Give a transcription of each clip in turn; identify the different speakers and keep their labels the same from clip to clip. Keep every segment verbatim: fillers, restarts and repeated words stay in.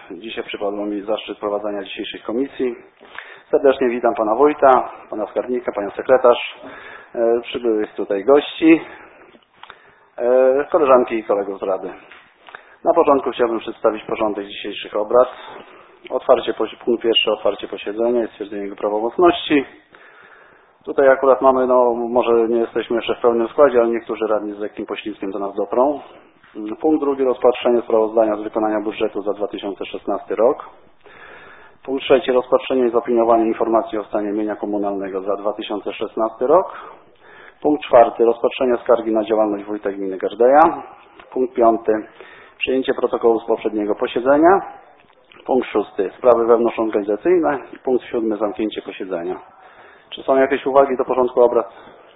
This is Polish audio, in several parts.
Speaker 1: Dzisiaj przypadło mi zaszczyt prowadzenia dzisiejszych komisji. Serdecznie witam pana wójta, pana skarbnika, panią sekretarz, e, przybyłych tutaj gości, e, koleżanki i kolegów z Rady. Na początku chciałbym przedstawić porządek dzisiejszych obrad. Otwarcie, punkt pierwszy, otwarcie posiedzenia i stwierdzenie jego prawomocności. Tutaj akurat mamy, no może nie jesteśmy jeszcze w pełnym składzie, ale niektórzy radni z lekkim poślizgiem do nas doprą. Punkt drugi, rozpatrzenie sprawozdania z wykonania budżetu za dwa tysiące szesnasty rok. Punkt trzeci, rozpatrzenie i zaopiniowanie informacji o stanie mienia komunalnego za dwa tysiące szesnasty rok. Punkt czwarty, rozpatrzenie skargi na działalność wójta gminy Gardeja. Punkt piąty, przyjęcie protokołu z poprzedniego posiedzenia. Punkt szósty, sprawy wewnątrzorganizacyjne. I punkt siódmy, zamknięcie posiedzenia. Czy są jakieś uwagi do porządku obrad?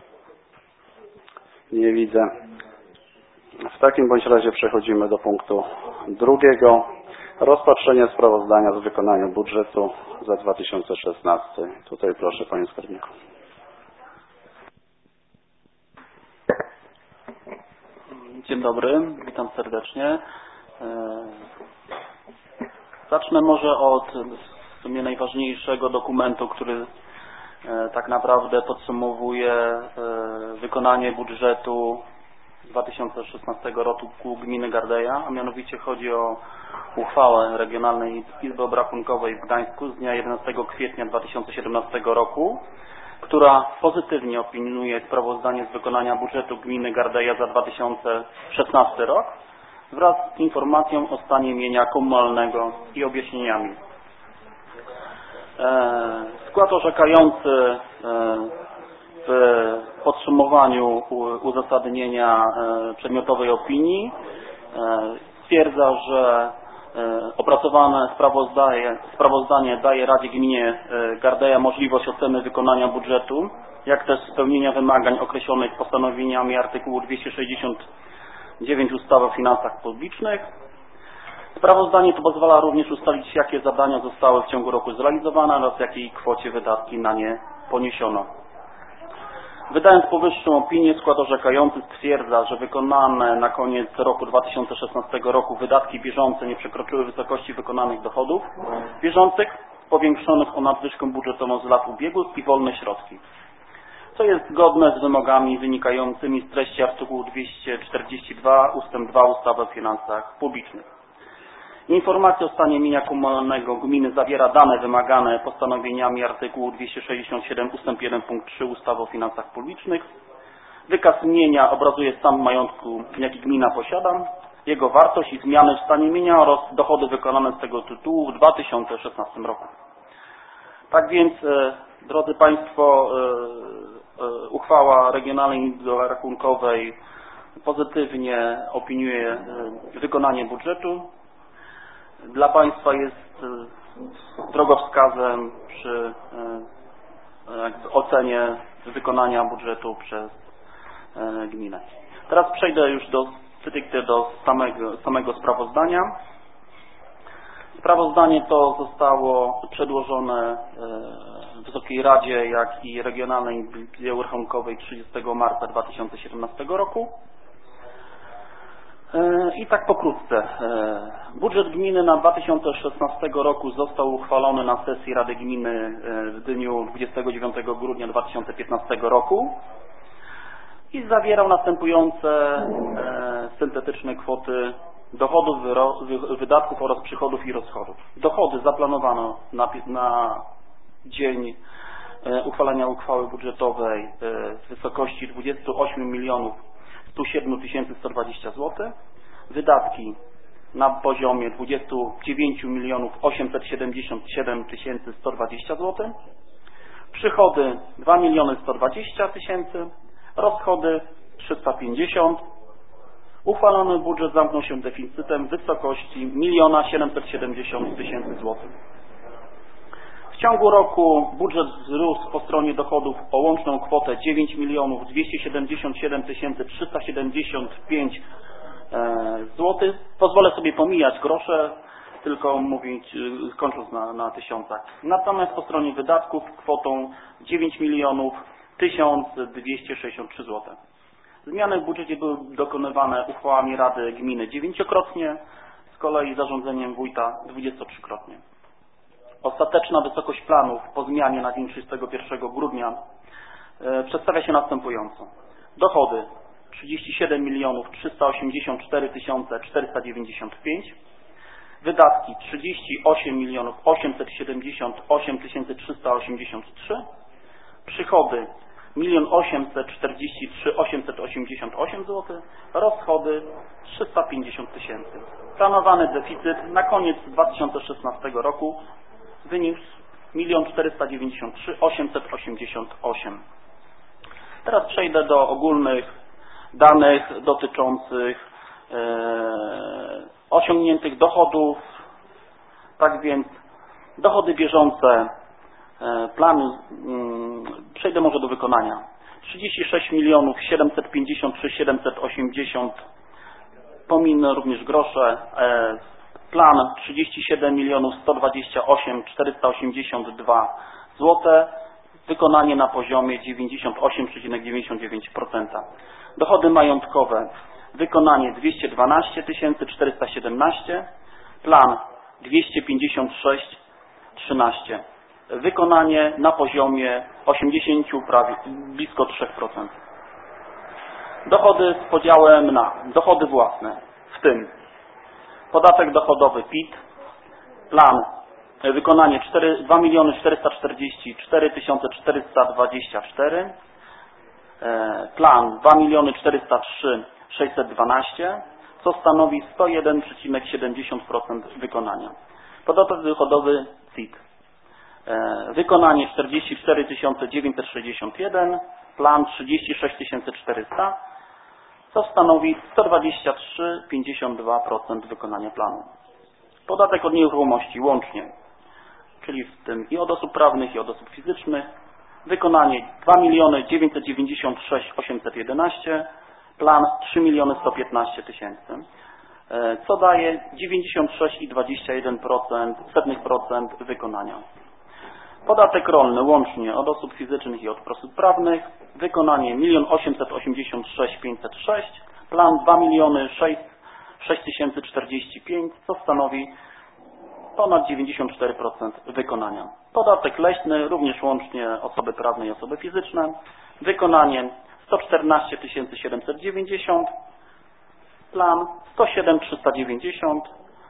Speaker 1: Nie widzę. W takim bądź razie przechodzimy do punktu drugiego. Rozpatrzenie sprawozdania z wykonania budżetu za dwa tysiące szesnasty. Tutaj proszę, panie skarbniku.
Speaker 2: Dzień dobry, witam serdecznie. Zacznę może od w sumie najważniejszego dokumentu, który tak naprawdę podsumowuje wykonanie budżetu dwa tysiące szesnastego roku gminy Gardeja, a mianowicie chodzi o uchwałę Regionalnej Izby Obrachunkowej w Gdańsku z dnia jedenastego kwietnia dwa tysiące siedemnastego roku, która pozytywnie opiniuje sprawozdanie z wykonania budżetu gminy Gardeja za dwa tysiące szesnasty rok wraz z informacją o stanie mienia komunalnego i objaśnieniami. Skład orzekający w podsumowaniu uzasadnienia przedmiotowej opinii stwierdza, że opracowane sprawozdanie, sprawozdanie daje Radzie Gminy Gardeja możliwość oceny wykonania budżetu, jak też spełnienia wymagań określonych postanowieniami artykułu dwieście sześćdziesiąt dziewięć ustawy o finansach publicznych. Sprawozdanie to pozwala również ustalić, jakie zadania zostały w ciągu roku zrealizowane oraz w jakiej kwocie wydatki na nie poniesiono. Wydając powyższą opinię, skład orzekający stwierdza, że wykonane na koniec roku dwa tysiące szesnastego roku wydatki bieżące nie przekroczyły wysokości wykonanych dochodów bieżących, powiększonych o nadwyżkę budżetową z lat ubiegłych i wolne środki, co jest zgodne z wymogami wynikającymi z treści artykułu dwieście czterdzieści dwa ustęp dwa ustawy o finansach publicznych. Informacja o stanie mienia komunalnego gminy zawiera dane wymagane postanowieniami artykułu dwieście sześćdziesiąt siedem ustęp jeden punkt trzy ustawy o finansach publicznych. Wykaz mienia obrazuje stan majątku, jaki gmina posiada, jego wartość i zmiany w stanie mienia oraz dochody wykonane z tego tytułu w dwa tysiące szesnastym roku. Tak więc, drodzy Państwo, uchwała Regionalnej Izby Rachunkowej pozytywnie opiniuje wykonanie budżetu. Dla Państwa jest drogowskazem przy ocenie wykonania budżetu przez gminę. Teraz przejdę już do, stricte do samego, samego sprawozdania. Sprawozdanie to zostało przedłożone Wysokiej Radzie, jak i Regionalnej Izbie Rachunkowej trzydziestego marca dwa tysiące siedemnastego roku. I tak pokrótce. Budżet gminy na dwa tysiące szesnastego roku został uchwalony na sesji Rady Gminy w dniu dwudziestego dziewiątego grudnia dwa tysiące piętnastego roku i zawierał następujące syntetyczne kwoty dochodów, wydatków oraz przychodów i rozchodów. Dochody zaplanowano na, na dzień uchwalenia uchwały budżetowej w wysokości dwudziestu ośmiu milionów stu siedmiu tysięcy sto dwadzieścia złotych. Wydatki na poziomie dwudziestu dziewięciu milionów osiemset siedemdziesiąt siedem tysięcy sto dwadzieścia złotych. Przychody dwa miliony sto dwadzieścia tysięcy. Rozchody trzysta pięćdziesiąt. Uchwalony budżet zamknął się deficytem w wysokości miliona siedemset siedemdziesiąt tysięcy złotych. W ciągu roku budżet wzrósł po stronie dochodów o łączną kwotę dziewięć milionów dwieście siedemdziesiąt siedem tysięcy trzysta siedemdziesiąt pięć złotych. Pozwolę sobie pomijać grosze, tylko mówić, kończąc na, na tysiącach. Natomiast po stronie wydatków kwotą dziewięć milionów tysiąc dwieście sześćdziesiąt trzy złote. Zmiany w budżecie były dokonywane uchwałami Rady Gminy dziewięciokrotnie, kolei zarządzeniem wójta dwudziestotrzykrotnie. Ostateczna wysokość planów po zmianie na dzień trzydziestego pierwszego grudnia e, przedstawia się następująco. Dochody trzydzieści siedem milionów trzysta osiemdziesiąt cztery tysiące czterysta dziewięćdziesiąt pięć, wydatki trzydzieści osiem milionów osiemset siedemdziesiąt osiem tysięcy trzysta osiemdziesiąt trzy, przychody milion osiemset czterdzieści trzy tysiące osiemset osiemdziesiąt osiem złotych, rozchody trzysta pięćdziesiąt tysięcy. Planowany deficyt na koniec dwa tysiące szesnastego roku wyniósł milion czterysta dziewięćdziesiąt trzy tysiące osiemset osiemdziesiąt osiem. Teraz przejdę do ogólnych danych dotyczących e, osiągniętych dochodów. Tak więc dochody bieżące e, planu, mm, przejdę może do wykonania. trzydzieści sześć milionów siedemset pięćdziesiąt trzy tysiące siedemset osiemdziesiąt, pominę również grosze. E, plan trzydzieści siedem milionów sto dwadzieścia osiem tysięcy czterysta osiemdziesiąt dwa złote, wykonanie na poziomie dziewięćdziesiąt osiem przecinek dziewięćdziesiąt dziewięć procent. Dochody majątkowe, wykonanie dwieście dwanaście tysięcy czterysta siedemnaście, plan dwieście pięćdziesiąt sześć tysięcy trzynaście, wykonanie na poziomie osiemdziesiąt, prawie blisko trzy procent. Dochody z podziałem na dochody własne, w tym podatek dochodowy P I T, plan wykonanie dwa miliony czterysta czterdzieści cztery tysiące czterysta dwadzieścia cztery, plan dwa miliony czterysta trzy tysiące sześćset dwanaście, co stanowi sto jeden przecinek siedemdziesiąt procent wykonania. Podatek dochodowy C I T, wykonanie czterdzieści cztery tysiące dziewięćset sześćdziesiąt jeden, plan trzydzieści sześć tysięcy czterysta, co stanowi sto dwadzieścia trzy przecinek pięćdziesiąt dwa procent wykonania planu. Podatek od nieruchomości łącznie, czyli w tym i od osób prawnych, i od osób fizycznych, wykonanie dwa miliony dziewięćset dziewięćdziesiąt sześć tysięcy osiemset jedenaście, plan trzy miliony sto piętnaście tysięcy, co daje dziewięćdziesiąt sześć przecinek dwadzieścia jeden procent wykonania. Podatek rolny łącznie od osób fizycznych i od osób prawnych, wykonanie milion osiemset osiemdziesiąt sześć tysięcy pięćset sześć, plan dwa miliony sześć tysięcy czterdzieści pięć, co stanowi ponad dziewięćdziesiąt cztery procent wykonania. Podatek leśny, również łącznie osoby prawne i osoby fizyczne, wykonanie sto czternaście tysięcy siedemset dziewięćdziesiąt, plan sto siedem tysięcy trzysta dziewięćdziesiąt,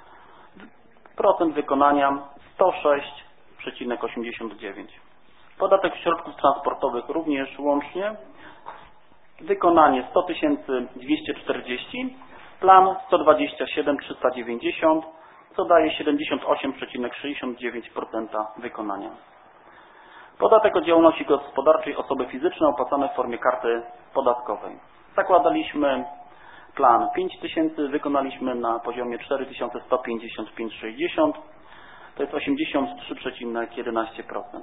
Speaker 2: procent wykonania sto sześć przecinek osiemdziesiąt dziewięć. Podatek środków transportowych również łącznie, wykonanie sto tysięcy dwieście czterdzieści, plan sto dwadzieścia siedem tysięcy trzysta dziewięćdziesiąt, co daje siedemdziesiąt osiem przecinek sześćdziesiąt dziewięć procent wykonania. Podatek od działalności gospodarczej osoby fizyczne opłacane w formie karty podatkowej. Zakładaliśmy plan pięć tysięcy, wykonaliśmy na poziomie cztery tysiące sto pięćdziesiąt pięć przecinek sześćdziesiąt, to jest osiemdziesiąt trzy przecinek jedenaście procent.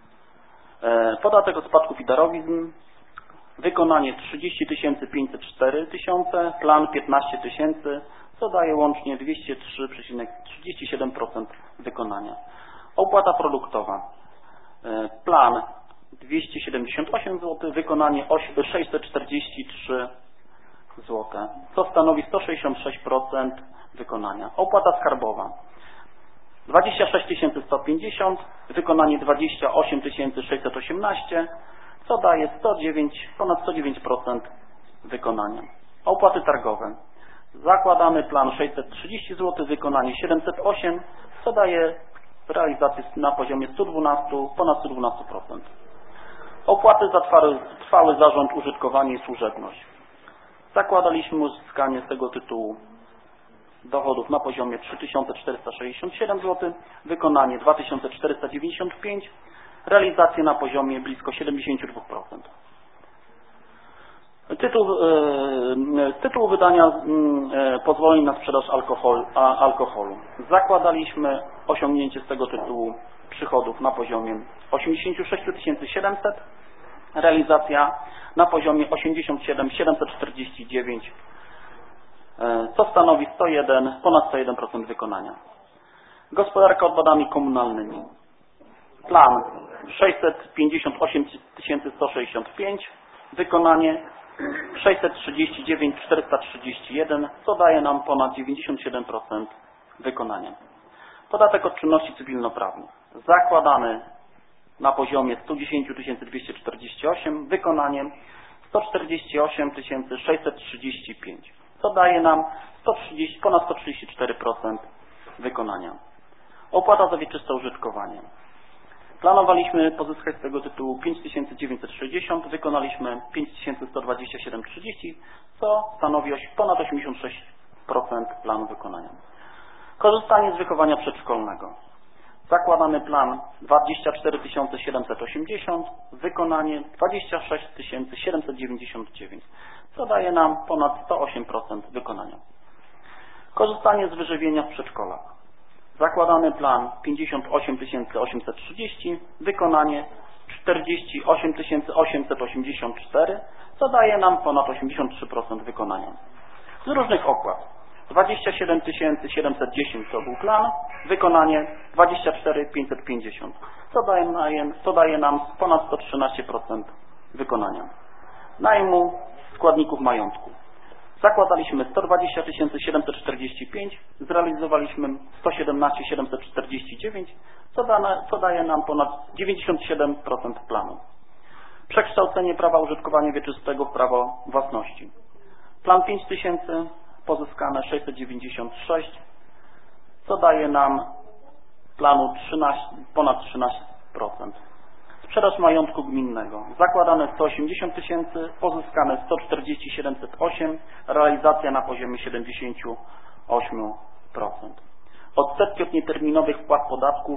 Speaker 2: Podatek od spadków i darowizn, wykonanie trzydzieści tysięcy pięćset cztery tysiące, plan piętnaście tysięcy, co daje łącznie dwieście trzy przecinek trzydzieści siedem procent wykonania. Opłata produktowa, plan dwieście siedemdziesiąt osiem złotych, wykonanie sześćset czterdzieści trzy złote, co stanowi sto sześćdziesiąt sześć procent wykonania. Opłata skarbowa dwadzieścia sześć tysięcy sto pięćdziesiąt, wykonanie dwadzieścia osiem tysięcy sześćset osiemnaście, co daje sto dziewięć, ponad sto dziewięć procent wykonania. Opłaty targowe. Zakładamy plan sześćset trzydzieści złotych, wykonanie siedemset osiem, co daje realizację na poziomie sto dwanaście, ponad sto dwanaście procent. Opłaty za trwały, trwały zarząd, użytkowanie i służebność. Zakładaliśmy uzyskanie z tego tytułu dochodów na poziomie trzy tysiące czterysta sześćdziesiąt siedem złotych, wykonanie dwa tysiące czterysta dziewięćdziesiąt pięć, realizację na poziomie blisko siedemdziesiąt dwa procent. Tytuł, z tytułu wydania pozwoleń na sprzedaż alkohol, alkoholu. Zakładaliśmy osiągnięcie z tego tytułu przychodów na poziomie osiemdziesiąt sześć tysięcy siedemset, realizacja na poziomie osiemdziesiąt siedem tysięcy siedemset czterdzieści dziewięć, co stanowi sto jeden, ponad sto jeden procent wykonania. Gospodarka odpadami komunalnymi. Plan sześćset pięćdziesiąt osiem tysięcy sto sześćdziesiąt pięć, wykonanie sześćset trzydzieści dziewięć tysięcy czterysta trzydzieści jeden, co daje nam ponad dziewięćdziesiąt siedem procent wykonania. Podatek od czynności cywilnoprawnych. Zakładany na poziomie sto dziesięć tysięcy dwieście czterdzieści osiem, wykonaniem sto czterdzieści osiem tysięcy sześćset trzydzieści pięć, co daje nam sto trzydzieści, ponad sto trzydzieści cztery procent wykonania. Opłata za wieczyste użytkowanie. Planowaliśmy pozyskać z tego tytułu pięć tysięcy dziewięćset sześćdziesiąt, wykonaliśmy pięć tysięcy sto dwadzieścia siedem trzydzieści, co stanowi ponad osiemdziesiąt sześć procent planu wykonania. Korzystanie z wychowania przedszkolnego. Zakładany plan dwadzieścia cztery tysiące siedemset osiemdziesiąt, wykonanie dwadzieścia sześć tysięcy siedemset dziewięćdziesiąt dziewięć, co daje nam ponad sto osiem procent wykonania. Korzystanie z wyżywienia w przedszkolach. Zakładany plan pięćdziesiąt osiem tysięcy osiemset trzydzieści, wykonanie czterdzieści osiem tysięcy osiemset osiemdziesiąt cztery, co daje nam ponad osiemdziesiąt trzy procent wykonania. Z różnych opłat. dwadzieścia siedem tysięcy siedemset dziesięć to był plan, wykonanie dwadzieścia cztery tysiące pięćset pięćdziesiąt, co daje, co daje nam ponad sto trzynaście procent wykonania. Najmu składników majątku. Zakładaliśmy sto dwadzieścia tysięcy siedemset czterdzieści pięć, zrealizowaliśmy sto siedemnaście tysięcy siedemset czterdzieści dziewięć, co, dane, co daje nam ponad dziewięćdziesiąt siedem procent planu. Przekształcenie prawa użytkowania wieczystego w prawo własności. Plan pięć tysięcy, pozyskane sześćset dziewięćdziesiąt sześć, co daje nam planu trzynaście, ponad trzynaście procent. Sprzedaż majątku gminnego. Zakładane sto osiemdziesiąt tysięcy, pozyskane sto czterdzieści tysięcy siedemset osiem, realizacja na poziomie siedemdziesiąt osiem procent. Odsetki od nieterminowych wpłat podatków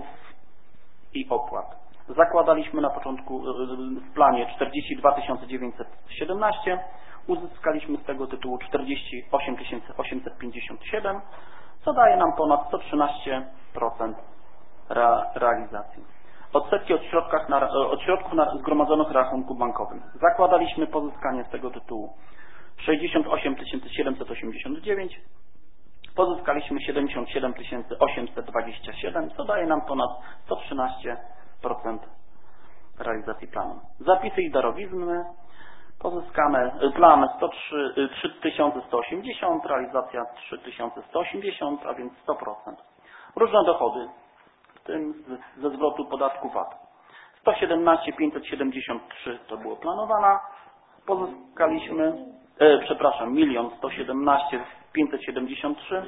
Speaker 2: i opłat. Zakładaliśmy na początku w planie czterdzieści dwa tysiące dziewięćset siedemnaście, uzyskaliśmy z tego tytułu czterdzieści osiem tysięcy osiemset pięćdziesiąt siedem, co daje nam ponad sto trzynaście procent realizacji. Odsetki od, na, od środków na, zgromadzonych na rachunku bankowym. Zakładaliśmy pozyskanie z tego tytułu sześćdziesiąt osiem tysięcy siedemset osiemdziesiąt dziewięć, pozyskaliśmy siedemdziesiąt siedem tysięcy osiemset dwadzieścia siedem, co daje nam ponad sto trzynaście procent realizacji planu. Zapisy i darowizny. Pozyskane plan trzy tysiące sto osiemdziesiąt, realizacja trzy tysiące sto osiemdziesiąt, a więc sto procent. Różne dochody, w tym ze zwrotu podatku V A T. sto siedemnaście tysięcy pięćset siedemdziesiąt trzy to było planowana. Pozyskaliśmy, e, przepraszam, milion sto siedemnaście tysięcy pięćset siedemdziesiąt trzy.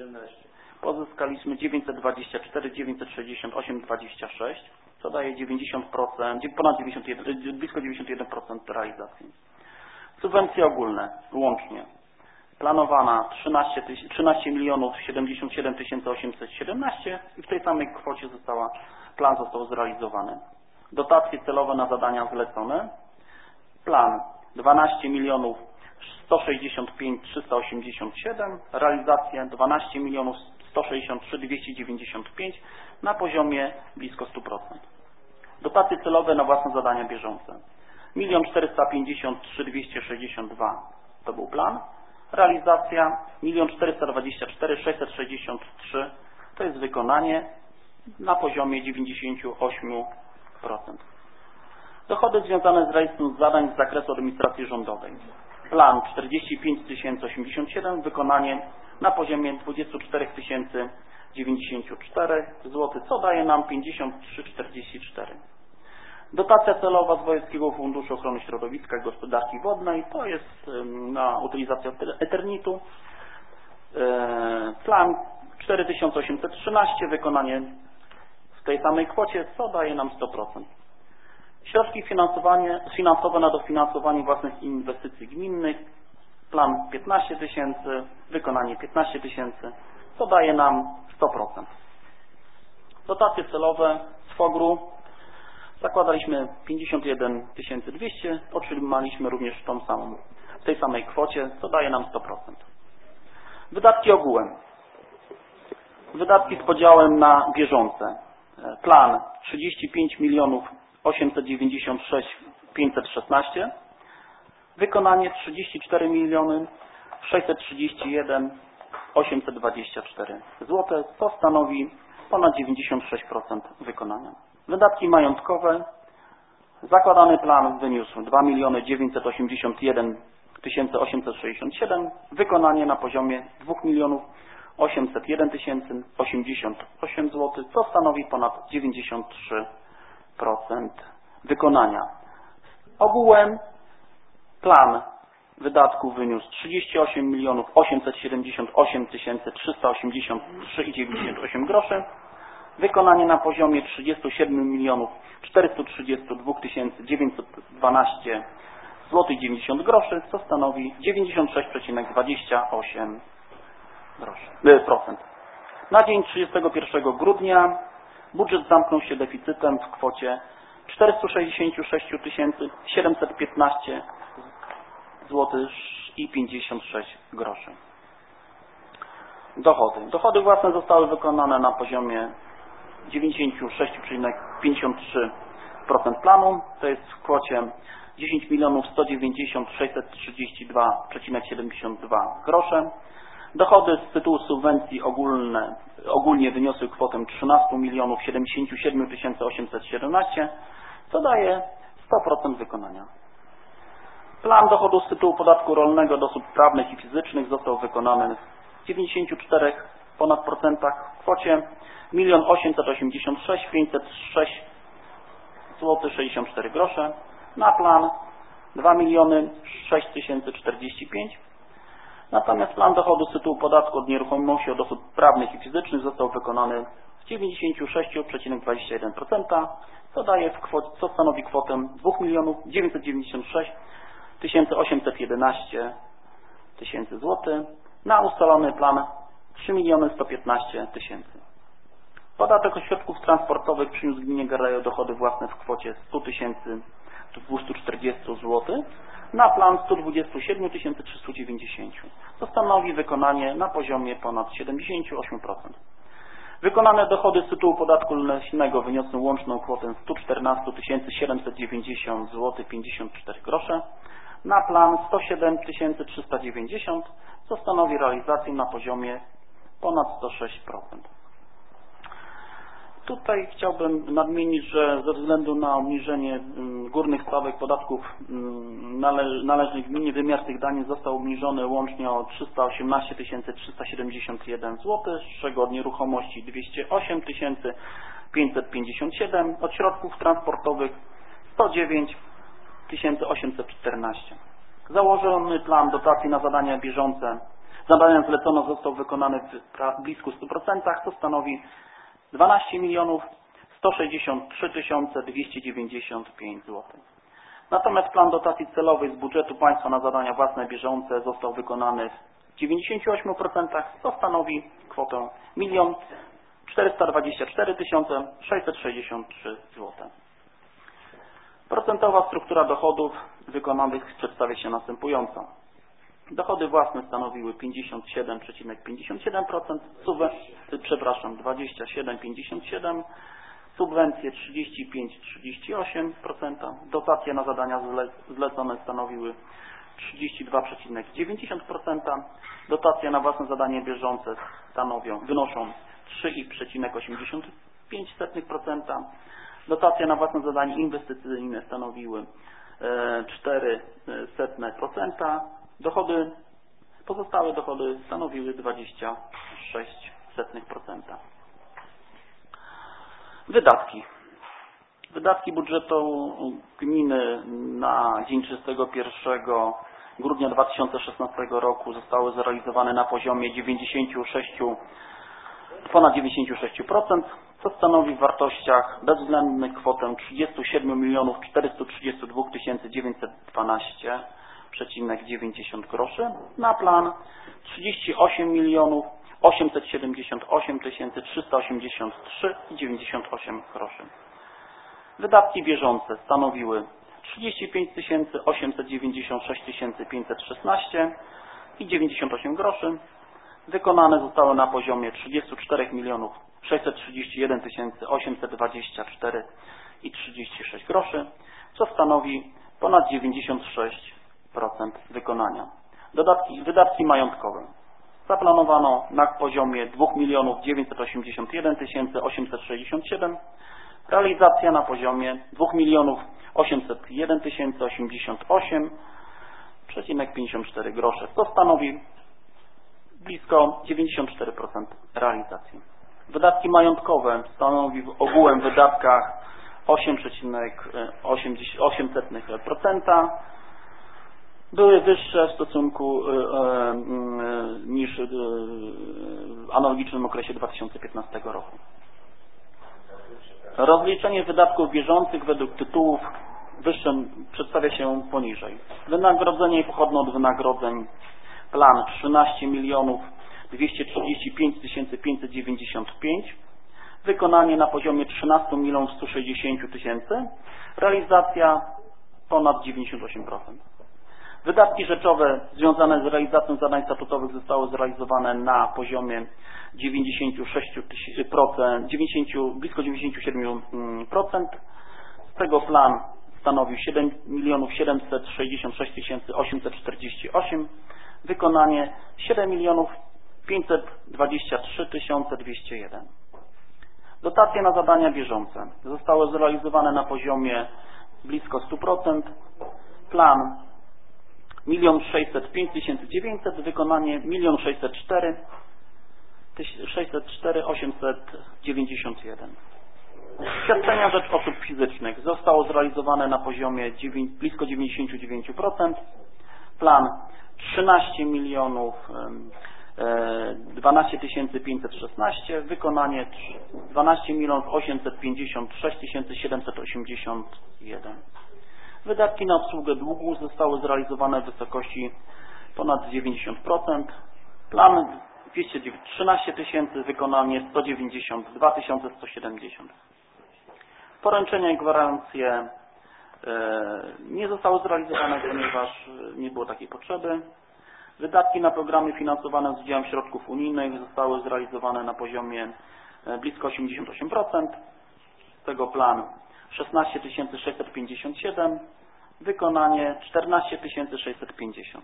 Speaker 2: Pozyskaliśmy dziewięćset dwadzieścia cztery tysiące dziewięćset sześćdziesiąt osiem dwadzieścia sześć, co daje dziewięćdziesiąt procent, ponad dziewięćdziesiąt jeden, blisko dziewięćdziesiąt jeden procent realizacji. Subwencje ogólne łącznie. Planowana trzynaście milionów siedemdziesiąt siedem tysięcy osiemset siedemnaście i w tej samej kwocie została, plan został zrealizowany. Dotacje celowe na zadania zlecone. Plan dwanaście milionów sto sześćdziesiąt pięć tysięcy trzysta osiemdziesiąt siedem, realizacja dwanaście milionów sto sześćdziesiąt trzy tysiące dwieście dziewięćdziesiąt pięć na poziomie blisko stu procent. Dotacje celowe na własne zadania bieżące. milion czterysta pięćdziesiąt trzy tysiące dwieście sześćdziesiąt dwa to był plan. Realizacja milion czterysta dwadzieścia cztery tysiące sześćset sześćdziesiąt trzy, to jest wykonanie na poziomie dziewięćdziesiąt osiem procent. Dochody związane z rejestrem zadań z zakresu administracji rządowej. Plan czterdzieści pięć tysięcy osiemdziesiąt siedem, wykonanie na poziomie dwadzieścia cztery tysiące dziewięćdziesiąt cztery złotych, co daje nam pięćdziesiąt trzy tysiące czterdzieści cztery. Dotacja celowa z Wojewódzkiego Funduszu Ochrony Środowiska i Gospodarki Wodnej, to jest na utylizację eternitu. Plan cztery tysiące osiemset trzynaście, wykonanie w tej samej kwocie, co daje nam sto procent. Środki finansowanie, finansowe na dofinansowanie własnych inwestycji gminnych. Plan piętnaście tysięcy, wykonanie piętnaście tysięcy, co daje nam sto procent. Dotacje celowe z fogru. Zakładaliśmy pięćdziesiąt jeden tysięcy dwieście, otrzymaliśmy również tą samą, w tej samej kwocie, co daje nam sto procent. Wydatki ogółem. Wydatki z podziałem na bieżące. Plan trzydzieści pięć milionów osiemset dziewięćdziesiąt sześć tysięcy pięćset szesnaście. Wykonanie trzydzieści cztery miliony sześćset trzydzieści jeden tysięcy osiemset dwadzieścia cztery złotych, co stanowi ponad dziewięćdziesiąt sześć procent wykonania. Wydatki majątkowe. Zakładany plan wyniósł dwa miliony dziewięćset osiemdziesiąt jeden tysięcy osiemset sześćdziesiąt siedem. Wykonanie na poziomie dwa miliony osiemset jeden tysięcy osiemdziesiąt osiem złotych, co stanowi ponad dziewięćdziesiąt trzy procent wykonania. Ogółem plan wydatków wyniósł trzydzieści osiem milionów osiemset siedemdziesiąt osiem tysięcy trzysta osiemdziesiąt trzy i dziewięćdziesiąt osiem groszy. Wykonanie na poziomie trzydzieści siedem milionów czterysta trzydzieści dwa tysiące dziewięćset dwanaście złotych dziewięćdziesiąt groszy, co stanowi dziewięćdziesiąt sześć przecinek dwadzieścia osiem procent. Na dzień trzydziestego pierwszego grudnia budżet zamknął się deficytem w kwocie czterysta sześćdziesiąt sześć tysięcy siedemset piętnaście złotych i pięćdziesiąt sześć groszy. Dochody. Dochody własne zostały wykonane na poziomie dziewięćdziesiąt sześć przecinek pięćdziesiąt trzy procent planu, to jest w kwocie dziesięć milionów sto dziewięćdziesiąt tysięcy sześćset trzydzieści dwa przecinek siedemdziesiąt dwa grosze. Dochody z tytułu subwencji ogólne, ogólnie wyniosły kwotę trzynaście milionów siedemdziesiąt siedem tysięcy osiemset siedemnaście, co daje sto procent wykonania. Plan dochodu z tytułu podatku rolnego do osób prawnych i fizycznych został wykonany w dziewięćdziesięciu czterech ponad procentach w kwocie milion osiemset osiemdziesiąt sześć tysięcy pięćset sześć złotych sześćdziesiąt cztery grosze. Na plan dwa miliony sześć tysięcy czterdzieści pięć. Natomiast plan dochodu z tytułu podatku od nieruchomości od osób prawnych i fizycznych został wykonany w dziewięćdziesięciu sześciu przecinek dwadzieścia jeden procent, co daje w kwocie, co stanowi kwotę dwa miliony dziewięćset dziewięćdziesiąt sześć tysięcy osiemset jedenaście tysięcy złotych. Na ustalony plan trzy miliony sto piętnaście tysięcy. Podatek od środków transportowych przyniósł gminie Gardejo dochody własne w kwocie sto tysięcy dwieście czterdzieści złotych na plan sto dwadzieścia siedem tysięcy trzysta dziewięćdziesiąt, co stanowi wykonanie na poziomie ponad siedemdziesiąt osiem procent. Wykonane dochody z tytułu podatku leśnego wyniosły łączną kwotę sto czternaście tysięcy siedemset dziewięćdziesiąt złotych pięćdziesiąt cztery grosze na plan sto siedem tysięcy trzysta dziewięćdziesiąt, co stanowi realizację na poziomie ponad sto sześć procent. Tutaj chciałbym nadmienić, że ze względu na obniżenie górnych stawek podatków nale należnych gminie wymiar tych danin został obniżony łącznie o trzysta osiemnaście tysięcy trzysta siedemdziesiąt jeden złotych, z czego od nieruchomości dwieście osiem tysięcy pięćset pięćdziesiąt siedem, od środków transportowych sto dziewięć tysięcy osiemset czternaście. Założony plan dotacji na zadania bieżące, zadania zlecone został wykonany w blisko stu procentach, co stanowi dwanaście milionów sto sześćdziesiąt trzy tysiące dwieście dziewięćdziesiąt pięć złotych. Natomiast plan dotacji celowej z budżetu państwa na zadania własne bieżące został wykonany w dziewięćdziesięciu ośmiu procentach, co stanowi kwotę milion czterysta dwadzieścia cztery tysiące sześćset sześćdziesiąt trzy złotych. Procentowa struktura dochodów wykonanych przedstawia się następująco. Dochody własne stanowiły pięćdziesiąt siedem przecinek pięćdziesiąt siedem procent, przepraszam, dwadzieścia siedem przecinek pięćdziesiąt siedem procent, subwencje trzydzieści pięć przecinek trzydzieści osiem procent, dotacje na zadania zle zlecone stanowiły trzydzieści dwa przecinek dziewięćdziesiąt procent, dotacje na własne zadanie bieżące stanowią, wynoszą trzy przecinek osiemdziesiąt pięć procent, dotacje na własne zadanie inwestycyjne stanowiły cztery procent, dochody, pozostałe dochody stanowiły dwadzieścia sześć procent. Wydatki. Wydatki budżetu gminy na dzień trzydziestego pierwszego grudnia dwa tysiące szesnastego roku zostały zrealizowane na poziomie dziewięćdziesięciu sześciu, ponad dziewięćdziesiąt sześć procent, co stanowi w wartościach bezwzględnych kwotę trzydzieści siedem milionów czterysta trzydzieści dwa tysiące dziewięćset dwanaście przecinek dziewięćdziesiąt groszy na plan trzydzieści osiem milionów osiemset siedemdziesiąt osiem tysięcy trzysta osiemdziesiąt trzy przecinek dziewięćdziesiąt osiem groszy. Wydatki bieżące stanowiły trzydzieści pięć tysięcy osiemset dziewięćdziesiąt sześć tysięcy pięćset szesnaście przecinek dziewięćdziesiąt osiem groszy. Wykonane zostały na poziomie trzydzieści cztery milionów sześćset trzydzieści jeden tysięcy osiemset dwadzieścia cztery przecinek trzydzieści sześć groszy, co stanowi ponad dziewięćdziesiąt sześć procent wykonania. Dodatki, wydatki majątkowe zaplanowano na poziomie dwa miliony dziewięćset osiemdziesiąt jeden tysięcy osiemset sześćdziesiąt siedem, realizacja na poziomie dwa miliony osiemset jeden tysięcy osiemdziesiąt osiem przecinek pięćdziesiąt cztery grosze, co stanowi blisko dziewięćdziesiąt cztery procent realizacji. Wydatki majątkowe stanowi w ogółem wydatkach osiem przecinek osiem procent. Były wyższe w stosunku niż w analogicznym okresie dwa tysiące piętnastego roku. Rozliczenie wydatków bieżących według tytułów wyższym przedstawia się poniżej. Wynagrodzenie i pochodne od wynagrodzeń. Plan trzynaście milionów dwieście trzydzieści pięć tysięcy pięćset dziewięćdziesiąt pięć. Wykonanie na poziomie trzynaście milionów sto sześćdziesiąt tysięcy. Realizacja ponad dziewięćdziesiąt osiem procent. Wydatki rzeczowe związane z realizacją zadań statutowych zostały zrealizowane na poziomie dziewięćdziesiąt sześć procent, dziewięćdziesiąt, blisko dziewięćdziesiąt siedem procent. Z tego plan stanowił siedem milionów siedemset sześćdziesiąt sześć tysięcy osiemset czterdzieści osiem. Wykonanie siedem milionów pięćset dwadzieścia trzy tysiące dwieście jeden. Dotacje na zadania bieżące zostały zrealizowane na poziomie blisko stu procent. Plan milion sześćset pięć tysięcy dziewięćset, wykonanie milion sześćset cztery tysiące osiemset dziewięćdziesiąt jeden. Świadczenia rzecz osób fizycznych zostało zrealizowane na poziomie blisko dziewięćdziesiąt dziewięć procent. Plan trzynaście milionów dwanaście tysięcy pięćset szesnaście, wykonanie dwanaście milionów osiemset pięćdziesiąt sześć tysięcy siedemset osiemdziesiąt jeden. Wydatki na obsługę długu zostały zrealizowane w wysokości ponad dziewięćdziesiąt procent. Plan dwieście trzynaście tysięcy, wykonanie sto dziewięćdziesiąt dwa tysiące sto siedemdziesiąt. Poręczenia i gwarancje nie zostały zrealizowane, ponieważ nie było takiej potrzeby. Wydatki na programy finansowane z udziałem środków unijnych zostały zrealizowane na poziomie blisko osiemdziesiąt osiem procent. Z tego plan szesnaście tysięcy sześćset pięćdziesiąt siedem, wykonanie czternaście tysięcy sześćset pięćdziesiąt.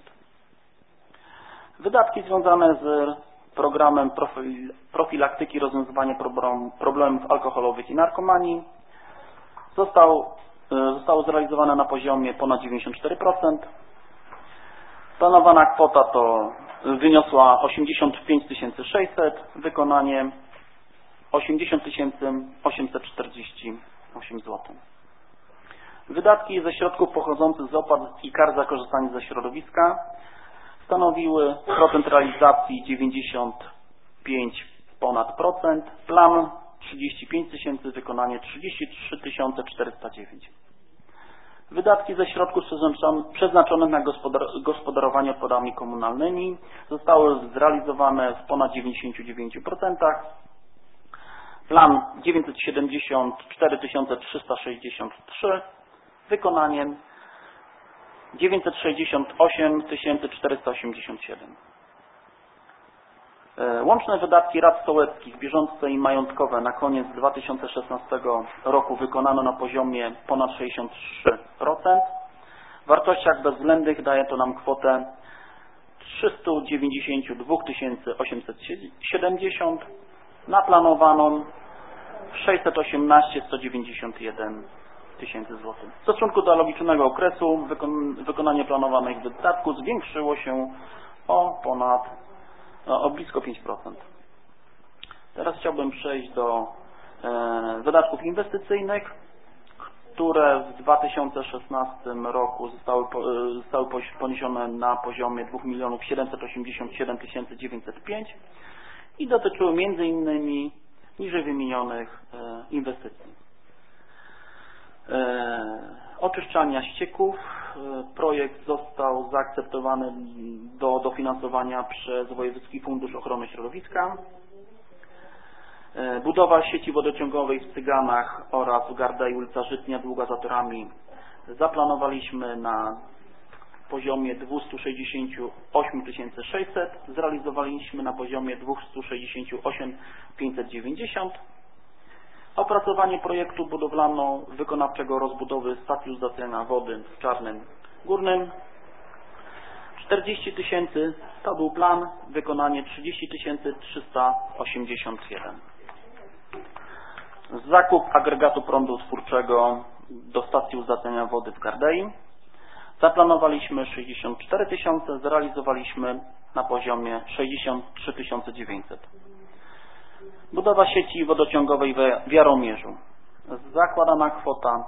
Speaker 2: Wydatki związane z programem profil, profilaktyki rozwiązywania problem, problemów alkoholowych i narkomanii został, zostało zrealizowane na poziomie ponad dziewięćdziesiąt cztery procent. Planowana kwota to wyniosła osiemdziesiąt pięć tysięcy sześćset, wykonanie osiemdziesiąt tysięcy osiemset czterdzieści osiem złotych. Wydatki ze środków pochodzących z opłat i kar za korzystanie ze środowiska stanowiły procent realizacji dziewięćdziesiąt pięć ponad procent, plan trzydzieści pięć tysięcy, wykonanie trzydzieści trzy tysiące czterysta dziewięć. Wydatki ze środków przeznaczonych na gospodarowanie odpadami komunalnymi zostały zrealizowane w ponad dziewięćdziesięciu dziewięciu procentach. Plan dziewięćset siedemdziesiąt cztery tysiące trzysta sześćdziesiąt trzy, wykonaniem dziewięćset sześćdziesiąt osiem tysięcy czterysta osiemdziesiąt siedem. Łączne wydatki rad sołeckich bieżące i majątkowe na koniec dwa tysiące szesnastego roku wykonano na poziomie ponad sześćdziesiąt trzy procent. W wartościach bezwzględnych daje to nam kwotę trzysta dziewięćdziesiąt dwa tysiące osiemset siedemdziesiąt, na planowaną sześćset osiemnaście tysięcy sto dziewięćdziesiąt jeden tysięcy złotych. W stosunku do analogicznego okresu wykon wykonanie planowanych wydatków zwiększyło się o ponad o blisko pięć procent. Teraz chciałbym przejść do e, wydatków inwestycyjnych, które w dwa tysiące szesnastym roku zostały, po, zostały poniesione na poziomie dwa miliony siedemset osiemdziesiąt siedem tysięcy dziewięćset pięć i dotyczyły między innymi niżej wymienionych e, inwestycji. E, oczyszczania ścieków. Projekt został zaakceptowany do dofinansowania przez Wojewódzki Fundusz Ochrony Środowiska. Budowa sieci wodociągowej w Cyganach oraz w Gardej ulica Żytnia długa za torami zaplanowaliśmy na poziomie dwieście sześćdziesiąt osiem tysięcy sześćset, zrealizowaliśmy na poziomie dwieście sześćdziesiąt osiem tysięcy pięćset dziewięćdziesiąt. Opracowanie projektu budowlano-wykonawczego rozbudowy stacji uzyskania wody w Czarnym Górnym. czterdzieści tysięcy to był plan, wykonanie trzydzieści tysięcy trzysta osiemdziesiąt jeden. Zakup agregatu prądu twórczego do stacji uzyskania wody w Gardei. Zaplanowaliśmy sześćdziesiąt cztery tysiące, zrealizowaliśmy na poziomie sześćdziesiąt trzy tysiące dziewięćset. Budowa sieci wodociągowej w Jaromierzu. Zakładana kwota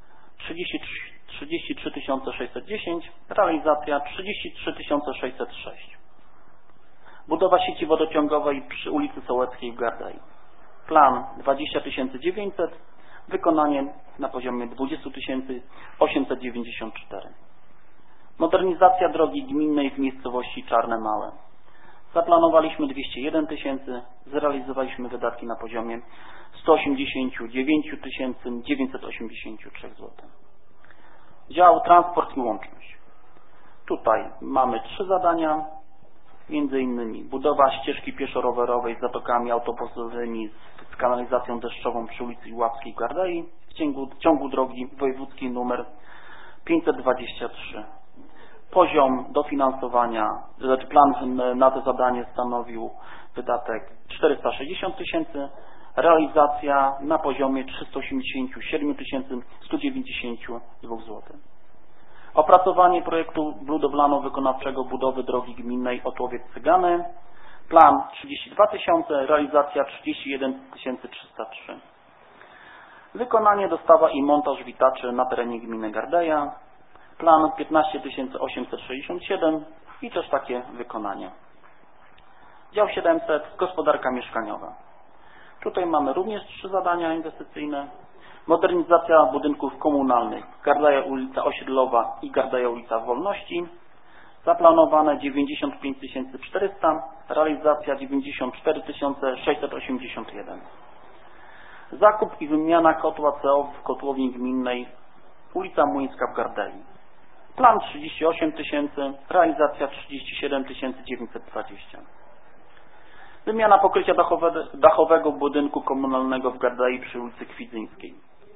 Speaker 2: trzydzieści trzy tysiące sześćset dziesięć, realizacja trzydzieści trzy tysiące sześćset sześć. Budowa sieci wodociągowej przy ulicy Sołeckiej w Gardei. Plan dwadzieścia tysięcy dziewięćset, wykonanie na poziomie dwadzieścia tysięcy osiemset dziewięćdziesiąt cztery. Modernizacja drogi gminnej w miejscowości Czarne Małe. Zaplanowaliśmy dwieście jeden tysięcy, zrealizowaliśmy wydatki na poziomie sto osiemdziesiąt dziewięć tysięcy dziewięćset osiemdziesiąt trzy zł. Dział transport i łączność. Tutaj mamy trzy zadania, między innymi budowa ścieżki pieszo-rowerowej z zatokami autobusowymi z kanalizacją deszczową przy ulicy Łapskiej w Gardei w ciągu, w ciągu drogi wojewódzkiej nr pięćset dwadzieścia trzy. Poziom dofinansowania, lecz plan na to zadanie stanowił wydatek czterysta sześćdziesiąt tysięcy, realizacja na poziomie trzysta osiemdziesiąt siedem tysięcy sto dziewięćdziesiąt dwa zł. Opracowanie projektu budowlano-wykonawczego budowy drogi gminnej Otłowiec-Cygany. Plan trzydzieści dwa tysiące, realizacja trzydzieści jeden tysięcy trzysta trzy. Wykonanie, dostawa i montaż witaczy na terenie gminy Gardeja. Plan piętnaście tysięcy osiemset sześćdziesiąt siedem i też takie wykonanie. Dział siedemset, gospodarka mieszkaniowa. Tutaj mamy również trzy zadania inwestycyjne. Modernizacja budynków komunalnych Gardeja ulica Osiedlowa i Gardeja ulica Wolności. Zaplanowane dziewięćdziesiąt pięć tysięcy czterysta, realizacja dziewięćdziesiąt cztery tysiące sześćset osiemdziesiąt jeden. Zakup i wymiana kotła C O w kotłowni gminnej ulica Młyńska w Gardei. Plan trzydzieści osiem tysięcy, realizacja trzydzieści siedem tysięcy dziewięćset dwadzieścia. Wymiana pokrycia dachowego, dachowego budynku komunalnego w Gardei przy ulicy Kwidzyńskiej.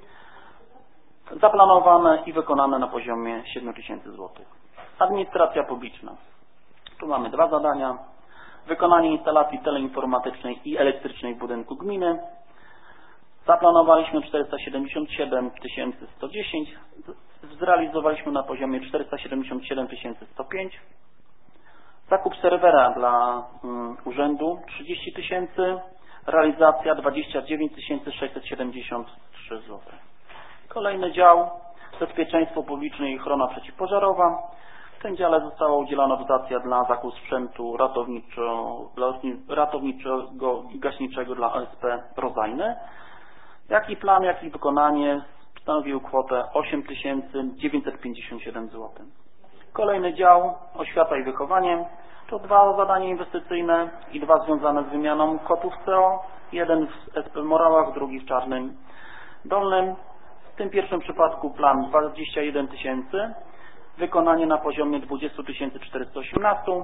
Speaker 2: Zaplanowane i wykonane na poziomie siedem tysięcy złotych. Administracja publiczna. Tu mamy dwa zadania. Wykonanie instalacji teleinformatycznej i elektrycznej w budynku gminy. Zaplanowaliśmy czterysta siedemdziesiąt siedem tysięcy sto dziesięć. Zrealizowaliśmy na poziomie czterysta siedemdziesiąt siedem tysięcy sto pięć. Zakup serwera dla um, urzędu trzydzieści tysięcy. Realizacja dwadzieścia dziewięć tysięcy sześćset siedemdziesiąt trzy zł. Kolejny dział bezpieczeństwo publiczne i ochrona przeciwpożarowa. W tym dziale została udzielona dotacja dla zakupu sprzętu ratowniczo, ratowniczego i gaśniczego dla O S P Rodzajny. Jaki plan, jak i wykonanie stanowił kwotę osiem tysięcy dziewięćset pięćdziesiąt siedem złotych. Kolejny dział oświata i wychowanie. To dwa zadania inwestycyjne i dwa związane z wymianą kotłów C O. Jeden w S P Morawach, drugi w Czarnym Dolnym. W tym pierwszym przypadku plan dwadzieścia jeden tysięcy, wykonanie na poziomie dwadzieścia tysięcy czterysta osiemnaście.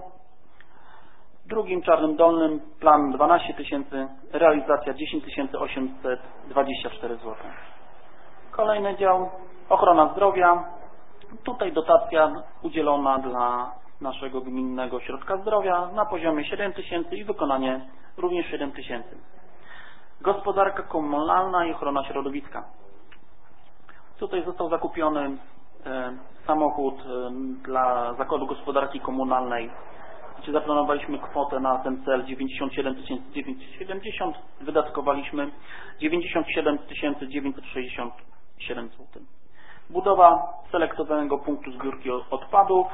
Speaker 2: W drugim Czarnym Dolnym plan dwanaście tysięcy, realizacja dziesięć tysięcy osiemset dwadzieścia cztery zł. Kolejny dział ochrona zdrowia. Tutaj dotacja udzielona dla naszego gminnego ośrodka zdrowia na poziomie siedem tysięcy i wykonanie również siedem tysięcy. Gospodarka komunalna i ochrona środowiska. Tutaj został zakupiony e, samochód e, dla Zakładu Gospodarki Komunalnej, gdzie zaplanowaliśmy kwotę na ten cel dziewięćdziesiąt siedem tysięcy dziewięćset siedemdziesiąt, wydatkowaliśmy dziewięćdziesiąt siedem tysięcy dziewięćset sześćdziesiąt siedem złotych. Budowa selektowanego punktu zbiórki odpadów.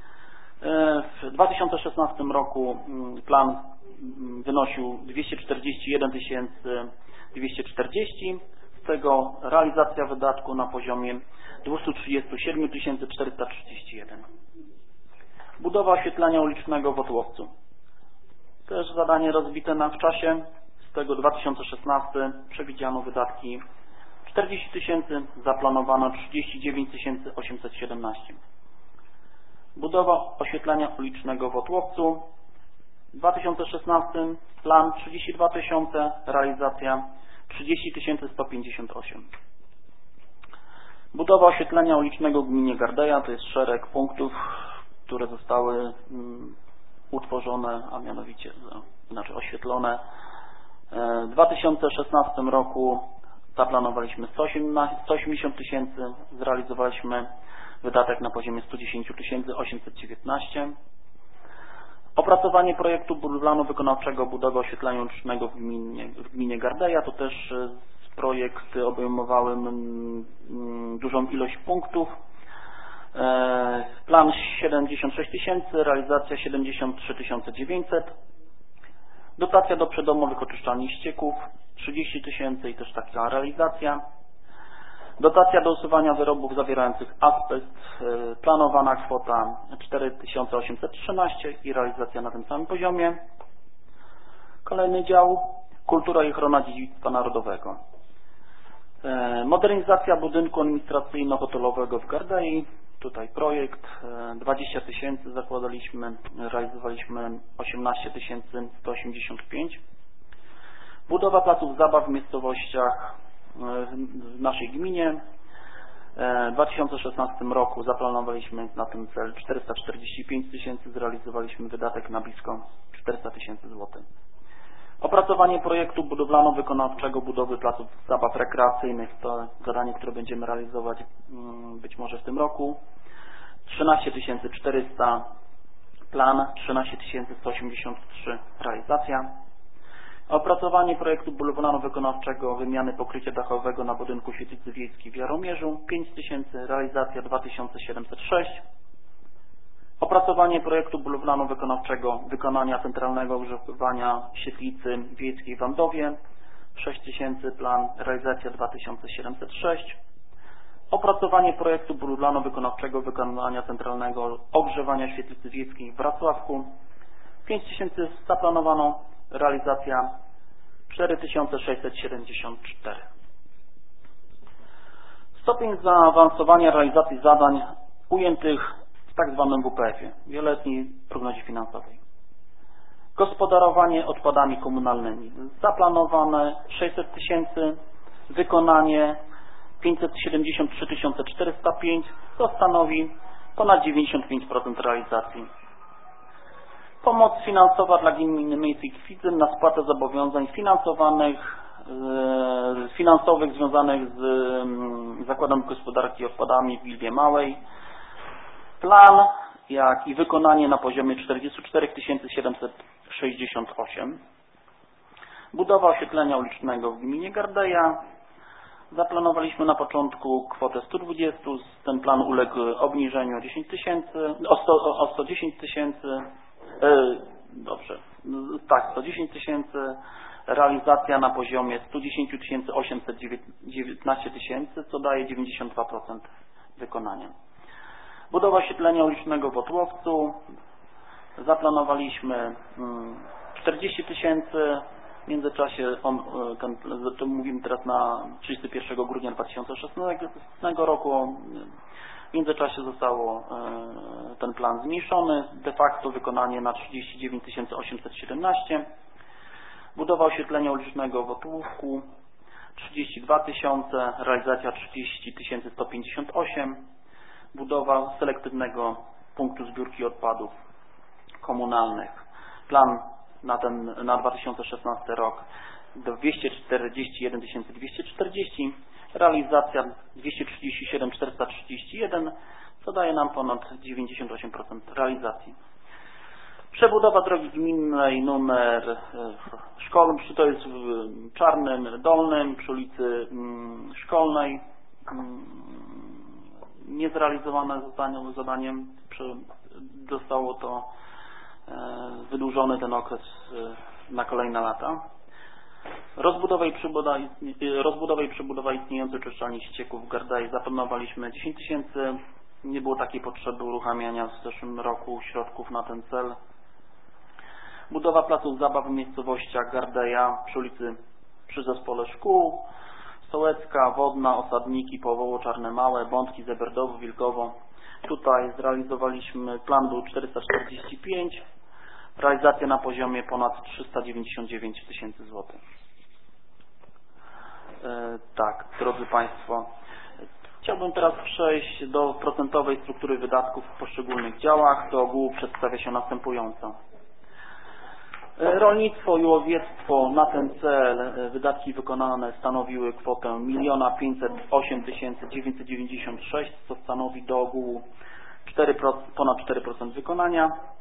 Speaker 2: W dwa tysiące szesnastym roku plan wynosił dwieście czterdzieści jeden tysięcy dwieście czterdzieści, z tego realizacja wydatku na poziomie dwieście trzydzieści siedem tysięcy czterysta trzydzieści jeden. Budowa oświetlenia ulicznego w Otłowcu. Też zadanie rozbite na w czasie. Z tego dwa tysiące szesnasty przewidziano wydatki czterdzieści tysięcy, zaplanowano trzydzieści dziewięć tysięcy osiemset siedemnaście. Budowa oświetlenia ulicznego w Otłowcu. W dwa tysiące szesnastym plan trzydzieści dwa tysiące, realizacja trzydzieści tysięcy sto pięćdziesiąt osiem. Budowa oświetlenia ulicznego w gminie Gardeja, to jest szereg punktów, które zostały um, utworzone, a mianowicie znaczy oświetlone. W dwa tysiące szesnastym roku zaplanowaliśmy sto osiemdziesiąt tysięcy, zrealizowaliśmy wydatek na poziomie sto dziesięć tysięcy osiemset dziewiętnaście. Opracowanie projektu planu wykonawczego budowy oświetlenia ulicznego w gminie, w gminie Gardeja. To też projekty obejmowały mm, dużą ilość punktów. E, plan siedemdziesiąt sześć tysięcy, realizacja siedemdziesiąt trzy tysiące dziewięćset. Dotacja do przydomowych oczyszczalni ścieków trzydzieści tysięcy i też taka realizacja. Dotacja do usuwania wyrobów zawierających azbest, e, planowana kwota cztery tysiące osiemset trzynaście i realizacja na tym samym poziomie. Kolejny dział, kultura i ochrona dziedzictwa narodowego. E, modernizacja budynku administracyjno-hotelowego w Gardei. Tutaj projekt, e, dwadzieścia tysięcy zakładaliśmy, realizowaliśmy osiemnaście tysięcy sto osiemdziesiąt pięć. Budowa placów zabaw w miejscowościach w naszej gminie. W dwa tysiące szesnastym roku zaplanowaliśmy na ten cel czterysta czterdzieści pięć tysięcy, zrealizowaliśmy wydatek na blisko czterysta tysięcy złotych. Opracowanie projektu budowlano-wykonawczego budowy placów zabaw rekreacyjnych to zadanie, które będziemy realizować być może w tym roku. trzynaście tysięcy czterysta plan, trzynaście tysięcy sto osiemdziesiąt trzy realizacja. Opracowanie projektu budowlano-wykonawczego wymiany pokrycia dachowego na budynku świetlicy wiejskiej w Jaromierzu pięć tysięcy, realizacja dwa tysiące siedemset sześć. Opracowanie projektu budowlano-wykonawczego wykonania centralnego ogrzewania świetlicy wiejskiej w Wandowie sześć tysięcy, plan, realizacja dwa tysiące siedemset sześć. Opracowanie projektu budowlano-wykonawczego wykonania centralnego ogrzewania świetlicy wiejskiej w Wrocławku pięć tysięcy zaplanowano, realizacja cztery tysiące sześćset siedemdziesiąt cztery. Stopień zaawansowania realizacji zadań ujętych w tak zwanym W P F-ie, wieloletniej prognozie finansowej. Gospodarowanie odpadami komunalnymi. Zaplanowane sześćset tysięcy, wykonanie pięćset siedemdziesiąt trzy tysiące czterysta pięć, co stanowi ponad dziewięćdziesiąt pięć procent realizacji. Pomoc finansowa dla gmin miejskich Kwidzyn na spłatę zobowiązań finansowanych, e, finansowych związanych z e, Zakładem Gospodarki Odpadami w Wilbie Małej. Plan, jak i wykonanie na poziomie czterdzieści cztery tysiące siedemset sześćdziesiąt osiem. Budowa oświetlenia ulicznego w gminie Gardeja. Zaplanowaliśmy na początku kwotę sto dwadzieścia, ten plan uległ obniżeniu o dziesięć tysięcy, o, sto, o sto dziesięć tysięcy, e, dobrze, tak, sto dziesięć tysięcy, realizacja na poziomie sto dziesięć tysięcy osiemset dziewiętnaście tysięcy, co daje dziewięćdziesiąt dwa procent wykonania. Budowa oświetlenia ulicznego w Otłowcu. Zaplanowaliśmy czterdzieści tysięcy. W międzyczasie, on, ten, to mówimy teraz na trzydziestego pierwszego grudnia dwa tysiące szesnastego roku, w międzyczasie zostało ten plan zmniejszony, de facto wykonanie na trzydzieści dziewięć tysięcy osiemset siedemnaście. Budowa oświetlenia ulicznego w Otłówku trzydzieści dwa tysiące, realizacja trzydzieści tysięcy sto pięćdziesiąt osiem. Budowa selektywnego punktu zbiórki odpadów komunalnych. Plan na, ten, na dwa tysiące szesnasty rok dwieście czterdzieści jeden tysięcy dwieście czterdzieści, realizacja dwieście trzydzieści siedem tysięcy czterysta trzydzieści jeden, co daje nam ponad dziewięćdziesiąt osiem procent realizacji. Przebudowa drogi gminnej numer szkolny, to jest w Czarnym Dolnym przy ulicy Szkolnej. Niezrealizowane zadaniem, zadaniem zostało to wydłużony ten okres na kolejne lata. Rozbudowa i przebudowa, rozbudowa i przebudowa istniejącej oczyszczalni ścieków w Gardei zaplanowaliśmy dziesięć tysięcy. Nie było takiej potrzeby uruchamiania w zeszłym roku środków na ten cel. Budowa placów zabaw w miejscowościach Gardeja przy ulicy, przy zespole szkół, Sołecka, Wodna, Osadniki, Powoło, Czarne Małe, Bątki, Zeberdowo, Wilkowo. Tutaj zrealizowaliśmy, plan był czterysta czterdzieści pięć, realizacja na poziomie ponad trzysta dziewięćdziesiąt dziewięć tysięcy złotych. E, tak, drodzy Państwo, chciałbym teraz przejść do procentowej struktury wydatków w poszczególnych działach. Do ogółu przedstawia się następująco. Rolnictwo i łowiectwo, na ten cel wydatki wykonane stanowiły kwotę milion pięćset osiem tysięcy dziewięćset dziewięćdziesiąt sześć, co stanowi do ogółu cztery, ponad cztery procent wykonania.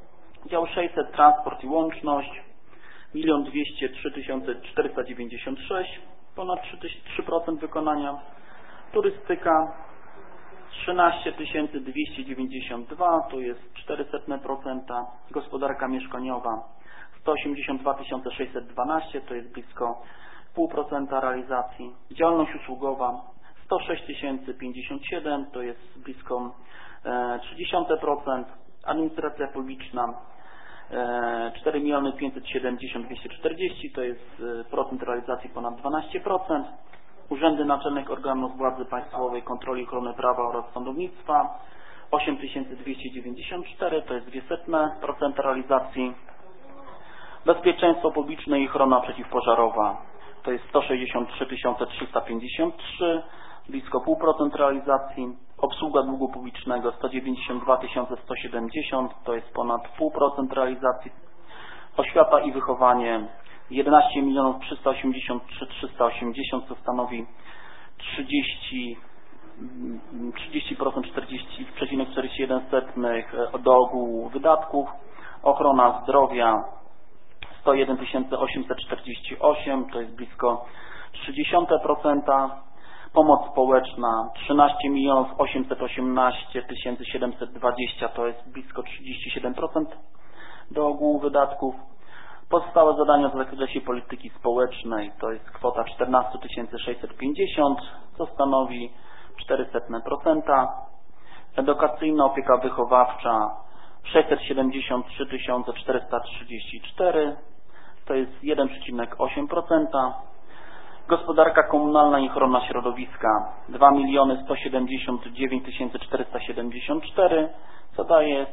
Speaker 2: Dział sześćset transport i łączność milion dwieście trzy tysiące czterysta dziewięćdziesiąt sześć, ponad trzy procent wykonania. Turystyka trzynaście tysięcy dwieście dziewięćdziesiąt dwa, to jest cztery procent. Gospodarka mieszkaniowa sto osiemdziesiąt dwa tysiące sześćset dwanaście, to jest blisko zero przecinek pięć procent realizacji. Działalność usługowa sto sześć tysięcy pięćdziesiąt siedem, to jest blisko trzydzieści procent. Administracja publiczna cztery miliony pięćset siedemdziesiąt dwieście czterdzieści, to jest procent realizacji ponad dwanaście procent. Urzędy naczelnych organów władzy państwowej, kontroli i ochrony prawa oraz sądownictwa osiem tysięcy dwieście dziewięćdziesiąt cztery, to jest zero przecinek dwa procent realizacji. Bezpieczeństwo publiczne i ochrona przeciwpożarowa to jest sto sześćdziesiąt trzy tysiące trzysta pięćdziesiąt trzy, blisko zero przecinek pięć procent realizacji. Obsługa długu publicznego sto dziewięćdziesiąt dwa tysiące sto siedemdziesiąt, to jest ponad zero przecinek pięć procent realizacji. Oświata i wychowanie jedenaście milionów trzysta osiemdziesiąt trzy tysiące trzysta osiemdziesiąt, co stanowi trzydzieści procent czterdzieści przecinek czterdzieści jeden do ogółu wydatków. Ochrona zdrowia sto jeden tysięcy osiemset czterdzieści osiem, to jest blisko trzydzieści procent. Pomoc społeczna trzynaście milionów osiemset osiemnaście tysięcy siedemset dwadzieścia, to jest blisko trzydzieści siedem procent do ogółu wydatków. Pozostałe zadania w zakresie polityki społecznej to jest kwota czternaście tysięcy sześćset pięćdziesiąt, co stanowi czterysta procent. Edukacyjna opieka wychowawcza sześćset siedemdziesiąt trzy tysiące czterysta trzydzieści cztery, to jest jeden przecinek osiem procent. Gospodarka komunalna i ochrona środowiska dwa miliony sto siedemdziesiąt dziewięć tysięcy czterysta siedemdziesiąt cztery, co daje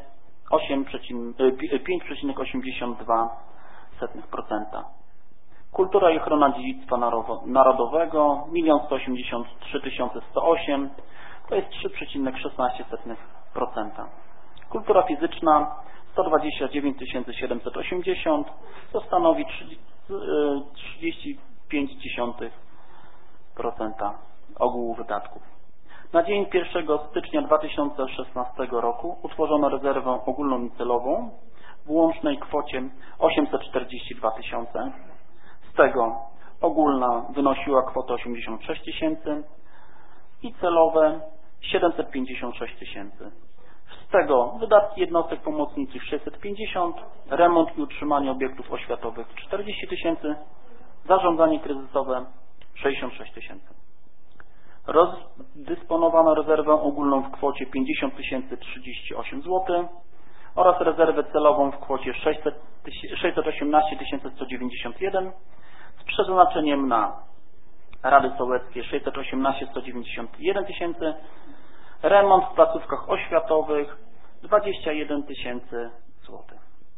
Speaker 2: pięć przecinek osiemdziesiąt dwa procent. Kultura i ochrona dziedzictwa narodowego milion sto osiemdziesiąt trzy tysiące sto osiem, to jest trzy przecinek szesnaście procent. Kultura fizyczna sto dwadzieścia dziewięć tysięcy siedemset osiemdziesiąt, co stanowi trzydzieści pięć przecinek pięć procent ogółu wydatków. Na dzień pierwszego stycznia dwa tysiące szesnastego roku utworzono rezerwę ogólną i celową w łącznej kwocie osiemset czterdzieści dwa tysiące. Z tego ogólna wynosiła kwotę osiemdziesiąt sześć tysięcy i celowe siedemset pięćdziesiąt sześć tysięcy. Z tego wydatki jednostek pomocniczych sześćset pięćdziesiąt, remont i utrzymanie obiektów oświatowych czterdzieści tysięcy, zarządzanie kryzysowe sześćdziesiąt sześć tysięcy. Rozdysponowano rezerwę ogólną w kwocie pięćdziesiąt tysięcy trzydzieści osiem złotych oraz rezerwę celową w kwocie sześćset osiemnaście tysięcy sto dziewięćdziesiąt jeden z przeznaczeniem na Rady Sołeckie sześćset osiemnaście tysięcy sto dziewięćdziesiąt jeden tysięcy, remont w placówkach oświatowych dwadzieścia jeden tysięcy złotych.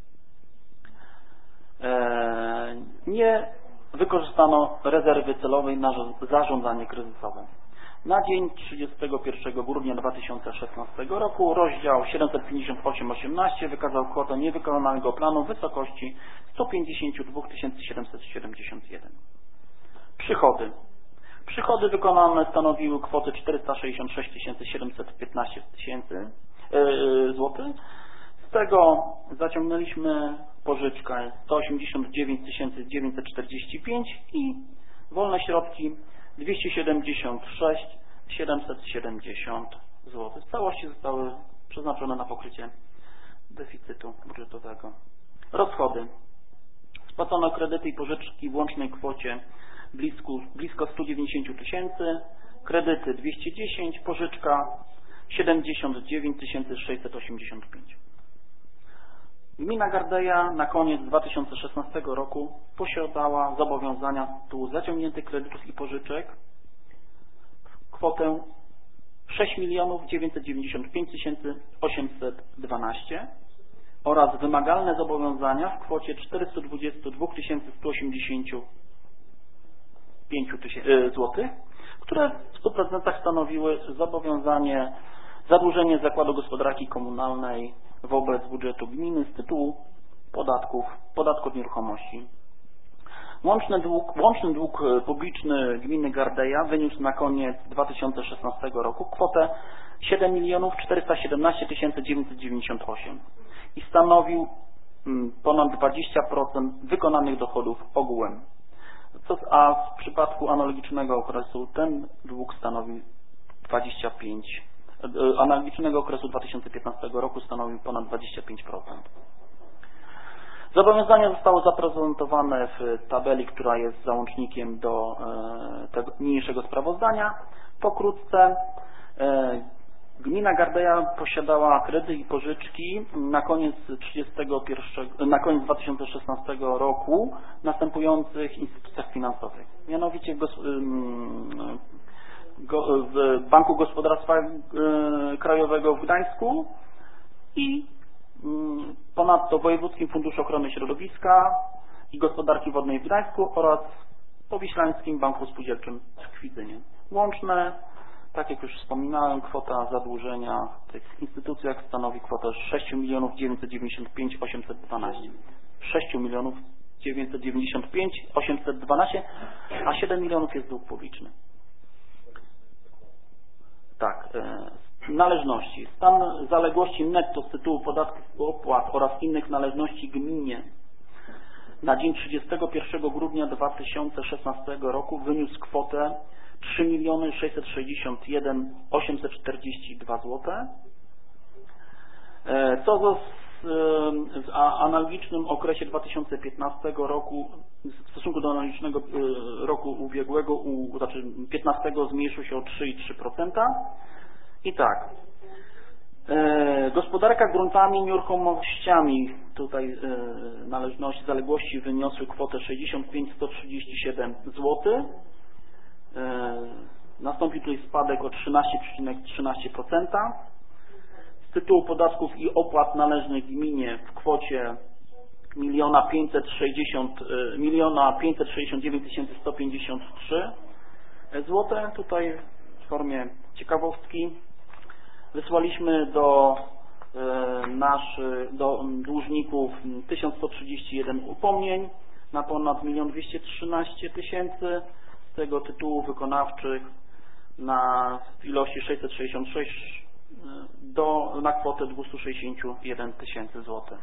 Speaker 2: Eee, nie wykorzystano rezerwy celowej na zarządzanie kryzysowe. Na dzień trzydziestego pierwszego grudnia dwa tysiące szesnastego roku rozdział siedemset pięćdziesiąt osiem osiemnaście wykazał kwotę niewykonanego planu w wysokości sto pięćdziesiąt dwa tysiące siedemset siedemdziesiąt jeden. Przychody. Przychody wykonane stanowiły kwotę czterysta sześćdziesiąt sześć tysięcy siedemset piętnaście złotych. Z tego zaciągnęliśmy pożyczkę sto osiemdziesiąt dziewięć tysięcy dziewięćset czterdzieści pięć i wolne środki dwieście siedemdziesiąt sześć tysięcy siedemset siedemdziesiąt złotych. W całości zostały przeznaczone na pokrycie deficytu budżetowego. Rozchody. Spłacono kredyty i pożyczki w łącznej kwocie blisko, blisko sto dziewięćdziesiąt tysięcy, kredyty dwieście dziesięć, pożyczka siedemdziesiąt dziewięć tysięcy sześćset osiemdziesiąt pięć. Gmina Gardeja na koniec dwa tysiące szesnastego roku posiadała zobowiązania z tytułu zaciągniętych kredytów i pożyczek w kwotę sześć milionów dziewięćset dziewięćdziesiąt pięć tysięcy osiemset dwanaście oraz wymagalne zobowiązania w kwocie czterysta dwadzieścia dwa tysiące sto osiemdziesiąt pięć złotych, które w stu procentach stanowiły zobowiązanie, zadłużenie Zakładu Gospodarki Komunalnej wobec budżetu gminy z tytułu podatków, podatku od nieruchomości. Łączny dług, łączny dług publiczny gminy Gardeja wyniósł na koniec dwa tysiące szesnastego roku kwotę siedem milionów czterysta siedemnaście tysięcy dziewięćset dziewięćdziesiąt osiem i stanowił ponad dwadzieścia procent wykonanych dochodów ogółem. Co, a w przypadku analogicznego okresu ten dług stanowi dwadzieścia pięć procent. Analogicznego okresu dwa tysiące piętnastego roku stanowił ponad dwadzieścia pięć procent. Zobowiązania zostały zaprezentowane w tabeli, która jest załącznikiem do tego niniejszego sprawozdania. Pokrótce gmina Gardeja posiadała kredyty i pożyczki na koniec, trzydziestego pierwszego, na koniec dwa tysiące szesnastego roku w następujących instytucjach finansowych. Mianowicie w, w Banku Gospodarstwa Krajowego w Gdańsku i ponadto Wojewódzkim Funduszu Ochrony Środowiska i Gospodarki Wodnej w Gdańsku oraz Powiślańskim Banku Spółdzielczym w Kwidzynie. Łączne, tak jak już wspominałem, kwota zadłużenia w tych instytucjach stanowi kwotę sześć milionów dziewięćset dziewięćdziesiąt pięć tysięcy osiemset dwanaście. sześć milionów dziewięćset dziewięćdziesiąt pięć tysięcy osiemset dwanaście, a siedem milionów jest dług publiczny. Tak, e, należności. Stan zaległości netto z tytułu podatków, opłat oraz innych należności gminie na dzień trzydziestego pierwszego grudnia dwa tysiące szesnastego roku wyniósł kwotę trzy miliony sześćset sześćdziesiąt jeden tysięcy osiemset czterdzieści dwa złote. E, co do w analogicznym okresie dwa tysiące piętnastego roku, w stosunku do analogicznego roku ubiegłego, u, znaczy piętnastego zmniejszył się o trzy i trzy procent. I tak, e, gospodarka gruntami i nieruchomościami, tutaj e, należności, zaległości wyniosły kwotę sześćdziesiąt pięć tysięcy sto trzydzieści siedem złotych. E, nastąpił tutaj spadek o trzynaście przecinek trzynaście procent. Z tytułu podatków i opłat należnych gminie w kwocie miliona pięćset sześćdziesiąt dziewięć tysięcy sto pięćdziesiąt trzy złote. Tutaj w formie ciekawostki wysłaliśmy do e, naszych do dłużników tysiąc sto trzydzieści jeden upomnień na ponad milion dwieście trzynaście tysięcy, z tego tytułów wykonawczych na w ilości sześćset sześćdziesiąt sześć do, na kwotę dwieście sześćdziesiąt jeden tysięcy złotych.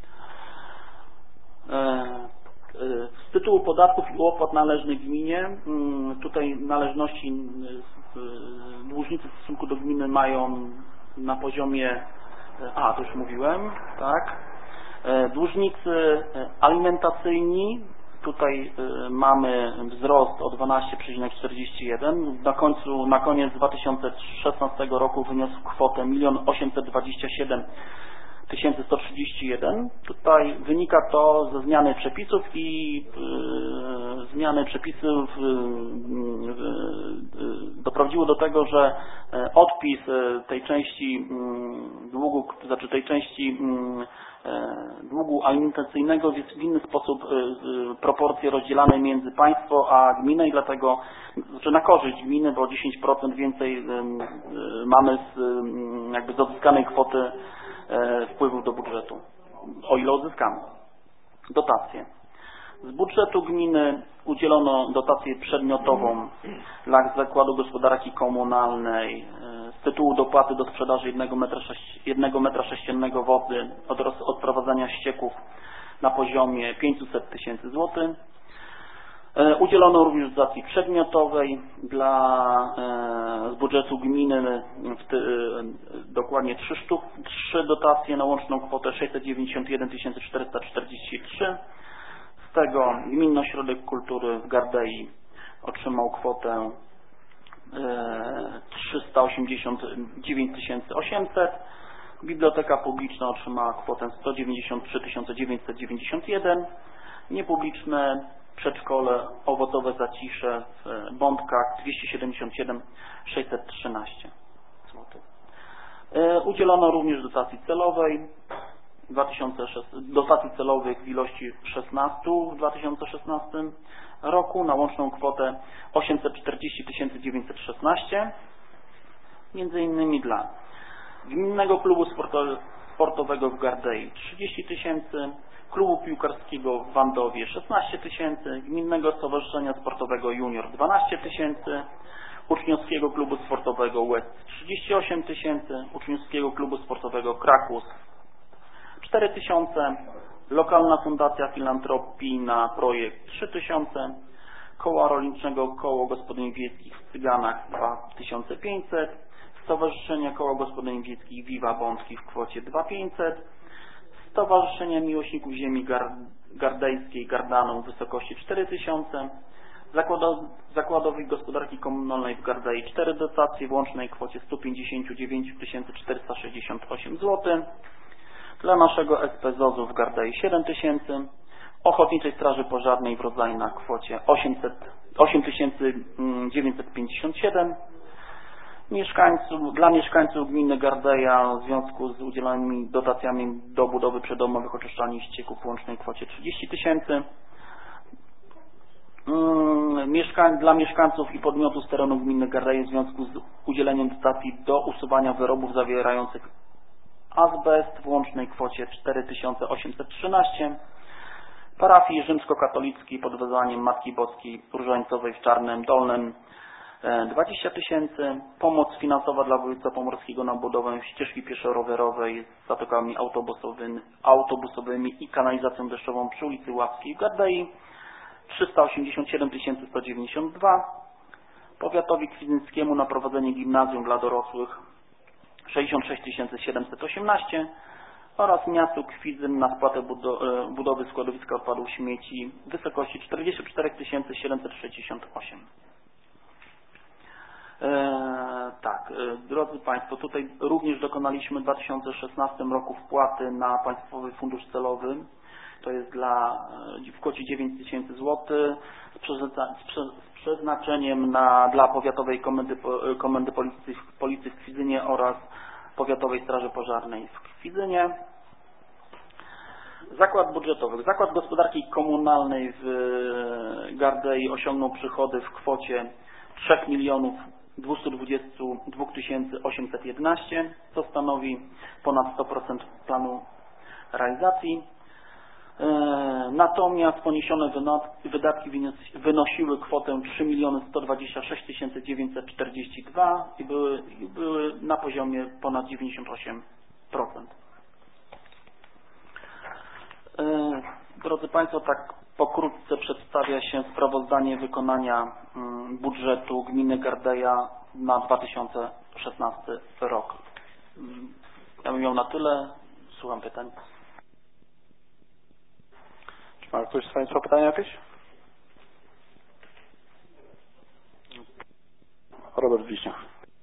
Speaker 2: Z tytułu podatków i opłat należnych gminie, tutaj należności dłużnicy w stosunku do gminy mają na poziomie, a to już mówiłem, tak, dłużnicy alimentacyjni, tutaj mamy wzrost o dwanaście przecinek czterdzieści jeden. Na końcu, na koniec dwa tysiące szesnastego roku wyniósł kwotę milion osiemset dwadzieścia siedem tysięcy sto trzydzieści jeden. Tutaj wynika to ze zmiany przepisów i yy, zmiany przepisów yy, yy, doprowadziło do tego, że odpis tej części yy, długu, znaczy tej części yy, długu alimentacyjnego jest w inny sposób proporcje rozdzielane między państwo a gminę i dlatego, znaczy na korzyść gminy, bo dziesięć procent więcej mamy z, jakby z odzyskanej kwoty wpływów do budżetu, o ile odzyskamy. Dotacje. Z budżetu gminy udzielono dotację przedmiotową dla Zakładu Gospodarki Komunalnej z tytułu dopłaty do sprzedaży jednego metra sześciennego wody od odprowadzania ścieków na poziomie pięćset tysięcy złotych. Udzielono również dotacji przedmiotowej dla, z budżetu gminy, w ty, dokładnie trzy, sztuk, trzy dotacje na łączną kwotę sześćset dziewięćdziesiąt jeden tysięcy czterysta czterdzieści trzy. Z tego Gminny Ośrodek Kultury w Gardei otrzymał kwotę trzysta osiemdziesiąt dziewięć tysięcy osiemset. Biblioteka Publiczna otrzymała kwotę sto dziewięćdziesiąt trzy tysiące dziewięćset dziewięćdziesiąt jeden. Niepubliczne przedszkole Owocowe Zacisze w Bątkach dwieście siedemdziesiąt siedem tysięcy sześćset trzynaście złotych. Udzielono również dotacji celowej dotacji celowych w ilości szesnaście w dwa tysiące szesnastym roku na łączną kwotę osiemset czterdzieści tysięcy dziewięćset szesnaście, między innymi dla Gminnego Klubu Sportowego w Gardei trzydzieści tysięcy, Klubu Piłkarskiego w Wandowie szesnaście tysięcy, Gminnego Stowarzyszenia Sportowego Junior dwanaście tysięcy, Uczniowskiego Klubu Sportowego West trzydzieści osiem tysięcy, Uczniowskiego Klubu Sportowego Krakus cztery tysiące Lokalna Fundacja Filantropii na projekt trzy tysiące. Koła Rolniczego Koło Gospodyń Wiejskich w Cyganach dwa tysiące pięćset. Stowarzyszenie Koło Gospodyń Wiejskich Viva Bączki w kwocie dwa tysiące pięćset. Stowarzyszenie Miłośników Ziemi Gardejskiej Gardanum w wysokości cztery tysiące. Zakładowi Gospodarki Komunalnej w Gardei cztery dotacje w łącznej kwocie sto pięćdziesiąt dziewięć tysięcy czterysta sześćdziesiąt osiem złotych. Dla naszego S P Z O Z-u w Gardei siedem tysięcy. Ochotniczej Straży Pożarnej w Rodzaju na kwocie osiem tysięcy dziewięćset pięćdziesiąt siedem. Mieszkańców, dla mieszkańców gminy Gardeja w związku z udzielanymi dotacjami do budowy przedomowych oczyszczalni ścieków w łącznej kwocie trzydzieści tysięcy. Mieszkań, dla mieszkańców i podmiotów z terenu gminy Gardeja w związku z udzieleniem dotacji do usuwania wyrobów zawierających azbest w łącznej kwocie cztery tysiące osiemset trzynaście. Parafii rzymskokatolickiej pod wezwaniem Matki Boskiej Różańcowej w Czarnym Dolnym dwadzieścia tysięcy. Pomoc finansowa dla województwa pomorskiego na budowę ścieżki pieszo-rowerowej z zatokami autobusowymi, autobusowymi i kanalizacją deszczową przy ulicy Łapskiej w Gardei trzysta osiemdziesiąt siedem tysięcy sto dziewięćdziesiąt dwa. Powiatowi kwizyńskiemu na prowadzenie gimnazjum dla dorosłych sześćdziesiąt sześć tysięcy siedemset osiemnaście oraz miastu Kwidzyn na spłatę budowy składowiska odpadów śmieci w wysokości czterdzieści cztery tysiące siedemset sześćdziesiąt osiem. Eee, tak, e, drodzy Państwo, tutaj również dokonaliśmy w dwa tysiące szesnastym roku wpłaty na Państwowy Fundusz Celowy. To jest dla, w kwocie dziewięć tysięcy złotych z przeznaczeniem na, dla Powiatowej Komendy, Komendy Policji, Policji w Kwidzynie oraz Powiatowej Straży Pożarnej w Kwidzynie. Zakład budżetowy. Zakład Gospodarki Komunalnej w Gardei osiągnął przychody w kwocie trzy miliony dwieście dwadzieścia dwa tysiące osiemset jedenaście, co stanowi ponad sto procent planu realizacji. Natomiast poniesione wydatki wynosiły kwotę trzy miliony sto dwadzieścia sześć tysięcy dziewięćset czterdzieści dwa i były, i były na poziomie ponad dziewięćdziesiąt osiem procent. Drodzy Państwo, tak pokrótce przedstawia się sprawozdanie wykonania budżetu gminy Gardeja na dwa tysiące szesnasty rok. Ja bym miał na tyle. Słucham pytań.
Speaker 1: Czy ma ktoś z Państwa pytania jakieś? Robert Wiśnia.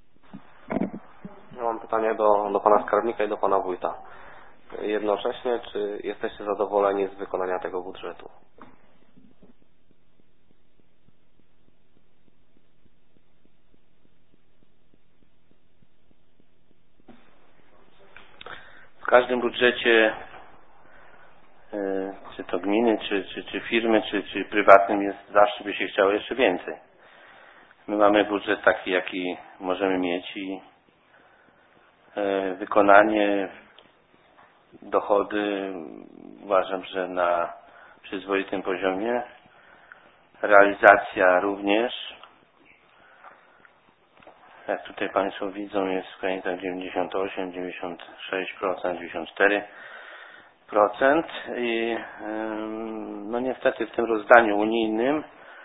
Speaker 3: Ja mam pytanie do, do Pana Skarbnika i do Pana Wójta. Jednocześnie, czy jesteście zadowoleni z wykonania tego budżetu?
Speaker 4: W każdym budżecie, czy to gminy, czy, czy, czy firmy, czy, czy prywatnym, jest zawsze by się chciało jeszcze więcej. My mamy budżet taki, jaki możemy mieć i wykonanie, dochody uważam, że na przyzwoitym poziomie. Realizacja również. Jak tutaj Państwo widzą, jest w granicach dziewięćdziesiąt osiem, dziewięćdziesiąt sześć procent, dziewięćdziesiąt cztery procent i no niestety w tym rozdaniu unijnym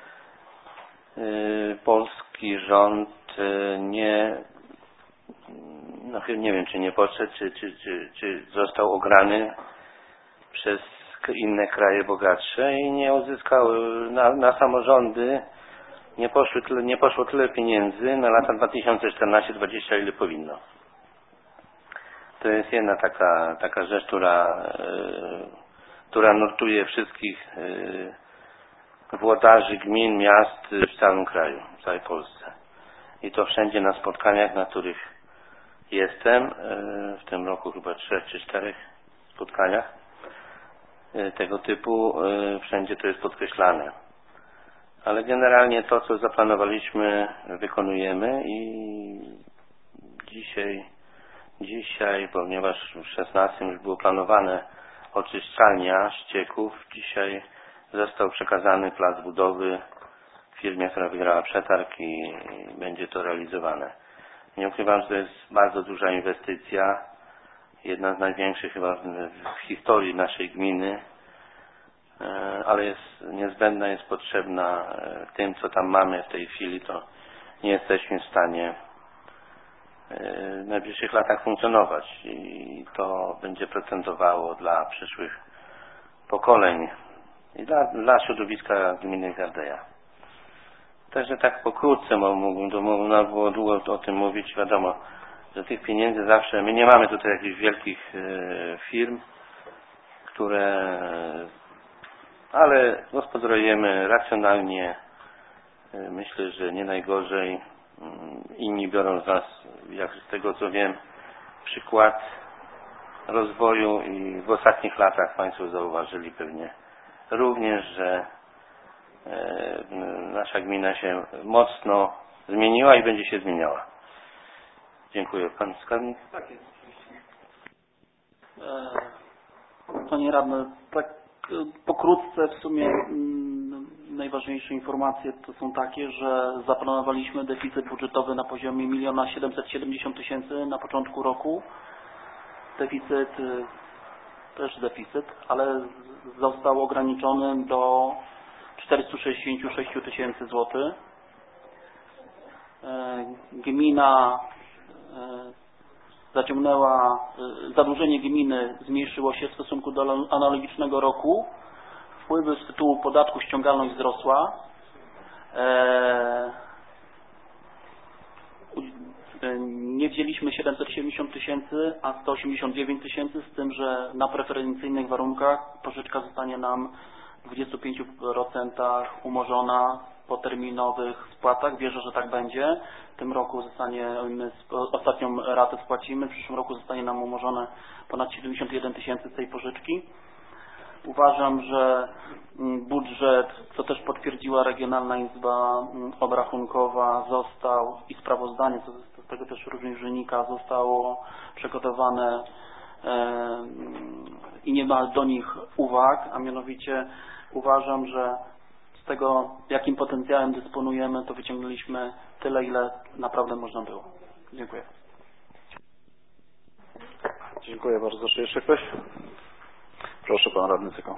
Speaker 4: polski rząd nie no nie wiem, czy nie podszedł, czy, czy, czy, czy został ograny przez inne kraje bogatsze i nie uzyskał na, na samorządy nie poszły tyle, nie poszło tyle pieniędzy na lata dwa tysiące czternaście do dwudziestego dwudziestego, ile powinno. To jest jedna taka, taka rzecz, która, yy, która nurtuje wszystkich yy, włodarzy gmin, miast w całym kraju, w całej Polsce. I to wszędzie na spotkaniach, na których jestem, yy, w tym roku chyba trzech czy czterech spotkaniach yy, tego typu, yy, wszędzie to jest podkreślane. Ale generalnie to, co zaplanowaliśmy, wykonujemy i dzisiaj, dzisiaj, ponieważ w szesnastym już było planowane oczyszczalnia ścieków, dzisiaj został przekazany plac budowy firmie, która wygrała przetarg i będzie to realizowane. Nie ukrywam, że to jest bardzo duża inwestycja jedna z największych chyba w, w historii naszej gminy, ale jest niezbędna, jest potrzebna. Tym, co tam mamy w tej chwili, to nie jesteśmy w stanie w najbliższych latach funkcjonować i to będzie procentowało dla przyszłych pokoleń i dla, dla środowiska gminy Gardeja. Także tak pokrótce mógłbym, to można było długo o tym mówić. Wiadomo, że tych pieniędzy zawsze, my nie mamy tutaj jakichś wielkich e, firm, które, ale gospodarujemy racjonalnie. E, myślę, że nie najgorzej. Inni biorą z nas, jak z tego co wiem, przykład rozwoju i w ostatnich latach Państwo zauważyli pewnie również, że e, nasza gmina się mocno zmieniła i będzie się zmieniała. Dziękuję. Pan skarbnik?
Speaker 2: Tak jest. E, Panie Radny, tak pokrótce w sumie m, najważniejsze informacje to są takie, że zaplanowaliśmy deficyt budżetowy na poziomie miliona siedemset siedemdziesiąt tysięcy na początku roku. Deficyt, też deficyt, ale został ograniczony do czterysta sześćdziesiąt sześć tysięcy złotych. Gmina zaciągnęła, zadłużenie gminy zmniejszyło się w stosunku do analogicznego roku. Wpływy z tytułu podatku ściągalność wzrosła. Nie wzięliśmy siedemset siedemdziesiąt tysięcy, a sto osiemdziesiąt dziewięć tysięcy, z tym, że na preferencyjnych warunkach pożyczka zostanie nam w dwudziestu pięciu procentach umorzona po terminowych spłatach. Wierzę, że tak będzie. W tym roku zostanie, my ostatnią ratę spłacimy, w przyszłym roku zostanie nam umorzone ponad siedemdziesiąt jeden tysięcy z tej pożyczki. Uważam, że budżet, co też potwierdziła Regionalna Izba Obrachunkowa, został i sprawozdanie, co z tego też również wynika, zostało przygotowane e, i nie ma do nich uwag, a mianowicie uważam, że z tego, jakim potencjałem dysponujemy, to wyciągnęliśmy tyle, ile naprawdę można było. Dziękuję.
Speaker 1: Dziękuję bardzo. Czy jeszcze ktoś? Proszę, pan radny Cyko.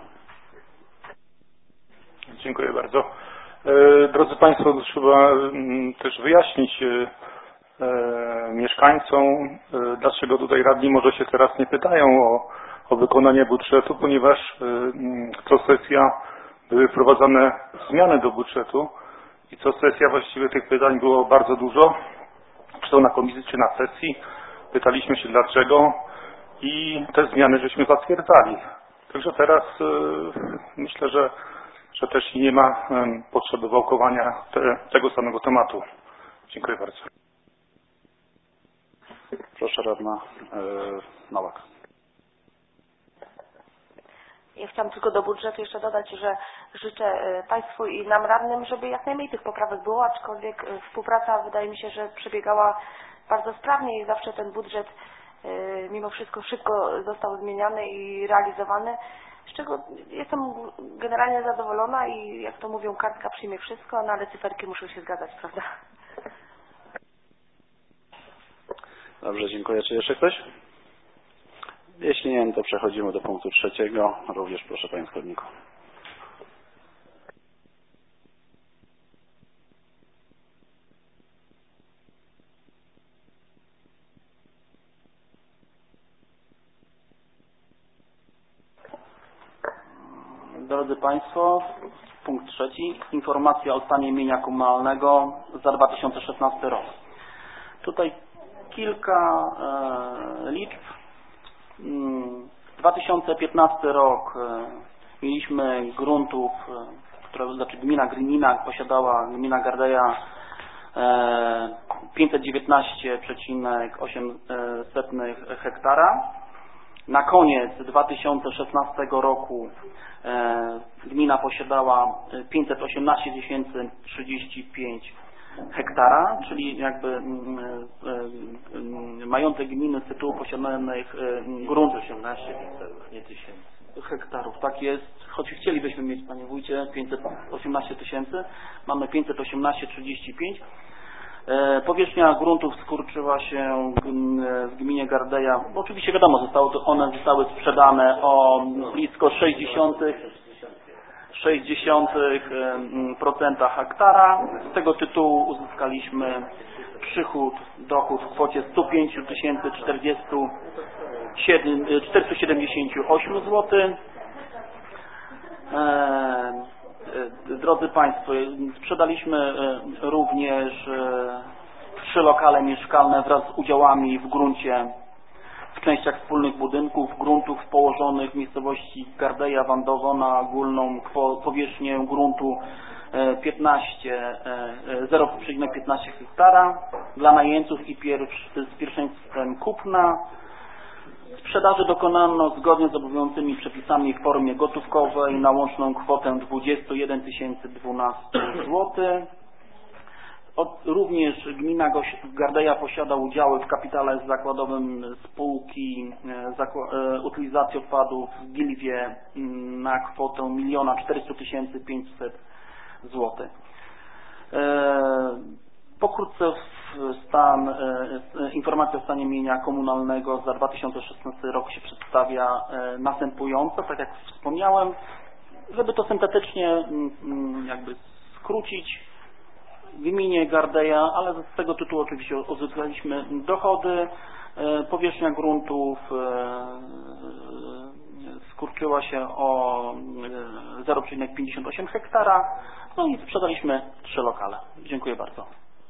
Speaker 5: Dziękuję bardzo. E, drodzy Państwo, trzeba m, też wyjaśnić e, e, mieszkańcom, e, dlaczego tutaj radni może się teraz nie pytają o, o wykonanie budżetu, ponieważ e, m, co sesja były wprowadzane zmiany do budżetu i co sesja właściwie tych pytań było bardzo dużo, czy to na komisji, czy na sesji. Pytaliśmy się dlaczego i te zmiany żeśmy zatwierdzali. Także teraz y, myślę, że, że też nie ma y, potrzeby wałkowania te, tego samego tematu. Dziękuję bardzo.
Speaker 1: Proszę radna y, Nowak.
Speaker 6: Ja chciałam tylko do budżetu jeszcze dodać, że życzę Państwu i nam radnym, żeby jak najmniej tych poprawek było, aczkolwiek współpraca wydaje mi się, że przebiegała bardzo sprawnie i zawsze ten budżet mimo wszystko szybko został zmieniany i realizowany, z czego jestem generalnie zadowolona i jak to mówią, kartka przyjmie wszystko, no ale cyferki muszą się zgadzać, prawda?
Speaker 1: Dobrze, dziękuję. Czy jeszcze ktoś? Jeśli nie, to przechodzimy do punktu trzeciego. Również proszę, panie skarbniku.
Speaker 2: Drodzy Państwo, punkt trzeci. Informacja o stanie mienia komunalnego za dwa tysiące szesnasty rok. Tutaj kilka e, liczb. dwa tysiące piętnasty rok e, mieliśmy gruntów, e, które, znaczy gmina Gmina posiadała, gmina Gardeja e, pięćset dziewiętnaście przecinek osiem hektara. Na koniec dwa tysiące szesnastego roku e, gmina posiadała pięćset osiemnaście tysięcy trzydzieści pięć hektara, czyli jakby mm, y, y, majątek gminy z tytułu posiadanych y, gruntów osiemnaście hektarów, nie tysięcy hektarów, tak jest, choć chcielibyśmy mieć, panie wójcie, pięćset osiemnaście tysięcy, mamy pięćset osiemnaście trzydzieści pięć. Powierzchnia gruntów skurczyła się w gminie Gardeja. Oczywiście wiadomo, zostało to, one zostały sprzedane o blisko sześćdziesiąt procent hektara. Z tego tytułu uzyskaliśmy przychód, dochód w kwocie sto pięć tysięcy czterysta siedemdziesiąt osiem złotych. Drodzy Państwo, sprzedaliśmy również trzy lokale mieszkalne wraz z udziałami w gruncie w częściach wspólnych budynków, gruntów położonych w miejscowości Gardeja Wandowo na ogólną powierzchnię gruntu zero przecinek piętnaście hektara dla najemców i pierwsz, z pierwszeństwem kupna. Sprzedaży dokonano zgodnie z obowiązującymi przepisami w formie gotówkowej na łączną kwotę dwadzieścia jeden tysięcy dwanaście złotych. Od, również gmina Gardeja posiada udziały w kapitale zakładowym spółki zakła, e, utylizacji odpadów w Gilwie na kwotę miliona czterysta tysięcy pięćset złotych. E, pokrótce stan, e, informacja o stanie mienia komunalnego za dwa tysiące szesnasty rok się przedstawia e, następująco, tak jak wspomniałem, żeby to syntetycznie m, jakby skrócić. W gminie Gardeja, ale z tego tytułu oczywiście uzyskaliśmy dochody. Powierzchnia gruntów skurczyła się o zero przecinek pięćdziesiąt osiem hektara. No i sprzedaliśmy trzy lokale. Dziękuję bardzo.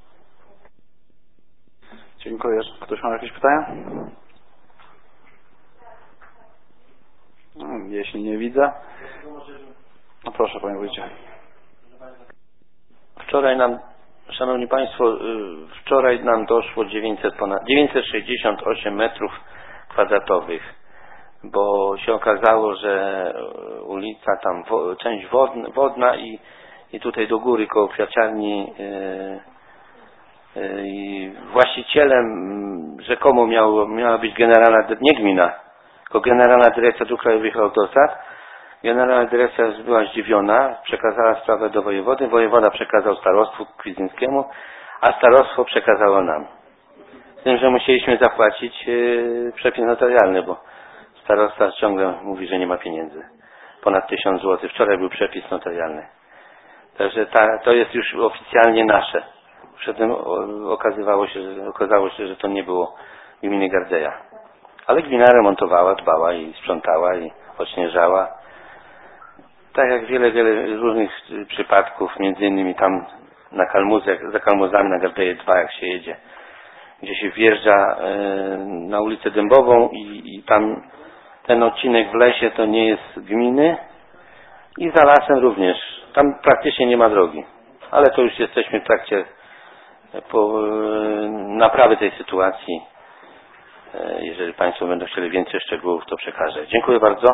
Speaker 1: Dziękuję. Ktoś ma jakieś pytania? No, jeśli nie widzę, no proszę, panie wójcie.
Speaker 4: Wczoraj nam, szanowni państwo, wczoraj nam doszło dziewięćset, ponad, dziewięćset sześćdziesiąt osiem metrów kwadratowych, bo się okazało, że ulica tam, część wodna, wodna i, i tutaj do góry koło kwiaciarni yy, yy, właścicielem rzekomo miało, miała być generalna, nie gmina, tylko Generalna Dyrekcja Dróg Krajowych i Autostrad. Generalna Dyrekcja była zdziwiona, przekazała sprawę do wojewody, wojewoda przekazał starostwu kwizyńskiemu, a starostwo przekazało nam. Z tym, że musieliśmy zapłacić yy, przepis notarialny, bo starosta ciągle mówi, że nie ma pieniędzy. Ponad tysiąc złotych. Wczoraj był przepis notarialny. Także ta, to jest już oficjalnie nasze. Przedtem okazywało się, że, okazało się, że to nie było gminy Gardeja. Ale gmina remontowała, dbała i sprzątała i odśnieżała. Tak jak wiele, wiele różnych przypadków, między innymi tam na Kalmuzach, za Kalmuzami na Gardeje dwa, jak się jedzie, gdzie się wjeżdża na ulicę Dębową i, i tam ten odcinek w lesie to nie jest gminy i za lasem również. Tam praktycznie nie ma drogi. Ale to już jesteśmy w trakcie po, naprawy tej sytuacji. Jeżeli państwo będą chcieli więcej szczegółów, to przekażę. Dziękuję bardzo.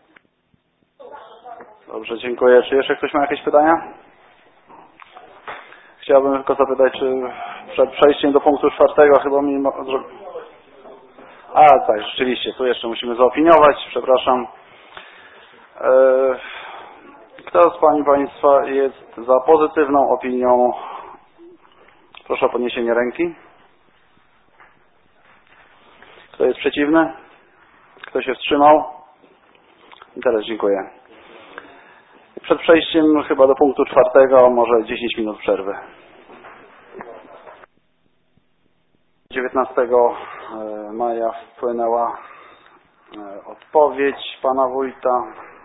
Speaker 1: Dobrze, dziękuję. Czy jeszcze ktoś ma jakieś pytania? Chciałbym tylko zapytać, czy przed przejściem do punktu czwartego chyba mi... A, tak, rzeczywiście, tu jeszcze musimy zaopiniować, przepraszam. Kto z Pań i Państwa jest za pozytywną opinią? Proszę o podniesienie ręki. Kto jest przeciwny? Kto się wstrzymał? I teraz dziękuję. Przed przejściem chyba do punktu czwartego może dziesięć minut przerwy. dziewiętnastego maja wpłynęła odpowiedź pana wójta.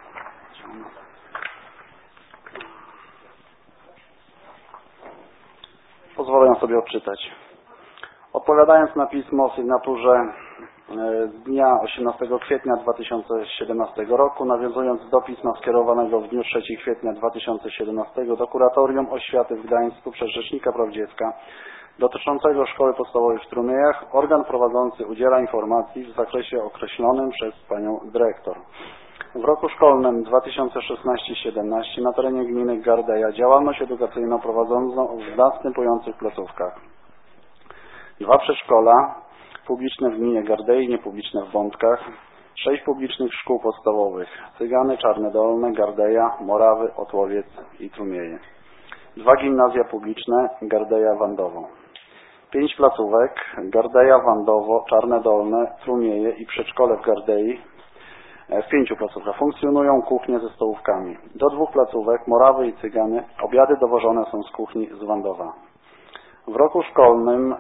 Speaker 1: Pozwolę ją sobie odczytać. Odpowiadając na pismo o sygnaturze z dnia osiemnastego kwietnia dwa tysiące siedemnastego roku, nawiązując do pisma skierowanego w dniu trzeciego kwietnia dwa tysiące siedemnastego do Kuratorium Oświaty w Gdańsku przez Rzecznika Praw Dziecka dotyczącego Szkoły Podstawowej w Strumiejach, organ prowadzący udziela informacji w zakresie określonym przez panią dyrektor. W roku szkolnym dwa tysiące szesnastego siedemnastego na terenie gminy Gardeja działalność edukacyjną prowadzono w następujących placówkach. Dwa przedszkola publiczne w gminie Gardei, niepubliczne w Wątkach, sześć publicznych szkół podstawowych, Cygany, Czarne Dolne, Gardeja, Morawy, Otłowiec i Trumieje. Dwa gimnazja publiczne, Gardeja, Wandowo. Pięć placówek, Gardeja, Wandowo, Czarne Dolne, Trumieje i przedszkole w Gardei. W pięciu placówkach funkcjonują kuchnie ze stołówkami. Do dwóch placówek, Morawy i Cygany, obiady dowożone są z kuchni z Wandowa. W roku szkolnym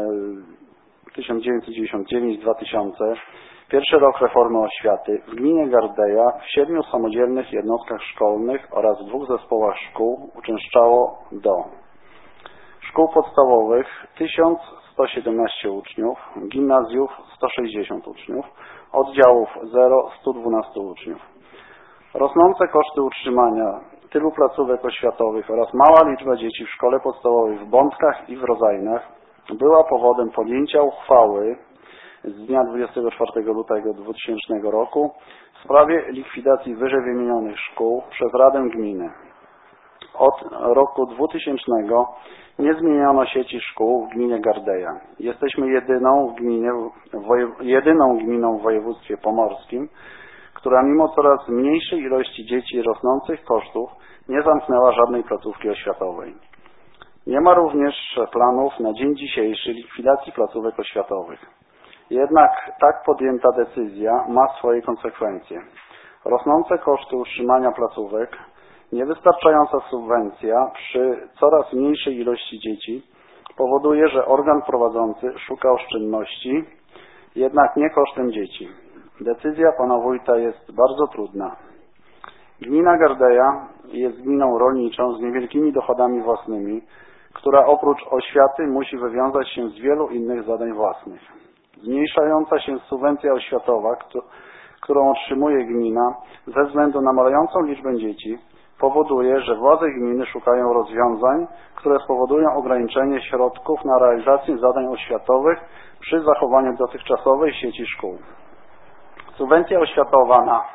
Speaker 1: tysiąc dziewięćset dziewięćdziesiątym dziewiątym dwa tysiące, pierwszy rok reformy oświaty, w gminie Gardeja w siedmiu samodzielnych jednostkach szkolnych oraz w dwóch zespołach szkół uczęszczało do szkół podstawowych tysiąc sto siedemnaście uczniów, gimnazjów sto sześćdziesiąt uczniów, oddziałów zero sto dwanaście uczniów. Rosnące koszty utrzymania tylu placówek oświatowych oraz mała liczba dzieci w szkole podstawowej w Bątkach i w Rodzajnach była powodem podjęcia uchwały z dnia dwudziestego czwartego lutego dwutysięcznego roku w sprawie likwidacji wyżej wymienionych szkół przez Radę Gminy. Od roku dwutysięcznego nie zmieniono sieci szkół w gminie Gardeja. Jesteśmy jedyną, w gminie, jedyną gminą w województwie pomorskim, która mimo coraz mniejszej ilości dzieci i rosnących kosztów nie zamknęła żadnej placówki oświatowej. Nie ma również planów na dzień dzisiejszy likwidacji placówek oświatowych. Jednak tak podjęta decyzja ma swoje konsekwencje. Rosnące koszty utrzymania placówek, niewystarczająca subwencja przy coraz mniejszej ilości dzieci powoduje, że organ prowadzący szuka oszczędności, jednak nie kosztem dzieci. Decyzja pana wójta jest bardzo trudna. Gmina Gardeja jest gminą rolniczą z niewielkimi dochodami własnymi, która oprócz oświaty musi wywiązać się z wielu innych zadań własnych. Zmniejszająca się subwencja oświatowa, którą otrzymuje gmina ze względu na malejącą liczbę dzieci, powoduje, że władze gminy szukają rozwiązań, które spowodują ograniczenie środków na realizację zadań oświatowych przy zachowaniu dotychczasowej sieci szkół. Subwencja oświatowa na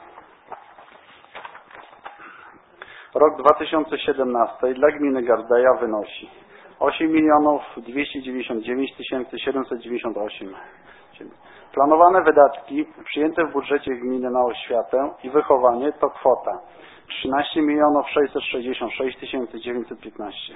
Speaker 1: rok dwa tysiące siedemnasty dla gminy Gardeja wynosi osiem milionów dwieście dziewięćdziesiąt dziewięć tysięcy siedemset dziewięćdziesiąt osiem. Planowane wydatki przyjęte w budżecie gminy na oświatę i wychowanie to kwota trzynaście milionów sześćset sześćdziesiąt sześć tysięcy dziewięćset piętnaście.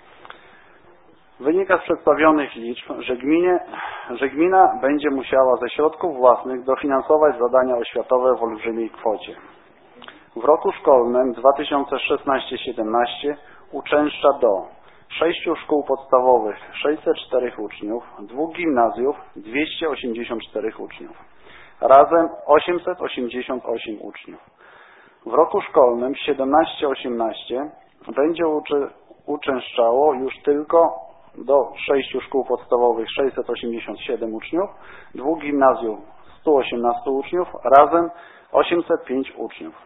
Speaker 1: Wynika z przedstawionych liczb, że, gminie, że gmina będzie musiała ze środków własnych dofinansować zadania oświatowe w olbrzymiej kwocie. W roku szkolnym dwa tysiące szesnasty siedemnasty uczęszcza do sześciu szkół podstawowych sześćset cztery uczniów, dwóch gimnazjów dwieście osiemdziesiąt cztery uczniów, razem osiemset osiemdziesiąt osiem uczniów. W roku szkolnym siedemnaście osiemnaście będzie uczy, uczęszczało już tylko do sześciu szkół podstawowych sześćset osiemdziesiąt siedem uczniów, dwóch gimnazjów sto osiemnaście uczniów, razem osiemset pięć uczniów.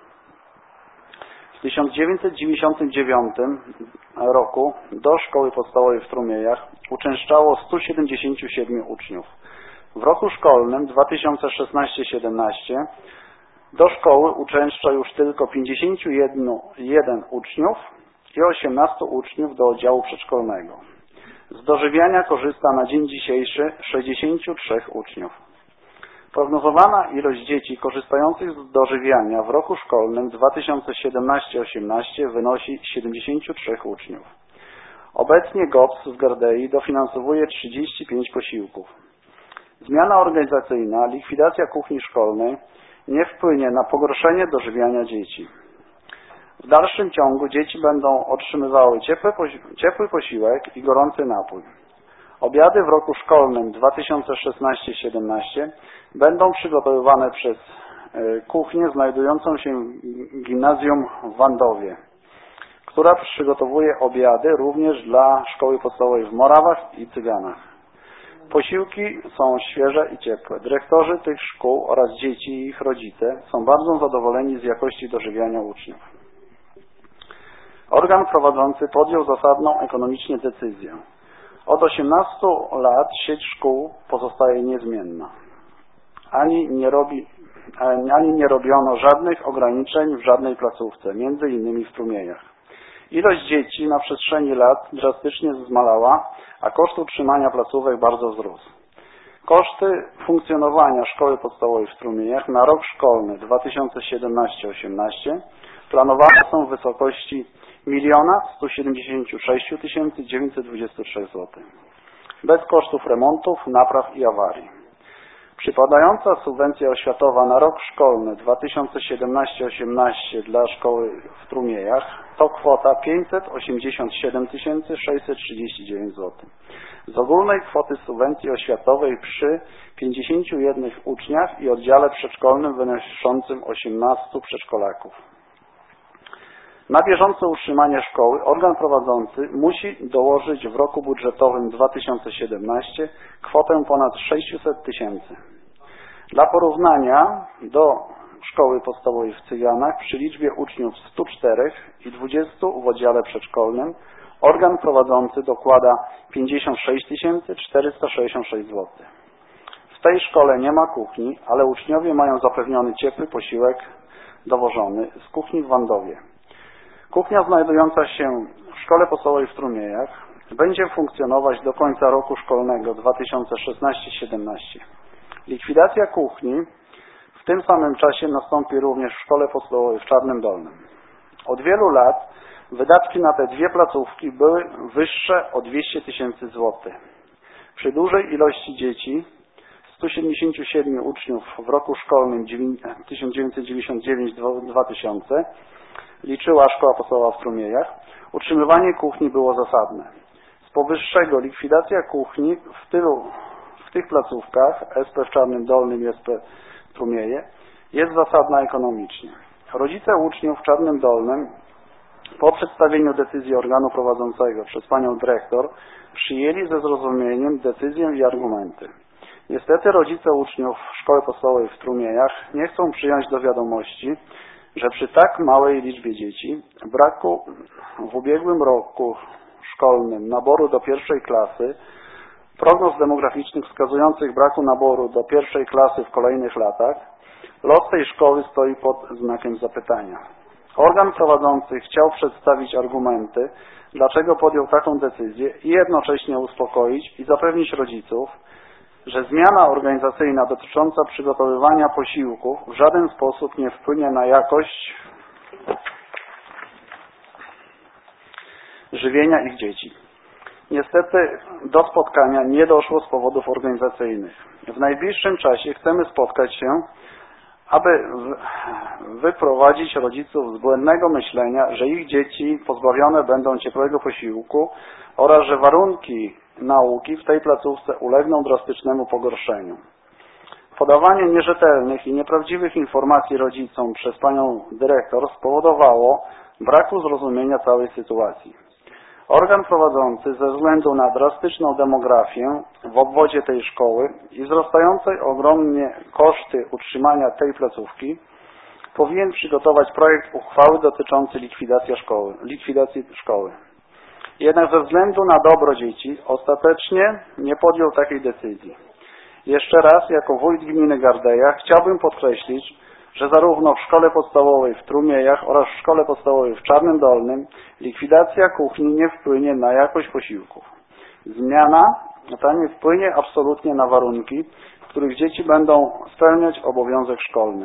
Speaker 1: W tysiąc dziewięćset dziewięćdziesiątym dziewiątym roku do szkoły podstawowej w Trumiejach uczęszczało sto siedemdziesiąt siedem uczniów. W roku szkolnym dwa tysiące szesnasty siedemnasty do szkoły uczęszcza już tylko pięćdziesiąt jeden uczniów i osiemnaście uczniów do oddziału przedszkolnego. Z dożywiania korzysta na dzień dzisiejszy sześćdziesiąt trzy uczniów. Prognozowana ilość dzieci korzystających z dożywiania w roku szkolnym dwa tysiące siedemnasty osiemnasty wynosi siedemdziesiąt trzy uczniów. Obecnie G O P S w Gardei dofinansowuje trzydzieści pięć posiłków. Zmiana organizacyjna, likwidacja kuchni szkolnej nie wpłynie na pogorszenie dożywiania dzieci. W dalszym ciągu dzieci będą otrzymywały ciepły, ciepły posiłek i gorący napój. Obiady w roku szkolnym dwa tysiące szesnasty siedemnasty będą przygotowywane przez kuchnię znajdującą się w gimnazjum w Wandowie, która przygotowuje obiady również dla szkoły podstawowej w Morawach i Cyganach. Posiłki są świeże i ciepłe. Dyrektorzy tych szkół oraz dzieci i ich rodzice są bardzo zadowoleni z jakości dożywiania uczniów. Organ prowadzący podjął zasadną ekonomicznie decyzję. Od osiemnastu lat sieć szkół pozostaje niezmienna. Ani nie, robi, ani nie robiono żadnych ograniczeń w żadnej placówce, między innymi w Trumiejach. Ilość dzieci na przestrzeni lat drastycznie zmalała, a koszt utrzymania placówek bardzo wzrósł. Koszty funkcjonowania szkoły podstawowej w Strumieniach na rok szkolny dwa tysiące siedemnasty osiemnasty planowane są w wysokości miliona sto siedemdziesiąt sześć tysięcy dziewięćset dwadzieścia trzy złotych. bez kosztów remontów, napraw i awarii. Przypadająca subwencja oświatowa na rok szkolny dwa tysiące siedemnaście osiemnaście dla szkoły w Strumiejach to kwota pięćset osiemdziesiąt siedem tysięcy sześćset trzydzieści dziewięć złotych. Z ogólnej kwoty subwencji oświatowej przy pięćdziesięciu jednych uczniach i oddziale przedszkolnym wynoszącym osiemnastu przedszkolaków. Na bieżące utrzymanie szkoły organ prowadzący musi dołożyć w roku budżetowym dwa tysiące siedemnastym kwotę ponad sześćset tysięcy. Dla porównania do szkoły podstawowej w Cyganach przy liczbie uczniów stu czterech i dwudziestu w oddziale przedszkolnym organ prowadzący dokłada pięćdziesiąt sześć tysięcy czterysta sześćdziesiąt sześć złotych. W tej szkole nie ma kuchni, ale uczniowie mają zapewniony ciepły posiłek dowożony z kuchni w Wandowie. Kuchnia znajdująca się w szkole podstawowej w Strumiejach będzie funkcjonować do końca roku szkolnego dwa tysiące szesnastego siedemnastego. Likwidacja kuchni w tym samym czasie nastąpi również w szkole podstawowej w Czarnym Dolnym. Od wielu lat wydatki na te dwie placówki były wyższe o dwieście tysięcy złotych. Przy dużej ilości dzieci, stu siedemdziesięciu siedmiu uczniów w roku szkolnym tysiąc dziewięćset dziewięćdziesiątym dziewiątym do dwa tysiącego, liczyła szkoła podstawowa w Strumiejach, utrzymywanie kuchni było zasadne. Z powyższego likwidacja kuchni w, tylu, w tych placówkach, S P w Czarnym Dolnym i S P w Strumieje, jest zasadna ekonomicznie. Rodzice uczniów w Czarnym Dolnym po przedstawieniu decyzji organu prowadzącego przez panią dyrektor przyjęli ze zrozumieniem decyzję i argumenty. Niestety rodzice uczniów szkoły podstawowej w Strumiejach nie chcą przyjąć do wiadomości, że przy tak małej liczbie dzieci, braku w ubiegłym roku szkolnym naboru do pierwszej klasy, prognoz demograficznych wskazujących braku naboru do pierwszej klasy w kolejnych latach, los tej szkoły stoi pod znakiem zapytania. Organ prowadzący chciał przedstawić argumenty, dlaczego podjął taką decyzję i jednocześnie uspokoić i zapewnić rodziców, że zmiana organizacyjna dotycząca przygotowywania posiłków w żaden sposób nie wpłynie na jakość żywienia ich dzieci. Niestety do spotkania nie doszło z powodów organizacyjnych. W najbliższym czasie chcemy spotkać się, aby wyprowadzić rodziców z błędnego myślenia, że ich dzieci pozbawione będą ciepłego posiłku oraz że warunki nauki w tej placówce ulegną drastycznemu pogorszeniu. Podawanie nierzetelnych i nieprawdziwych informacji rodzicom przez panią dyrektor spowodowało braku zrozumienia całej sytuacji. Organ prowadzący ze względu na drastyczną demografię w obwodzie tej szkoły i wzrastające ogromnie koszty utrzymania tej placówki powinien przygotować projekt uchwały dotyczący likwidacji szkoły. Likwidacji szkoły. Jednak ze względu na dobro dzieci ostatecznie nie podjął takiej decyzji. Jeszcze raz, jako wójt gminy Gardeja, chciałbym podkreślić, że zarówno w szkole podstawowej w Strumiejach oraz w szkole podstawowej w Czarnym Dolnym likwidacja kuchni nie wpłynie na jakość posiłków. Zmiana ta nie wpłynie absolutnie na warunki, w których dzieci będą spełniać obowiązek szkolny.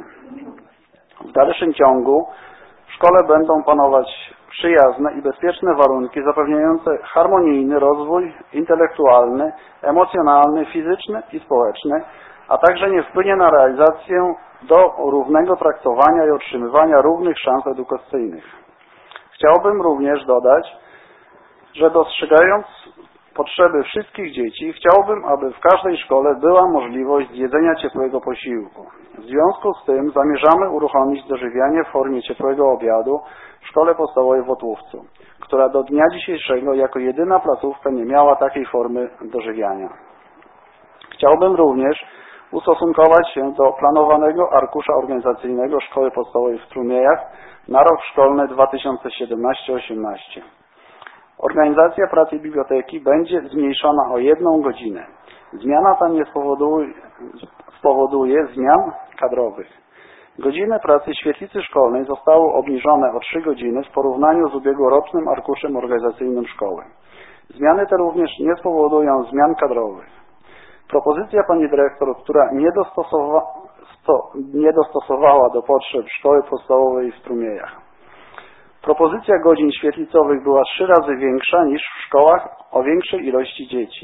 Speaker 1: W dalszym ciągu w szkole będą panować przyjazne i bezpieczne warunki zapewniające harmonijny rozwój intelektualny, emocjonalny, fizyczny i społeczny, a także nie wpłynie na realizację do równego traktowania i otrzymywania równych szans edukacyjnych. Chciałbym również dodać, że dostrzegając potrzeby wszystkich dzieci, chciałbym, aby w każdej szkole była możliwość zjedzenia ciepłego posiłku. W związku z tym zamierzamy uruchomić dożywianie w formie ciepłego obiadu w szkole podstawowej w Otłówcu, która do dnia dzisiejszego jako jedyna placówka nie miała takiej formy dożywiania. Chciałbym również ustosunkować się do planowanego arkusza organizacyjnego Szkoły Podstawowej w Strumiejach na rok szkolny dwa tysiące siedemnasty osiemnasty. Organizacja pracy biblioteki będzie zmniejszona o jedną godzinę. Zmiana ta nie spowoduje, spowoduje zmian kadrowych. Godziny pracy świetlicy szkolnej zostały obniżone o trzy godziny w porównaniu z ubiegłorocznym arkuszem organizacyjnym szkoły. Zmiany te również nie spowodują zmian kadrowych. Propozycja pani dyrektor, która nie, dostosowa, sto, nie dostosowała do potrzeb szkoły podstawowej w Strumiejach. Propozycja godzin świetlicowych była trzy razy większa niż w szkołach o większej ilości dzieci.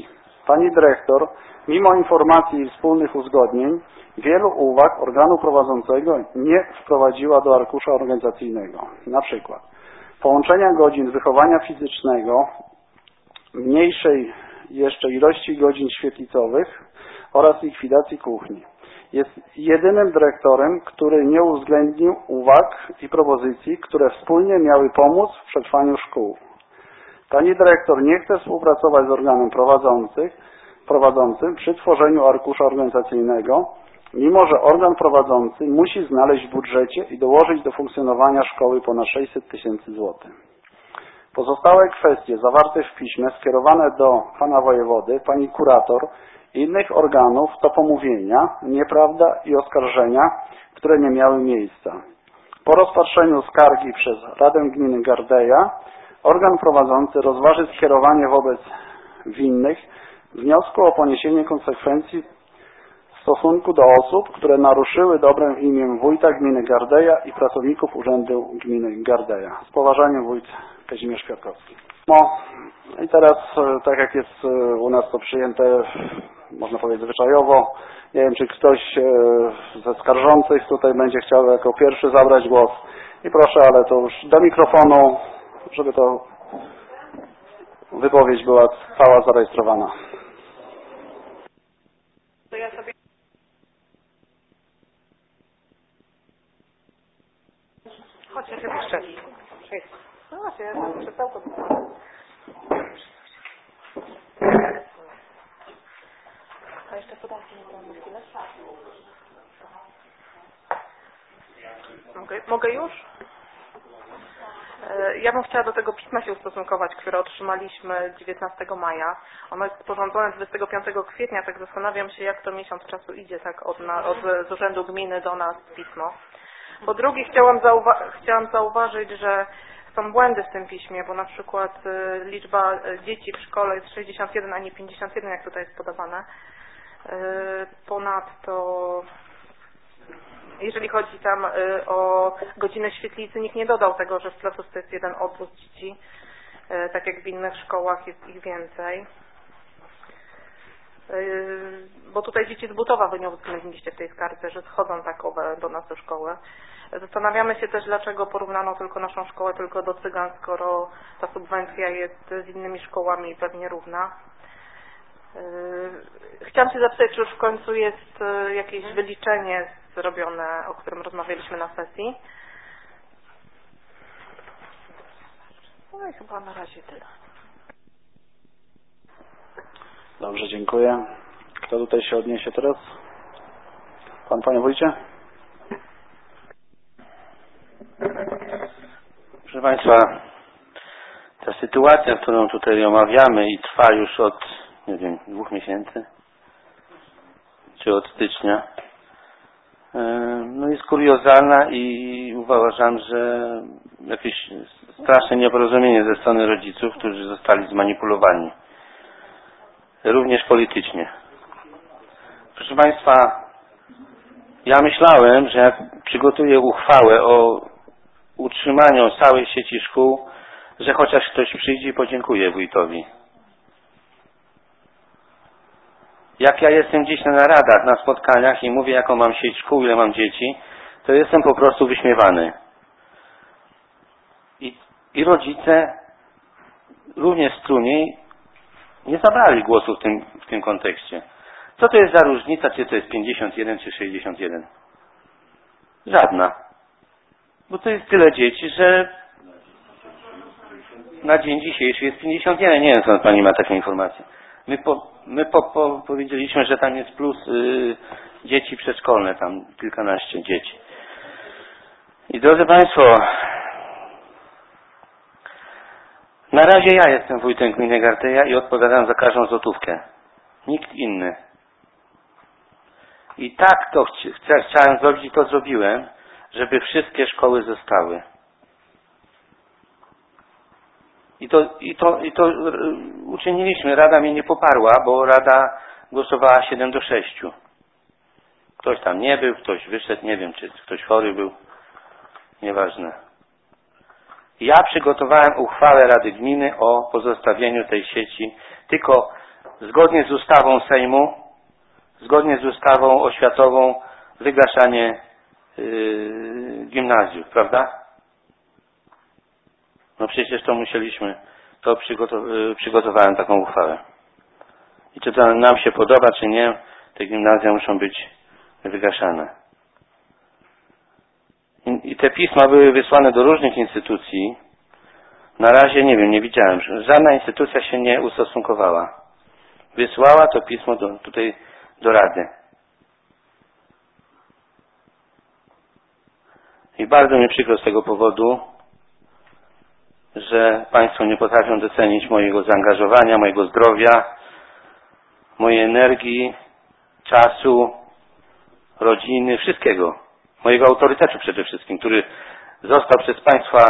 Speaker 1: Pani dyrektor, mimo informacji i wspólnych uzgodnień, wielu uwag organu prowadzącego nie wprowadziła do arkusza organizacyjnego. Na przykład połączenia godzin wychowania fizycznego, mniejszej jeszcze ilości godzin świetlicowych oraz likwidacji kuchni. Jest jedynym dyrektorem, który nie uwzględnił uwag i propozycji, które wspólnie miały pomóc w przetrwaniu szkół. Pani dyrektor nie chce współpracować z organem prowadzących, prowadzącym przy tworzeniu arkusza organizacyjnego, mimo że organ prowadzący musi znaleźć w budżecie i dołożyć do funkcjonowania szkoły ponad sześćset tysięcy złotych. Pozostałe kwestie zawarte w piśmie skierowane do pana wojewody, pani kurator i innych organów to pomówienia, nieprawda i oskarżenia, które nie miały miejsca. Po rozpatrzeniu skargi przez Radę Gminy Gardeja organ prowadzący rozważy skierowanie wobec winnych wniosku o poniesienie konsekwencji w stosunku do osób, które naruszyły dobrem imię wójta gminy Gardeja i pracowników Urzędu Gminy Gardeja. Z poważaniem wójt Kazimierz Kwiatkowski. No i teraz, tak jak jest u nas to przyjęte, można powiedzieć zwyczajowo, nie wiem, czy ktoś ze skarżących tutaj będzie chciał jako pierwszy zabrać głos. I proszę, ale to już do mikrofonu, żeby to wypowiedź była cała zarejestrowana.
Speaker 7: To ja sobie... Chodź, ja sobie jeszcze. No właśnie, ja tam przestałko. A jeszcze podatki nie mam na chwilę. Mogę, mogę już? Ja bym chciała do tego pisma się ustosunkować, które otrzymaliśmy dziewiętnastego maja. Ono jest sporządzone dwudziestego piątego kwietnia, tak zastanawiam się, jak to miesiąc czasu idzie tak od, na, od z Urzędu Gminy do nas pismo. Po drugie, chciałam, zauwa chciałam zauważyć, że są błędy w tym piśmie, bo na przykład y, liczba dzieci w szkole jest sześćdziesiąt jeden, a nie pięćdziesiąt jeden, jak tutaj jest podawane. Y, ponadto, jeżeli chodzi tam y, o godzinę świetlicy, nikt nie dodał tego, że w placówce jest jeden obóz dzieci, y, tak jak w innych szkołach jest ich więcej. Y, bo tutaj dzieci z Butowa wy nie uwzględniliście w tej skarbce, że schodzą takowe do nas do szkoły. Zastanawiamy się też, dlaczego porównano tylko naszą szkołę tylko do Cygan, skoro ta subwencja jest z innymi szkołami pewnie równa. Chciałam się zapytać, czy już w końcu jest jakieś wyliczenie zrobione, o którym rozmawialiśmy na sesji. No i chyba na razie tyle.
Speaker 1: Dobrze, dziękuję. Kto tutaj się odniesie teraz? Pan, panie wójcie?
Speaker 4: Proszę Państwa, ta sytuacja, którą tutaj omawiamy i trwa już od, nie wiem, dwóch miesięcy, czy od stycznia, no jest kuriozalna i uważam, że jakieś straszne nieporozumienie ze strony rodziców, którzy zostali zmanipulowani, również politycznie. Proszę Państwa, ja myślałem, że jak przygotuję uchwałę o utrzymaniu całej sieci szkół, że chociaż ktoś przyjdzie i podziękuje wójtowi. Jak ja jestem gdzieś na naradach, na spotkaniach i mówię, jaką mam sieć szkół, ile mam dzieci, to jestem po prostu wyśmiewany. I, i rodzice również struni nie zabrali głosu w tym, w tym kontekście. Co to jest za różnica, czy to jest pięćdziesiąt jeden, czy sześćdziesiąt jeden? Żadna. Bo to jest tyle dzieci, że na dzień dzisiejszy jest pięćdziesiąt jeden. Nie wiem, skąd Pani ma takie informacje. My, po, my po, po, powiedzieliśmy, że tam jest plus y, dzieci przedszkolne, tam kilkanaście dzieci. I drodzy Państwo, na razie ja jestem wójtem gminy Gardeja i odpowiadam za każdą złotówkę. Nikt inny. I tak to ch chciałem zrobić i to zrobiłem, żeby wszystkie szkoły zostały. I to, i to, i to uczyniliśmy. Rada mnie nie poparła, bo Rada głosowała siedem do sześciu. Ktoś tam nie był, ktoś wyszedł, nie wiem, czy ktoś chory był. Nieważne. Ja przygotowałem uchwałę Rady Gminy o pozostawieniu tej sieci, tylko zgodnie z ustawą Sejmu, zgodnie z ustawą oświatową wygaszanie yy, gimnazjów, prawda? No przecież to musieliśmy, to przygotow yy, przygotowałem taką uchwałę. I czy to nam się podoba, czy nie, te gimnazja muszą być wygaszane. I, i te pisma były wysłane do różnych instytucji. Na razie nie wiem, nie widziałem, że żadna instytucja się nie ustosunkowała. Wysłała to pismo do, tutaj do Rady. I bardzo mi przykro z tego powodu, że Państwo nie potrafią docenić mojego zaangażowania, mojego zdrowia, mojej energii, czasu, rodziny, wszystkiego. Mojego autorytetu przede wszystkim, który został przez Państwa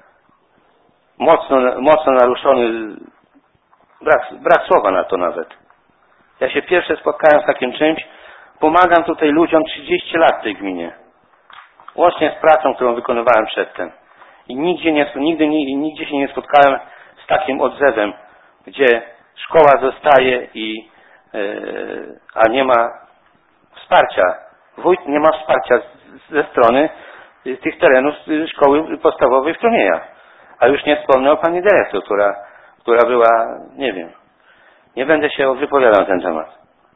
Speaker 4: mocno, mocno naruszony. Brak, brak słowa na to nawet. Ja się pierwsze spotkałem z takim czymś. Pomagam tutaj ludziom trzydzieści lat w tej gminie. Łącznie z pracą, którą wykonywałem przedtem. I nigdzie, nie, nigdy, nigdzie się nie spotkałem z takim odzewem, gdzie szkoła zostaje, i, yy, a nie ma wsparcia. Wójt nie ma wsparcia z, ze strony tych terenów szkoły podstawowej w Trumieja. A już nie wspomnę o pani dyrektor, która, która była, nie wiem, nie będę się wypowiadał na ten temat.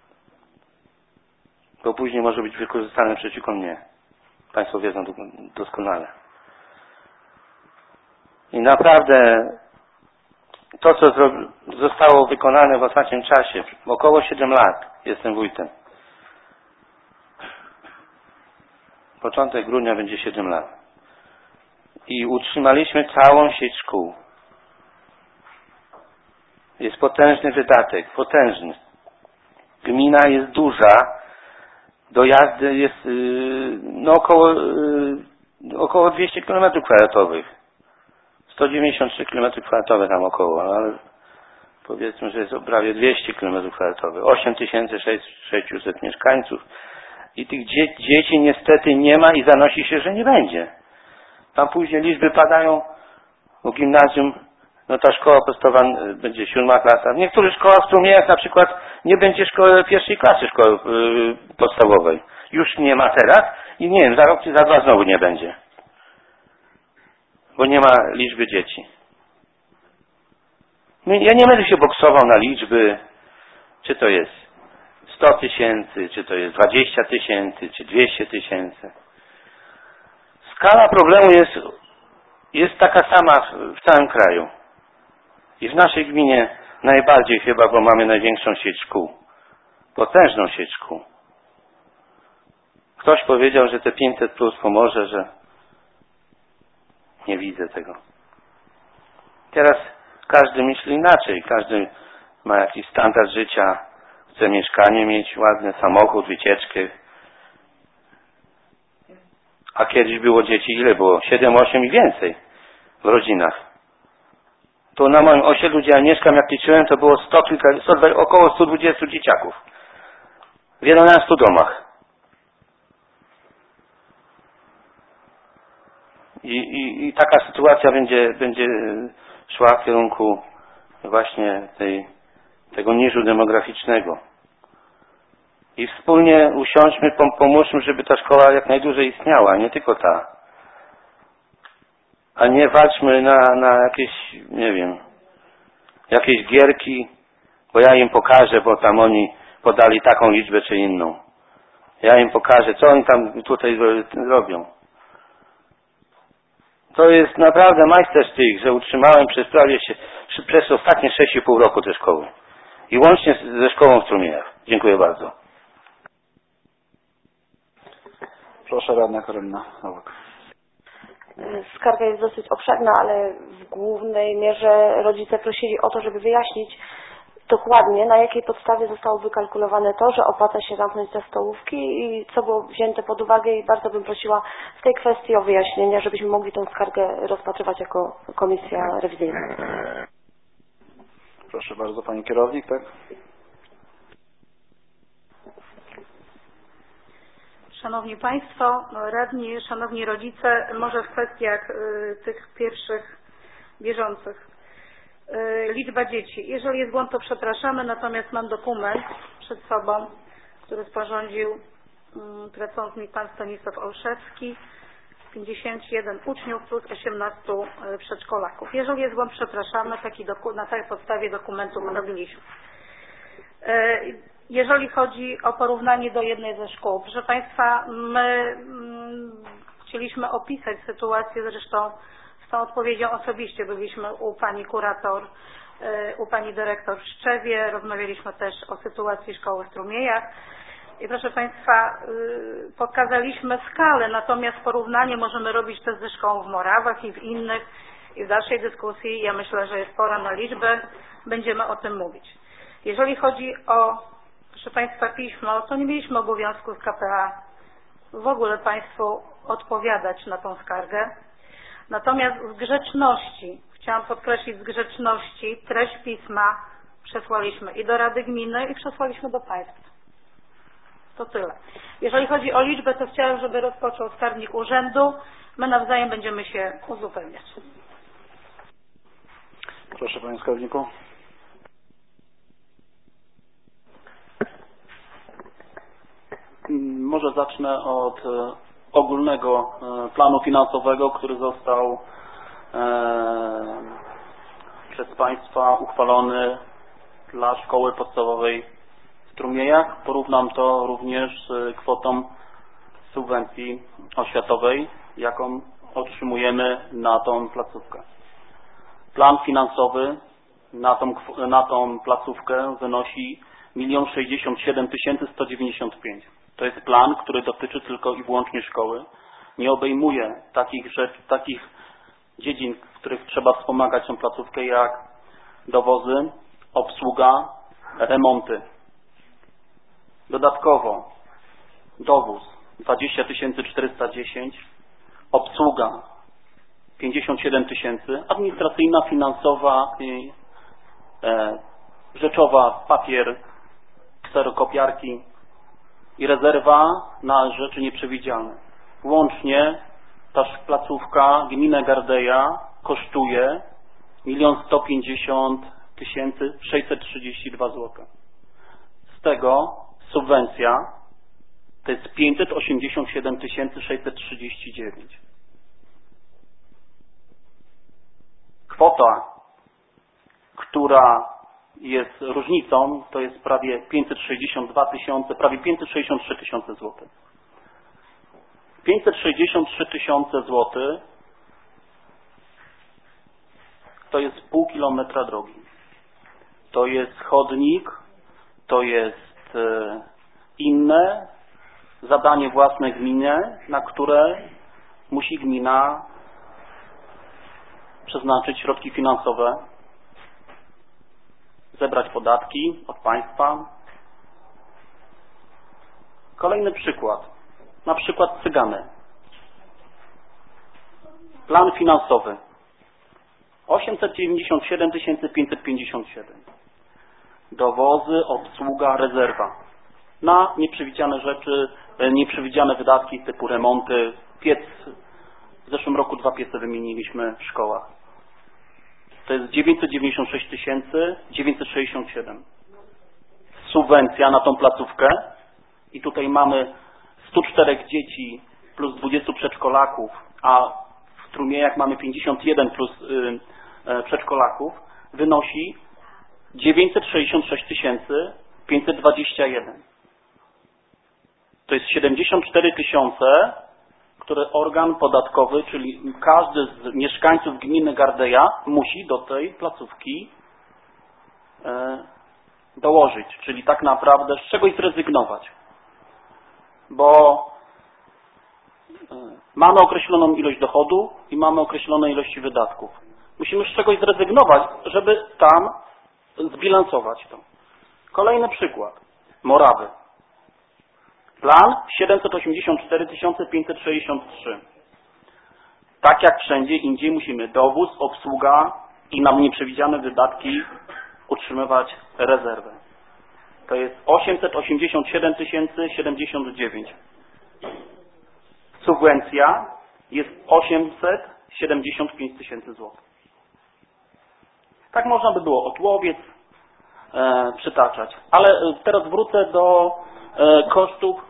Speaker 4: Bo później może być wykorzystane przeciwko mnie. Państwo wiedzą doskonale. I naprawdę to, co zostało wykonane w ostatnim czasie, około siedem lat jestem wójtem. Początek grudnia będzie siedem lat. I utrzymaliśmy całą sieć szkół. Jest potężny wydatek, potężny. Gmina jest duża, dojazdy jest yy, no około, yy, około dwieście kilometrów kwadratowych. sto dziewięćdziesiąt trzy kilometry kwadratowe tam około, ale powiedzmy, że jest prawie dwieście kilometrów kwadratowych. osiem tysięcy sześćset mieszkańców. I tych dzie dzieci niestety nie ma i zanosi się, że nie będzie. Tam później liczby padają. W gimnazjum, no ta szkoła podstawowa będzie siódma klasa. W niektórych szkołach w Strumieniach na przykład nie będzie szkoły pierwszej klasy szkoły yy, podstawowej. Już nie ma teraz i nie wiem, za rok czy za dwa znowu nie będzie. Bo nie ma liczby dzieci. Ja nie będę się boksował na liczby, czy to jest sto tysięcy, czy to jest dwadzieścia tysięcy, czy dwieście tysięcy. Skala problemu jest, jest taka sama w, w całym kraju. I w naszej gminie najbardziej chyba, bo mamy największą sieć szkół. Potężną sieć szkół. Ktoś powiedział, że te pięćset plus pomoże, że nie widzę tego. Teraz każdy myśli inaczej. Każdy ma jakiś standard życia. Chce mieszkanie mieć ładne, samochód, wycieczkę. A kiedyś było dzieci, ile było? siedem, osiem i więcej w rodzinach. To na moim osiedlu, gdzie ja mieszkam, jak liczyłem, to było sto kilka, sto, około stu dwudziestu dzieciaków. W jedenastu domach. I, i, i taka sytuacja będzie, będzie szła w kierunku właśnie tej, tego niżu demograficznego. I wspólnie usiądźmy, pomóżmy, żeby ta szkoła jak najdłużej istniała, a nie tylko ta. A nie walczmy na, na jakieś, nie wiem, jakieś gierki, bo ja im pokażę, bo tam oni podali taką liczbę czy inną. Ja im pokażę, co oni tam tutaj robią. To jest naprawdę majstersztyk, że utrzymałem przez prawie się, przez ostatnie sześć i pół roku te szkoły. I łącznie ze szkołą w Strumieniach. Dziękuję bardzo.
Speaker 1: Proszę, radna Karolina Nowak.
Speaker 6: Skarga jest dosyć obszerna, ale w głównej mierze rodzice prosili o to, żeby wyjaśnić dokładnie, na jakiej podstawie zostało wykalkulowane to, że opłaca się zamknąć te stołówki i co było wzięte pod uwagę, i bardzo bym prosiła w tej kwestii o wyjaśnienia, żebyśmy mogli tę skargę rozpatrywać jako komisja rewizyjna.
Speaker 1: Proszę bardzo, pani kierownik, tak?
Speaker 8: Szanowni Państwo, radni, szanowni rodzice, może w kwestiach y, tych pierwszych bieżących. Liczba dzieci. Jeżeli jest błąd, to przepraszamy, natomiast mam dokument przed sobą, który sporządził pracownik pan Stanisław Olszewski. pięćdziesiąt jeden uczniów plus osiemnastu przedszkolaków. Jeżeli jest błąd, przepraszamy, taki doku- na tej podstawie dokumentu robiliśmy. Jeżeli chodzi o porównanie do jednej ze szkół, proszę Państwa, my mm, chcieliśmy opisać sytuację, zresztą z tą odpowiedzią osobiście byliśmy u pani kurator, u pani dyrektor w Szczewie, rozmawialiśmy też o sytuacji szkoły w Strumiejach. I proszę Państwa, pokazaliśmy skalę, natomiast porównanie możemy robić też ze szkołą w Morawach i w innych. I w dalszej dyskusji, ja myślę, że jest pora na liczbę, będziemy o tym mówić. Jeżeli chodzi o, proszę Państwa, pismo, to nie mieliśmy obowiązku z K P A w ogóle Państwu odpowiadać na tą skargę. Natomiast z grzeczności, chciałam podkreślić z grzeczności, treść pisma przesłaliśmy i do Rady Gminy i przesłaliśmy do Państwa. To tyle. Jeżeli chodzi o liczbę, to chciałam, żeby rozpoczął skarbnik urzędu. My nawzajem będziemy się uzupełniać.
Speaker 1: Proszę Panie Skarbniku.
Speaker 2: Może zacznę od ogólnego planu finansowego, który został przez Państwa uchwalony dla szkoły podstawowej w Strumiejach. Porównam to również z kwotą subwencji oświatowej, jaką otrzymujemy na tą placówkę. Plan finansowy na tą, na tą placówkę wynosi milion sześćdziesiąt siedem tysięcy sto dziewięćdziesiąt pięć. To jest plan, który dotyczy tylko i wyłącznie szkoły. Nie obejmuje takich rzeczy, takich dziedzin, w których trzeba wspomagać tą placówkę, jak dowozy, obsługa, remonty. Dodatkowo dowóz dwadzieścia tysięcy czterysta dziesięć, obsługa pięćdziesiąt siedem tysięcy, administracyjna, finansowa i e, rzeczowa, papier, kserokopiarki i rezerwa na rzeczy nieprzewidziane. Łącznie ta placówka gminy Gardeja kosztuje milion sto pięćdziesiąt tysięcy sześćset trzydzieści dwa złote. Z tego subwencja to jest pięćset osiemdziesiąt siedem tysięcy sześćset trzydzieści dziewięć. Kwota, która jest różnicą, to jest prawie pięćset sześćdziesiąt dwa tysiące, prawie pięćset sześćdziesiąt trzy tysiące złotych. pięćset sześćdziesiąt trzy tysiące złotych to jest pół kilometra drogi. To jest chodnik, to jest inne zadanie własne gminy, na które musi gmina przeznaczyć środki finansowe, zebrać podatki od państwa. Kolejny przykład. Na przykład Cygany. Plan finansowy. osiemset dziewięćdziesiąt siedem tysięcy pięćset pięćdziesiąt siedem. Dowozy, obsługa, rezerwa. Na nieprzewidziane rzeczy, nieprzewidziane wydatki typu remonty, piec. W zeszłym roku dwa piece wymieniliśmy w szkołach. To jest dziewięćset dziewięćdziesiąt sześć tysięcy dziewięćset sześćdziesiąt siedem. Subwencja na tą placówkę. I tutaj mamy sto cztery dzieci plus dwadzieścia przedszkolaków, a w Strumiejach mamy pięćdziesiąt jeden plus yy, yy, przedszkolaków. Wynosi dziewięćset sześćdziesiąt sześć tysięcy pięćset dwadzieścia jeden. To jest siedemdziesiąt cztery tysiące, które organ podatkowy, czyli każdy z mieszkańców gminy Gardeja musi do tej placówki e, dołożyć. Czyli tak naprawdę z czegoś zrezygnować. Bo e, mamy określoną ilość dochodu i mamy określone ilości wydatków. Musimy z czegoś zrezygnować, żeby tam zbilansować to. Kolejny przykład. Morawy. Plan siedemset osiemdziesiąt cztery tysiące pięćset sześćdziesiąt trzy. Tak jak wszędzie indziej musimy dowóz, obsługa i na nieprzewidziane wydatki utrzymywać rezerwę. To jest osiemset osiemdziesiąt siedem tysięcy siedemdziesiąt dziewięć. Subwencja jest osiemset siedemdziesiąt pięć tysięcy złotych. Tak można by było Otłowiec e, przytaczać. Ale e, teraz wrócę do e, kosztów.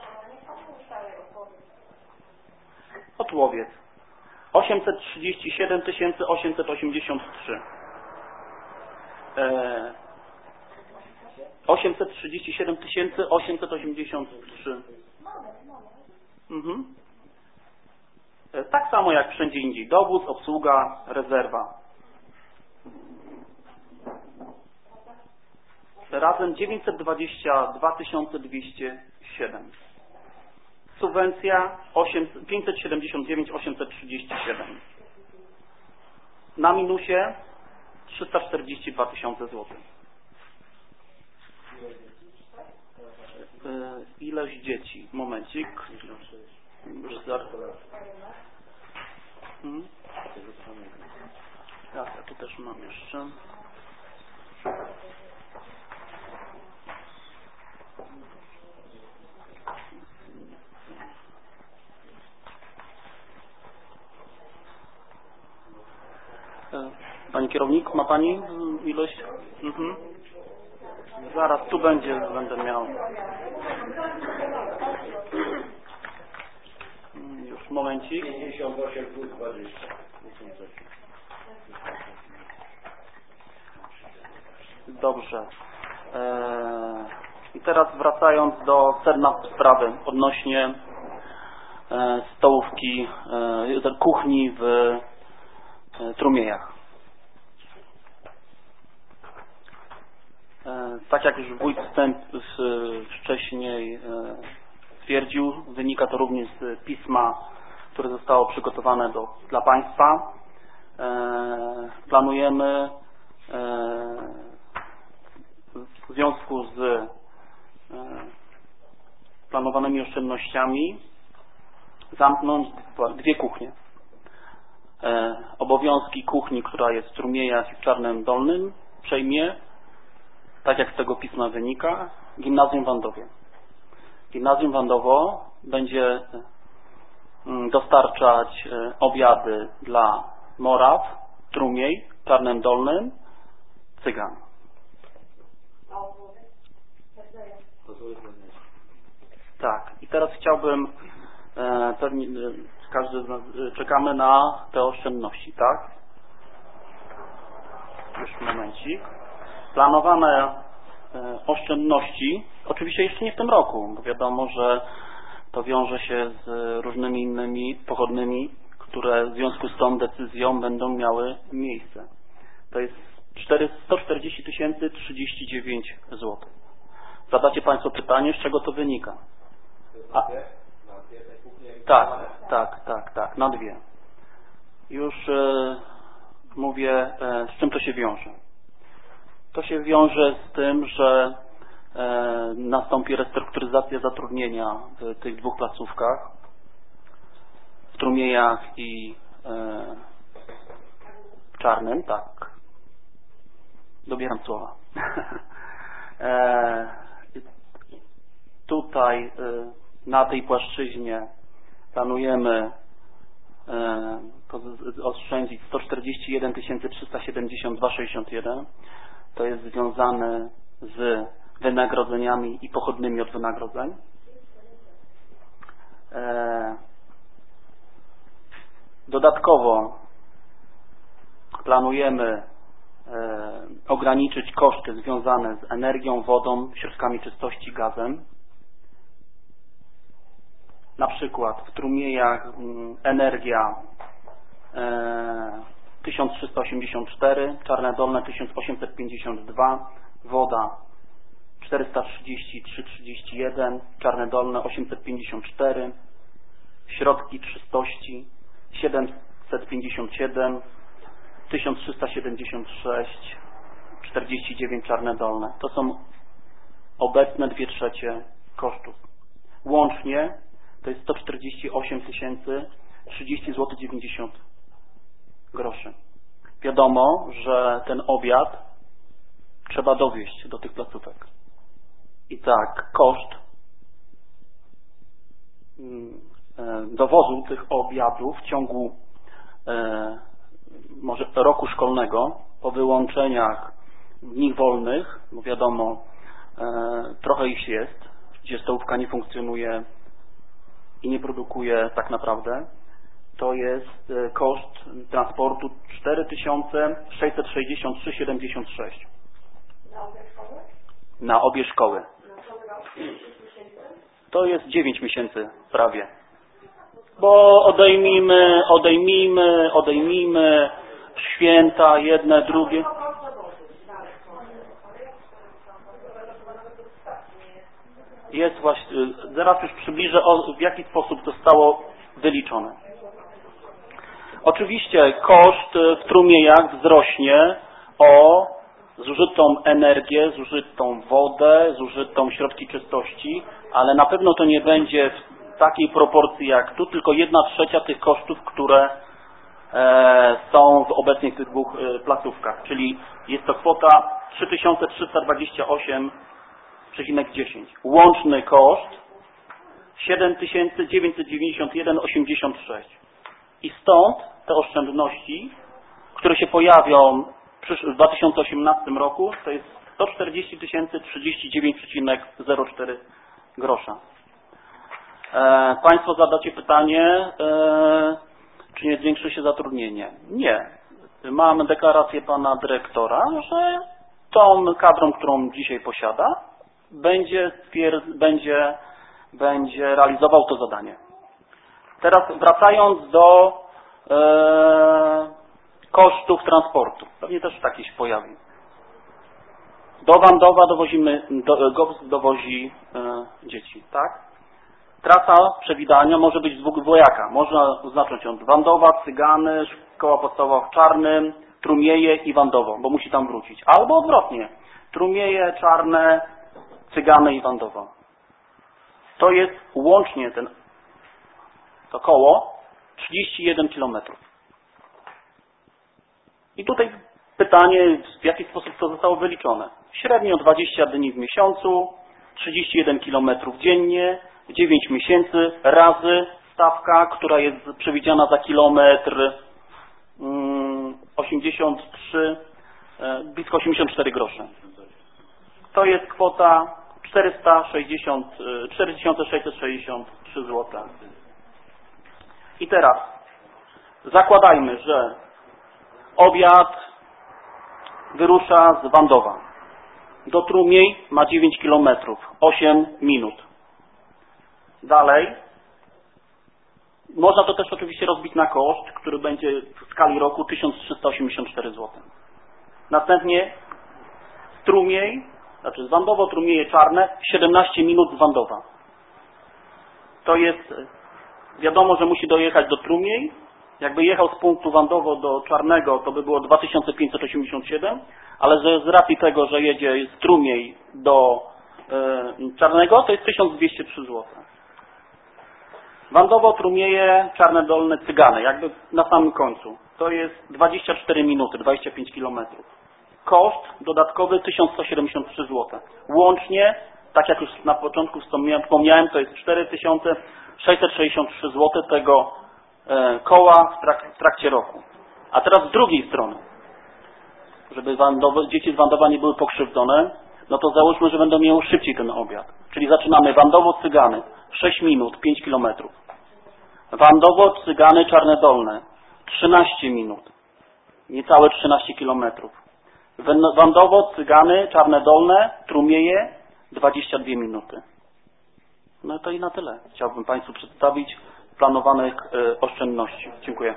Speaker 2: Otłowiec. osiemset trzydzieści siedem tysięcy osiemset osiemdziesiąt trzy. E, osiemset trzydzieści siedem tysięcy osiemset osiemdziesiąt trzy. Mhm. E, tak samo jak wszędzie indziej. Dowóz, obsługa, rezerwa. Razem dziewięćset dwadzieścia dwa tysiące dwieście siedem. Subwencja pięćset siedemdziesiąt dziewięć tysięcy osiemset trzydzieści siedem. Na minusie trzysta czterdzieści dwa tysiące złotych. Ileś dzieci? Momencik. Już zaraz. Hmm? Tak, ja tu też mam jeszcze. Pani kierownik, ma Pani ilość? Mhm. Zaraz tu będzie, będę miał. Już momencik.
Speaker 9: pięćdziesiąt osiem plus dwadzieścia.
Speaker 2: Dobrze. Eee, I teraz wracając do sedna sprawy odnośnie e, stołówki, e, kuchni w e, Trumiejach. E, tak jak już wójt wstęp, z, wcześniej e, stwierdził, wynika to również z pisma, które zostało przygotowane do, dla Państwa. E, planujemy e, w związku z e, planowanymi oszczędnościami zamknąć dwie kuchnie. E, obowiązki kuchni, która jest w Strumiejach i w Czarnem Dolnym, przejmie, tak jak z tego pisma wynika, Gimnazjum w Wandowie. Gimnazjum Wandowo będzie dostarczać obiady dla Moraw, Trumiej, Czarnem Dolnym, Cygan. Tak. I teraz chciałbym, e, pewnie e, każdy z nas e, czekamy na te oszczędności, tak? Już momencik. Planowane e, oszczędności, oczywiście jeszcze nie w tym roku, bo wiadomo, że to wiąże się z różnymi innymi pochodnymi, które w związku z tą decyzją będą miały miejsce. To jest sto czterdzieści tysięcy trzydzieści dziewięć złotych. Zadacie Państwo pytanie, z czego to wynika? A, tak, tak, tak, tak, na dwie. Już e, mówię, e, z czym to się wiąże. To się wiąże z tym, że e, nastąpi restrukturyzacja zatrudnienia w tych dwóch placówkach, w Trumiejach i e, Czarnym, tak. Dobieram słowa. e, tutaj e, na tej płaszczyźnie planujemy e, oszczędzić sto czterdzieści jeden tysięcy trzysta siedemdziesiąt dwa przecinek sześćdziesiąt jeden. To jest związane z wynagrodzeniami i pochodnymi od wynagrodzeń. E, dodatkowo planujemy e, ograniczyć koszty związane z energią, wodą, środkami czystości, gazem. Na przykład w Trumiejach m, energia e, tysiąc trzysta osiemdziesiąt cztery, Czarne Dolne tysiąc osiemset pięćdziesiąt dwa, woda czterysta trzydzieści trzy przecinek trzydzieści jeden, Czarne Dolne osiemset pięćdziesiąt cztery, środki czystości siedemset pięćdziesiąt siedem, tysiąc trzysta siedemdziesiąt sześć przecinek czterdzieści dziewięć Czarne Dolne. To są obecne dwie trzecie kosztów. Łącznie to jest sto czterdzieści osiem tysięcy trzydzieści złotych dziewięćdziesiąt groszy. Wiadomo, że ten obiad trzeba dowieźć do tych placówek. I tak koszt dowozu tych obiadów w ciągu e, może roku szkolnego po wyłączeniach dni wolnych, bo wiadomo, e, trochę ich jest, gdzie stołówka nie funkcjonuje i nie produkuje tak naprawdę, to jest e, koszt transportu cztery tysiące sześćset sześćdziesiąt trzy przecinek siedemdziesiąt sześć.
Speaker 6: Na obie szkoły?
Speaker 2: Na obie szkoły.
Speaker 6: Na cały rok?
Speaker 2: To jest dziewięć miesięcy prawie. Bo odejmijmy, odejmijmy, odejmijmy święta, jedne, drugie. Jest właśnie, zaraz już przybliżę, o, w jaki sposób zostało wyliczone. Oczywiście koszt w Strumiejach wzrośnie o zużytą energię, zużytą wodę, zużytą środki czystości, ale na pewno to nie będzie w takiej proporcji jak tu, tylko jedna trzecia tych kosztów, które e, są w obecnych tych dwóch e, placówkach, czyli jest to kwota trzy tysiące trzysta dwadzieścia osiem przecinek dziesięć. Łączny koszt siedem tysięcy dziewięćset dziewięćdziesiąt jeden przecinek osiemdziesiąt sześć. I stąd te oszczędności, które się pojawią w dwa tysiące osiemnastym roku, to jest sto czterdzieści tysięcy trzydzieści dziewięć przecinek zero cztery grosza. E, Państwo zadacie pytanie, e, czy nie zwiększy się zatrudnienie? Nie. Mam deklarację pana dyrektora, że tą kadrą, którą dzisiaj posiada, będzie, będzie, będzie realizował to zadanie. Teraz wracając do e, kosztów transportu. Pewnie też taki się pojawi. Do Wandowa dowozimy, do, GOPS dowozi e, dzieci, tak? Trasa przewidania może być dwojaka. Można zacząć ją od Wandowa, Cygany, szkoła podstawowa w Czarnym, Trumieje i Wandowo, bo musi tam wrócić. Albo odwrotnie. Trumieje, Czarne, Cygany i Wandowo. To jest łącznie ten, to koło trzydzieści jeden kilometrów. I tutaj pytanie, w jaki sposób to zostało wyliczone. Średnio dwadzieścia dni w miesiącu, trzydzieści jeden kilometrów dziennie, dziewięć miesięcy razy stawka, która jest przewidziana za kilometr osiemdziesiąt trzy, blisko osiemdziesiąt cztery grosze. To jest kwota czterysta sześćdziesiąt, cztery tysiące sześćset sześćdziesiąt trzy złote. I teraz zakładajmy, że obiad wyrusza z Wandowa. Do Trumiej ma dziewięć kilometrów, osiem minut. Dalej, można to też oczywiście rozbić na koszt, który będzie w skali roku tysiąc trzysta osiemdziesiąt cztery złote. Następnie Strumiej, znaczy z Wandowo, Trumieje, Czarne, siedemnaście minut z Wandowa. To jest, wiadomo, że musi dojechać do Trumiej. Jakby jechał z punktu Wandowo do Czarnego, to by było dwa tysiące pięćset osiemdziesiąt siedem, ale że z racji tego, że jedzie z Trumiej do y, Czarnego, to jest tysiąc dwieście trzy złote. Wandowo, Trumieje, Czarne Dolne, Cygany, jakby na samym końcu. To jest dwadzieścia cztery minuty, dwadzieścia pięć kilometrów. Koszt dodatkowy tysiąc sto siedemdziesiąt trzy złote. Łącznie, tak jak już na początku wspomniałem, to jest cztery tysiące sześćset sześćdziesiąt trzy złote tego e, koła w, trak, w trakcie roku. A teraz z drugiej strony, żeby Wandowo, dzieci z Wandowa nie były pokrzywdzone, no to załóżmy, że będą miały szybciej ten obiad. Czyli zaczynamy Wandowo, Cygany, sześć minut, pięć kilometrów. Wandowo, Cygany, Czarne Dolne, trzynaście minut, niecałe trzynaście kilometrów. Wandowo, Cygany, Czarne Dolne, Trumieje, dwadzieścia dwie minuty. No to i na tyle. Chciałbym Państwu przedstawić planowane y, oszczędności. Dziękuję.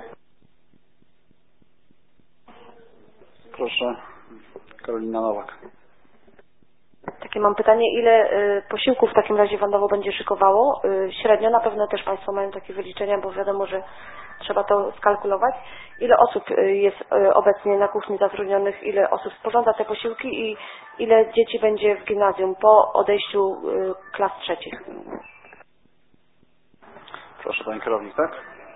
Speaker 1: Proszę, Karolina Nowak.
Speaker 6: Takie mam pytanie, ile y, posiłków w takim razie Wandowo będzie szykowało? Y, średnio, na pewno też Państwo mają takie wyliczenia, bo wiadomo, że trzeba to skalkulować. Ile osób y, jest y, obecnie na kuchni zatrudnionych, ile osób sporządza te posiłki i ile dzieci będzie w gimnazjum po odejściu y, klas trzecich?
Speaker 1: Proszę Pani Kierownik, tak?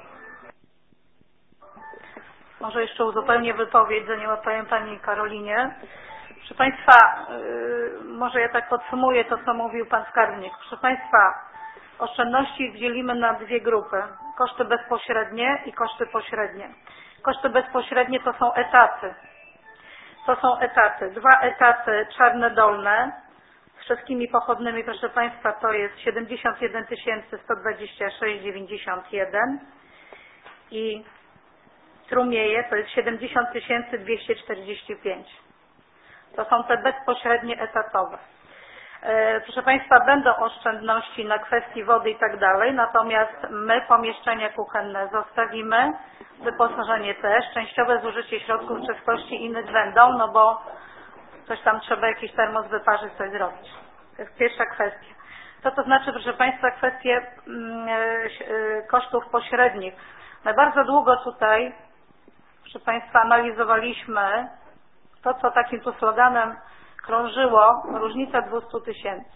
Speaker 8: Może jeszcze uzupełnię wypowiedź, zanim odpowiem Pani Karolinie. Proszę Państwa, yy, może ja tak podsumuję to, co mówił Pan Skarbnik. Proszę Państwa, oszczędności dzielimy na dwie grupy. Koszty bezpośrednie i koszty pośrednie. Koszty bezpośrednie to są etaty. To są etaty. Dwa etaty czarne dolne z wszystkimi pochodnymi, proszę Państwa, to jest siedemdziesiąt jeden tysięcy sto dwadzieścia sześć dziewięćdziesiąt jeden i Strumieje to jest siedemdziesiąt tysięcy dwieście czterdzieści pięć. To są te bezpośrednie etatowe. Proszę Państwa, będą oszczędności na kwestii wody i tak dalej, natomiast my pomieszczenia kuchenne zostawimy, wyposażenie też, częściowe zużycie środków czystości innych będą, no bo coś tam trzeba, jakiś termos wyparzyć, coś zrobić. To jest pierwsza kwestia. Co to znaczy, proszę Państwa, kwestie kosztów pośrednich. My bardzo długo tutaj, proszę Państwa, analizowaliśmy to, co takim tu sloganem krążyło, różnica dwieście tysięcy.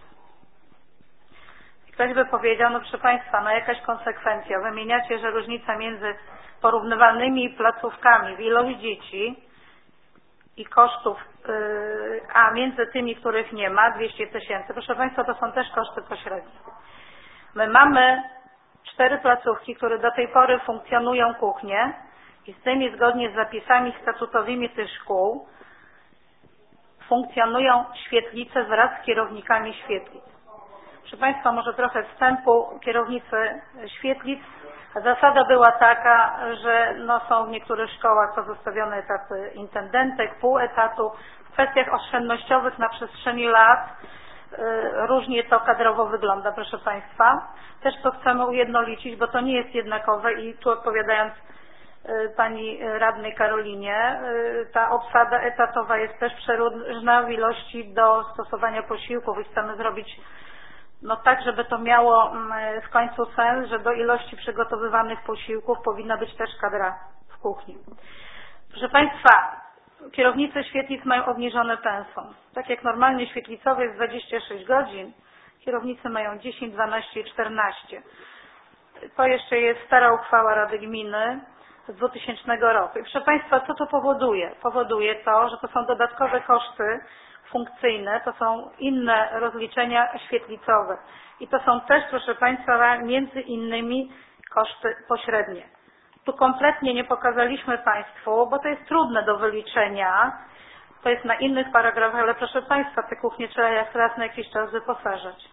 Speaker 8: I ktoś by powiedział, no proszę Państwa, no jakaś konsekwencja. Wymieniacie, że różnica między porównywalnymi placówkami w ilość dzieci i kosztów, yy, a między tymi, których nie ma, dwieście tysięcy. Proszę Państwa, to są też koszty pośrednie. My mamy cztery placówki, które do tej pory funkcjonują kuchnie i z tymi, zgodnie z zapisami statutowymi tych szkół, funkcjonują świetlice wraz z kierownikami świetlic. Proszę Państwa, może trochę wstępu. Kierownicy świetlic. Zasada była taka, że no są w niektórych szkołach pozostawione etaty intendentek, pół etatu. W kwestiach oszczędnościowych na przestrzeni lat y, różnie to kadrowo wygląda, proszę Państwa. Też to chcemy ujednolicić, bo to nie jest jednakowe i tu odpowiadając Pani Radnej Karolinie, ta obsada etatowa jest też przeróżna w ilości do stosowania posiłków i chcemy zrobić no tak, żeby to miało w końcu sens, że do ilości przygotowywanych posiłków powinna być też kadra w kuchni. Proszę Państwa, kierownicy świetlic mają obniżone pensum. Tak jak normalnie świetlicowy jest dwadzieścia sześć godzin, kierownicy mają dziesięć, dwanaście i czternaście. To jeszcze jest stara uchwała Rady Gminy z dwutysięcznego roku. I proszę Państwa, co to powoduje? Powoduje to, że to są dodatkowe koszty funkcyjne, to są inne rozliczenia świetlicowe. I to są też, proszę Państwa, między innymi koszty pośrednie. Tu kompletnie nie pokazaliśmy Państwu, bo to jest trudne do wyliczenia, to jest na innych paragrafach, ale proszę Państwa, te kuchnie trzeba jak raz na jakiś czas wyposażać.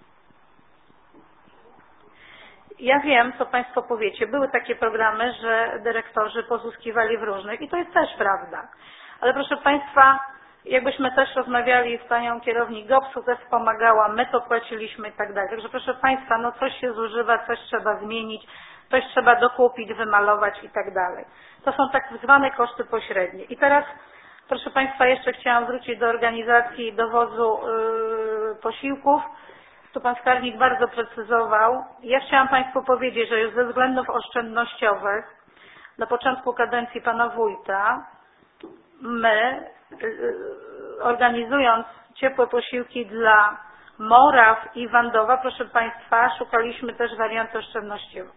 Speaker 8: Ja wiem, co Państwo powiecie. Były takie programy, że dyrektorzy pozyskiwali w różnych i to jest też prawda. Ale proszę Państwa, jakbyśmy też rozmawiali z Panią kierownik GOPS-u, też pomagała, my to płaciliśmy i tak dalej. Także proszę Państwa, no coś się zużywa, coś trzeba zmienić, coś trzeba dokupić, wymalować i tak dalej. To są tak zwane koszty pośrednie. I teraz, proszę Państwa, jeszcze chciałam wrócić do organizacji dowozu yy, posiłków. Tu Pan Skarbnik bardzo precyzował. Ja chciałam Państwu powiedzieć, że już ze względów oszczędnościowych na początku kadencji Pana Wójta my, organizując ciepłe posiłki dla Moraw i Wandowa, proszę Państwa, szukaliśmy też wariantu oszczędnościowego.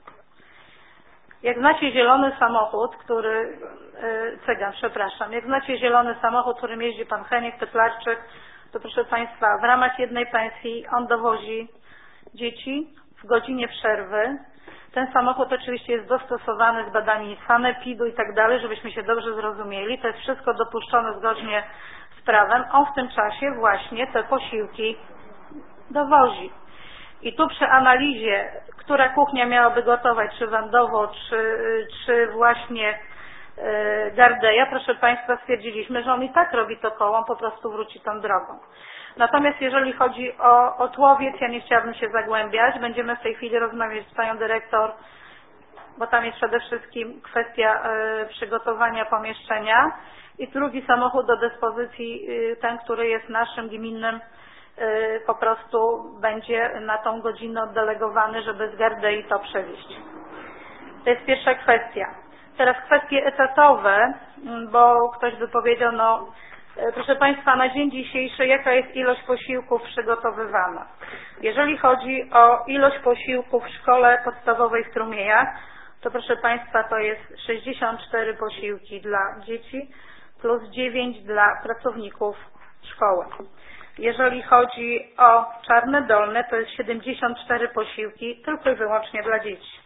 Speaker 8: Jak znacie zielony samochód, który, Cygan, przepraszam, jak znacie zielony samochód, którym jeździ Pan Heniek, Pytlarczyk, to proszę Państwa, w ramach jednej pensji on dowozi dzieci w godzinie przerwy. Ten samochód oczywiście jest dostosowany z badaniami sanepidu i tak dalej, żebyśmy się dobrze zrozumieli. To jest wszystko dopuszczone zgodnie z prawem. On w tym czasie właśnie te posiłki dowozi. I tu przy analizie, która kuchnia miałaby gotować, czy Wandowo, czy, czy właśnie Gardeja, proszę Państwa, stwierdziliśmy, że on i tak robi to koło, on po prostu wróci tą drogą. Natomiast jeżeli chodzi o, o Tłowiec, ja nie chciałabym się zagłębiać, będziemy w tej chwili rozmawiać z Panią Dyrektor, bo tam jest przede wszystkim kwestia y, przygotowania pomieszczenia i drugi samochód do dyspozycji, y, ten, który jest naszym gminnym, y, po prostu będzie na tą godzinę oddelegowany, żeby z Gardei to przewieźć. To jest pierwsza kwestia. Teraz kwestie etatowe, bo ktoś by powiedział, no proszę Państwa, na dzień dzisiejszy jaka jest ilość posiłków przygotowywana? Jeżeli chodzi o ilość posiłków w szkole podstawowej w Strumiejach, to proszę Państwa to jest sześćdziesiąt cztery posiłki dla dzieci plus dziewięć dla pracowników szkoły. Jeżeli chodzi o Czarne Dolne, to jest siedemdziesiąt cztery posiłki tylko i wyłącznie dla dzieci.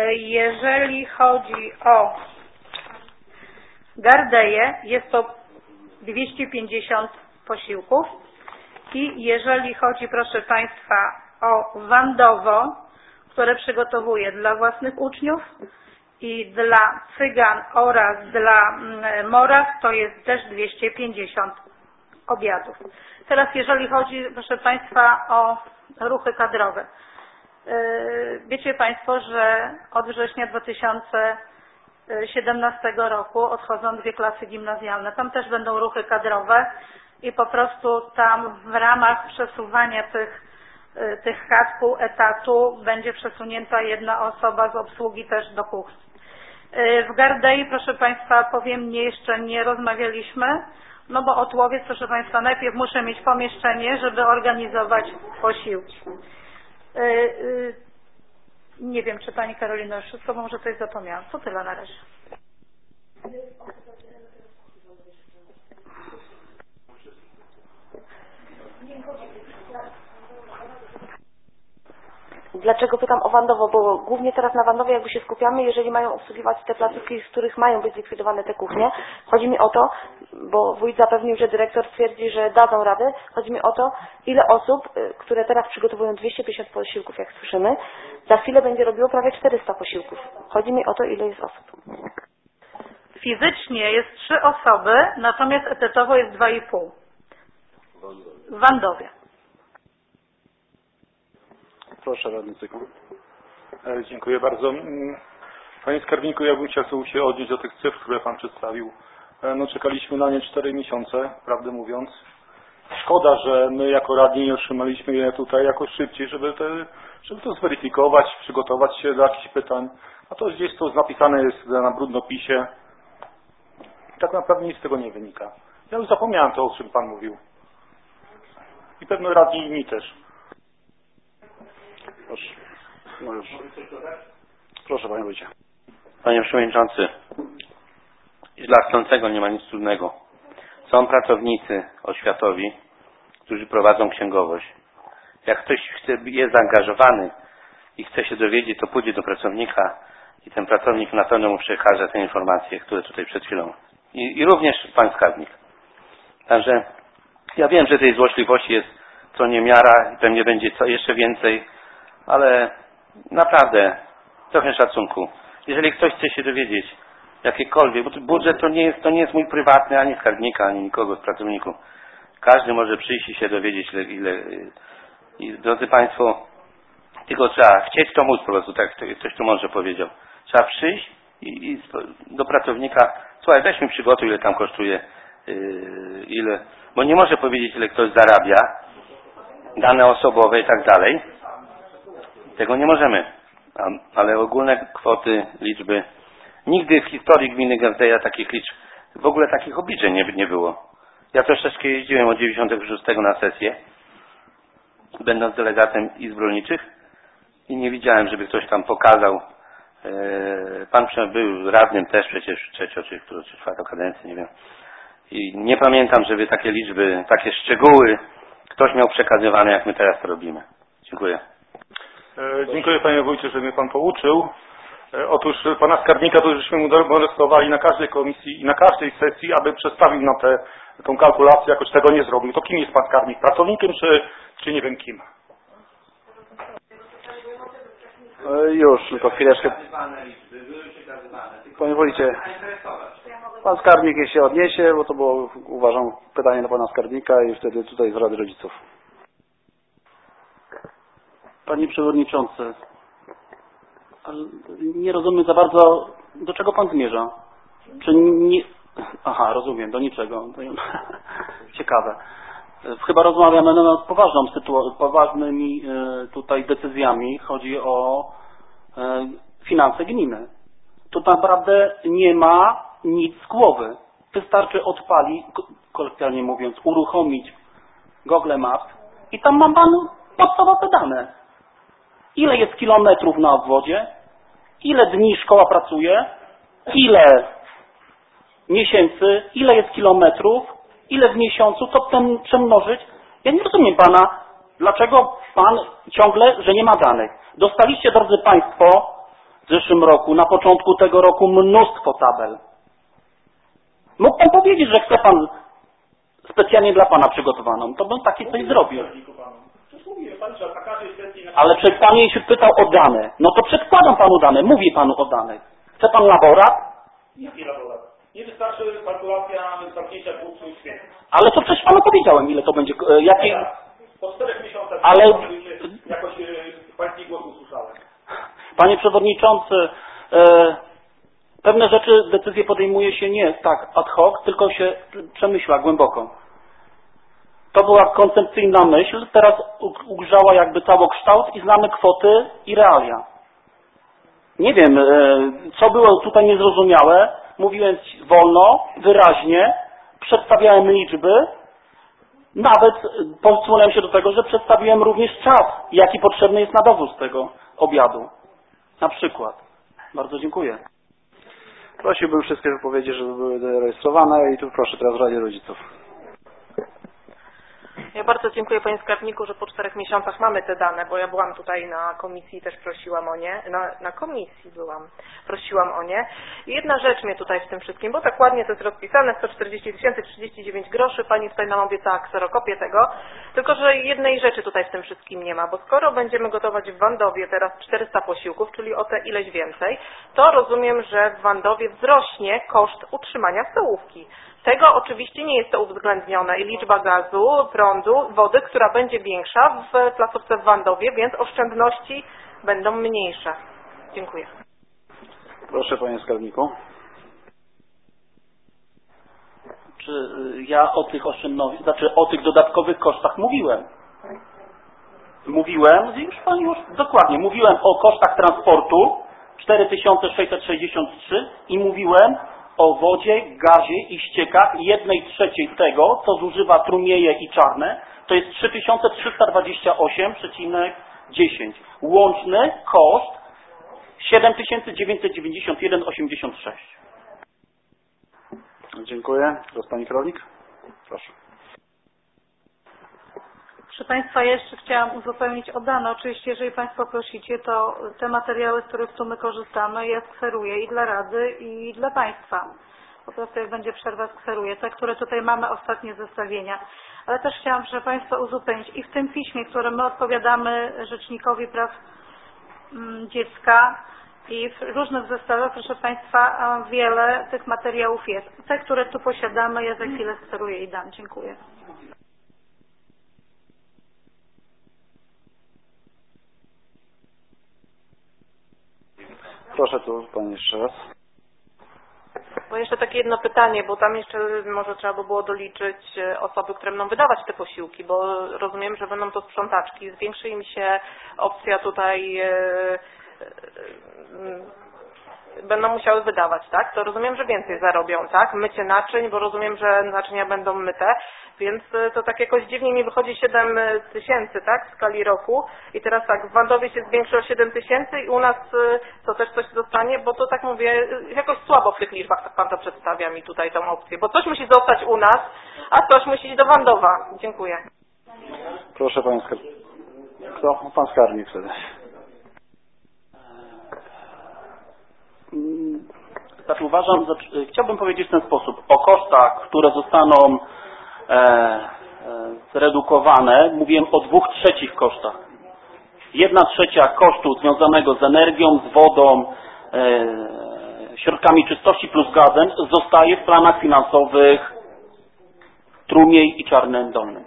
Speaker 8: Jeżeli chodzi o Gardeję, jest to dwieście pięćdziesiąt posiłków. I jeżeli chodzi, proszę Państwa, o Wandowo, które przygotowuje dla własnych uczniów i dla Cygan oraz dla Moraw, to jest też dwieście pięćdziesiąt obiadów. Teraz jeżeli chodzi, proszę Państwa, o ruchy kadrowe. Wiecie Państwo, że od września dwa tysiące siedemnastego roku odchodzą dwie klasy gimnazjalne. Tam też będą ruchy kadrowe i po prostu tam w ramach przesuwania tych, tych kat pół etatu będzie przesunięta jedna osoba z obsługi też do kuchni. W Gardei, proszę Państwa, powiem, nie, jeszcze nie rozmawialiśmy, no bo Otłowiec, proszę Państwa, najpierw muszę mieć pomieszczenie, żeby organizować posiłki. Nie wiem, czy Pani Karolino już wszystko, bo może coś zapomniałam. To tyle na razie.
Speaker 6: Dlaczego pytam o Wandowo? Bo głównie teraz na Wandowie jakby się skupiamy, jeżeli mają obsługiwać te placówki, z których mają być zlikwidowane te kuchnie. Chodzi mi o to, bo wójt zapewnił, że dyrektor twierdzi, że dadzą radę. Chodzi mi o to, ile osób, które teraz przygotowują dwieście pięćdziesiąt posiłków, jak słyszymy, za chwilę będzie robiło prawie czterysta posiłków. Chodzi mi o to, ile jest osób.
Speaker 8: Fizycznie jest trzy osoby, natomiast etatowo jest dwa i pół. W Wandowie.
Speaker 1: Proszę, radny Cykl.
Speaker 5: E, dziękuję bardzo. Panie skarbniku, ja bym chciał się odnieść do tych cyfr, które Pan przedstawił. E, no, czekaliśmy na nie cztery miesiące, prawdę mówiąc. Szkoda, że my jako radni nie otrzymaliśmy je tutaj jakoś szybciej, żeby, te, żeby to zweryfikować, przygotować się do jakichś pytań. A to gdzieś to napisane jest na brudnopisie. Tak naprawdę nic z tego nie wynika. Ja już zapomniałem to, o czym Pan mówił. I pewno radni inni też.
Speaker 1: Proszę. No już. Proszę, Panie Wójcie.
Speaker 4: Panie Przewodniczący, dla chcącego nie ma nic trudnego. Są pracownicy oświatowi, którzy prowadzą księgowość. Jak ktoś chce, jest zaangażowany i chce się dowiedzieć, to pójdzie do pracownika i ten pracownik na pewno mu przekaże te informacje, które tutaj przed chwilą. I, i również Pan skarbnik. Także ja wiem, że tej złośliwości jest co niemiara i pewnie będzie co jeszcze więcej, ale naprawdę trochę szacunku. Jeżeli ktoś chce się dowiedzieć jakiekolwiek, bo budżet to nie jest, to nie jest mój prywatny, ani skarbnika, ani nikogo z pracowników. Każdy może przyjść i się dowiedzieć, ile, ile i drodzy Państwo, tylko trzeba chcieć to móc po prostu, tak ktoś tu mądrze powiedział. Trzeba przyjść i, i do pracownika, słuchaj, weź mi przygotuj, ile tam kosztuje, yy, ile, bo nie może powiedzieć, ile ktoś zarabia, dane osobowe i tak dalej. Tego nie możemy, ale ogólne kwoty, liczby. Nigdy w historii gminy Gardeja takich liczb, w ogóle takich obliczeń nie, nie było. Ja troszeczkę jeździłem od dziewięćdziesiątego szóstego na sesję, będąc delegatem izb rolniczych i nie widziałem, żeby ktoś tam pokazał. Pan był radnym też przecież trzecią czy, czy czwartą kadencję, nie wiem. I nie pamiętam, żeby takie liczby, takie szczegóły ktoś miał przekazywane, jak my teraz to robimy. Dziękuję.
Speaker 5: E, dziękuję Panie Wójcie, że mnie Pan pouczył. E, otóż Pana skarbnika to żeśmy mu molestowali na każdej komisji i na każdej sesji, aby przedstawił nam tę tą kalkulację, jakoś tego nie zrobił. To kim jest Pan skarbnik? Pracownikiem czy, czy nie wiem kim?
Speaker 1: E, już, tylko chwileczkę. Panie Wójcie, Pan skarbnik niech się odniesie, bo to było, uważam, pytanie do Pana skarbnika i wtedy tutaj z Rady Rodziców.
Speaker 2: Panie Przewodniczący, nie rozumiem za bardzo, do czego Pan zmierza. Czy nie... Aha, rozumiem, do niczego. Ciekawe. Chyba rozmawiamy nad poważną sytuacją, poważnymi tutaj decyzjami. Chodzi o finanse gminy. Tu naprawdę nie ma nic z głowy. Wystarczy odpalić, kolokwialnie mówiąc, uruchomić Google Maps i tam ma Pan podstawowe dane. Ile jest kilometrów na obwodzie, ile dni szkoła pracuje, ile miesięcy, ile jest kilometrów, ile w miesiącu, to ten przemnożyć. Ja nie rozumiem Pana, dlaczego Pan ciągle, że nie ma danych. Dostaliście, drodzy Państwo, w zeszłym roku, na początku tego roku mnóstwo tabel. Mógł Pan powiedzieć, że chce Pan specjalnie dla Pana przygotowaną, to bym takie coś zrobił. Ale przed Pan się pytał o dane. No to przedkładam Panu dane, mówię Panu o danych. Chce Pan laborat?
Speaker 5: Jaki laborat? Nie wystarczy kalkulacja zamknięcia kursu i świetnie.
Speaker 2: Ale to przecież Panu powiedziałem, ile to będzie, e, jakie...
Speaker 5: Po czterech miesiącach
Speaker 2: Ale...
Speaker 5: jakoś Pański głos usłyszałem.
Speaker 2: Panie Przewodniczący, e, pewne rzeczy, decyzje podejmuje się nie tak ad hoc, tylko się przemyśla głęboko. To była koncepcyjna myśl, teraz ugrzała jakby całokształt i znamy kwoty i realia. Nie wiem, e, co było tutaj niezrozumiałe, mówiłem wolno, wyraźnie, przedstawiałem liczby, nawet posunąłem się do tego, że przedstawiłem również czas, jaki potrzebny jest na dowóz tego obiadu. Na przykład. Bardzo dziękuję.
Speaker 1: Prosiłbym wszystkie wypowiedzi, żeby były zarejestrowane i tu proszę teraz w Radzie Rodziców.
Speaker 7: Ja bardzo dziękuję Panie Skarbniku, że po czterech miesiącach mamy te dane, bo ja byłam tutaj na komisji, też prosiłam o nie, na, na komisji byłam, prosiłam o nie. I jedna rzecz mnie tutaj w tym wszystkim, bo tak ładnie to jest rozpisane, sto czterdzieści tysięcy trzydzieści dziewięć groszy, Pani tutaj nam obiecała kserokopię tego, tylko że jednej rzeczy tutaj w tym wszystkim nie ma, bo skoro będziemy gotować w Wandowie teraz czterysta posiłków, czyli o te ileś więcej, to rozumiem, że w Wandowie wzrośnie koszt utrzymania stołówki. Tego oczywiście nie jest to uwzględnione i liczba gazu, prądu, wody, która będzie większa w placówce w Wandowie, więc oszczędności będą mniejsze. Dziękuję.
Speaker 1: Proszę Panie Skarbniku.
Speaker 2: Czy ja o tych oszczędnościach, znaczy o tych dodatkowych kosztach mówiłem? Mówiłem, już Pan już dokładnie, mówiłem o kosztach transportu cztery tysiące sześćset sześćdziesiąt trzy i mówiłem o wodzie, gazie i ściekach jednej trzeciej tego, co zużywa trumieje i czarne, to jest trzy tysiące trzysta dwadzieścia osiem przecinek dziesięć. Łączny koszt siedem tysięcy dziewięćset dziewięćdziesiąt jeden przecinek osiemdziesiąt sześć.
Speaker 1: Dziękuję. Teraz Pani Kierownik. Proszę.
Speaker 8: Proszę Państwa, jeszcze chciałam uzupełnić o dane. Oczywiście, jeżeli Państwo prosicie, to te materiały, z których tu my korzystamy, ja skseruję i dla Rady, i dla Państwa. Po prostu jak będzie przerwa, skseruję. Te, które tutaj mamy, ostatnie zestawienia. Ale też chciałam, proszę Państwa, uzupełnić i w tym piśmie, które my odpowiadamy Rzecznikowi Praw Dziecka i w różnych zestawach, proszę Państwa, wiele tych materiałów jest. Te, które tu posiadamy, ja za chwilę skseruję i dam. Dziękuję.
Speaker 1: Proszę tu Pani jeszcze raz.
Speaker 7: Bo jeszcze takie jedno pytanie, bo tam jeszcze może trzeba by było doliczyć osoby, które będą wydawać te posiłki, bo rozumiem, że będą to sprzątaczki. Zwiększy im się opcja tutaj, e, e, będą musiały wydawać, tak? To rozumiem, że więcej zarobią, tak? Mycie naczyń, bo rozumiem, że naczynia będą myte, więc to tak jakoś dziwnie mi wychodzi siedem tysięcy, tak? W skali roku. I teraz tak, w Wandowie się zwiększy o siedem tysięcy i u nas to też coś zostanie, bo to tak mówię, jakoś słabo w tych liczbach tak Pan to przedstawia mi tutaj tą opcję, bo coś musi zostać u nas, a coś musi iść do Wandowa. Dziękuję.
Speaker 1: Proszę Panie Skarbnik. Kto? Pan Skarbnik wtedy.
Speaker 2: Znaczy uważam, że, chciałbym powiedzieć w ten sposób, o kosztach, które zostaną e, e, zredukowane, mówiłem o dwóch trzecich kosztach. Jedna trzecia kosztu związanego z energią, z wodą, e, środkami czystości plus gazem zostaje w planach finansowych Trumiej i Czarnym Dolnym.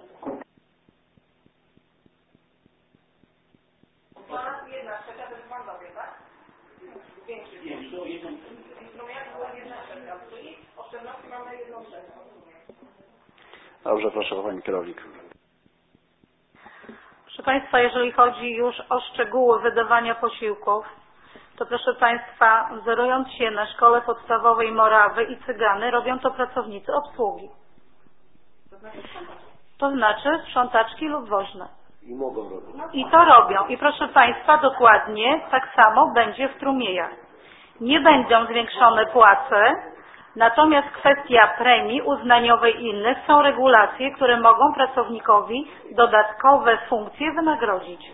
Speaker 1: Dobrze, proszę Pani Kierownik.
Speaker 8: Proszę Państwa, jeżeli chodzi już o szczegóły wydawania posiłków, to proszę Państwa, wzorując się na szkole podstawowej Morawy i Cygany, robią to pracownicy obsługi. To znaczy sprzątaczki lub woźne.
Speaker 9: I mogą robić.
Speaker 8: I to robią. I proszę Państwa, dokładnie tak samo będzie w Trumiejach. Nie będą zwiększone płace, natomiast kwestia premii uznaniowej i innych są regulacje, które mogą pracownikowi dodatkowe funkcje wynagrodzić.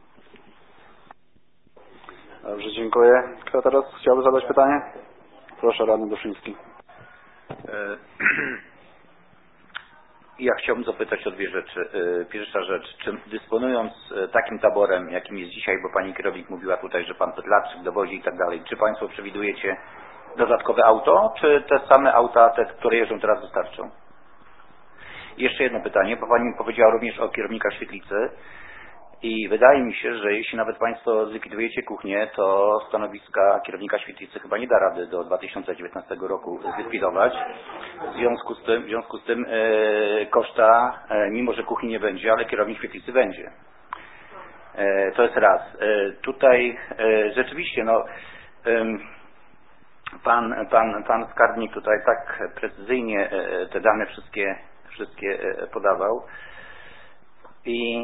Speaker 1: Dobrze, dziękuję. Kto teraz chciałby zadać pytanie? Proszę, Radny Duszyński.
Speaker 10: Ja chciałbym zapytać o dwie rzeczy. Pierwsza rzecz, czy dysponując takim taborem, jakim jest dzisiaj, bo pani kierownik mówiła tutaj, że pan Pedlarczyk dowozi i tak dalej, czy państwo przewidujecie dodatkowe auto, czy te same auta, te, które jeżdżą teraz, wystarczą? I jeszcze jedno pytanie, bo pani powiedziała również o kierownikach świetlicy i wydaje mi się, że jeśli nawet państwo zlikwidujecie kuchnię, to stanowiska kierownika świetlicy chyba nie da rady do dwa tysiące dziewiętnastego roku zlikwidować. W związku z tym, w związku z tym e, koszta, e, mimo że kuchni nie będzie, ale kierownik świetlicy będzie. E, to jest raz. E, tutaj e, rzeczywiście, no, e, pan, pan, pan skarbnik tutaj tak precyzyjnie e, te dane wszystkie, wszystkie e, podawał i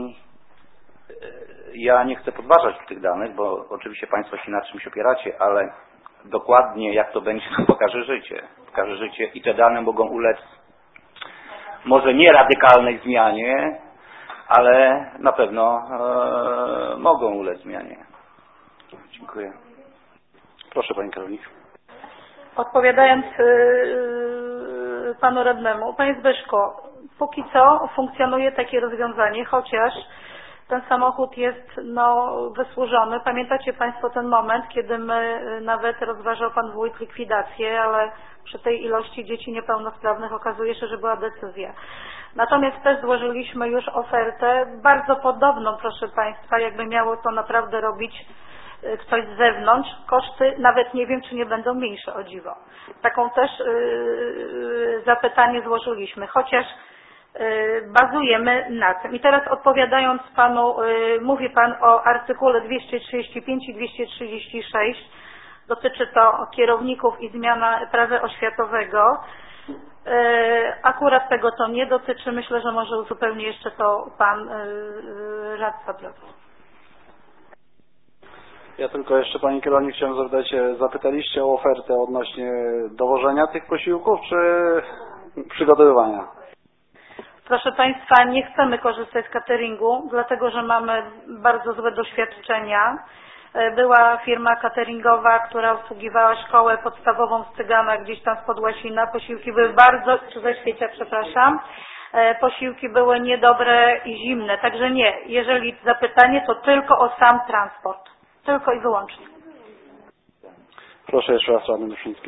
Speaker 10: ja nie chcę podważać tych danych, bo oczywiście państwo się na czymś opieracie, ale dokładnie jak to będzie, to pokaże życie. Pokaże życie i te dane mogą ulec może nie radykalnej zmianie, ale na pewno e, mogą ulec zmianie. Dziękuję.
Speaker 1: Proszę pani kierownik.
Speaker 8: Odpowiadając yy, panu radnemu, panie Zbyszku, póki co funkcjonuje takie rozwiązanie, chociaż ten samochód jest no, wysłużony. Pamiętacie państwo ten moment, kiedy my nawet rozważał pan wójt likwidację, ale przy tej ilości dzieci niepełnosprawnych okazuje się, że była decyzja. Natomiast też złożyliśmy już ofertę bardzo podobną, proszę państwa, jakby miało to naprawdę robić ktoś z zewnątrz. Koszty nawet nie wiem, czy nie będą mniejsze, o dziwo. Taką też yy, zapytanie złożyliśmy, chociaż bazujemy na tym. I teraz odpowiadając panu, mówi pan o artykule dwieście trzydzieści pięć i dwieście trzydzieści sześć. Dotyczy to kierowników i zmiana prawa oświatowego. Akurat tego to nie dotyczy. Myślę, że może uzupełni jeszcze to pan radca Piotr.
Speaker 1: Ja tylko jeszcze pani kierownik chciałem zapytać, zapytaliście o ofertę odnośnie dowożenia tych posiłków, czy przygotowywania?
Speaker 8: Proszę państwa, nie chcemy korzystać z cateringu, dlatego że mamy bardzo złe doświadczenia. Była firma cateringowa, która obsługiwała szkołę podstawową w Cyganach, gdzieś tam z Podłasina. Posiłki były bardzo, czy ze Świecia, przepraszam, posiłki były niedobre i zimne. Także nie, jeżeli zapytanie, to tylko o sam transport. Tylko i wyłącznie.
Speaker 1: Proszę jeszcze raz, radny Duszyński.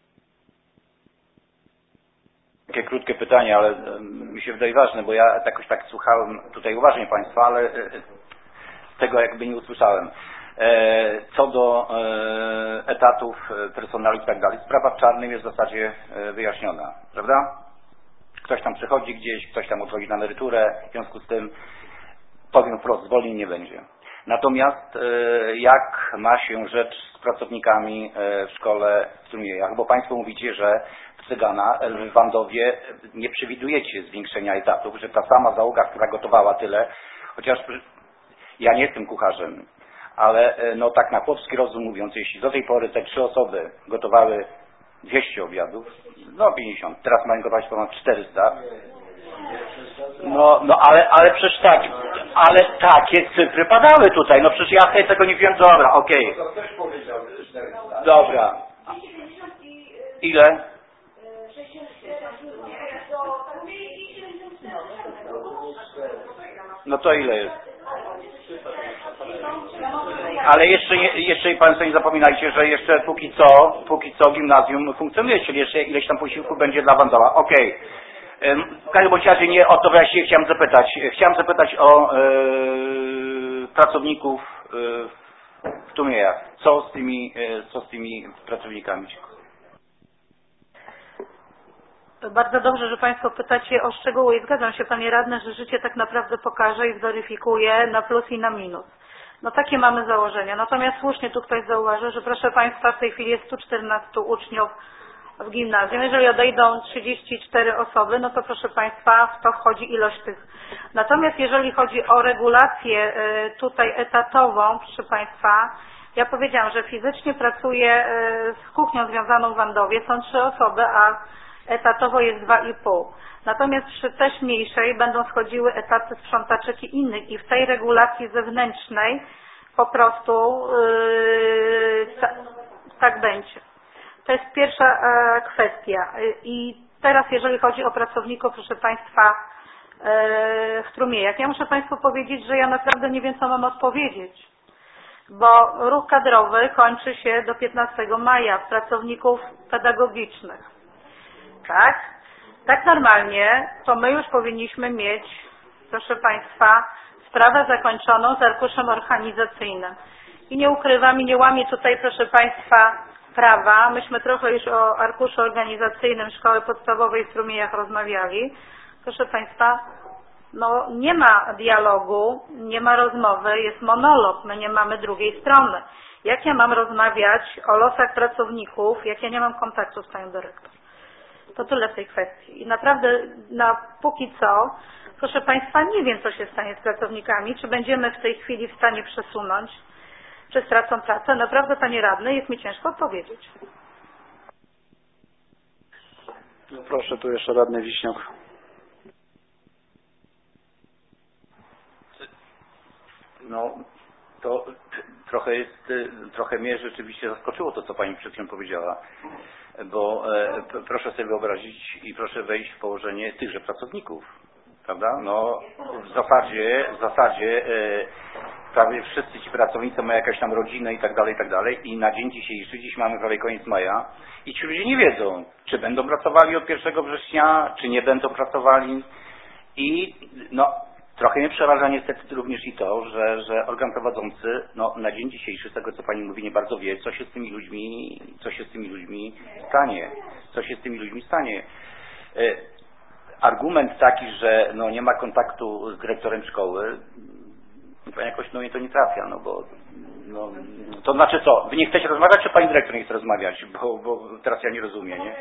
Speaker 10: Takie krótkie pytanie, ale mi się wydaje ważne, bo ja jakoś tak słuchałem tutaj uważnie państwa, ale tego jakby nie usłyszałem. Co do etatów, personelu i tak dalej, sprawa w czarnym jest w zasadzie wyjaśniona, prawda? Ktoś tam przychodzi gdzieś, ktoś tam odchodzi na emeryturę, w związku z tym, powiem wprost, zwolnień nie będzie. Natomiast jak ma się rzecz z pracownikami w szkole w Strumiejach, bo państwo mówicie, że w Cygana, w Wandowie nie przewidujecie zwiększenia etatów, że ta sama załoga, która gotowała tyle, chociaż ja nie jestem kucharzem, ale no tak na chłopski rozum mówiąc, jeśli do tej pory te trzy osoby gotowały dwieście obiadów, no pięćdziesiąt, teraz mają gotować ponad czterysta. No, no ale, ale przecież tak, ale takie cyfry padały tutaj, no przecież ja tutaj tego nie wiem, dobra, okej. Okay. Dobra. Ile? No to ile jest? Ale jeszcze, jeszcze Państwo nie zapominajcie, że jeszcze póki co, póki co gimnazjum funkcjonuje, czyli jeszcze ileś tam posiłków będzie dla Wandowa. Okej. Okay. W każdym bądź razie nie o to właśnie chciałem zapytać. Chciałem zapytać o yy, pracowników yy, w Tumiejach. Co z tymi, yy, co z tymi pracownikami?
Speaker 8: Bardzo dobrze, że Państwo pytacie o szczegóły i zgadzam się, Panie Radny, że życie tak naprawdę pokaże i zweryfikuje na plus i na minus. No takie mamy założenia. Natomiast słusznie tu ktoś zauważył, że proszę Państwa, w tej chwili jest stu czternastu uczniów w gimnazjum. Jeżeli odejdą trzydzieści cztery osoby, no to proszę Państwa, w to wchodzi ilość tych. Natomiast jeżeli chodzi o regulację tutaj etatową, proszę Państwa, ja powiedziałam, że fizycznie pracuję z kuchnią związaną w Wandowie, są trzy osoby, a etatowo jest dwa i pół. Natomiast przy też mniejszej będą schodziły etaty sprzątaczek i innych i w tej regulacji zewnętrznej po prostu yy, ta, tak będzie. To jest pierwsza e, kwestia. I Teraz jeżeli chodzi o pracowników, proszę Państwa, w Strumiejach, ja muszę Państwu powiedzieć, że ja naprawdę nie wiem, co mam odpowiedzieć, bo ruch kadrowy kończy się do piętnastego maja pracowników pedagogicznych. Tak? Tak normalnie to my już powinniśmy mieć, proszę Państwa, sprawę zakończoną z arkuszem organizacyjnym. I nie ukrywam i nie łamię tutaj, proszę Państwa, prawa. Myśmy trochę już o arkuszu organizacyjnym Szkoły Podstawowej w Strumiejach rozmawiali. Proszę Państwa, no nie ma dialogu, nie ma rozmowy, jest monolog, my nie mamy drugiej strony. Jak ja mam rozmawiać o losach pracowników, jak ja nie mam kontaktu z Panią Dyrektor? To tyle w tej kwestii. I naprawdę, na póki co, proszę Państwa, nie wiem, co się stanie z pracownikami, czy będziemy w tej chwili w stanie przesunąć, czy stracą pracę. Naprawdę, Panie Radny, jest mi ciężko odpowiedzieć.
Speaker 1: No proszę, tu jeszcze Radny Wiśniok.
Speaker 10: No, to trochę jest, trochę mnie rzeczywiście zaskoczyło to, co Pani przed chwilą powiedziała, bo e, proszę sobie wyobrazić i proszę wejść w położenie tychże pracowników, prawda? No, w zasadzie, w zasadzie e, prawie wszyscy ci pracownicy mają jakąś tam rodzinę i tak dalej, i tak dalej i na dzień dzisiejszy, dziś mamy prawie koniec maja i ci ludzie nie wiedzą, czy będą pracowali od pierwszego września, czy nie będą pracowali i no, trochę mnie przeraża niestety również i to, że, że organ prowadzący no, na dzień dzisiejszy, z tego co Pani mówi, nie bardzo wie, co się z tymi ludźmi, co się z tymi ludźmi stanie. Co się z tymi ludźmi stanie. E, argument taki, że no, nie ma kontaktu z dyrektorem szkoły, jakoś no, mnie to nie trafia, no bo no, to znaczy co? Wy nie chcecie rozmawiać, czy Pani dyrektor nie chce rozmawiać? Bo, bo teraz ja nie rozumiem, nie?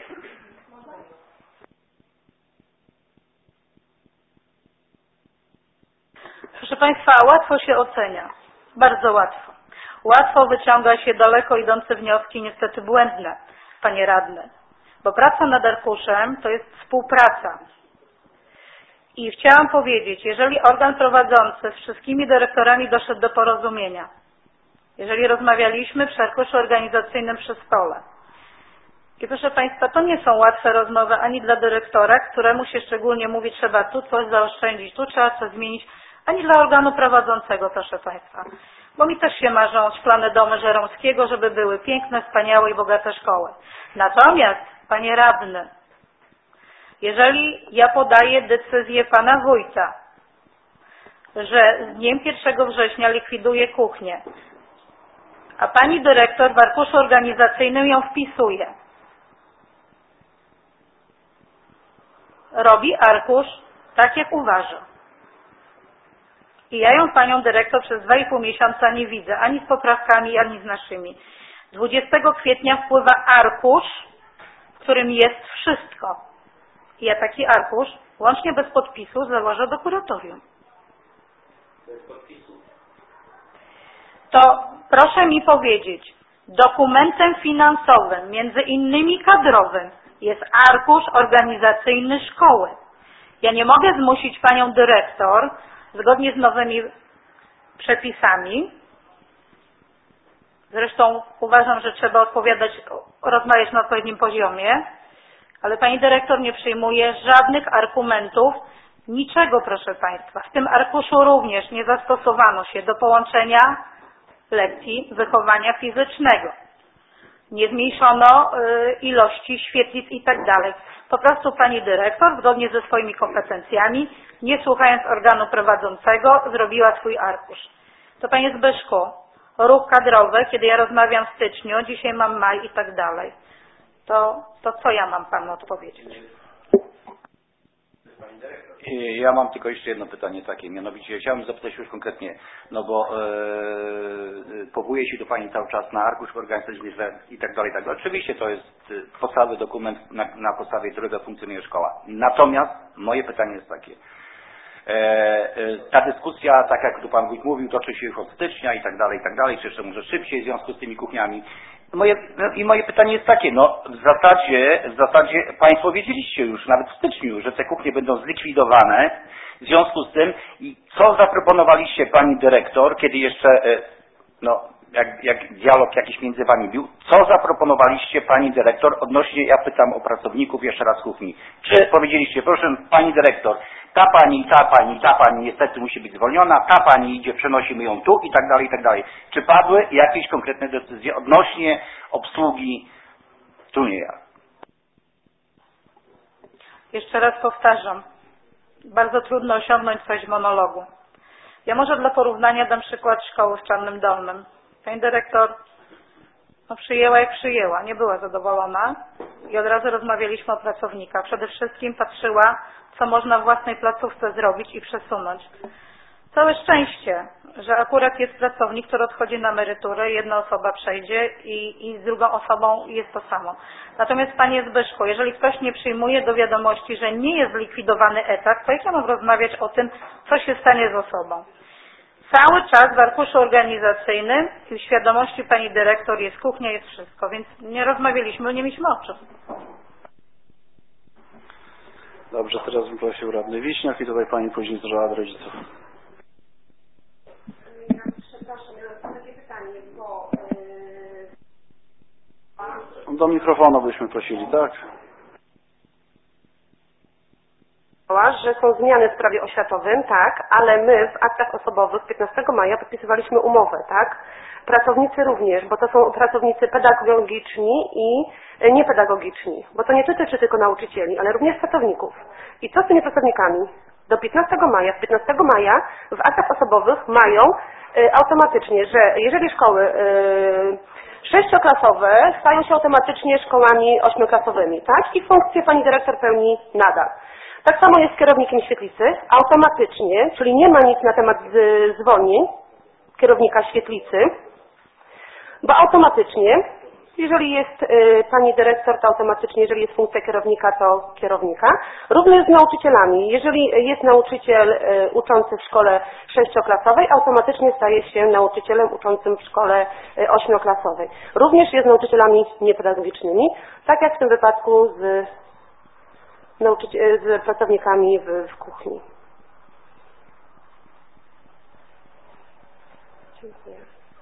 Speaker 8: Proszę Państwa, łatwo się ocenia. Bardzo łatwo. Łatwo wyciąga się daleko idące wnioski, niestety błędne, Panie Radny. Bo praca nad arkuszem to jest współpraca. I chciałam powiedzieć, jeżeli organ prowadzący z wszystkimi dyrektorami doszedł do porozumienia, jeżeli rozmawialiśmy przy arkuszu organizacyjnym przy stole, i proszę Państwa, to nie są łatwe rozmowy ani dla dyrektora, któremu się szczególnie mówi, trzeba tu coś zaoszczędzić, tu trzeba coś zmienić, ani dla organu prowadzącego, proszę Państwa. Bo mi też się marzą szklane domy Żeromskiego, żeby były piękne, wspaniałe i bogate szkoły. Natomiast, Panie Radny, jeżeli ja podaję decyzję Pana Wójta, że z dniem pierwszego września likwiduje kuchnię, a Pani Dyrektor w arkuszu organizacyjnym ją wpisuje, robi arkusz tak, jak uważa. I ja ją Panią Dyrektor przez dwa i pół miesiąca nie widzę, ani z poprawkami, ani z naszymi. dwudziestego kwietnia wpływa arkusz, w którym jest wszystko. I ja taki arkusz, łącznie bez podpisu, założę do kuratorium.
Speaker 9: Bez podpisu.
Speaker 8: To proszę mi powiedzieć, dokumentem finansowym, między innymi kadrowym, jest arkusz organizacyjny szkoły. Ja nie mogę zmusić Panią Dyrektor, zgodnie z nowymi przepisami, zresztą uważam, że trzeba odpowiadać, rozmawiać na odpowiednim poziomie, ale Pani Dyrektor nie przyjmuje żadnych argumentów, niczego, proszę Państwa. W tym arkuszu również nie zastosowano się do połączenia lekcji wychowania fizycznego. Nie zmniejszono y, ilości świetlic i tak dalej. Po prostu Pani Dyrektor, zgodnie ze swoimi kompetencjami, nie słuchając organu prowadzącego, zrobiła swój arkusz. To Panie Zbyszku, ruch kadrowy, kiedy ja rozmawiam w styczniu, dzisiaj mam maj i tak dalej, to, to co ja mam Panu odpowiedzieć?
Speaker 10: Ja mam tylko jeszcze jedno pytanie takie, mianowicie chciałem zapytać już konkretnie, no bo e, powołuje się do Pani cały czas na arkusz organizacyjny i tak dalej, i tak dalej. Oczywiście to jest podstawowy dokument, na, na podstawie którego funkcjonuje szkoła. Natomiast moje pytanie jest takie. E, e, ta dyskusja, tak jak tu Pan Wójt mówił, toczy się już od stycznia i tak dalej, i tak dalej, czy jeszcze może szybciej w związku z tymi kuchniami. Moje, no I moje pytanie jest takie, no w zasadzie, w zasadzie Państwo wiedzieliście już, nawet w styczniu, że te kuchnie będą zlikwidowane. W związku z tym, co zaproponowaliście Pani Dyrektor, kiedy jeszcze, no jak, jak dialog jakiś między wami był. Co zaproponowaliście pani dyrektor odnośnie, ja pytam o pracowników jeszcze raz kuchni. Czy powiedzieliście, proszę pani dyrektor, ta pani, ta pani, ta pani niestety musi być zwolniona, ta pani idzie, przenosimy ją tu i tak dalej, i tak dalej. Czy padły jakieś konkretne decyzje odnośnie obsługi turnieja?
Speaker 8: Jeszcze raz powtarzam. Bardzo trudno osiągnąć coś w monologu. Ja może dla porównania dam przykład szkoły w Czarnym Dolnym. Pani dyrektor no, przyjęła jak przyjęła, nie była zadowolona i od razu rozmawialiśmy o pracownikach. Przede wszystkim patrzyła, co można w własnej placówce zrobić i przesunąć. Całe szczęście, że akurat jest pracownik, który odchodzi na emeryturę, jedna osoba przejdzie i, i z drugą osobą jest to samo. Natomiast panie Zbyszku, jeżeli ktoś nie przyjmuje do wiadomości, że nie jest zlikwidowany etat, to jak ja mam rozmawiać o tym, co się stanie z osobą? Cały czas w arkuszu organizacyjnym i w świadomości pani dyrektor jest kuchnia, jest wszystko, więc nie rozmawialiśmy, nie mieliśmy o czym.
Speaker 1: Dobrze, teraz bym prosił radny Wiśniak i tutaj pani później zdrożała od rodziców.
Speaker 11: Przepraszam, ja mam takie pytanie, bo... Yy...
Speaker 1: Do mikrofonu byśmy prosili, tak?
Speaker 11: że są zmiany w prawie oświatowym, tak, ale my w aktach osobowych piętnastego maja podpisywaliśmy umowę, tak? Pracownicy również, bo to są pracownicy pedagogiczni i niepedagogiczni, bo to nie dotyczy tylko nauczycieli, ale również pracowników. I co z tymi pracownikami? Do piętnastego maja, z piętnastego maja w aktach osobowych mają y, automatycznie, że jeżeli szkoły y, sześcioklasowe stają się automatycznie szkołami ośmioklasowymi, tak? I funkcję pani dyrektor pełni nadal. Tak samo jest z kierownikiem świetlicy, automatycznie, czyli nie ma nic na temat zwolnień kierownika świetlicy, bo automatycznie, jeżeli jest y, pani dyrektor, to automatycznie, jeżeli jest funkcja kierownika, to kierownika. Również z nauczycielami. Jeżeli jest nauczyciel y, uczący w szkole sześcioklasowej, automatycznie staje się nauczycielem uczącym w szkole y, ośmioklasowej. Również jest z nauczycielami niepedagogicznymi, tak jak w tym wypadku z, z pracownikami w, w kuchni. Dziękuję.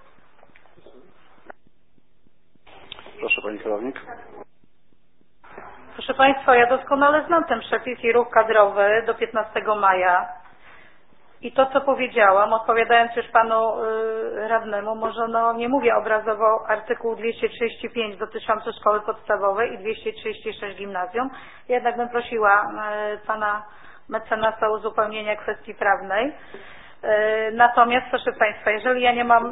Speaker 1: Proszę pani kierownik.
Speaker 8: Proszę Państwa, ja doskonale znam ten przepis i ruch kadrowy do piętnastego maja. I to, co powiedziałam, odpowiadając już Panu yy, radnemu, może no, nie mówię obrazowo artykuł dwieście trzydzieści pięć dotyczący szkoły podstawowej i dwieście trzydzieści sześć gimnazjum. Jednak bym prosiła yy, Pana mecenasa o uzupełnienia kwestii prawnej. Yy, natomiast, proszę Państwa, jeżeli ja nie mam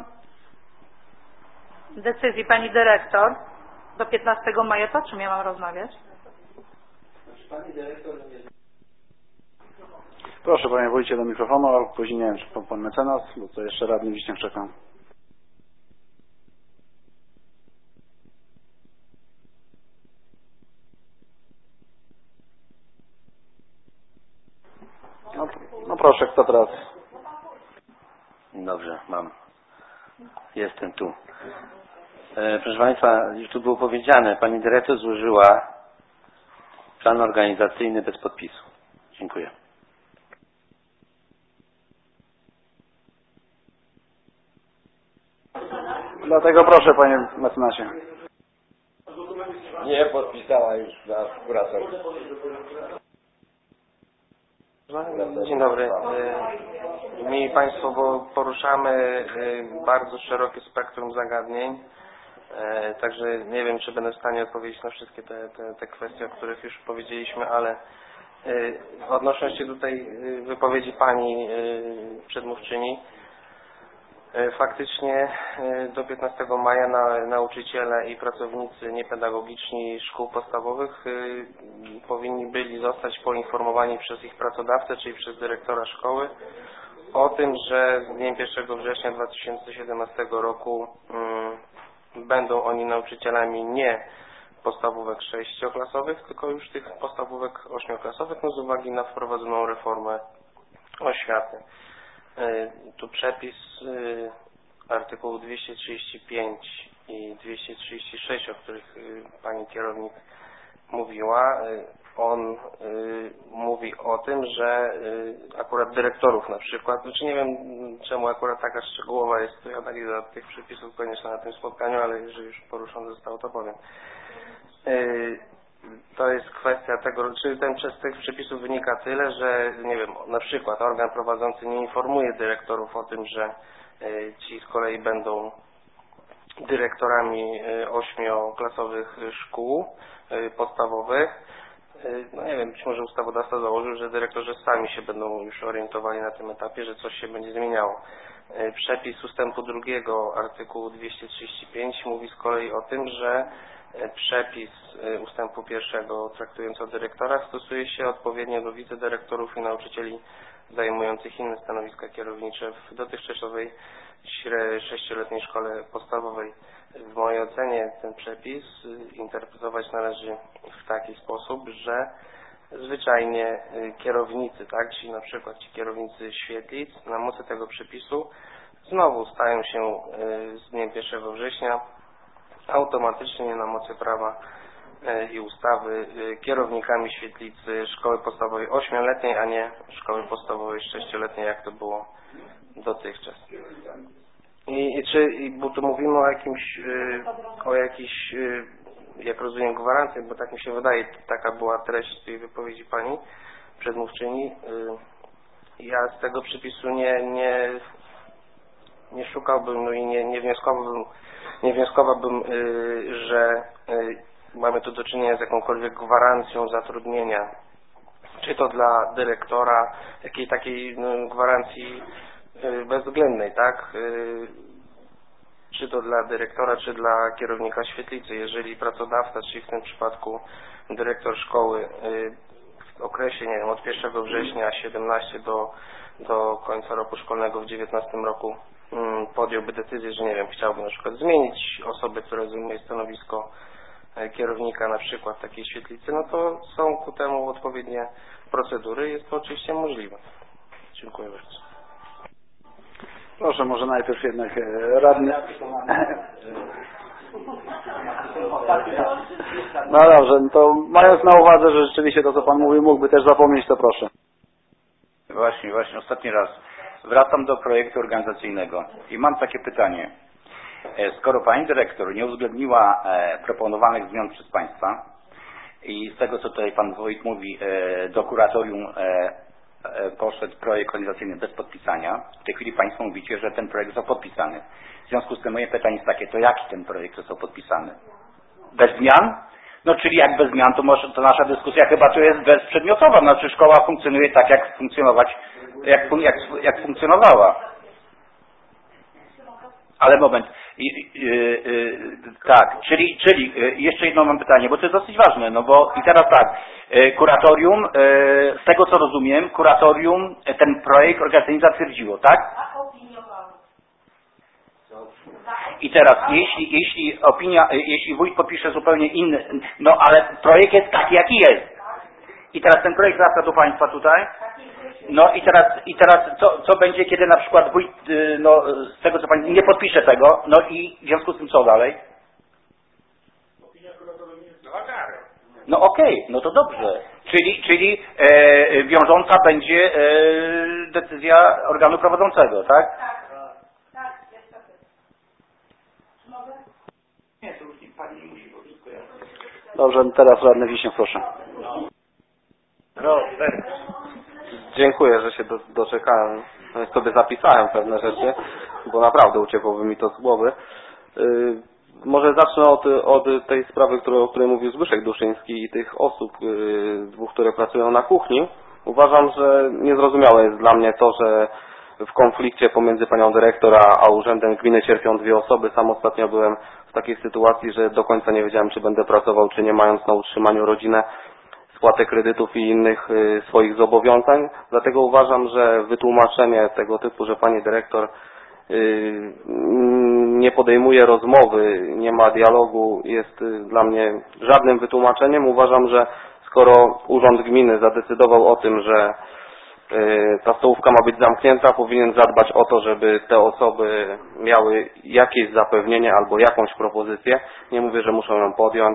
Speaker 8: decyzji Pani dyrektor do piętnastego maja, to o czym ja mam rozmawiać?
Speaker 9: Pani dyrektor nie...
Speaker 1: Proszę panie wójcie do mikrofonu, a później nie wiem, czy pan, pan mecenas, bo to jeszcze radny Wiśniak czekam. No, no proszę, kto teraz?
Speaker 4: Dobrze, mam. Jestem tu. E, proszę Państwa, już tu było powiedziane, Pani dyrektor złożyła plan organizacyjny bez podpisu. Dziękuję.
Speaker 1: Dlatego proszę panie mecenasie.
Speaker 9: Nie podpisała już nasz kurator.
Speaker 3: Dzień dobry. Mi Państwo, bo poruszamy bardzo szerokie spektrum zagadnień, także nie wiem, czy będę w stanie odpowiedzieć na wszystkie te, te, te kwestie, o których już powiedzieliśmy, ale odnosząc się do tej wypowiedzi Pani przedmówczyni, faktycznie do piętnastego maja na, nauczyciele i pracownicy niepedagogiczni szkół podstawowych powinni byli zostać poinformowani przez ich pracodawcę, czyli przez dyrektora szkoły, o tym, że z dniem pierwszego września dwa tysiące siedemnastego roku hmm, będą oni nauczycielami nie podstawówek sześcioklasowych, tylko już tych podstawówek ośmioklasowych, no z uwagi na wprowadzoną reformę oświaty. Tu przepis artykułu dwieście trzydzieści pięć i dwieście trzydzieści sześć, o których Pani kierownik mówiła, on y, mówi o tym, że y, akurat dyrektorów na przykład, znaczy nie wiem czemu akurat taka szczegółowa jest tu analiza tych przepisów konieczna na tym spotkaniu, ale jeżeli już poruszone zostało, to powiem. Y, to jest kwestia tego, czy ten przez tych przepisów wynika tyle, że nie wiem, na przykład organ prowadzący nie informuje dyrektorów o tym, że y, ci z kolei będą dyrektorami ośmioklasowych szkół podstawowych. No nie wiem, być może ustawodawca założył, że dyrektorzy sami się będą już orientowali na tym etapie, że coś się będzie zmieniało. Przepis ustępu drugiego artykułu dwieście trzydzieści pięć mówi z kolei o tym, że przepis ustępu pierwszego traktujący o dyrektorach stosuje się odpowiednio do wicedyrektorów i nauczycieli zajmujących inne stanowiska kierownicze w dotychczasowej sześcioletniej szkole podstawowej. W mojej ocenie ten przepis interpretować należy w taki sposób, że zwyczajnie kierownicy, tak, czyli na przykład ci kierownicy świetlic na mocy tego przepisu znowu stają się z dniem pierwszego września automatycznie na mocy prawa i ustawy kierownikami świetlicy szkoły podstawowej ośmioletniej, a nie szkoły podstawowej sześcioletniej, jak to było dotychczas. I, i czy, i, bo tu mówimy o jakimś, y, o jakiejś, y, jak rozumiem, gwarancji, bo tak mi się wydaje, taka była treść tej wypowiedzi pani przedmówczyni. Y, ja z tego przepisu nie, nie, nie szukałbym, no i nie, nie wnioskowałbym, nie wnioskowałbym, y, że y, mamy tu do czynienia z jakąkolwiek gwarancją zatrudnienia, czy to dla dyrektora, jakiej takiej no, gwarancji bezwzględnej, tak? Czy to dla dyrektora, czy dla kierownika świetlicy. Jeżeli pracodawca, czyli w tym przypadku dyrektor szkoły w okresie, nie wiem, od pierwszego września siedemnastego do, do końca roku szkolnego w dziewiętnastym roku podjąłby decyzję, że nie wiem, chciałby na przykład zmienić osobę, która zajmuje stanowisko kierownika na przykład takiej świetlicy, no to są ku temu odpowiednie procedury. Jest to oczywiście możliwe. Dziękuję bardzo.
Speaker 1: Proszę, może najpierw jednak radny. No dobrze, to mając na uwadze, że rzeczywiście to, co Pan mówił, mógłby też zapomnieć, to proszę.
Speaker 10: Właśnie, właśnie, ostatni raz. Wracam do projektu organizacyjnego i mam takie pytanie. Skoro Pani Dyrektor nie uwzględniła proponowanych zmian przez Państwa i z tego, co tutaj Pan Wójt mówi, do kuratorium poszedł projekt organizacyjny bez podpisania. W tej chwili Państwo mówicie, że ten projekt został podpisany. W związku z tym moje pytanie jest takie, to jaki ten projekt został podpisany? Bez zmian? No czyli jak bez zmian, to może to nasza dyskusja chyba tu jest bezprzedmiotowa. Znaczy szkoła funkcjonuje tak, jak funkcjonować, jak, jak, jak funkcjonowała. Ale moment. I, i, i, tak, czyli, czyli jeszcze jedno mam pytanie, bo to jest dosyć ważne, no bo i teraz tak, kuratorium, z tego co rozumiem, kuratorium ten projekt organizacyjny zatwierdziło, tak? I teraz, jeśli, jeśli opinia, jeśli wójt popisze zupełnie inny, no ale projekt jest taki, jaki jest. I teraz ten projekt wraca do Państwa tutaj. No i teraz, i teraz co, co będzie, kiedy na przykład wójt, no z tego co Pani nie podpisze tego, no i w związku z tym co dalej? No okej, okay, no to dobrze. Czyli, czyli e, wiążąca będzie e, decyzja organu prowadzącego, tak?
Speaker 8: Tak, tak, niestety. Czy mogę?
Speaker 10: Nie, to już nie, Pani nie musi, bo wszystko jasne.
Speaker 1: Dobrze, teraz radny Wiśniak, proszę.
Speaker 9: No, dziękuję, że się do, doczekałem. Sobie zapisałem pewne rzeczy, bo naprawdę uciekłoby mi to z głowy. Yy, może zacznę od, od tej sprawy, którą, o której mówił Zbyszek Duszyński i tych osób, yy, dwóch, które pracują na kuchni. Uważam, że niezrozumiałe jest dla mnie to, że w konflikcie pomiędzy panią dyrektor a urzędem gminy cierpią dwie osoby. Sam ostatnio byłem w takiej sytuacji, że do końca nie wiedziałem, czy będę pracował, czy nie, mając na utrzymaniu rodzinę, spłatę kredytów i innych y, swoich zobowiązań. Dlatego uważam, że wytłumaczenie tego typu, że pani dyrektor y, nie podejmuje rozmowy, nie ma dialogu, jest y, dla mnie żadnym wytłumaczeniem. Uważam, że skoro urząd gminy zadecydował o tym, że y, ta stołówka ma być zamknięta, powinien zadbać o to, żeby te osoby miały jakieś zapewnienie albo jakąś propozycję. Nie mówię, że muszą ją podjąć,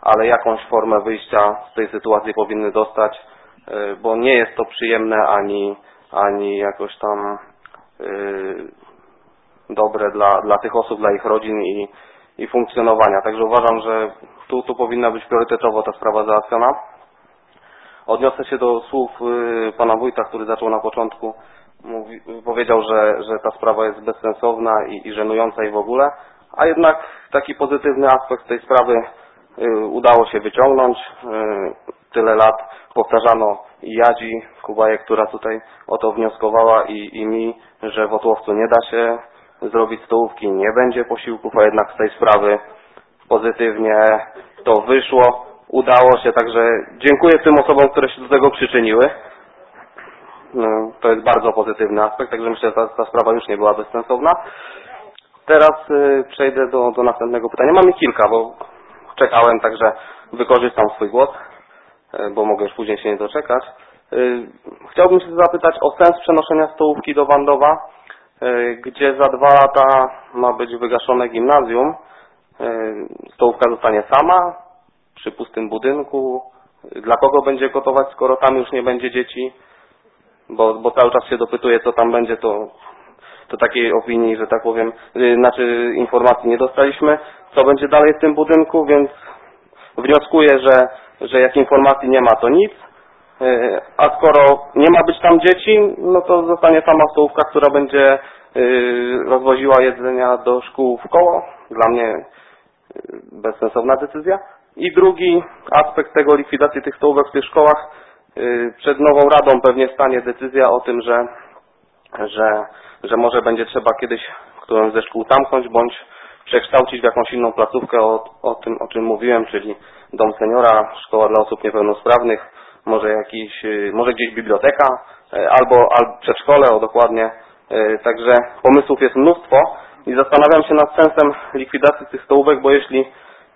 Speaker 9: ale jakąś formę wyjścia z tej sytuacji powinny dostać, bo nie jest to przyjemne ani, ani jakoś tam yy, dobre dla, dla tych osób, dla ich rodzin i, i funkcjonowania. Także uważam, że tu, tu powinna być priorytetowo ta sprawa załatwiona. Odniosę się do słów yy, pana wójta, który zaczął na początku, mówi, powiedział, że, że ta sprawa jest bezsensowna i, i żenująca i w ogóle, a jednak taki pozytywny aspekt tej sprawy yy, udało się wyciągnąć. Yy, tyle lat powtarzano i Jadzi Kubajek, która tutaj o to wnioskowała i, i mi, że w Otłowcu nie da się zrobić stołówki, nie będzie posiłków, a jednak z tej sprawy pozytywnie to wyszło, udało się, także dziękuję tym osobom, które się do tego przyczyniły. No, to jest bardzo pozytywny aspekt, także myślę, że ta, ta sprawa już nie była bezsensowna. Teraz y, przejdę do, do następnego pytania. Mam ich kilka, bo czekałem, także wykorzystam swój głos, y, bo mogę już później się nie doczekać. Y, chciałbym się zapytać o sens przenoszenia stołówki do Wandowa, y, gdzie za dwa lata ma być wygaszone gimnazjum. Y, stołówka zostanie sama, przy pustym budynku. Dla kogo będzie gotować, skoro tam już nie będzie dzieci? Bo, bo cały czas się dopytuję, co tam będzie, to, to takiej opinii, że tak powiem, yy, znaczy informacji nie dostaliśmy, co będzie dalej w tym budynku, więc wnioskuję, że, że jak informacji nie ma, to nic, yy, a skoro nie ma być tam dzieci, no to zostanie sama stołówka, która będzie yy, rozwoziła jedzenia do szkół w koło. Dla mnie yy, bezsensowna decyzja. I drugi aspekt tego, likwidacji tych stołówek w tych szkołach, przed nową radą pewnie stanie decyzja o tym, że, że, że może będzie trzeba kiedyś którąś ze szkół zamknąć bądź przekształcić w jakąś inną placówkę o, o tym, o czym mówiłem, czyli dom seniora, szkoła dla osób niepełnosprawnych, może jakiś, może gdzieś biblioteka albo, albo przedszkole, o dokładnie. Także pomysłów jest mnóstwo i zastanawiam się nad sensem likwidacji tych stołówek, bo jeśli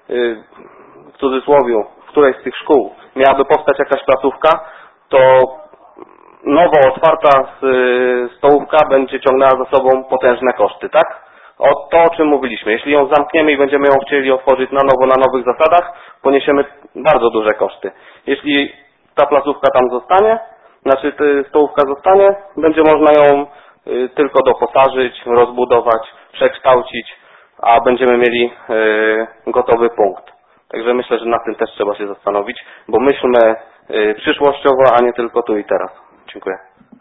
Speaker 9: w cudzysłowie w którejś z tych szkół miałaby powstać jakaś placówka, to nowo otwarta stołówka będzie ciągnęła za sobą potężne koszty, tak? O to, o czym mówiliśmy. Jeśli ją zamkniemy i będziemy ją chcieli otworzyć na nowo, na nowych zasadach, poniesiemy bardzo duże koszty. Jeśli ta placówka tam zostanie, znaczy stołówka zostanie, będzie można ją tylko doposażyć, rozbudować, przekształcić, a będziemy mieli gotowy punkt. Także myślę, że nad tym też trzeba się zastanowić, bo myślmy y, przyszłościowo, a nie tylko tu i teraz. Dziękuję.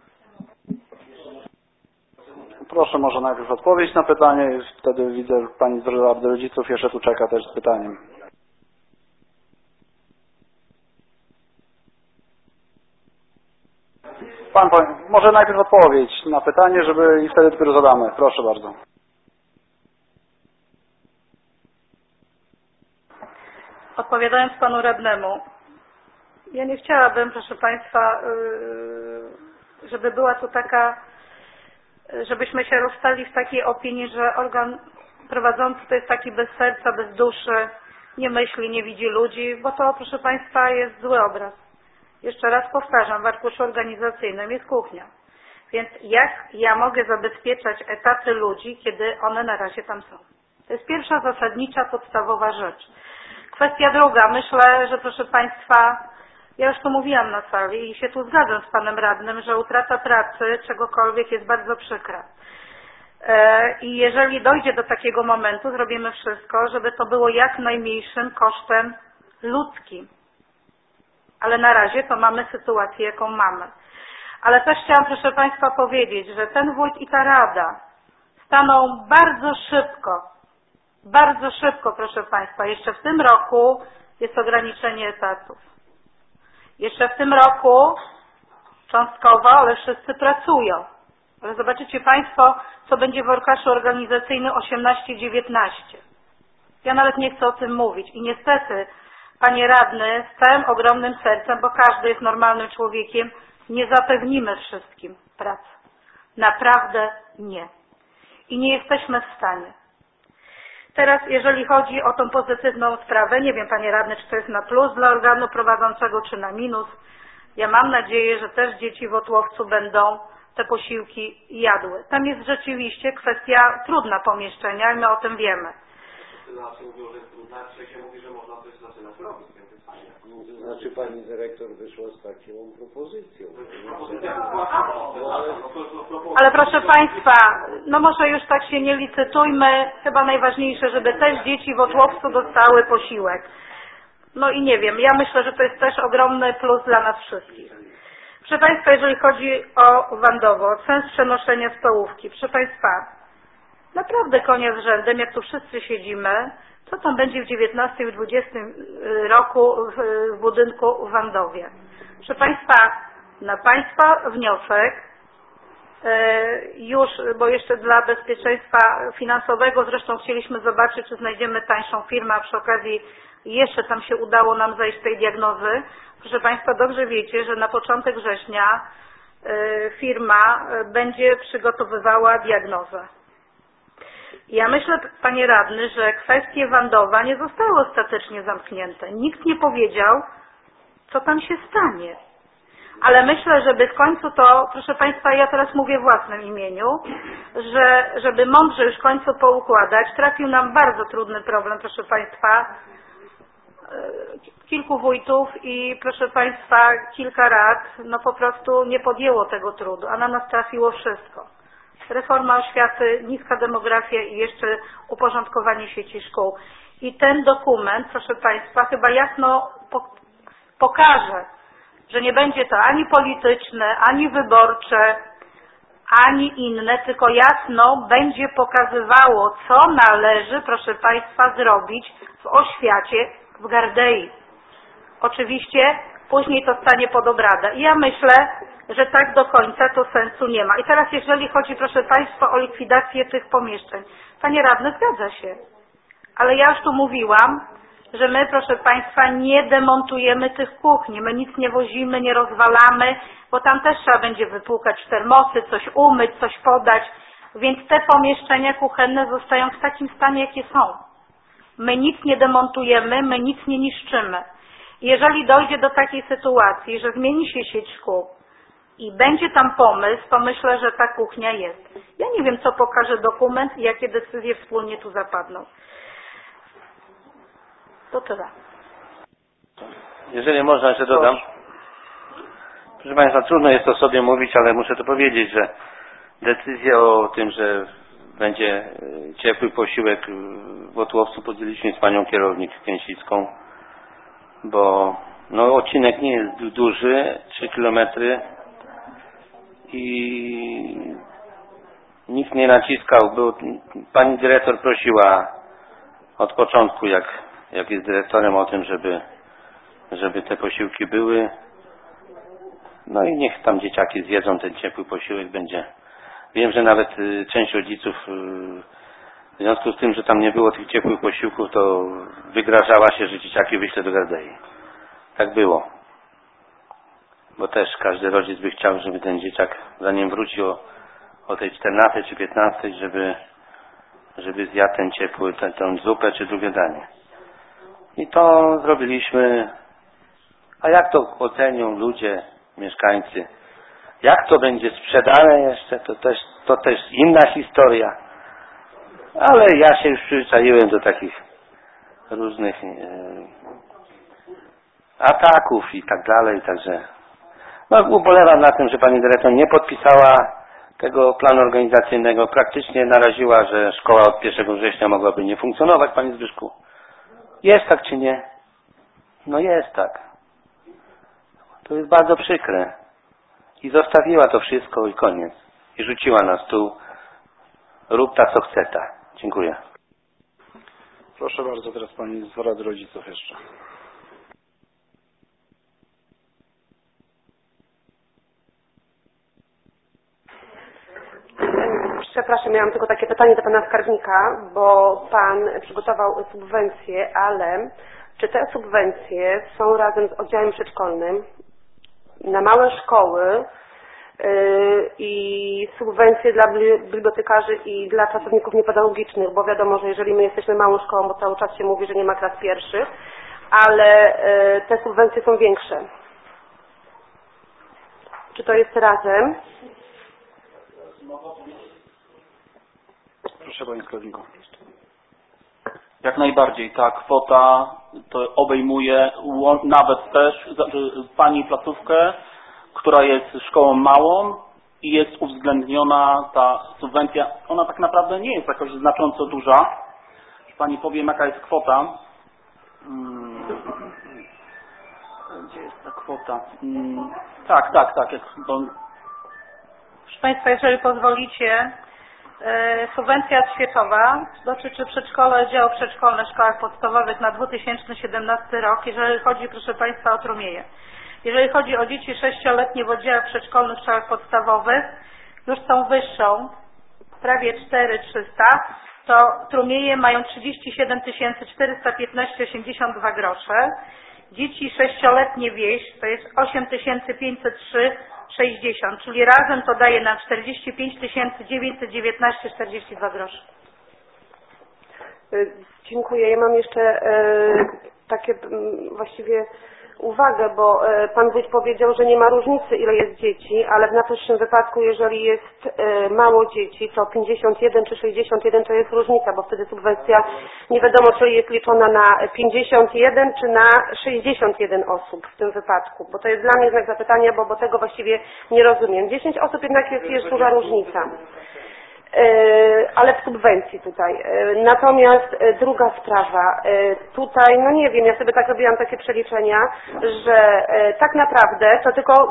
Speaker 1: Proszę może najpierw odpowiedź na pytanie, wtedy widzę pani z Rady Rodziców jeszcze tu czeka też z pytaniem. Pan, pan może najpierw odpowiedź na pytanie, żeby i wtedy dopiero zadamy. Proszę bardzo.
Speaker 8: Odpowiadając panu radnemu, ja nie chciałabym, proszę państwa, żeby była tu taka, żebyśmy się rozstali w takiej opinii, że organ prowadzący to jest taki bez serca, bez duszy, nie myśli, nie widzi ludzi, bo to, proszę państwa, jest zły obraz. Jeszcze raz powtarzam, w arkuszu organizacyjnym jest kuchnia. Więc jak ja mogę zabezpieczać etaty ludzi, kiedy one na razie tam są? To jest pierwsza zasadnicza, podstawowa rzecz. Kwestia druga. Myślę, że proszę państwa, ja już to mówiłam na sali i się tu zgadzam z panem radnym, że utrata pracy, czegokolwiek jest bardzo przykra. I jeżeli dojdzie do takiego momentu, zrobimy wszystko, żeby to było jak najmniejszym kosztem ludzkim. Ale na razie to mamy sytuację, jaką mamy. Ale też chciałam, proszę państwa, powiedzieć, że ten wójt i ta rada staną bardzo szybko, bardzo szybko, proszę państwa, jeszcze w tym roku jest ograniczenie etatów. Jeszcze w tym roku cząstkowo, ale wszyscy pracują. Ale zobaczycie państwo, co będzie w orkuszu organizacyjnym osiemnaście dziewiętnaście. Ja nawet nie chcę o tym mówić. I niestety, panie radny, z całym ogromnym sercem, bo każdy jest normalnym człowiekiem, nie zapewnimy wszystkim pracy. Naprawdę nie. I nie jesteśmy w stanie. Teraz, jeżeli chodzi o tą pozytywną sprawę, nie wiem, panie radny, czy to jest na plus dla organu prowadzącego, czy na minus. Ja mam nadzieję, że też dzieci w Otłowcu będą te posiłki jadły. Tam jest rzeczywiście kwestia trudna pomieszczenia i my o tym wiemy.
Speaker 12: Znaczy mówią, że jest trudna, a trzecie mówi, że można coś zaczynać robić, więc jest fajnie.
Speaker 13: To znaczy pani dyrektor wyszła z taką propozycją.
Speaker 8: Ale proszę Państwa, no może już tak się nie licytujmy. Chyba najważniejsze, żeby też dzieci w Otłowcu dostały posiłek. No i nie wiem, ja myślę, że to jest też ogromny plus dla nas wszystkich. Proszę Państwa, jeżeli chodzi o Wandowo, sens przenoszenia stołówki. Proszę Państwa, naprawdę koniec z rzędem, jak tu wszyscy siedzimy, co tam będzie w dziewiętnastym i dwudziestym roku w, w budynku w Wandowie. Proszę Państwa, na Państwa wniosek, już, bo jeszcze dla bezpieczeństwa finansowego zresztą chcieliśmy zobaczyć, czy znajdziemy tańszą firmę, a przy okazji jeszcze tam się udało nam zejść z tej diagnozy. Proszę Państwa, dobrze wiecie, że na początek września firma będzie przygotowywała diagnozę. Ja myślę, Panie Radny, że kwestie Wandowa nie zostały ostatecznie zamknięte. Nikt nie powiedział, co tam się stanie. Ale myślę, żeby w końcu to, proszę Państwa, ja teraz mówię w własnym imieniu, że żeby mądrze już w końcu poukładać, trafił nam bardzo trudny problem, proszę Państwa, kilku wójtów i proszę Państwa, kilka rad, no po prostu nie podjęło tego trudu, a na nas trafiło wszystko. Reforma oświaty, niska demografia i jeszcze uporządkowanie sieci szkół. I ten dokument, proszę Państwa, chyba jasno pokaże, że nie będzie to ani polityczne, ani wyborcze, ani inne, tylko jasno będzie pokazywało, co należy, proszę Państwa, zrobić w oświacie w Gardei. Oczywiście później to stanie pod obradę. I ja myślę, że tak do końca to sensu nie ma. I teraz jeżeli chodzi, proszę Państwa, o likwidację tych pomieszczeń. Panie Radny, zgadza się. Ale ja już tu mówiłam, że my, proszę Państwa, nie demontujemy tych kuchni. My nic nie wozimy, nie rozwalamy, bo tam też trzeba będzie wypłukać termosy, coś umyć, coś podać. Więc te pomieszczenia kuchenne zostają w takim stanie, jakie są. My nic nie demontujemy, my nic nie niszczymy. Jeżeli dojdzie do takiej sytuacji, że zmieni się sieć szkół i będzie tam pomysł, to myślę, że ta kuchnia jest. Ja nie wiem, co pokaże dokument i jakie decyzje wspólnie tu zapadną. To tyle.
Speaker 4: Jeżeli można, jeszcze dodam. Proszę Państwa, trudno jest to sobie mówić, ale muszę to powiedzieć, że decyzję o tym, że będzie ciepły posiłek w Otłowcu podjęliśmy z panią kierownik Kęsicką, bo no, odcinek nie jest duży, trzy kilometry i nikt nie naciskał. Był, pani dyrektor prosiła od początku, jak, jak jest dyrektorem, o tym, żeby, żeby te posiłki były. No i niech tam dzieciaki zjedzą ten ciepły posiłek, będzie. Wiem, że nawet y, część rodziców y, w związku z tym, że tam nie było tych ciepłych posiłków, to wygrażała się, że dzieciaki wyśle do Gardei. Tak było. Bo też każdy rodzic by chciał, żeby ten dzieciak, zanim wrócił o, o tej czternastej czy piętnastej, żeby, żeby zjadł ten ciepły, tę, tę zupę czy drugie danie. I to zrobiliśmy. A jak to ocenią ludzie, mieszkańcy? Jak to będzie sprzedane jeszcze, to też, to też inna historia. Ale ja się już przyzwyczaiłem do takich różnych e, ataków i tak dalej, także no, ubolewam na tym, że pani dyrektor nie podpisała tego planu organizacyjnego. Praktycznie naraziła, że szkoła od pierwszego września mogłaby nie funkcjonować, panie Zbyszku. Jest tak czy nie? No jest tak. To jest bardzo przykre. I zostawiła to wszystko i koniec. I rzuciła na stół. Rób ta, co chce ta. Dziękuję.
Speaker 1: Proszę bardzo, teraz pani z Rady Rodziców jeszcze.
Speaker 11: Przepraszam, miałam tylko takie pytanie do pana skarbnika, bo pan przygotował subwencje, ale czy te subwencje są razem z oddziałem przedszkolnym na małe szkoły yy, i subwencje dla bibliotekarzy i dla pracowników niepedagogicznych, bo wiadomo, że jeżeli my jesteśmy małą szkołą, bo cały czas się mówi, że nie ma klas pierwszych, ale yy, te subwencje są większe. Czy to jest razem?
Speaker 1: Proszę panie skarbniku.
Speaker 2: Jak najbardziej, ta kwota to obejmuje nawet też pani placówkę, która jest szkołą małą i jest uwzględniona ta subwencja. Ona tak naprawdę nie jest jakoś znacząco duża. Pani powiem, jaka jest kwota. Hmm. Gdzie jest ta kwota? Hmm. Tak, tak, tak. Jak, bo...
Speaker 8: Proszę Państwa, jeżeli pozwolicie, e, subwencja oświatowa dotyczy przedszkola, oddziału przedszkolne w szkołach podstawowych na dwa tysiące siedemnasty rok, jeżeli chodzi, proszę Państwa, o Trumieje. Jeżeli chodzi o dzieci sześcioletnie w oddziałach przedszkolnych w szkołach podstawowych, już są wyższą, prawie cztery tysiące trzysta, to Trumieje mają trzydzieści siedem tysięcy czterysta piętnaście osiemdziesiąt dwa grosze. Dzieci sześcioletnie wieś to jest osiem tysięcy pięćset trzy sześćdziesiąt, czyli razem to daje nam czterdzieści pięć tysięcy dziewięćset dziewiętnaście czterdzieści dwa grosze.
Speaker 11: Dziękuję. Ja mam jeszcze e, takie m, właściwie uwagę, bo e, Pan Wójt powiedział, że nie ma różnicy, ile jest dzieci, ale w najlepszym wypadku, jeżeli jest e, mało dzieci, to pięćdziesiąt jeden czy sześćdziesiąt jeden to jest różnica, bo wtedy subwencja nie wiadomo, czy jest liczona na pięćdziesiąt jeden czy na sześćdziesiąt jeden osób w tym wypadku, bo to jest dla mnie znak zapytania, bo, bo tego właściwie nie rozumiem. dziesięć osób jednak jest, jest duża różnica. Ale w subwencji tutaj. Natomiast druga sprawa, tutaj, no nie wiem, ja sobie tak robiłam takie przeliczenia, że tak naprawdę to tylko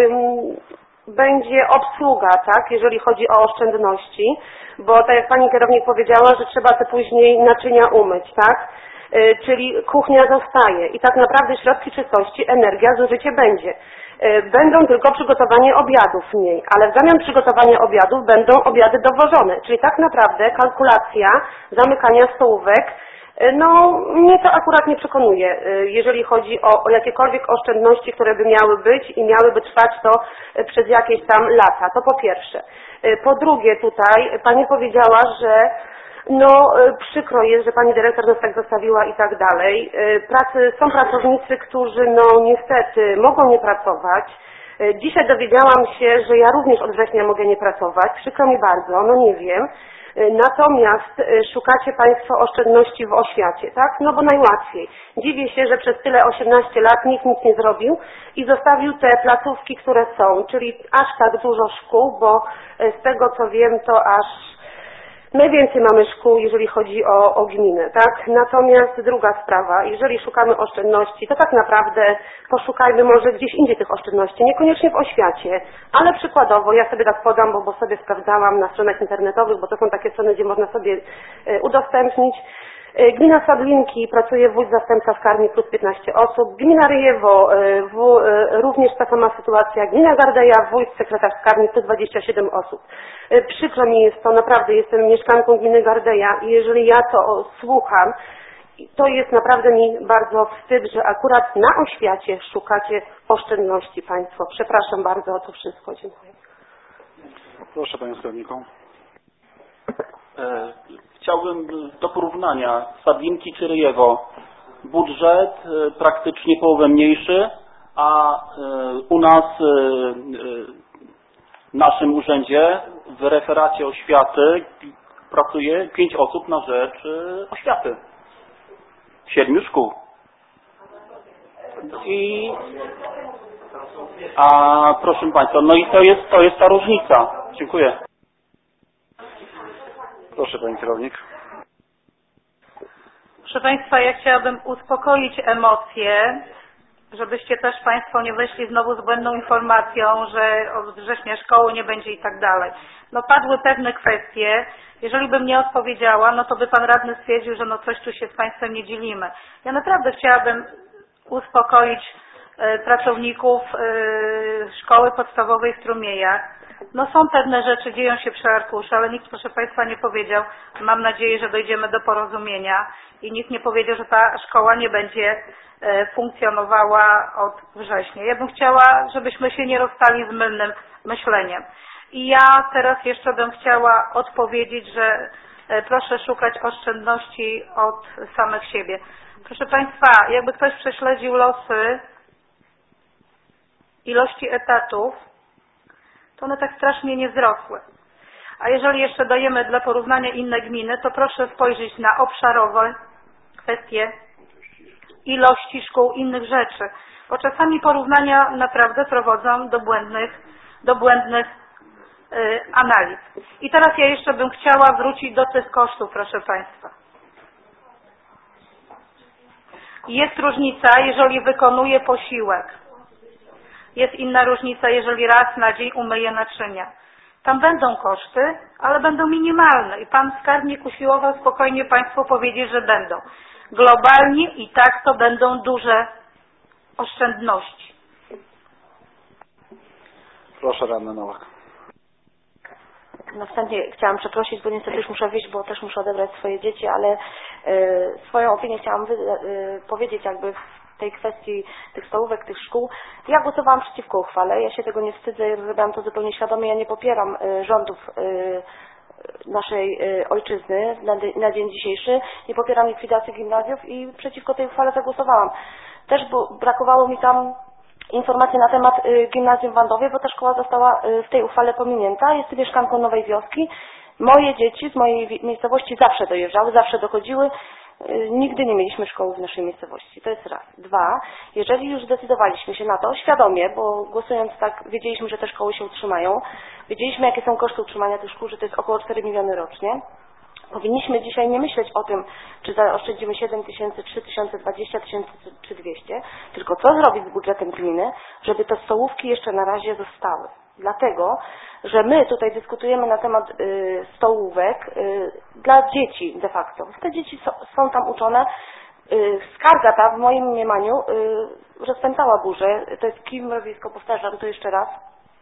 Speaker 11: będzie obsługa, tak, jeżeli chodzi o oszczędności, bo tak jak Pani kierownik powiedziała, że trzeba te później naczynia umyć, tak, czyli kuchnia zostaje i tak naprawdę środki czystości, energia, zużycie będzie. Będą tylko przygotowanie obiadów w niej, ale w zamian przygotowania obiadów będą obiady dowożone, czyli tak naprawdę kalkulacja zamykania stołówek, no mnie to akurat nie przekonuje, jeżeli chodzi o, o jakiekolwiek oszczędności, które by miały być i miałyby trwać to przez jakieś tam lata, to po pierwsze. Po drugie tutaj Pani powiedziała, że no przykro jest, że Pani dyrektor nas tak zostawiła i tak dalej. Pracy, są pracownicy, którzy no niestety mogą nie pracować. Dzisiaj dowiedziałam się, że ja również od września mogę nie pracować. Przykro mi bardzo, no nie wiem. Natomiast szukacie Państwo oszczędności w oświacie, tak? No bo najłatwiej. Dziwię się, że przez tyle osiemnaście lat nikt nic nie zrobił i zostawił te placówki, które są, czyli aż tak dużo szkół, bo z tego co wiem, to aż najwięcej mamy szkół, jeżeli chodzi o, o gminę, tak? Natomiast druga sprawa, jeżeli szukamy oszczędności, to tak naprawdę poszukajmy może gdzieś indziej tych oszczędności, niekoniecznie w oświacie, ale przykładowo, ja sobie tak podam, bo, bo sobie sprawdzałam na stronach internetowych, bo to są takie strony, gdzie można sobie e, udostępnić. Gmina Sadlinki, pracuje wójt zastępca w Karmii plus piętnaście osób. Gmina Ryjewo, w, również ta sama sytuacja. Gmina Gardeja, wójt sekretarz w Karmii plus dwadzieścia siedem osób. Przykro mi jest to, naprawdę jestem mieszkanką gminy Gardeja i jeżeli ja to słucham, to jest naprawdę mi bardzo wstyd, że akurat na oświacie szukacie oszczędności Państwo. Przepraszam bardzo o to wszystko. Dziękuję.
Speaker 1: Proszę Panią Skarbniką.
Speaker 2: Chciałbym do porównania Sadlinki czy Ryjewo. Budżet praktycznie połowę mniejszy, a u nas w naszym urzędzie w referacie oświaty pracuje pięć osób na rzecz oświaty. Siedmiu szkół. I a proszę Państwa, no i to jest, to jest ta różnica. Dziękuję.
Speaker 1: Proszę Pani Kierownik.
Speaker 8: Proszę Państwa, ja chciałabym uspokoić emocje, żebyście też Państwo nie weszli znowu z błędną informacją, że od września szkoły nie będzie i tak dalej. No padły pewne kwestie. Jeżeli bym nie odpowiedziała, no to by Pan Radny stwierdził, że no coś tu się z Państwem nie dzielimy. Ja naprawdę chciałabym uspokoić y, pracowników y, szkoły podstawowej w Strumiejach. No są pewne rzeczy, dzieją się przy arkuszu, ale nikt, proszę Państwa, nie powiedział. Mam nadzieję, że dojdziemy do porozumienia i nikt nie powiedział, że ta szkoła nie będzie e, funkcjonowała od września. Ja bym chciała, żebyśmy się nie rozstali z mylnym myśleniem. I ja teraz jeszcze bym chciała odpowiedzieć, że e, proszę szukać oszczędności od samych siebie. Proszę Państwa, jakby ktoś prześledził losy ilości etatów, to one tak strasznie nie wzrosły. A jeżeli jeszcze dajemy dla porównania inne gminy, to proszę spojrzeć na obszarowe kwestie ilości szkół, innych rzeczy, bo czasami porównania naprawdę prowadzą do błędnych, do błędnych y, analiz. I teraz ja jeszcze bym chciała wrócić do tych kosztów, proszę Państwa. Jest różnica, jeżeli wykonuje posiłek. Jest inna różnica, jeżeli raz na dzień umyje naczynia. Tam będą koszty, ale będą minimalne. I Pan skarbnik usiłował spokojnie Państwu powiedzieć, że będą. Globalnie i tak to będą duże oszczędności.
Speaker 1: Proszę, radny Nowak.
Speaker 6: Na wstępie chciałam przeprosić, bo niestety już muszę wyjść, bo też muszę odebrać swoje dzieci, ale y, swoją opinię chciałam wy, y, powiedzieć jakby w tej kwestii tych stołówek, tych szkół. Ja głosowałam przeciwko uchwale, ja się tego nie wstydzę, robiłam to zupełnie świadomie, ja nie popieram y, rządów y, naszej y, ojczyzny na, na dzień dzisiejszy, nie popieram likwidacji gimnazjów i przeciwko tej uchwale zagłosowałam. Też bo, brakowało mi tam informacji na temat y, gimnazjum w Wandowie, bo ta szkoła została y, w tej uchwale pominięta. Jestem mieszkanką Nowej Wioski. Moje dzieci z mojej miejscowości zawsze dojeżdżały, zawsze dochodziły. Y, nigdy nie mieliśmy szkoły w naszej miejscowości. To jest raz. Dwa, jeżeli już zdecydowaliśmy się na to, świadomie, bo głosując tak, wiedzieliśmy, że te szkoły się utrzymają, wiedzieliśmy, jakie są koszty utrzymania tych szkół, że to jest około cztery miliony rocznie. Powinniśmy dzisiaj nie myśleć o tym, czy zaoszczędzimy siedem tysięcy, trzy tysiące, dwadzieścia tysięcy czy dwieście, tylko co zrobić z budżetem gminy, żeby te stołówki jeszcze na razie zostały. Dlatego, że my tutaj dyskutujemy na temat y, stołówek y, dla dzieci de facto. Te dzieci so, są tam uczone. Y, skarga ta w moim mniemaniu y, rozpętała burzę. To jest kij w mrowisko, powtarzam to jeszcze raz.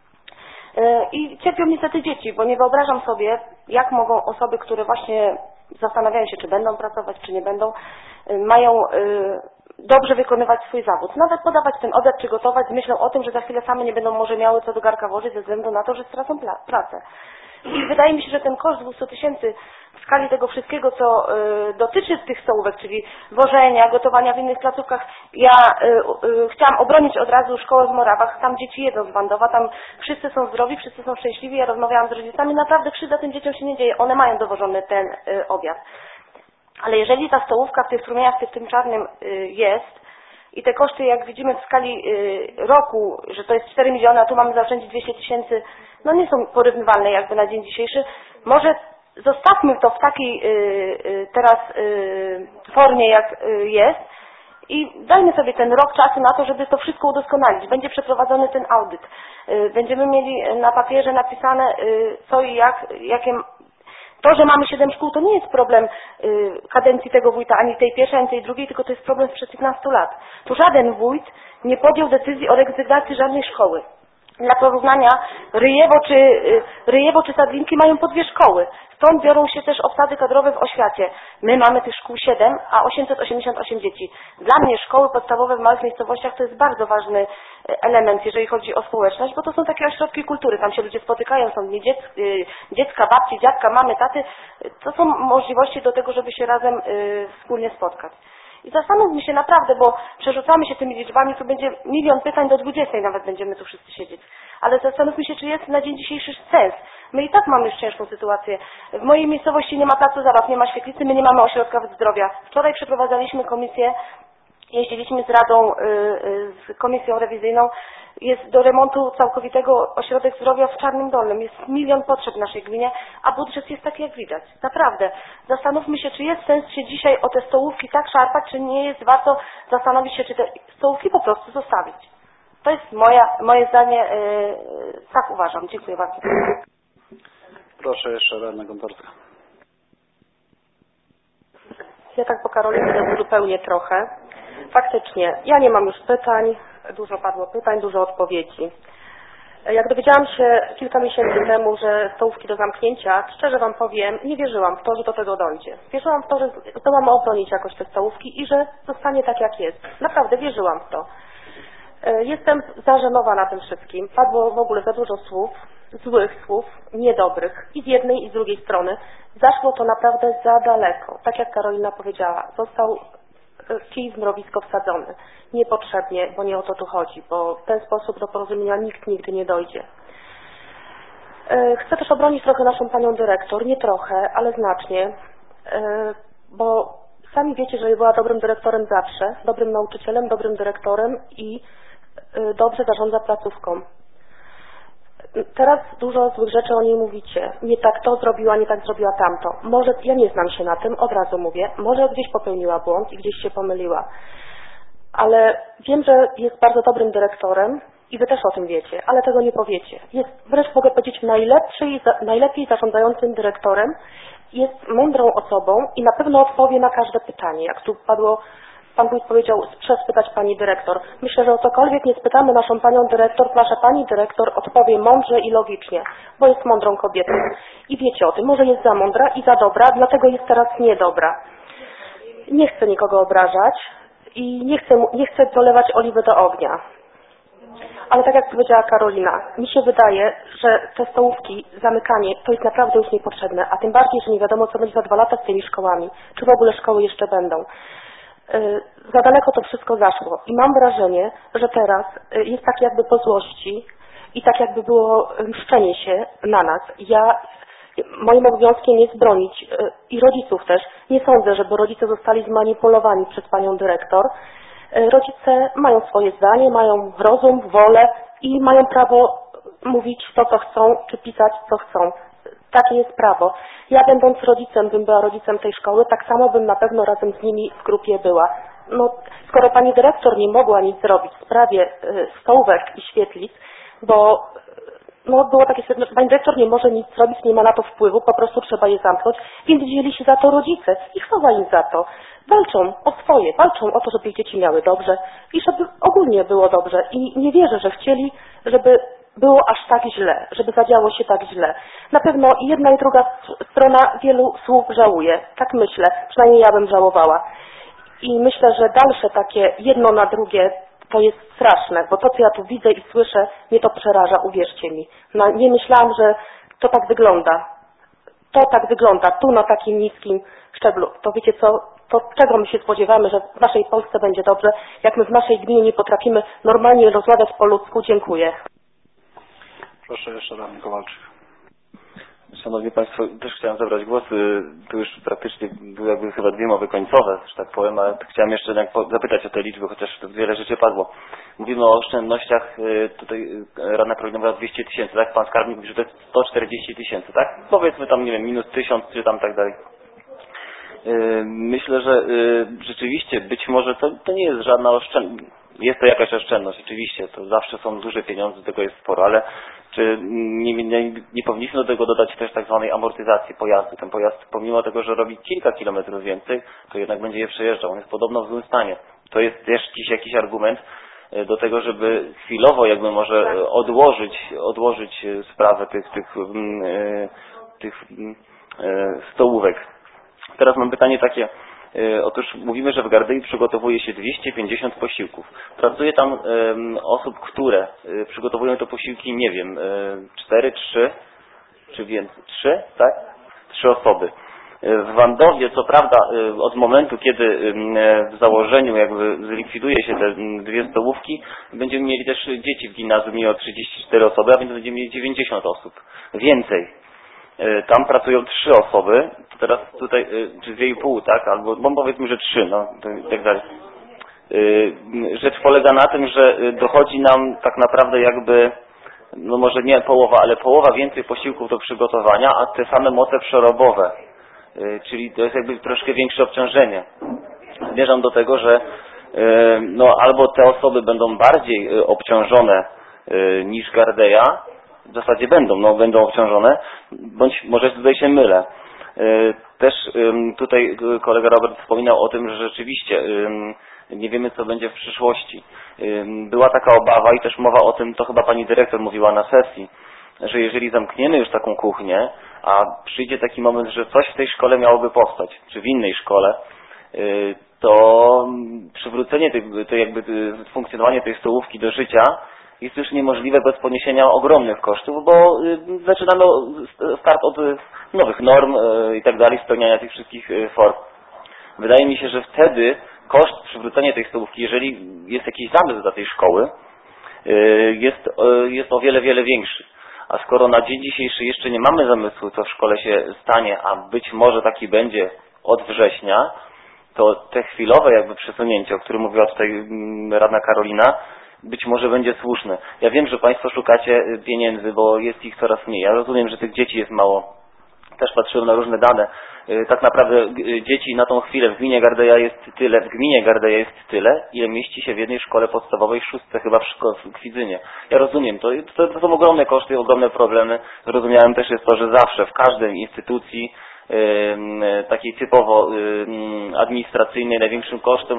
Speaker 6: I cierpią niestety dzieci, bo nie wyobrażam sobie, jak mogą osoby, które właśnie zastanawiają się, czy będą pracować, czy nie będą, mają dobrze wykonywać swój zawód. Nawet podawać ten obiad, przygotować z myślą o tym, że za chwilę same nie będą może miały co do garka włożyć ze względu na to, że stracą pracę. I wydaje mi się, że ten koszt dwieście tysięcy w skali tego wszystkiego, co y, dotyczy tych stołówek, czyli wożenia, gotowania w innych placówkach. Ja y, y, chciałam obronić od razu szkołę w Morawach. Tam dzieci jedzą z Wandowa, tam wszyscy są zdrowi, wszyscy są szczęśliwi. Ja rozmawiałam z rodzicami, naprawdę krzywda tym dzieciom się nie dzieje. One mają dowożony ten y, obiad. Ale jeżeli ta stołówka w tych strumieniach, w tym czarnym y, jest i te koszty, jak widzimy w skali y, roku, że to jest cztery miliony, a tu mamy zaoszczędzić dwieście tysięcy, no nie są porównywalne jakby na dzień dzisiejszy. Może zostawmy to w takiej y, y, teraz y, formie, jak y, jest i dajmy sobie ten rok czasu na to, żeby to wszystko udoskonalić. Będzie przeprowadzony ten audyt. Y, będziemy mieli na papierze napisane y, co i jak, jakie... To, że mamy siedem szkół, to nie jest problem y, kadencji tego wójta, ani tej pierwszej, ani tej drugiej, tylko to jest problem sprzed piętnastu lat. Tu żaden wójt nie podjął decyzji o rezygnacji żadnej szkoły. Dla porównania Ryjewo czy, y, Ryjewo czy Sadlinki mają po dwie szkoły. Stąd biorą się też obsady kadrowe w oświacie. My mamy tych szkół siedem, a osiemset osiemdziesiąt osiem dzieci. Dla mnie szkoły podstawowe w małych miejscowościach to jest bardzo ważny element, jeżeli chodzi o społeczność, bo to są takie ośrodki kultury. Tam się ludzie spotykają, są dni dziec, y, dziecka, babci, dziadka, mamy, taty. To są możliwości do tego, żeby się razem y, wspólnie spotkać. I zastanówmy się naprawdę, bo przerzucamy się tymi liczbami, tu będzie milion pytań do dwudziestej nawet będziemy tu wszyscy siedzieć. Ale zastanówmy się, czy jest na dzień dzisiejszy sens. My i tak mamy już ciężką sytuację. W mojej miejscowości nie ma placu zabaw, nie ma świetlicy, my nie mamy ośrodka zdrowia. Wczoraj przeprowadzaliśmy komisję, jeździliśmy z Radą, z komisją rewizyjną. Jest do remontu całkowitego ośrodek zdrowia w Czarnym Dolnym. Jest milion potrzeb w naszej gminie, a budżet jest taki, jak widać. Naprawdę. Zastanówmy się, czy jest sens się dzisiaj o te stołówki tak szarpać, czy nie jest warto zastanowić się, czy te stołówki po prostu zostawić. To jest moja, moje zdanie, yy, tak uważam. Dziękuję bardzo.
Speaker 1: Proszę jeszcze radna Gontarska.
Speaker 11: Ja tak po Karolinie uzupełnię trochę. Faktycznie, ja nie mam już pytań, dużo padło pytań, dużo odpowiedzi. Jak dowiedziałam się kilka miesięcy temu, że stołówki do zamknięcia, szczerze Wam powiem, nie wierzyłam w to, że do tego dojdzie. Wierzyłam w to, że zdołamy obronić jakoś te stołówki i że zostanie tak, jak jest. Naprawdę wierzyłam w to. Jestem zażenowana tym wszystkim. Padło w ogóle za dużo słów, złych słów, niedobrych i z jednej i z drugiej strony. Zaszło to naprawdę za daleko. Tak jak Karolina powiedziała, został kij w mrowisko wsadzony. Niepotrzebnie, bo nie o to tu chodzi, bo w ten sposób do porozumienia nikt nigdy nie dojdzie. Chcę też obronić trochę naszą panią dyrektor, nie trochę, ale znacznie, bo Sami wiecie, że była dobrym dyrektorem zawsze, dobrym nauczycielem, dobrym dyrektorem i y, dobrze zarządza placówką. Teraz dużo złych rzeczy o niej mówicie. Nie tak to zrobiła, nie tak zrobiła tamto. Może, ja nie znam się na tym, od razu mówię, może gdzieś popełniła błąd i gdzieś się pomyliła. Ale wiem, że jest bardzo dobrym dyrektorem i wy też o tym wiecie, ale tego nie powiecie. Jest, wręcz mogę powiedzieć, najlepszy, najlepiej zarządzającym dyrektorem, jest mądrą osobą i na pewno odpowie na każde pytanie. Jak tu padło, pan wójt powiedział, proszę spytać pani dyrektor. Myślę, że o cokolwiek nie spytamy naszą panią dyrektor, nasza pani dyrektor odpowie mądrze i logicznie, bo jest mądrą kobietą. I wiecie o tym, może jest za mądra i za dobra, dlatego jest teraz niedobra. Nie chcę nikogo obrażać i nie chcę, nie chcę dolewać oliwy do ognia. Ale tak jak powiedziała Karolina, mi się wydaje, że te stołówki, zamykanie, to jest naprawdę już niepotrzebne, a tym bardziej, że nie wiadomo, co będzie za dwa lata z tymi szkołami. Czy w ogóle szkoły jeszcze będą. Yy, za daleko to wszystko zaszło i mam wrażenie, że teraz yy, jest tak jakby po złości i tak jakby było mszczenie się na nas. Ja, moim obowiązkiem jest bronić yy, i rodziców też. Nie sądzę, żeby rodzice zostali zmanipulowani przez panią dyrektor. Rodzice mają swoje zdanie, mają rozum, wolę i mają prawo mówić to, co chcą, czy pisać, co chcą. Takie jest prawo. Ja będąc rodzicem, bym była rodzicem tej szkoły, tak samo bym na pewno razem z nimi w grupie była. No, skoro pani dyrektor nie mogła nic zrobić w sprawie y, stołówek i świetlic, bo no, było takie, że pani dyrektor nie może nic zrobić, nie ma na to wpływu, po prostu trzeba je zamknąć, więc wzięli się za to rodzice i chwała im za to. Walczą o swoje, walczą o to, żeby ich dzieci miały dobrze i żeby ogólnie było dobrze. I nie wierzę, że chcieli, żeby było aż tak źle, żeby zadziało się tak źle. Na pewno jedna i druga strona wielu słów żałuje. Tak myślę, przynajmniej ja bym żałowała. I myślę, że dalsze takie jedno na drugie to jest straszne, bo to, co ja tu widzę i słyszę, mnie to przeraża, uwierzcie mi. No, nie myślałam, że to tak wygląda. To tak wygląda, tu na takim niskim szczeblu. To wiecie co, to czego my się spodziewamy, że w naszej Polsce będzie dobrze, jak my w naszej gminie nie potrafimy normalnie rozmawiać po ludzku. Dziękuję.
Speaker 1: Proszę jeszcze radny Kowalczyk.
Speaker 14: Szanowni Państwo, też chciałem zabrać głos. Tu już praktycznie były jakby chyba dwie mowy końcowe, że tak powiem, ale chciałem jeszcze zapytać o te liczby, chociaż wiele rzeczy padło. Mówimy o oszczędnościach, tutaj Radna Karolina mówiła dwieście tysięcy, tak? Pan skarbnik mówi, że to jest sto czterdzieści tysięcy, tak? Powiedzmy tam, nie wiem, minus tysiąc, czy tam tak dalej. Myślę, że rzeczywiście być może to, to nie jest żadna oszczędność. Jest to jakaś oszczędność, oczywiście, to zawsze są duże pieniądze, tego jest sporo, ale czy nie, nie, nie powinniśmy do tego dodać też tak zwanej amortyzacji pojazdu? Ten pojazd, pomimo tego, że robi kilka kilometrów więcej, to jednak będzie je przejeżdżał. On jest podobno w złym stanie. To jest też dziś jakiś argument do tego, żeby chwilowo jakby może odłożyć, odłożyć sprawę tych, tych, tych stołówek. Teraz mam pytanie takie. Otóż mówimy, że w Gardei przygotowuje się dwieście pięćdziesiąt posiłków. Pracuje tam um, osób, które y, przygotowują te posiłki, nie wiem, y, cztery, trzy, czy więcej, trzy, tak? Trzy osoby. Y, w Wandowie, co prawda, y, od momentu, kiedy y, w założeniu jakby zlikwiduje się te y, dwie stołówki, będziemy mieli też dzieci w gimnazjum o trzydzieści cztery osoby, a więc będziemy mieli dziewięćdziesiąt osób. Więcej. Tam pracują trzy osoby, teraz tutaj, czy dwie i pół, tak? Albo, bo powiedzmy, że trzy, no i tak dalej. Rzecz polega na tym, że dochodzi nam tak naprawdę jakby, no może nie połowa, ale połowa więcej posiłków do przygotowania, a te same moce przerobowe. Czyli to jest jakby troszkę większe obciążenie. Zmierzam do tego, że no albo te osoby będą bardziej obciążone niż Gardeja, w zasadzie będą, no będą obciążone, bądź może tutaj się mylę. Też tutaj kolega Robert wspominał o tym, że rzeczywiście nie wiemy, co będzie w przyszłości. Była taka obawa i też mowa o tym, to chyba pani dyrektor mówiła na sesji, że jeżeli zamkniemy już taką kuchnię, a przyjdzie taki moment, że coś w tej szkole miałoby powstać, czy w innej szkole, to przywrócenie tej, tej jakby funkcjonowania tej stołówki do życia jest już niemożliwe bez poniesienia ogromnych kosztów, bo zaczynamy start od nowych norm i tak dalej, spełniania tych wszystkich form. Wydaje mi się, że wtedy koszt przywrócenia tej stołówki, jeżeli jest jakiś zamysł dla tej szkoły, jest, jest o wiele, wiele większy. A skoro na dzień dzisiejszy jeszcze nie mamy zamysłu, co w szkole się stanie, a być może taki będzie od września, to te chwilowe jakby przesunięcie, o którym mówiła tutaj radna Karolina, być może będzie słuszne. Ja wiem, że Państwo szukacie pieniędzy, bo jest ich coraz mniej. Ja rozumiem, że tych dzieci jest mało. Też patrzyłem na różne dane. Tak naprawdę dzieci na tą chwilę w gminie Gardeja jest tyle, w gminie Gardeja jest tyle, ile mieści się w jednej szkole podstawowej, w szóstce chyba w, szko- w Kwidzynie. Ja rozumiem, to, to, to są ogromne koszty, ogromne problemy. Zrozumiałem też jest to, że zawsze w każdej instytucji yy, takiej typowo yy, administracyjnej największym kosztem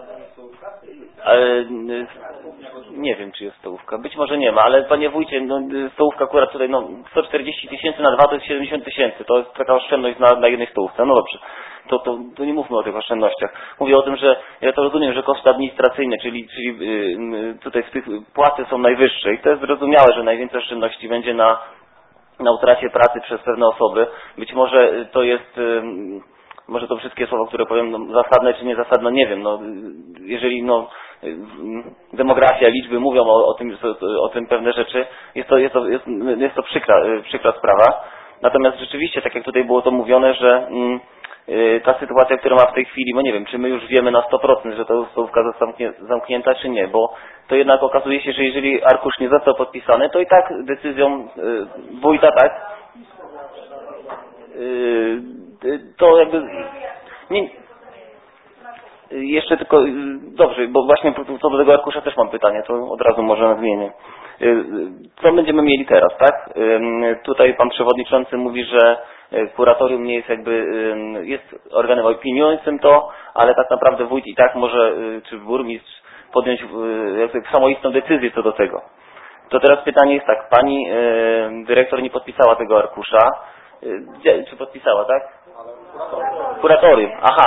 Speaker 14: ale nie wiem, czy jest stołówka. Być może nie ma, ale panie wójcie, no, stołówka akurat tutaj no, sto czterdzieści tysięcy na dwa to jest siedemdziesiąt tysięcy. To jest taka oszczędność na, na jednej stołówce. No dobrze, to, to, to nie mówmy o tych oszczędnościach. Mówię o tym, że ja to rozumiem, że koszty administracyjne, czyli, czyli yy, tutaj w tych płacy są najwyższe i to jest zrozumiałe, że najwięcej oszczędności będzie na, na utracie pracy przez pewne osoby. Być może to jest... Yy, może to wszystkie słowa, które powiem, no, zasadne czy niezasadne, nie wiem. No, jeżeli no, demografia, liczby mówią o, o, tym, o tym pewne rzeczy, jest to, jest to, jest, jest to przykra, przykra sprawa. Natomiast rzeczywiście, tak jak tutaj było to mówione, że mm, ta sytuacja, która ma w tej chwili, bo nie wiem, czy my już wiemy na sto procent, że ta stołówka została zamknięta, czy nie, bo to jednak okazuje się, że jeżeli arkusz nie został podpisany, to i tak decyzją y, wójta, tak, y, to jakby nie, jeszcze tylko dobrze, bo właśnie co do tego arkusza też mam pytanie, to od razu może nadmienię. Co będziemy mieli teraz, tak? Tutaj pan przewodniczący mówi, że kuratorium nie jest jakby, jest organem opiniującym to, ale tak naprawdę wójt i tak może, czy burmistrz podjąć jakby samoistną decyzję co do tego. To teraz pytanie jest tak, pani dyrektor nie podpisała tego arkusza, czy podpisała, tak? Kuratorium, aha.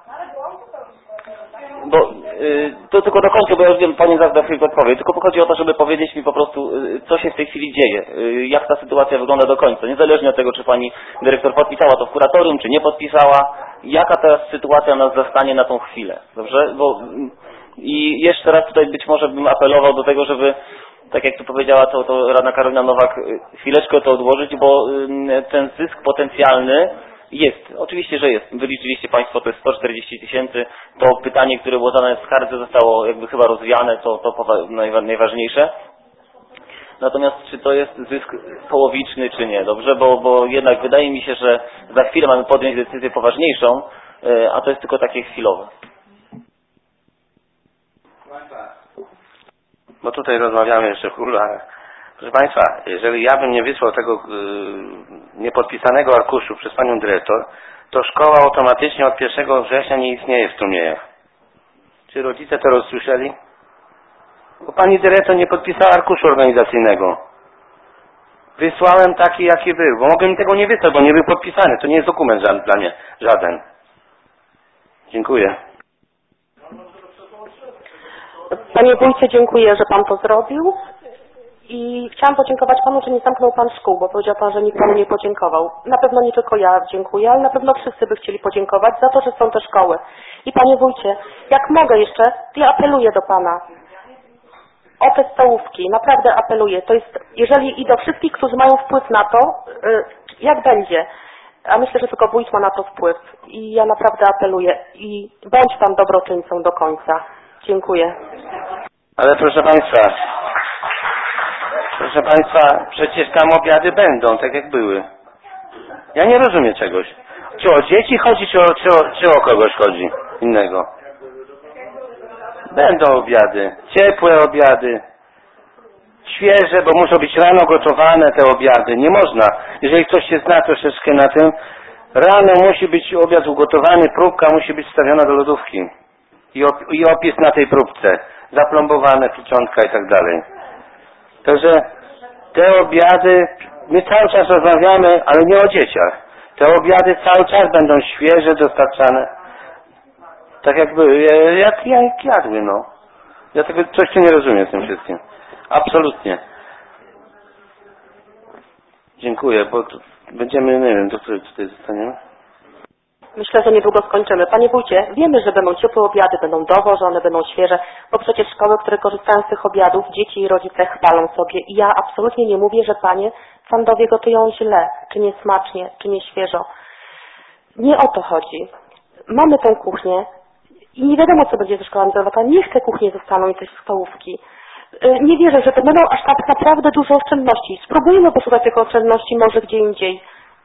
Speaker 14: Bo y, to tylko do końca, bo ja już wiem, pani zaraz chwilę odpowie, tylko chodzi o to, żeby powiedzieć mi po prostu, y, co się w tej chwili dzieje, y, jak ta sytuacja wygląda do końca, niezależnie od tego, czy pani dyrektor podpisała to w kuratorium, czy nie podpisała, jaka teraz sytuacja nas zastanie na tą chwilę, dobrze? Bo y, i jeszcze raz tutaj być może bym apelował do tego, żeby, tak jak tu powiedziała to, to radna Karolina Nowak, chwileczkę to odłożyć, bo y, ten zysk potencjalny jest, oczywiście, że jest. Wyliczyliście Państwo, to jest sto czterdzieści tysięcy. To pytanie, które było zadane w skardze, zostało jakby chyba rozwiane, to, to najważniejsze. Natomiast czy to jest zysk połowiczny, czy nie, dobrze? Bo, bo jednak wydaje mi się, że za chwilę mamy podjąć decyzję poważniejszą, a to jest tylko takie chwilowe.
Speaker 4: Bo tutaj rozmawiamy jeszcze w kuluarach. Proszę Państwa, jeżeli ja bym nie wysłał tego yy, niepodpisanego arkuszu przez Panią Dyrektor, to szkoła automatycznie od pierwszego września nie istnieje w Strumiejach. Czy rodzice to rozsłyszeli? Bo Pani Dyrektor nie podpisała arkuszu organizacyjnego. Wysłałem taki, jaki był, bo mogłem tego nie wysłać, bo nie był podpisany. To nie jest dokument żaden, dla mnie żaden. Dziękuję.
Speaker 11: Panie wójcie, dziękuję, że Pan to zrobił. I chciałam podziękować Panu, że nie zamknął Pan szkół, bo powiedział Pan, że nikt Panu nie podziękował. Na pewno nie tylko ja dziękuję, ale na pewno wszyscy by chcieli podziękować za to, że są te szkoły. I Panie wójcie, jak mogę jeszcze, ja apeluję do Pana o te stołówki, naprawdę apeluję. To jest, jeżeli i do wszystkich, którzy mają wpływ na to, jak będzie. A myślę, że tylko wójt ma na to wpływ. I ja naprawdę apeluję. I bądź Pan dobroczyńcą do końca. Dziękuję.
Speaker 4: Ale proszę Państwa, proszę Państwa, przecież tam obiady będą, tak jak były. Ja nie rozumiem czegoś. Czy o dzieci chodzi, czy o, czy o, czy o kogoś chodzi innego? Będą obiady, ciepłe obiady, świeże, bo muszą być rano gotowane te obiady. Nie można. Jeżeli ktoś się zna troszeczkę na tym, rano musi być obiad ugotowany, próbka musi być wstawiona do lodówki. I, op i opis na tej próbce. Zaplombowane, pieczątka i tak dalej. Także te obiady, my cały czas rozmawiamy, ale nie o dzieciach. Te obiady cały czas będą świeże, dostarczane. Tak jak były, jak, jak jadły, no. Ja tego coś tu nie rozumiem z tym wszystkim. Absolutnie. Dziękuję, bo będziemy, nie wiem, do której tutaj zostaniemy.
Speaker 11: Myślę, że niedługo skończymy. Panie wójcie, wiemy, że będą ciepłe obiady, będą dowożone, będą świeże, bo przecież szkoły, które korzystają z tych obiadów, dzieci i rodzice chwalą sobie. I ja absolutnie nie mówię, że panie Sandowie gotują źle, czy niesmacznie, czy nieświeżo. Nie o to chodzi. mamy tę kuchnię i nie wiadomo, co będzie ze szkołami zdrowotnymi. Niech te kuchnie zostaną i te stołówki. Nie wierzę, że to będą aż tak naprawdę dużo oszczędności. Spróbujmy poszukać tych oszczędności może gdzie indziej.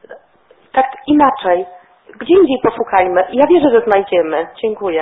Speaker 11: Tak inaczej. Gdzie indziej poszukajmy. Ja wierzę, że znajdziemy. Dziękuję.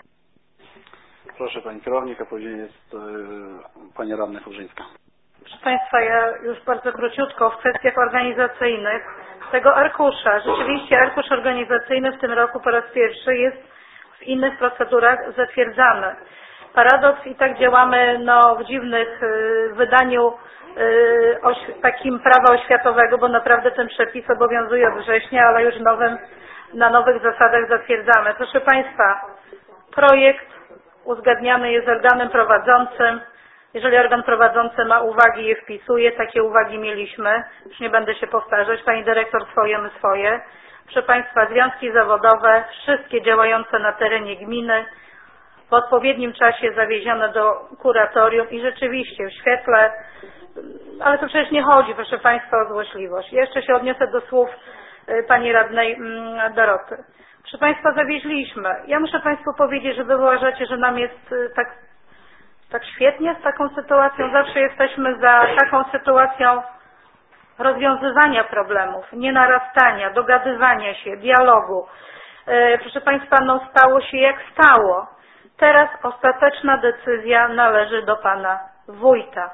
Speaker 1: Proszę Pani Kierownik, a później jest yy, Pani Radna Chorzyńska.
Speaker 8: Proszę Państwa, ja już bardzo króciutko w kwestiach organizacyjnych tego arkusza. Rzeczywiście arkusz organizacyjny w tym roku po raz pierwszy jest w innych procedurach zatwierdzany. Paradoks i tak działamy no, w dziwnych y, wydaniu y, oś, takim prawa oświatowego, bo naprawdę ten przepis obowiązuje od września, ale już nowym, na nowych zasadach zatwierdzamy. Proszę Państwa, projekt uzgadniany jest z organem prowadzącym. Jeżeli organ prowadzący ma uwagi, je wpisuje. Takie uwagi mieliśmy. Już nie będę się powtarzać. Pani dyrektor swoje, my swoje. Proszę Państwa, związki zawodowe, wszystkie działające na terenie gminy, w odpowiednim czasie zawiezione do kuratorium i rzeczywiście w świetle, ale to przecież nie chodzi, proszę Państwa, o złośliwość. Jeszcze się odniosę do słów Pani Radnej Doroty. Proszę Państwa, zawieźliśmy. Ja muszę Państwu powiedzieć, że Wy uważacie, że nam jest tak, tak świetnie z taką sytuacją. Zawsze jesteśmy za taką sytuacją rozwiązywania problemów, nie narastania, dogadywania się, dialogu. Proszę Państwa, no stało się jak stało. Teraz ostateczna decyzja należy do Pana Wójta.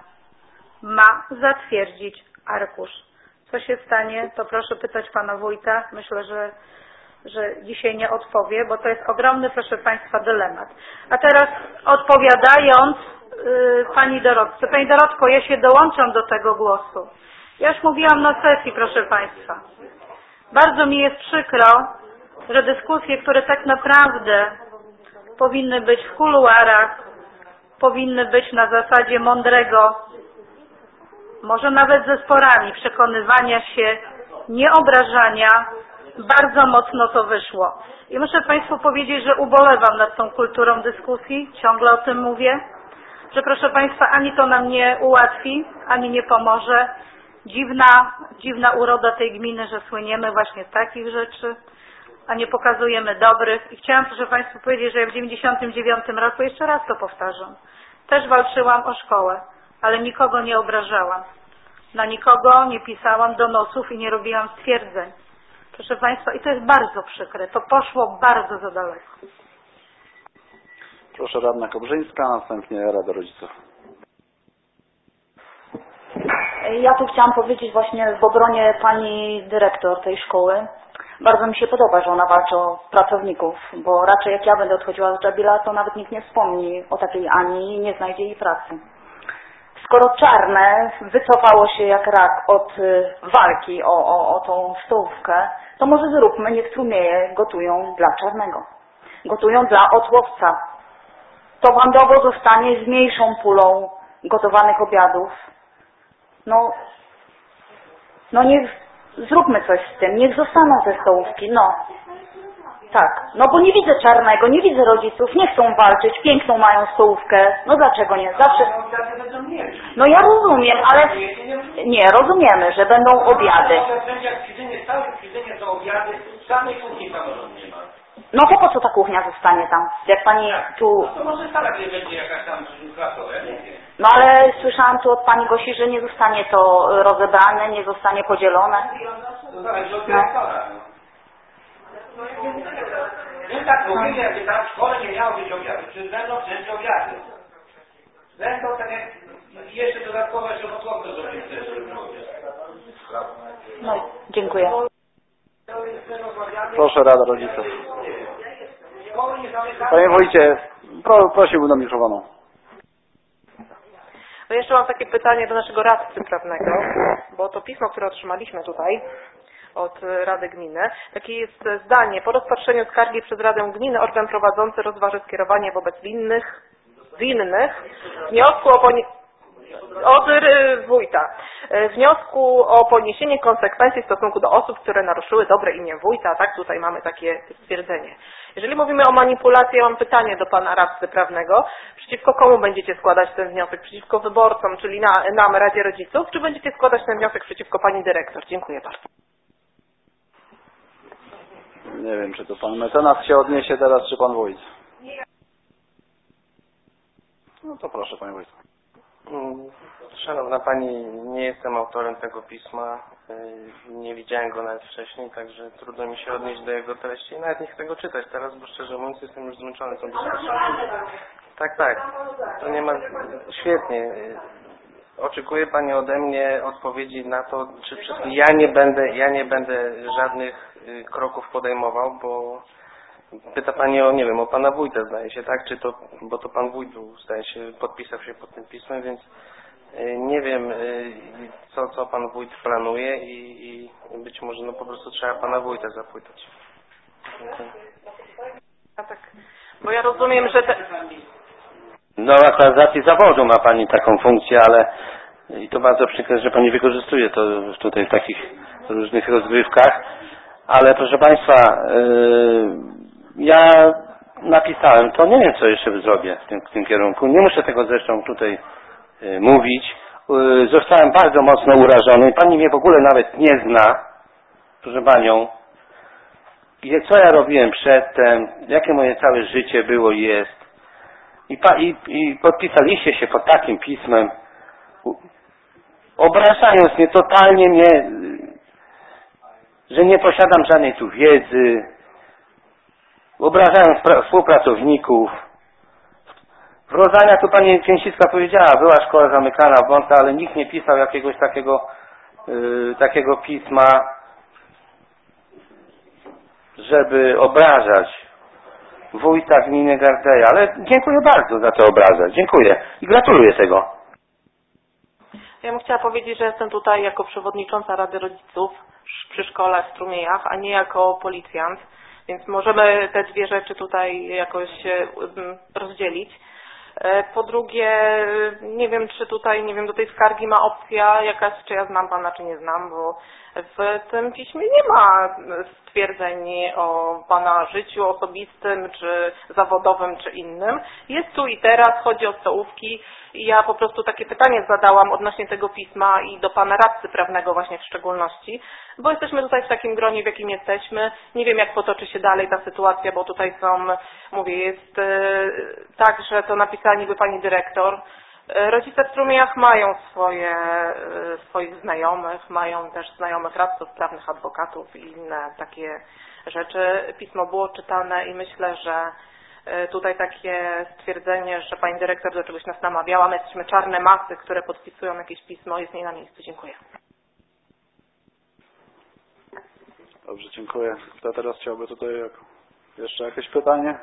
Speaker 8: Ma zatwierdzić arkusz. Co się stanie, to proszę pytać Pana Wójta. Myślę, że, że dzisiaj nie odpowie, bo to jest ogromny, proszę Państwa, dylemat. A teraz odpowiadając yy, Pani Dorotce. Pani Dorotko, ja się dołączam do tego głosu. Ja już mówiłam na sesji, proszę Państwa. Bardzo mi jest przykro, że dyskusje, które tak naprawdę powinny być w kuluarach, powinny być na zasadzie mądrego, może nawet ze sporami, przekonywania się, nieobrażania, bardzo mocno to wyszło. I muszę Państwu powiedzieć, że ubolewam nad tą kulturą dyskusji, ciągle o tym mówię, że proszę Państwa, ani to nam nie ułatwi, ani nie pomoże. Dziwna, dziwna uroda tej gminy, że słyniemy właśnie z takich rzeczy, a nie pokazujemy dobrych. I chciałam, proszę Państwu, powiedzieć, że ja w dziewięćdziesiątym dziewiątym roku, jeszcze raz to powtarzam, też walczyłam o szkołę, ale nikogo nie obrażałam. Na nikogo nie pisałam donosów i nie robiłam stwierdzeń. Proszę Państwa, i to jest bardzo przykre. To poszło bardzo za daleko.
Speaker 1: Proszę Radna Kobrzyńska, następnie Rada Rodziców.
Speaker 15: Ja tu chciałam powiedzieć właśnie w obronie pani dyrektor tej szkoły. Bardzo mi się podoba, że ona walczy o pracowników, bo raczej jak ja będę odchodziła z Dżabila, to nawet nikt nie wspomni o takiej Ani i nie znajdzie jej pracy. Skoro Czarne wycofało się jak rak od y, walki o, o, o tą stołówkę, to może zróbmy, niech Strumieje gotują dla Czarnego. Gotują dla Otłowca. To Wandowo zostanie z mniejszą pulą gotowanych obiadów. No, no niech zróbmy coś z tym, niech zostaną te stołówki, no. Tak, no bo nie widzę Czarnego, nie widzę rodziców, nie chcą walczyć, piękną mają stołówkę, no dlaczego nie? Zawsze... No ja rozumiem, ale... Nie, rozumiemy, że będą obiady. No to po co ta kuchnia zostanie tam? Jak pani tu...
Speaker 10: To może sala będzie jakaś tam klasowa, ja nie wiem.
Speaker 15: No ale słyszałam tu od pani Gosi, że nie zostanie to rozebrane, nie zostanie podzielone.
Speaker 10: To zależy od dyrektora. Nie tak mówili, jakby tam w szkole nie miało być obiadu. Czy będą wszędzie obiady? Będą tak jak jeszcze dodatkowo jeszcze posłowno zrobić też, żeby
Speaker 15: No, dziękuję.
Speaker 1: Proszę Rada Rodziców. Panie Wójcie, pro, prosiłbym o mikrofoną.
Speaker 7: No jeszcze mam takie pytanie do naszego radcy prawnego, bo to pismo, które otrzymaliśmy tutaj od Rady Gminy, takie jest zdanie: po rozpatrzeniu skargi przez Radę Gminy organ prowadzący rozważy skierowanie wobec winnych, winnych wniosku o poni- od wójta. Wniosku o poniesienie konsekwencji w stosunku do osób, które naruszyły dobre imię wójta, tak? Tutaj mamy takie stwierdzenie. Jeżeli mówimy o manipulacji, ja mam pytanie do pana radcy prawnego. Przeciwko komu będziecie składać ten wniosek? Przeciwko wyborcom, czyli na, nam, Radzie Rodziców, czy będziecie składać ten wniosek przeciwko pani dyrektor? Dziękuję bardzo.
Speaker 1: Nie wiem, czy to pan mecenas się odniesie teraz, czy pan wójt. No to proszę, panie wójt.
Speaker 3: Szanowna Pani, nie jestem autorem tego pisma, nie widziałem go nawet wcześniej, także trudno mi się odnieść do jego treści i nawet nie chcę go czytać teraz, bo szczerze mówiąc jestem już zmęczony tą dyskusją. Tak, tak, to nie ma... Świetnie. Oczekuje Pani ode mnie odpowiedzi na to, czy wszystkie... Ja nie będę, ja nie będę żadnych kroków podejmował, bo pyta Pani o, nie wiem, o Pana wójta zdaje się, tak? Czy to, bo to Pan wójt był, zdaje się, podpisał się pod tym pismem, więc nie wiem, co, co Pan wójt planuje i, i być może no po prostu trzeba Pana wójta zapytać.
Speaker 7: Ja tak, bo ja rozumiem, że... Te...
Speaker 4: No akurat z racji zawodu ma Pani taką funkcję, ale i to bardzo przykre, że Pani wykorzystuje to tutaj w takich różnych rozgrywkach, ale proszę Państwa, yy, ja napisałem, to nie wiem, co jeszcze zrobię w tym, w tym kierunku. Nie muszę tego zresztą tutaj yy, mówić. Yy, zostałem bardzo mocno urażony. Pani mnie w ogóle nawet nie zna, proszę Panią. Co ja robiłem przedtem, jakie moje całe życie było i jest. I, pa, i, i podpisaliście się pod takim pismem, obrażając mnie, totalnie mnie, że nie posiadam żadnej tu wiedzy, obrażając pra, współpracowników. W Rodzania tu pani Pięsicka powiedziała, była szkoła zamykana w Bąka, ale nikt nie pisał jakiegoś takiego, yy, takiego pisma, żeby obrażać wójta gminy Gardeja, ale dziękuję bardzo za te obrazy. Dziękuję i gratuluję tego.
Speaker 7: Ja bym chciała powiedzieć, że jestem tutaj jako przewodnicząca Rady Rodziców przy szkole w Strumiejach, a nie jako policjant, więc możemy te dwie rzeczy tutaj jakoś rozdzielić. Po drugie, nie wiem, czy tutaj, nie wiem, do tej skargi ma opcja jakaś, czy ja znam Pana, czy nie znam, bo w tym piśmie nie ma stwierdzeń o Pana życiu osobistym, czy zawodowym, czy innym. Jest tu i teraz, chodzi o stołówki i ja po prostu takie pytanie zadałam odnośnie tego pisma i do Pana radcy prawnego właśnie w szczególności, bo jesteśmy tutaj w takim gronie, w jakim jesteśmy. Nie wiem, jak potoczy się dalej ta sytuacja, bo tutaj są, mówię, jest tak, że to napisała niby Pani dyrektor. Rodzice w Strumiejach mają swoje, swoich znajomych, mają też znajomych radców prawnych, adwokatów i inne takie rzeczy. Pismo było czytane i myślę, że tutaj takie stwierdzenie, że Pani dyrektor do czegoś nas namawiała, my jesteśmy czarne masy, które podpisują jakieś pismo, jest nie na miejscu. Dziękuję.
Speaker 1: Dobrze, dziękuję. Kto teraz chciałby tutaj jeszcze jakieś pytanie?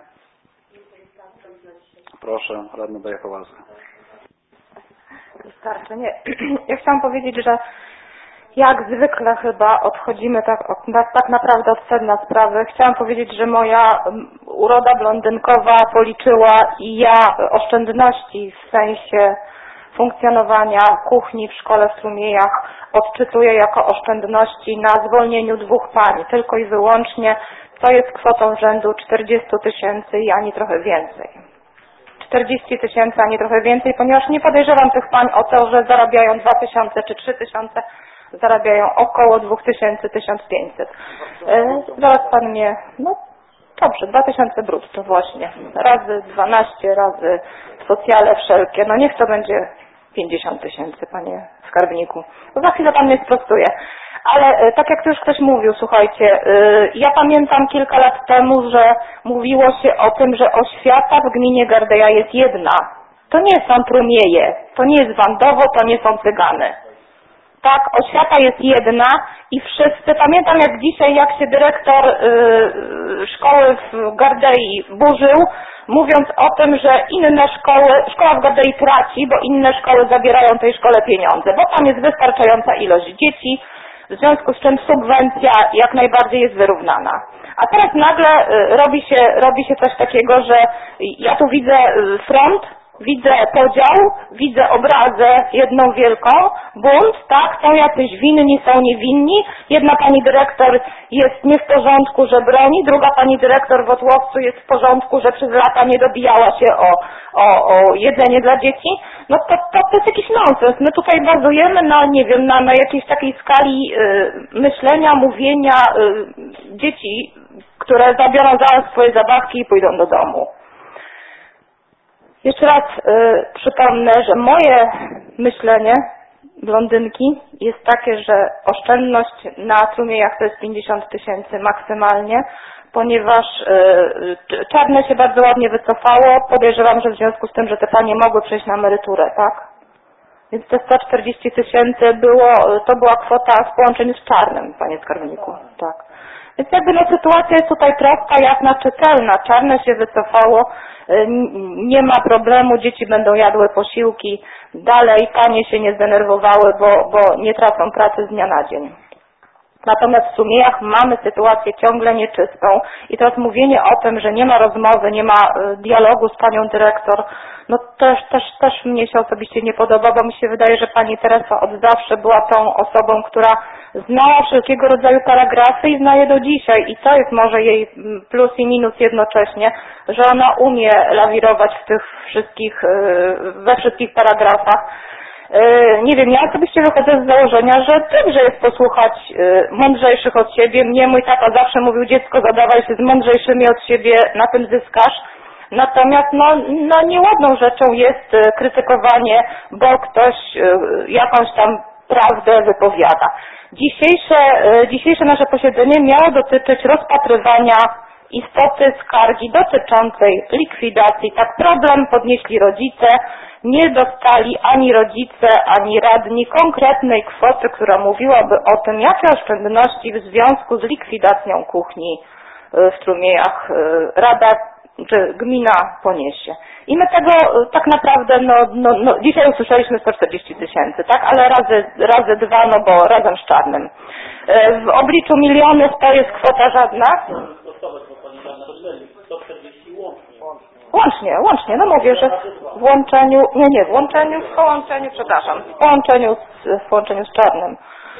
Speaker 1: Proszę, radny Beja Kowalska.
Speaker 16: Wystarczy. Nie. Ja chciałam powiedzieć, że jak zwykle chyba odchodzimy tak, tak naprawdę od sedna sprawy. Chciałam powiedzieć, że moja uroda blondynkowa policzyła i ja oszczędności w sensie funkcjonowania kuchni w szkole w Strumiejach odczytuję jako oszczędności na zwolnieniu dwóch pań, tylko i wyłącznie, co jest kwotą rzędu czterdzieści tysięcy i ani trochę więcej. czterdzieści tysięcy, a nie trochę więcej, ponieważ nie podejrzewam tych pań o to, że zarabiają dwa tysiące czy trzy tysiące, zarabiają około dwa tysiące, tysiąc pięćset. E, zaraz Pan mnie, no dobrze, dwa tysiące brutto właśnie, razy dwanaście, razy socjale wszelkie, no niech to będzie pięćdziesiąt tysięcy, Panie skarbniku. No za chwilę Pan mnie sprostuje. Ale tak jak tu już ktoś mówił, słuchajcie, ja pamiętam kilka lat temu, że mówiło się o tym, że oświata w gminie Gardeja jest jedna. To nie są Trumieje, to nie jest Wandowo, to nie są Cygany. Tak, oświata jest jedna i wszyscy, pamiętam jak dzisiaj, jak się dyrektor y, szkoły w Gardei burzył, mówiąc o tym, że inne szkoły, szkoła w Gardei traci, bo inne szkoły zabierają tej szkole pieniądze, bo tam jest wystarczająca ilość dzieci, w związku z czym subwencja jak najbardziej jest wyrównana. A teraz nagle robi się, robi się coś takiego, że ja tu widzę front, widzę podział, widzę obrazę jedną wielką, bunt, tak, są jacyś winni, są niewinni. Jedna pani dyrektor jest nie w porządku, że broni, druga pani dyrektor w Otłowcu jest w porządku, że przez lata nie dobijała się o, o, o jedzenie dla dzieci. No to, to, to jest jakiś nonsens. My tutaj bazujemy na, nie wiem, na, na jakiejś takiej skali y, myślenia, mówienia y, dzieci, które zabiorą zaraz swoje zabawki i pójdą do domu. Jeszcze raz y, przypomnę, że moje myślenie blondynki jest takie, że oszczędność na strumieniach to jest pięćdziesiąt tysięcy maksymalnie, ponieważ y, czarne się bardzo ładnie wycofało. Podejrzewam, że w związku z tym, że te panie mogły przejść na emeryturę, tak? Więc te sto czterdzieści tysięcy było, to była kwota w połączeniu z czarnym, panie skarbniku, tak. Więc jakby no sytuacja jest tutaj prosta, jasna, czytelna. Czarne się wycofało, nie ma problemu, dzieci będą jadły posiłki, dalej panie się nie zdenerwowały, bo, bo nie tracą pracy z dnia na dzień. Natomiast w sumieniach mamy sytuację ciągle nieczystą i teraz mówienie o tym, że nie ma rozmowy, nie ma dialogu z panią dyrektor, no też, też, też mnie się osobiście nie podoba, bo mi się wydaje, że pani Teresa od zawsze była tą osobą, która znała wszelkiego rodzaju paragrafy i zna je do dzisiaj i to jest może jej plus i minus jednocześnie, że ona umie lawirować w tych wszystkich, we wszystkich paragrafach. Nie wiem, ja osobiście wychodzę z założenia, że dobrze jest posłuchać mądrzejszych od siebie. Mnie mój tata zawsze mówił, dziecko, zadawaj się z mądrzejszymi od siebie, na tym zyskasz. Natomiast no, no nieładną rzeczą jest krytykowanie, bo ktoś jakąś tam prawdę wypowiada. Dzisiejsze, dzisiejsze nasze posiedzenie miało dotyczyć rozpatrywania istoty skargi dotyczącej likwidacji. Tak, problem podnieśli rodzice, nie dostali ani rodzice, ani radni konkretnej kwoty, która mówiłaby o tym, jakie oszczędności w związku z likwidacją kuchni w Strumiejach rada czy gmina poniesie. I my tego tak naprawdę, no, no, no dzisiaj usłyszeliśmy sto czterdzieści tysięcy, tak, ale razy, razy dwa, no bo razem z czarnym. W obliczu milionów to jest kwota żadna. Łącznie, łącznie, no mówię, że w łączeniu, nie, nie, w łączeniu, w połączeniu, przepraszam, w połączeniu z, w połączeniu z czarnym.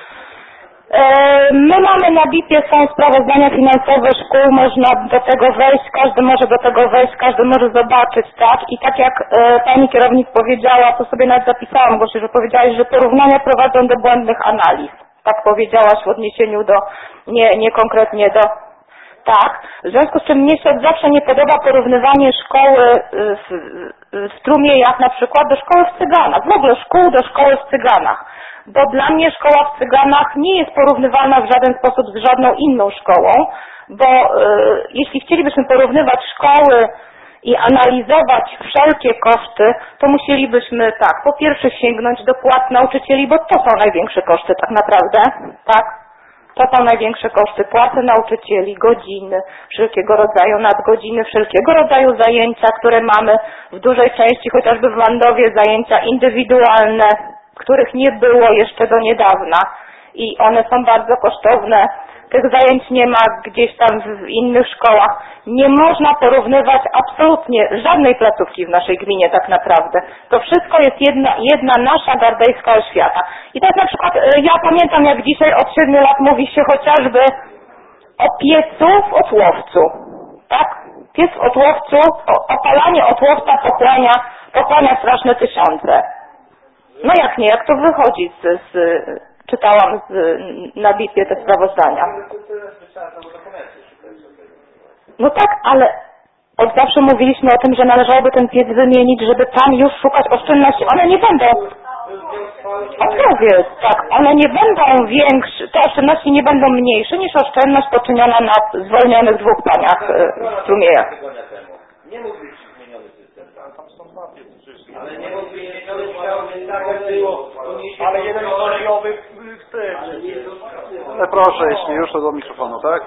Speaker 16: My mamy na bipie, są sprawozdania finansowe szkół, można do tego wejść, każdy może do tego wejść, każdy może zobaczyć, tak? I tak jak e, pani kierownik powiedziała, to sobie nawet zapisałam, Gosiu, że powiedziałaś, że porównania prowadzą do błędnych analiz. Tak powiedziałaś w odniesieniu do, nie, nie konkretnie do, tak. W związku z czym mnie się od zawsze nie podoba porównywanie szkoły w, w Strumiejach na przykład do szkoły w Cyganach, w ogóle szkół do szkoły w Cyganach. Bo dla mnie szkoła w Cyganach nie jest porównywalna w żaden sposób z żadną inną szkołą, bo e, jeśli chcielibyśmy porównywać szkoły i analizować wszelkie koszty, to musielibyśmy tak, po pierwsze sięgnąć do płac nauczycieli, bo to są największe koszty tak naprawdę, tak? To są największe koszty, płace nauczycieli, godziny, wszelkiego rodzaju nadgodziny, wszelkiego rodzaju zajęcia, które mamy w dużej części, chociażby w Mandowie, zajęcia indywidualne, których nie było jeszcze do niedawna i one są bardzo kosztowne. Tych zajęć nie ma gdzieś tam w innych szkołach. Nie można porównywać absolutnie żadnej placówki w naszej gminie tak naprawdę. To wszystko jest jedna, jedna nasza gardejska oświata. I tak na przykład ja pamiętam, jak dzisiaj od siedmiu lat mówi się chociażby o piecu w Otłowcu. Tak? Piec w Otłowcu, opalanie Otłowca pochłania, pochłania straszne tysiące. No jak nie, jak to wychodzi z, z czytałam z, na bipie te sprawozdania. No tak, ale od zawsze mówiliśmy o tym, że należałoby ten piec wymienić, żeby tam już szukać oszczędności. One nie będą, odpowiedz, tak, one nie będą większe, te oszczędności nie będą mniejsze niż oszczędność poczyniona na zwolnionych dwóch paniach w Strumiejach.
Speaker 12: Nie mógł być zmieniony system, tam są dwa piece. Ale nie mógł być zmieniony, tak jak było. Ale jeden kolejowy w tym.
Speaker 1: Ale proszę, jeśli już, to do mikrofonu, tak?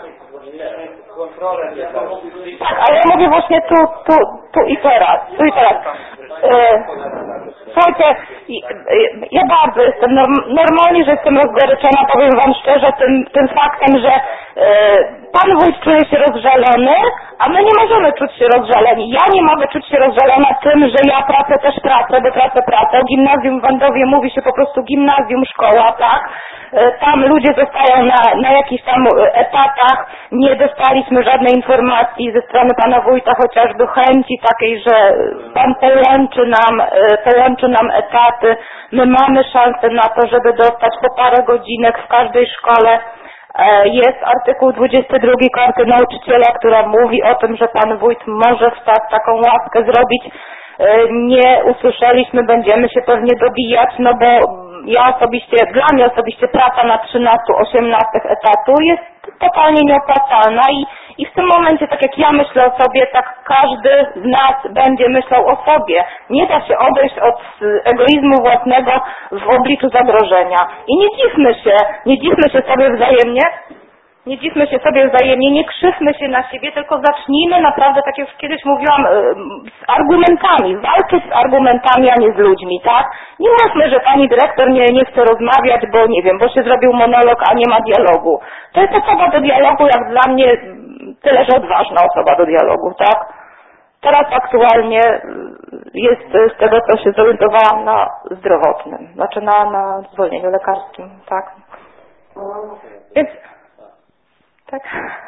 Speaker 16: Tak, ale ja mówię właśnie tu, tu, tu i teraz, tu i teraz. E, słuchajcie, ja bardzo jestem, normalnie, że jestem rozgoryczona, powiem wam szczerze, tym, tym faktem, że e, pan wójt czuje się rozżalony, a my nie możemy czuć się rozżaleni. Ja nie mogę czuć się rozżalona tym, że ja pracę też pracę, bo tracę pracę. Gimnazjum w Wandowie mówi się po prostu gimnazjum, szkoła, tak? Tam ludzie zostają na, na jakichś tam etatach. Nie dostaliśmy żadnej informacji ze strony pana wójta, chociażby chęci takiej, że pan połączy nam, połączy nam etaty. My mamy szansę na to, żeby dostać po parę godzinek w każdej szkole. Jest artykuł dwudziesty drugi Karty Nauczyciela, która mówi o tym, że pan wójt może w tak taką łaskę zrobić. Nie usłyszeliśmy, będziemy się pewnie dobijać, no bo ja osobiście, dla mnie osobiście praca na trzynastu osiemnastych etatu jest totalnie nieopłacalna i, i w tym momencie, tak jak ja myślę o sobie, tak każdy z nas będzie myślał o sobie. Nie da się odejść od egoizmu własnego w obliczu zagrożenia. I nie dziwmy się, nie dziwmy się sobie wzajemnie, nie dziwmy się sobie wzajemnie, nie krzywmy się na siebie, tylko zacznijmy naprawdę, tak jak już kiedyś mówiłam, z argumentami, walczyć z argumentami, a nie z ludźmi, tak? Nie mówmy, że pani dyrektor nie, nie chce rozmawiać, bo nie wiem, bo się zrobił monolog, a nie ma dialogu. To jest osoba do dialogu, jak dla mnie, tyle, że odważna osoba do dialogu, tak? Teraz aktualnie jest z tego, co się zorientowałam, na zdrowotnym, znaczy na, na zwolnieniu lekarskim, tak? Więc... Tak?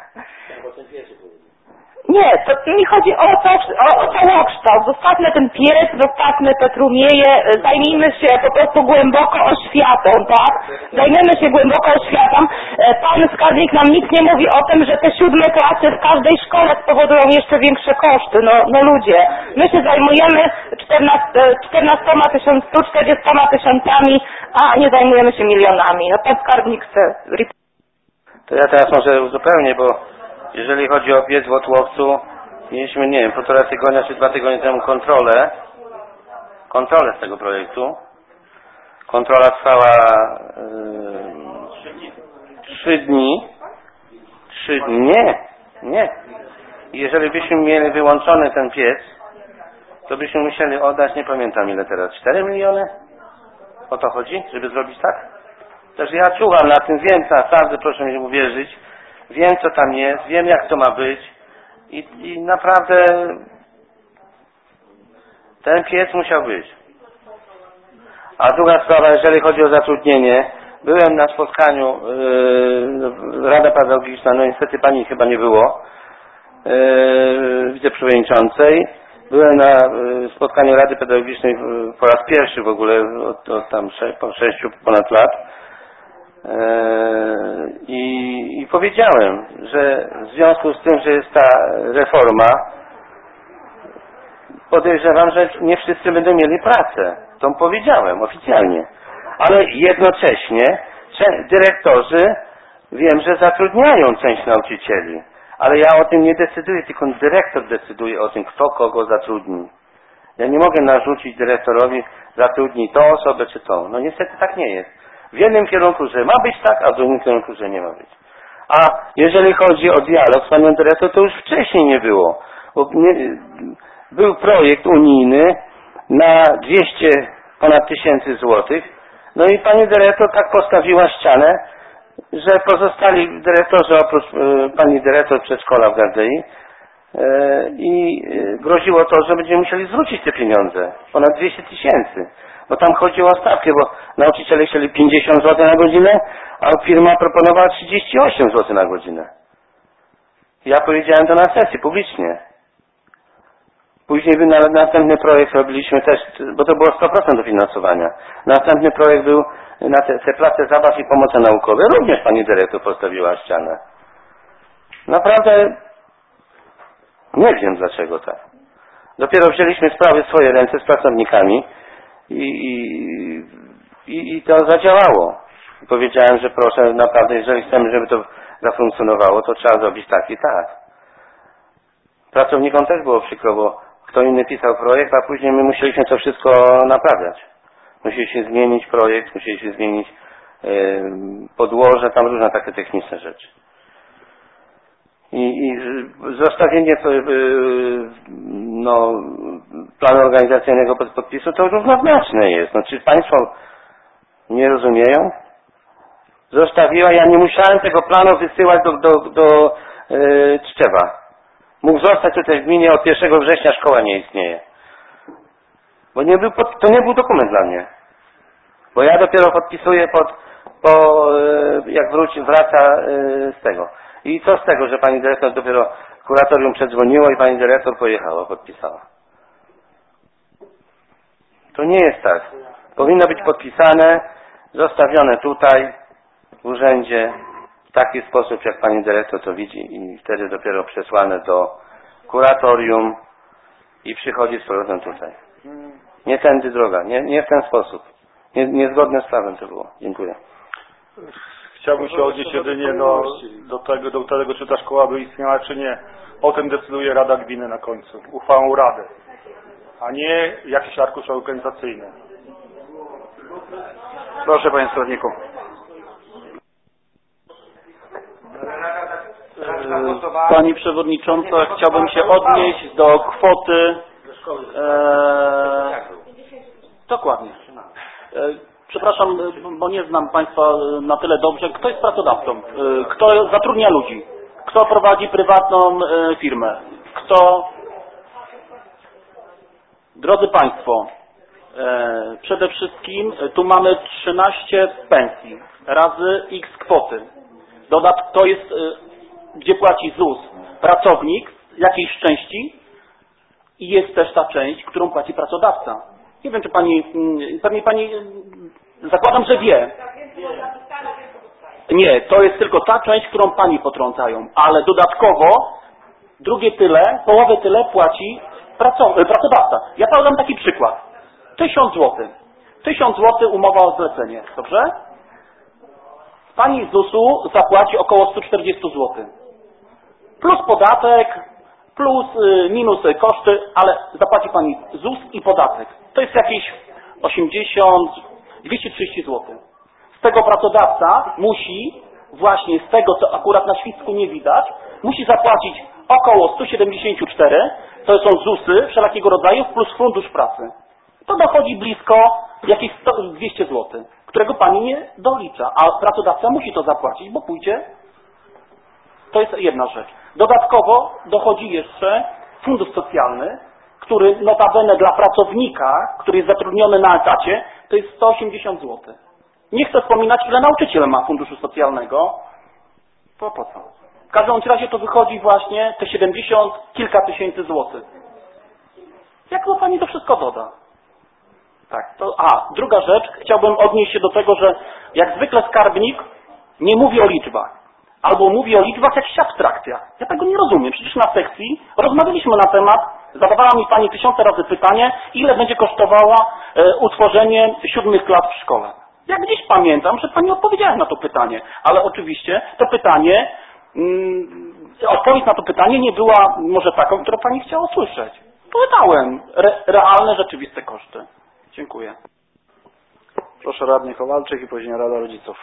Speaker 16: Nie, to mi chodzi o, to, o, o całokształt. Zostawmy ten piec, zostawmy te trumieje, zajmijmy się po prostu głęboko oświatą, tak? Zajmiemy się głęboko oświatą. Pan skarbnik nam nic nie mówi o tym, że te siódme klasy w każdej szkole spowodują jeszcze większe koszty. No, no ludzie, my się zajmujemy czternastoma tysiącami, stu czterdziestoma tysiącami, a nie zajmujemy się milionami. No pan skarbnik chce...
Speaker 4: To ja teraz może uzupełnię, bo jeżeli chodzi o piec w Otłowcu, mieliśmy, nie wiem, półtora tygodnia czy dwa tygodnie temu kontrolę, kontrolę z tego projektu. Kontrola trwała yy, trzy dni. Trzy dni? Nie, nie. Jeżeli byśmy mieli wyłączony ten piec, to byśmy musieli oddać, nie pamiętam ile teraz, cztery miliony? O to chodzi, żeby zrobić tak? Też ja czuwam na tym, wiem, naprawdę proszę mi uwierzyć, wiem co tam jest, wiem jak to ma być i, i naprawdę ten piec musiał być. A druga sprawa, jeżeli chodzi o zatrudnienie, byłem na spotkaniu yy, Rada Pedagogiczna, no niestety pani chyba nie było, yy, wiceprzewodniczącej. Byłem na yy, spotkaniu Rady Pedagogicznej yy, po raz pierwszy w ogóle od, od tam sze, po sześciu ponad lat. I, I powiedziałem, że w związku z tym, że jest ta reforma, podejrzewam, że nie wszyscy będą mieli pracę. To powiedziałem oficjalnie. Ale jednocześnie dyrektorzy wiem, że zatrudniają część nauczycieli. Ale ja o tym nie decyduję, tylko dyrektor decyduje o tym, kto kogo zatrudni. Ja nie mogę narzucić dyrektorowi, zatrudnij tą osobę czy tą. No niestety tak nie jest. W jednym kierunku, że ma być tak, a w drugim kierunku, że nie ma być. A jeżeli chodzi o dialog z panią dyrektor, to już wcześniej nie było. Bo nie, był projekt unijny na dwieście ponad tysięcy złotych. No i pani dyrektor tak postawiła ścianę, że pozostali dyrektorzy oprócz e, pani dyrektor przedszkola w Gardei e, i groziło to, że będziemy musieli zwrócić te pieniądze. Ponad dwieście tysięcy. Bo tam chodziło o stawkę, bo nauczyciele chcieli pięćdziesiąt złotych na godzinę, a firma proponowała trzydzieści osiem złotych na godzinę. Ja powiedziałem to na sesji publicznie. Później był następny projekt, robiliśmy też, bo to było sto procent dofinansowania. Następny projekt był na te, te place zabaw i pomocy naukowej. Również pani dyrektor postawiła ścianę. Naprawdę nie wiem dlaczego tak. Dopiero wzięliśmy sprawy w swoje ręce z pracownikami i, i, i, i to zadziałało. Powiedziałem, że proszę, naprawdę, jeżeli chcemy, żeby to zafunkcjonowało, to trzeba zrobić tak i tak. Pracownikom też było przykro, bo kto inny pisał projekt, a później my musieliśmy to wszystko naprawiać. Musieliśmy zmienić projekt, musieliśmy zmienić yy, podłoże, tam różne takie techniczne rzeczy. I, i zostawienie yy, no, planu organizacyjnego pod podpisu to równoznaczne jest. No, czy Państwo nie rozumieją? Zostawiła, ja nie musiałem tego planu wysyłać do, do, do yy, Tczewa. Mógł zostać tutaj w gminie, od pierwszego września szkoła nie istnieje. Bo nie był pod, to nie był dokument dla mnie. Bo ja dopiero podpisuję pod, po, jak wróci, wraca z tego. I co z tego, że pani dyrektor dopiero kuratorium przedzwoniło i pani dyrektor pojechała, podpisała. To nie jest tak. Powinno być podpisane, zostawione tutaj, w urzędzie w taki sposób, jak pani dyrektor to widzi i wtedy dopiero przesłane do kuratorium i przychodzi z powrotem tutaj. Nie tędy droga, nie, nie w ten sposób. Nie, niezgodne z prawem to było. Dziękuję.
Speaker 5: Chciałbym się odnieść jedynie do, do, tego, do tego, czy ta szkoła by istniała, czy nie. O tym decyduje Rada Gminy na końcu, uchwałą Rady, a nie jakiś arkusz organizacyjny.
Speaker 1: Proszę, panie składniku.
Speaker 2: Pani przewodnicząca, chciałbym się odnieść do kwoty. E, dokładnie. E, przepraszam, bo nie znam państwa na tyle dobrze. Kto jest pracodawcą? E, kto zatrudnia ludzi? Kto prowadzi prywatną e, firmę? Kto... Drodzy państwo, e, przede wszystkim tu mamy trzynaście pensji razy x kwoty. Dodat to jest, e, gdzie płaci Z U S pracownik jakiejś części i jest też ta część, którą płaci pracodawca. Nie wiem, czy pani, pewnie pani, zakładam, że wie. Nie, to jest tylko ta część, którą pani potrącają, ale dodatkowo drugie tyle, połowę tyle płaci pracodawca. Ja podam taki przykład. Tysiąc złotych. Tysiąc złotych umowa o zlecenie. Dobrze? Pani z Z U S u zapłaci około sto czterdzieści złotych. Plus podatek, plus y, minus y, koszty, ale zapłaci pani Z U S i podatek. To jest jakieś osiemdziesiąt, dwieście trzydzieści złotych. Z tego pracodawca musi, właśnie z tego, co akurat na świstku nie widać, musi zapłacić około sto siedemdziesiąt cztery, to są Z U S y wszelakiego rodzaju, plus fundusz pracy. To dochodzi blisko jakieś sto, dwieście złotych, którego pani nie dolicza, a pracodawca musi to zapłacić, bo pójdzie. To jest jedna rzecz. Dodatkowo dochodzi jeszcze fundusz socjalny, który notabene dla pracownika, który jest zatrudniony na etacie, to jest sto osiemdziesiąt złotych. Nie chcę wspominać, ile nauczyciel ma funduszu socjalnego. To po co? W każdym razie to wychodzi właśnie te siedemdziesiąt kilka tysięcy złotych. Jak to pani to wszystko doda? Tak, to, a, druga rzecz, chciałbym odnieść się do tego, że jak zwykle skarbnik nie mówi o liczbach. Albo mówi o liczbach jakichś abstrakcjach. Ja tego nie rozumiem. Przecież na sekcji rozmawialiśmy na temat, zadawała mi pani tysiące razy pytanie, ile będzie kosztowało e, utworzenie siódmych klas w szkole. Ja gdzieś pamiętam, że pani odpowiedziała na to pytanie, ale oczywiście to pytanie, mm, odpowiedź na to pytanie nie była może taką, którą pani chciała usłyszeć. Powiedziałem re, realne, rzeczywiste koszty. Dziękuję.
Speaker 1: Proszę radny Kowalczyk i później Rada Rodziców.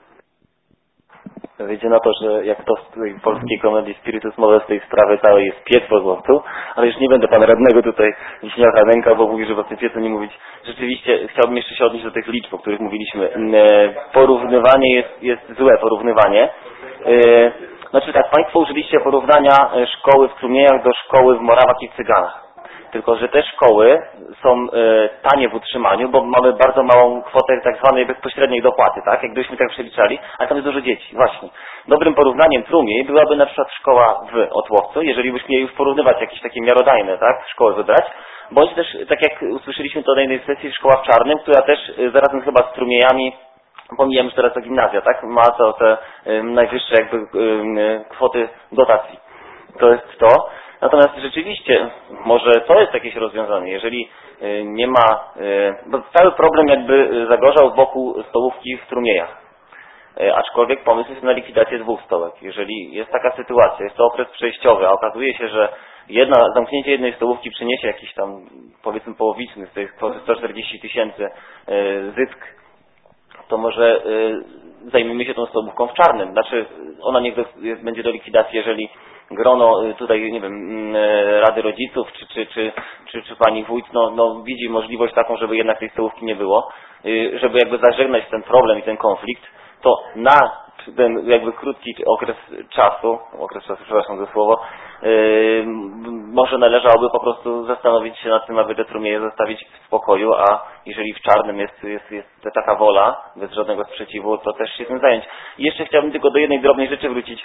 Speaker 14: Wyjdzie na to, że jak to w tej polskiej komedii Spiritus Mores z tej sprawy całej jest piec po złowcu, ale już nie będę pana radnego tutaj Wiśniaka Ręka, bo mówi, żeby o tym piecu nie mówić. Rzeczywiście chciałbym jeszcze się odnieść do tych liczb, o których mówiliśmy. Porównywanie jest, jest złe, porównywanie. Znaczy tak, państwo użyliście porównania szkoły w Strumieniach do szkoły w Morawach i w Cyganach. Tylko że te szkoły są e, tanie w utrzymaniu, bo mamy bardzo małą kwotę tak zwanej bezpośredniej dopłaty, tak? Jak gdybyśmy tak przeliczali, a tam jest dużo dzieci. Właśnie. Dobrym porównaniem Trumiej byłaby na przykład szkoła w Otłowcu, jeżeli byśmy mieli już porównywać jakieś takie miarodajne, tak? Szkoły wybrać. Bądź też, tak jak usłyszeliśmy to na jednej sesji, szkoła w Czarnym, która też e, zarazem chyba z Strumiejami, pomijam już teraz to gimnazja, tak? Ma to te e, najwyższe jakby e, kwoty dotacji. To jest to. Natomiast rzeczywiście, może to jest jakieś rozwiązanie, jeżeli nie ma, bo cały problem jakby zagorzał wokół stołówki w Strumiejach. Aczkolwiek pomysł jest na likwidację dwóch stołek. Jeżeli jest taka sytuacja, jest to okres przejściowy, a okazuje się, że jedna, zamknięcie jednej stołówki przyniesie jakiś tam, powiedzmy połowiczny z tej kwoty sto czterdzieści tysięcy zysk, to może zajmijmy się tą stołówką w Czarnym. Znaczy, ona niech do, będzie do likwidacji, jeżeli grono tutaj, nie wiem, Rady Rodziców, czy, czy, czy, czy, czy pani wójt, no, no widzi możliwość taką, żeby jednak tej stołówki nie było, żeby jakby zażegnać ten problem i ten konflikt, to na ten jakby krótki okres czasu, okres czasu, przepraszam za słowo, yy, może należałoby po prostu zastanowić się nad tym, aby te Trumieje zostawić w spokoju, a jeżeli w Czarnym jest, jest, jest taka wola, bez żadnego sprzeciwu, to też się tym zająć. I jeszcze chciałbym tylko do jednej drobnej rzeczy wrócić.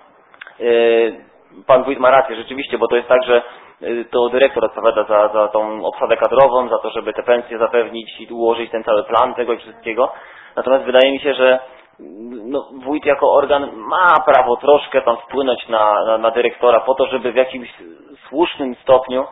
Speaker 14: Yy, Pan wójt ma rację, rzeczywiście, bo to jest tak, że to dyrektor odpowiada za, za tą obsadę kadrową, za to, żeby te pensje zapewnić i ułożyć ten cały plan tego i wszystkiego. Natomiast wydaje mi się, że no, wójt jako organ ma prawo troszkę tam wpłynąć na, na, na dyrektora po to, żeby w jakimś słusznym stopniu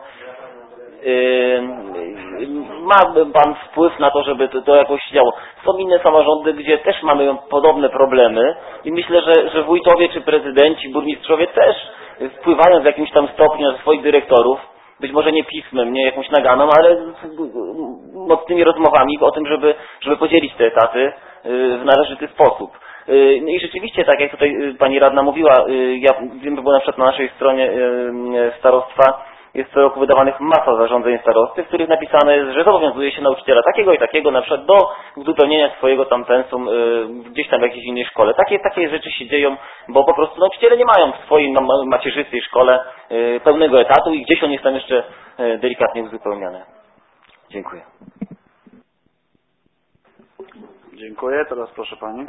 Speaker 14: Yy, ma pan wpływ na to, żeby to, to jakoś się działo. Są inne samorządy, gdzie też mamy podobne problemy i myślę, że, że wójtowie czy prezydenci, burmistrzowie też wpływają w jakimś tam stopniu na swoich dyrektorów, być może nie pismem, nie jakąś naganą, ale mocnymi rozmowami o tym, żeby, żeby podzielić te etaty w należyty sposób. No i rzeczywiście, tak jak tutaj pani radna mówiła, ja wiem, bo na przykład na naszej stronie starostwa jest co roku wydawanych masa zarządzeń starosty, w których napisane jest, że zobowiązuje się nauczyciela takiego i takiego na przykład do uzupełnienia swojego tam pensum y, gdzieś tam w jakiejś innej szkole. Takie, takie rzeczy się dzieją, bo po prostu nauczyciele nie mają w swojej macierzystej szkole y, pełnego etatu i gdzieś on jest tam jeszcze y, delikatnie uzupełniany. Dziękuję.
Speaker 1: Dziękuję. Teraz proszę pani.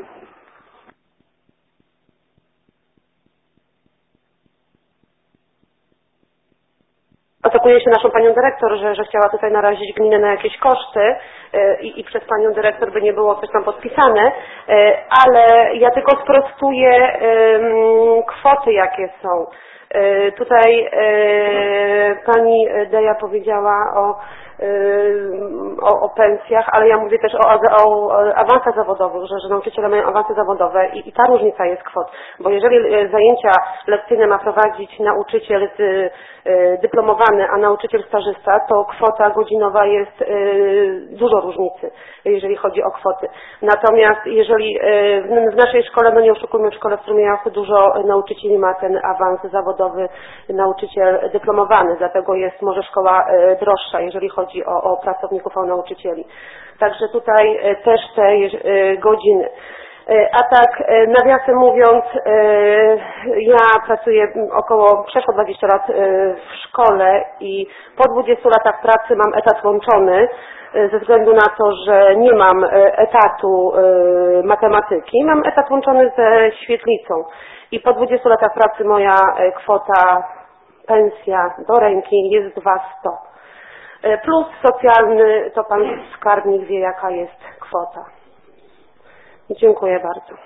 Speaker 11: Oczekuje się naszą panią dyrektor, że, że chciała tutaj narazić gminę na jakieś koszty i, i przez panią dyrektor by nie było coś tam podpisane, ale ja tylko sprostuję kwoty, jakie są. Tutaj pani Deja powiedziała o, o, o pensjach, ale ja mówię też o, o, o awansach zawodowych, że, że nauczyciele mają awanse zawodowe i, i ta różnica jest kwot, bo jeżeli zajęcia lekcyjne ma prowadzić nauczyciel dy, dyplomowany, a nauczyciel stażysta, to kwota godzinowa jest dużo różnicy, jeżeli chodzi o kwoty. Natomiast jeżeli w naszej szkole, no nie oszukujmy, w szkole w Strumieniach dużo nauczycieli ma ten awans zawodowy, nauczyciel dyplomowany, dlatego jest może szkoła droższa, jeżeli chodzi o, o pracowników, o nauczycieli. Także tutaj też te godziny. A tak, nawiasem mówiąc, ja pracuję około przeszło dwadzieścia lat w szkole i po dwudziestu latach pracy mam etat łączony ze względu na to, że nie mam etatu matematyki, mam etat łączony ze świetlicą i po dwudziestu latach pracy moja kwota, pensja do ręki jest dwa tysiące sto. Plus socjalny, to pan skarbnik wie, jaka jest kwota. Dziękuję bardzo.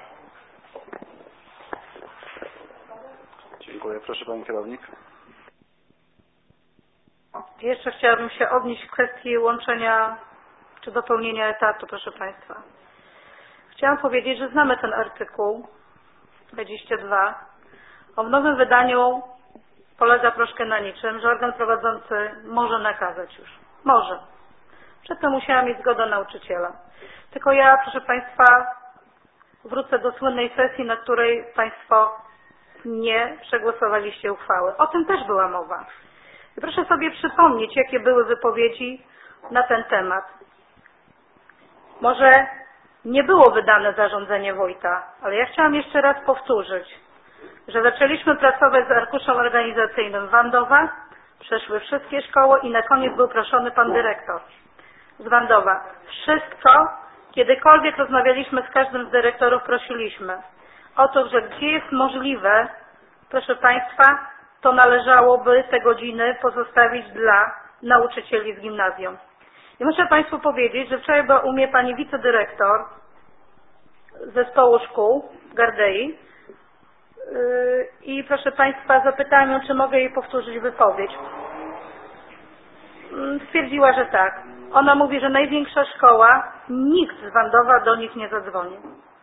Speaker 1: Dziękuję. Proszę pani kierownik.
Speaker 8: Jeszcze chciałabym się odnieść w kwestii łączenia czy dopełnienia etatu, proszę państwa. Chciałam powiedzieć, że znamy ten artykuł dwadzieścia dwa. O w nowym wydaniu polega troszkę na niczym, że organ prowadzący może nakazać już. Może. Przedtem musiała mieć zgodę nauczyciela. Tylko ja, proszę państwa, wrócę do słynnej sesji, na której państwo nie przegłosowaliście uchwały. O tym też była mowa. I proszę sobie przypomnieć, jakie były wypowiedzi na ten temat. Może nie było wydane zarządzenie wójta, ale ja chciałam jeszcze raz powtórzyć, że zaczęliśmy pracować z arkuszem organizacyjnym Wandowa, przeszły wszystkie szkoły i na koniec był proszony pan dyrektor z Wandowa. Wszystko, kiedykolwiek rozmawialiśmy z każdym z dyrektorów, prosiliśmy o to, że gdzie jest możliwe, proszę państwa, to należałoby te godziny pozostawić dla nauczycieli z gimnazjum. I muszę państwu powiedzieć, że wczoraj była u mnie pani wicedyrektor zespołu szkół w Gardei i proszę państwa, zapytałam ją, czy mogę jej powtórzyć wypowiedź. Stwierdziła, że tak. Ona mówi, że największa szkoła, nikt z Wandowa do nich nie zadzwonił.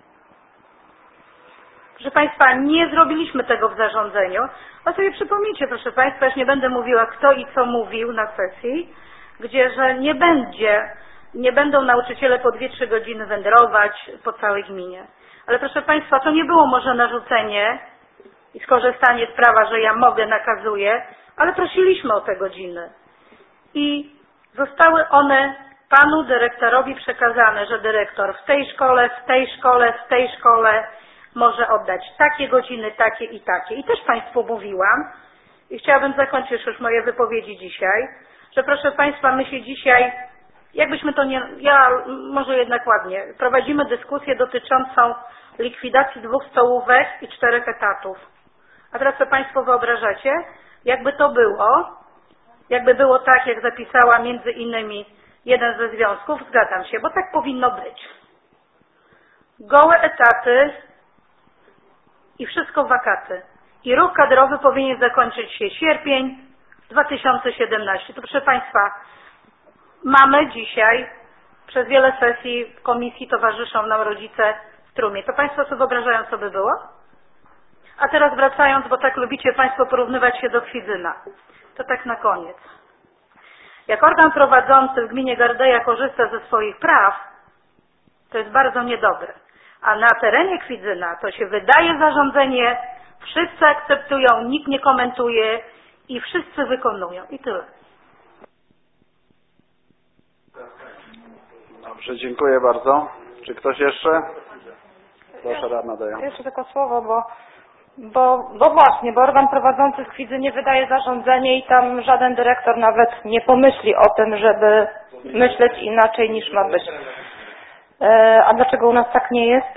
Speaker 8: Proszę państwa, nie zrobiliśmy tego w zarządzeniu. A sobie przypomnijcie, proszę państwa, już nie będę mówiła, kto i co mówił na sesji, gdzie, że nie będzie, nie będą nauczyciele po dwie trzy godziny wędrować po całej gminie. Ale proszę państwa, to nie było może narzucenie i skorzystanie z prawa, że ja mogę, nakazuję, ale prosiliśmy o te godziny. I zostały one panu dyrektorowi przekazane, że dyrektor w tej szkole, w tej szkole, w tej szkole może oddać takie godziny, takie i takie. I też państwu mówiłam i chciałabym zakończyć już moje wypowiedzi dzisiaj, że proszę państwa, my się dzisiaj, jakbyśmy to nie, ja może jednak ładnie, prowadzimy dyskusję dotyczącą likwidacji dwóch stołówek i czterech etatów. A teraz co państwo wyobrażacie? Jakby to było, jakby było tak, jak zapisała między innymi jeden ze związków, zgadzam się, bo tak powinno być. gołe etaty i wszystko wakaty. I ruch kadrowy powinien zakończyć się sierpień dwa tysiące siedemnasty. To proszę Państwa, mamy dzisiaj, przez wiele sesji w komisji towarzyszą nam rodzice w Strumie. To Państwo sobie wyobrażają, co by było? A teraz wracając, bo tak lubicie Państwo porównywać się do Kwidzyna. To tak na koniec. Jak organ prowadzący w gminie Gardeja korzysta ze swoich praw, to jest bardzo niedobre. A na terenie Kwidzyna to się wydaje zarządzenie, wszyscy akceptują, nikt nie komentuje i wszyscy wykonują. I tyle.
Speaker 1: Dobrze, dziękuję bardzo. Czy ktoś jeszcze? Proszę, radna Deja.
Speaker 16: Jeszcze tylko słowo, bo, bo, bo właśnie, bo organ prowadzący w Kwidzynie wydaje zarządzenie i tam żaden dyrektor nawet nie pomyśli o tym, żeby myśleć inaczej niż ma być. E, a dlaczego u nas tak nie jest?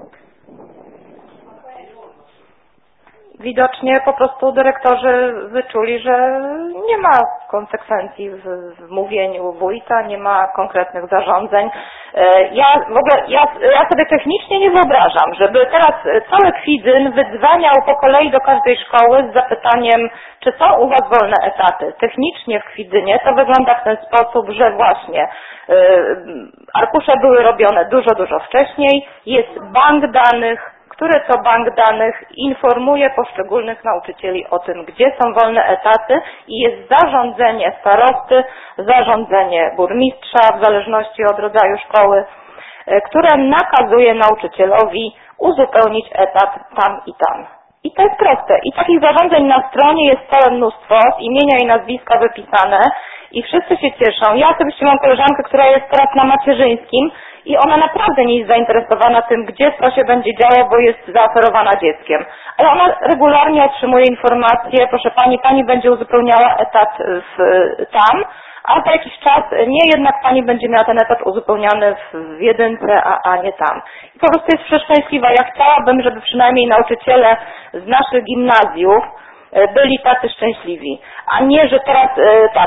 Speaker 16: Widocznie po prostu dyrektorzy wyczuli, że nie ma konsekwencji w, w mówieniu wójta, nie ma konkretnych zarządzeń. Ja w ogóle, ja, ja sobie technicznie nie wyobrażam, żeby teraz cały Kwidzyn wydzwaniał po kolei do każdej szkoły z zapytaniem, czy są u Was wolne etaty. Technicznie w Kwidzynie to wygląda w ten sposób, że właśnie yy, arkusze były robione dużo, dużo wcześniej, jest bank danych, który to bank danych informuje poszczególnych nauczycieli o tym, gdzie są wolne etaty i jest zarządzenie starosty, zarządzenie burmistrza w zależności od rodzaju szkoły, które nakazuje nauczycielowi uzupełnić etat tam i tam. I to jest proste. I takich zarządzeń na stronie jest całe mnóstwo, z imienia i nazwiska wypisane i wszyscy się cieszą. Ja osobiście mam koleżankę, która jest teraz na macierzyńskim i ona naprawdę nie jest zainteresowana tym, gdzie co się będzie działo, bo jest zaoferowana dzieckiem. Ale ona regularnie otrzymuje informacje, proszę Pani, Pani będzie uzupełniała etat w, tam, a za jakiś czas nie, jednak Pani będzie miała ten etat uzupełniany w jedynce, a, a nie tam. I po prostu jest przeszczęśliwa. Ja chciałabym, żeby przynajmniej nauczyciele z naszych gimnazjów byli tacy szczęśliwi, a nie, że teraz tak,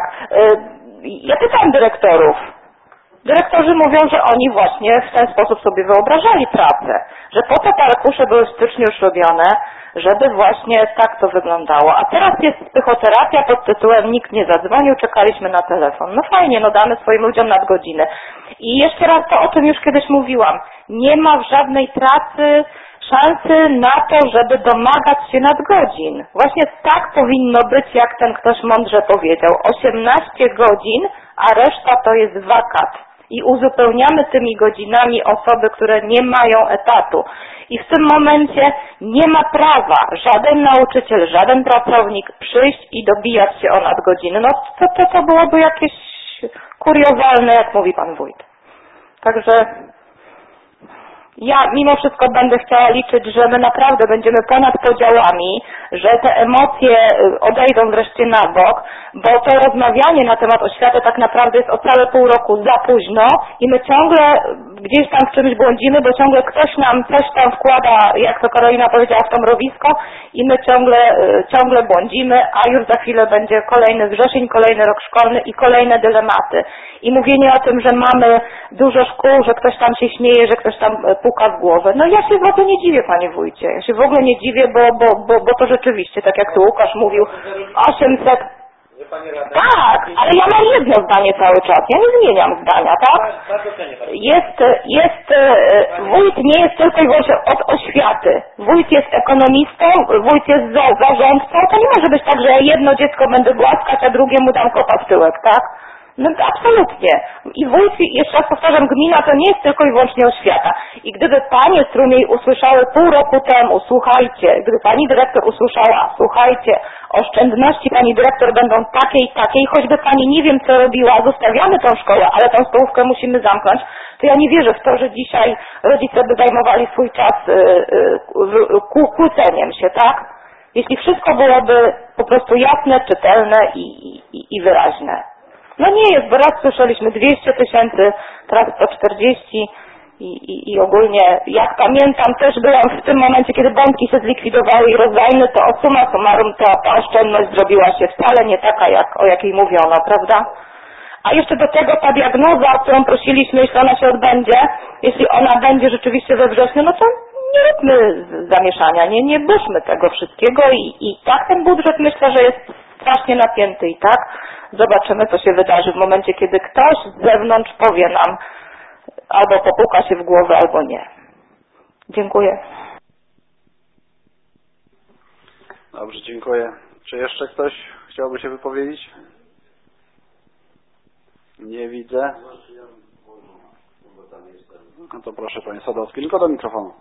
Speaker 16: ja pytam dyrektorów, dyrektorzy mówią, że oni właśnie w ten sposób sobie wyobrażali pracę, że po to te arkusze były w styczniu już robione, żeby właśnie tak to wyglądało. A teraz jest psychoterapia pod tytułem nikt nie zadzwonił, czekaliśmy na telefon. No fajnie, no damy swoim ludziom nadgodziny. I jeszcze raz to, o czym już kiedyś mówiłam, nie ma w żadnej pracy szansy na to, żeby domagać się nadgodzin. Właśnie tak powinno być, jak ten ktoś mądrze powiedział. osiemnaście godzin, a reszta to jest wakat. I uzupełniamy tymi godzinami osoby, które nie mają etatu. I w tym momencie nie ma prawa żaden nauczyciel, żaden pracownik przyjść i dobijać się o nadgodziny. No to, to, to byłoby jakieś kuriozalne, jak mówi pan wójt. Także ja mimo wszystko będę chciała liczyć, że my naprawdę będziemy ponad podziałami, że te emocje odejdą wreszcie na bok, bo to rozmawianie na temat oświaty tak naprawdę jest o całe pół roku za późno i my ciągle gdzieś tam w czymś błądzimy, bo ciągle ktoś nam coś tam wkłada, jak to Karolina powiedziała, w to mrowisko i my ciągle, ciągle błądzimy, a już za chwilę będzie kolejny wrzesień, kolejny rok szkolny i kolejne dylematy. I mówienie o tym, że mamy dużo szkół, że ktoś tam się śmieje, że ktoś tam puka w głowę. No ja się w ogóle nie dziwię, panie wójcie. Ja się w ogóle nie dziwię, bo, bo, bo, bo to rzeczywiście, tak jak tu Łukasz mówił, osiemset... Tak, ale ja mam jedno zdanie cały czas. Ja nie zmieniam zdania, tak? Jest, jest, wójt nie jest tylko i wyłącznie od oświaty. Wójt jest ekonomistą, wójt jest za, zarządcą. To nie może być tak, że ja jedno dziecko będę głaskać, a drugiemu dam kopa w tyłek, tak? No absolutnie. I wójt, jeszcze raz powtarzam, gmina to nie jest tylko i wyłącznie oświata. I gdyby panie Strumiej usłyszały pół roku temu, słuchajcie, gdyby pani dyrektor usłyszała, słuchajcie, oszczędności pani dyrektor będą takie i takie i choćby pani nie wiem co robiła, zostawiamy tą szkołę, ale tą stołówkę musimy zamknąć, to ja nie wierzę w to, że dzisiaj rodzice by zajmowali swój czas kłóceniem się, tak? Jeśli wszystko byłoby po prostu jasne, czytelne i, i, i wyraźne. No nie jest, bo raz słyszeliśmy dwieście tysięcy, teraz sto czterdzieści i, i, i ogólnie, jak pamiętam, też byłam w tym momencie, kiedy banki się zlikwidowały i rozdajne, to o summa summarum ta, ta oszczędność zrobiła się wcale nie taka, jak, o jakiej mówiono, prawda? A jeszcze do tego ta diagnoza, o którą prosiliśmy, jeśli ona się odbędzie, jeśli ona będzie rzeczywiście we wrześniu, no to nie róbmy zamieszania, nie, nie burzmy tego wszystkiego i, i tak ten budżet myślę, że jest strasznie napięty i tak zobaczymy, co się wydarzy w momencie, kiedy ktoś z zewnątrz powie nam albo popuka się w głowę, albo nie. Dziękuję.
Speaker 1: Dobrze, dziękuję. Czy jeszcze ktoś chciałby się wypowiedzieć? Nie widzę. No to proszę Panie Sadowski, tylko do mikrofonu.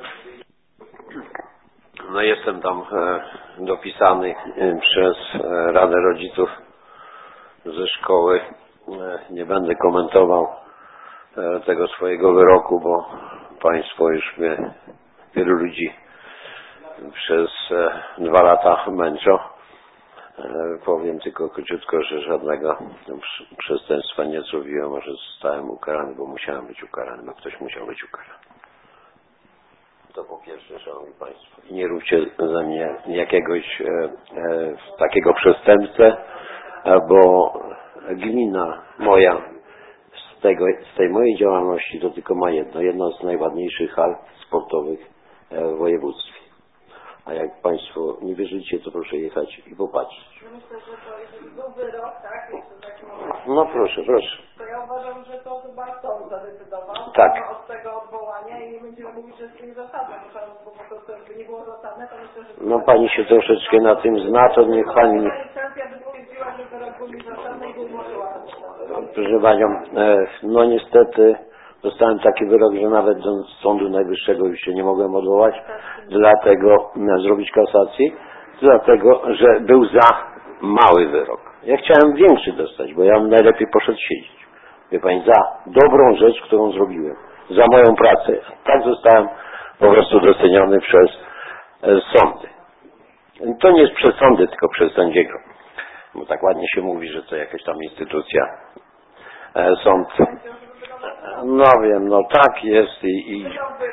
Speaker 13: No jestem tam e, dopisany e, przez e, Radę Rodziców ze szkoły. E, nie będę komentował e, tego swojego wyroku, bo Państwo już mnie, wielu ludzi przez e, dwa lata męczą. E, powiem tylko króciutko, że żadnego przestępstwa nie zrobiłem, może zostałem ukarany, bo musiałem być ukarany, bo ktoś musiał być ukarany. To po pierwsze, Szanowni Państwo. I nie róbcie ze mnie jakiegoś e, e, takiego przestępcę, bo gmina moja z, tego, z tej mojej działalności to tylko ma jedno. Jedno z najładniejszych hal sportowych e, w województwie. A jak Państwo nie wierzycie, to proszę jechać i popatrzeć.
Speaker 17: Myślę, że to jeżeli był wyrok, tak? Jeszcze taki moment.
Speaker 13: No proszę, proszę.
Speaker 17: To ja uważam, że to chyba sąd zadecydował
Speaker 13: Tak.
Speaker 17: od tego odwołania i nie będziemy mówić, że jest niezasadne, bo po prostu jakby nie było zasadne, to myślę, że...
Speaker 13: No Pani się troszeczkę na tym zna, to niech Pani...
Speaker 17: Instancja stwierdziła, że wyrok był niezasadny i był umorzyła.
Speaker 13: Proszę Panią, e, no niestety dostałem taki wyrok, że nawet do Sądu Najwyższego już się nie mogłem odwołać, dlatego e, zrobić kasację, dlatego, że był za mały wyrok. Ja chciałem większy dostać, bo ja bym najlepiej poszedł siedzieć. Wie Pani, za dobrą rzecz, którą zrobiłem, za moją pracę. Tak zostałem po prostu doceniony przez e, sądy. To nie jest przez sądy, tylko przez sędziego. Bo tak ładnie się mówi, że to jakaś tam instytucja, e, sąd. No wiem, no tak jest i... i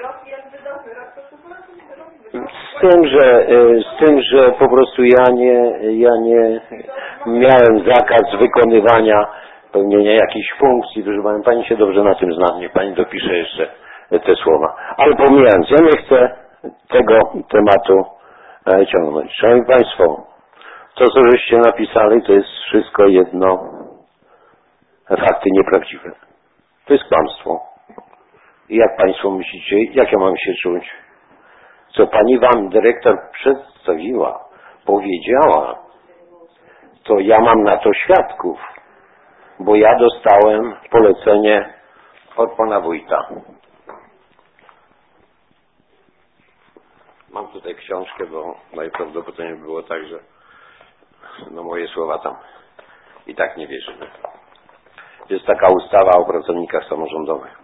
Speaker 13: z tym, że z tym, że po prostu ja nie, ja nie miałem zakaz wykonywania, pełnienia jakichś funkcji, proszę Pani, Pani się dobrze na tym zna, niech Pani dopisze jeszcze te słowa. Ale pomijając, ja nie chcę tego tematu e, ciągnąć. Szanowni Państwo, to co żeście napisali, to jest wszystko jedno fakty nieprawdziwe. To jest kłamstwo. I jak Państwo myślicie, jak ja mam się czuć? Co Pani Wam dyrektor przedstawiła, powiedziała, to ja mam na to świadków, bo ja dostałem polecenie od Pana Wójta. Mam tutaj książkę, bo najprawdopodobniej było tak, że no moje słowa tam i tak nie wierzymy. Jest taka ustawa o pracownikach samorządowych.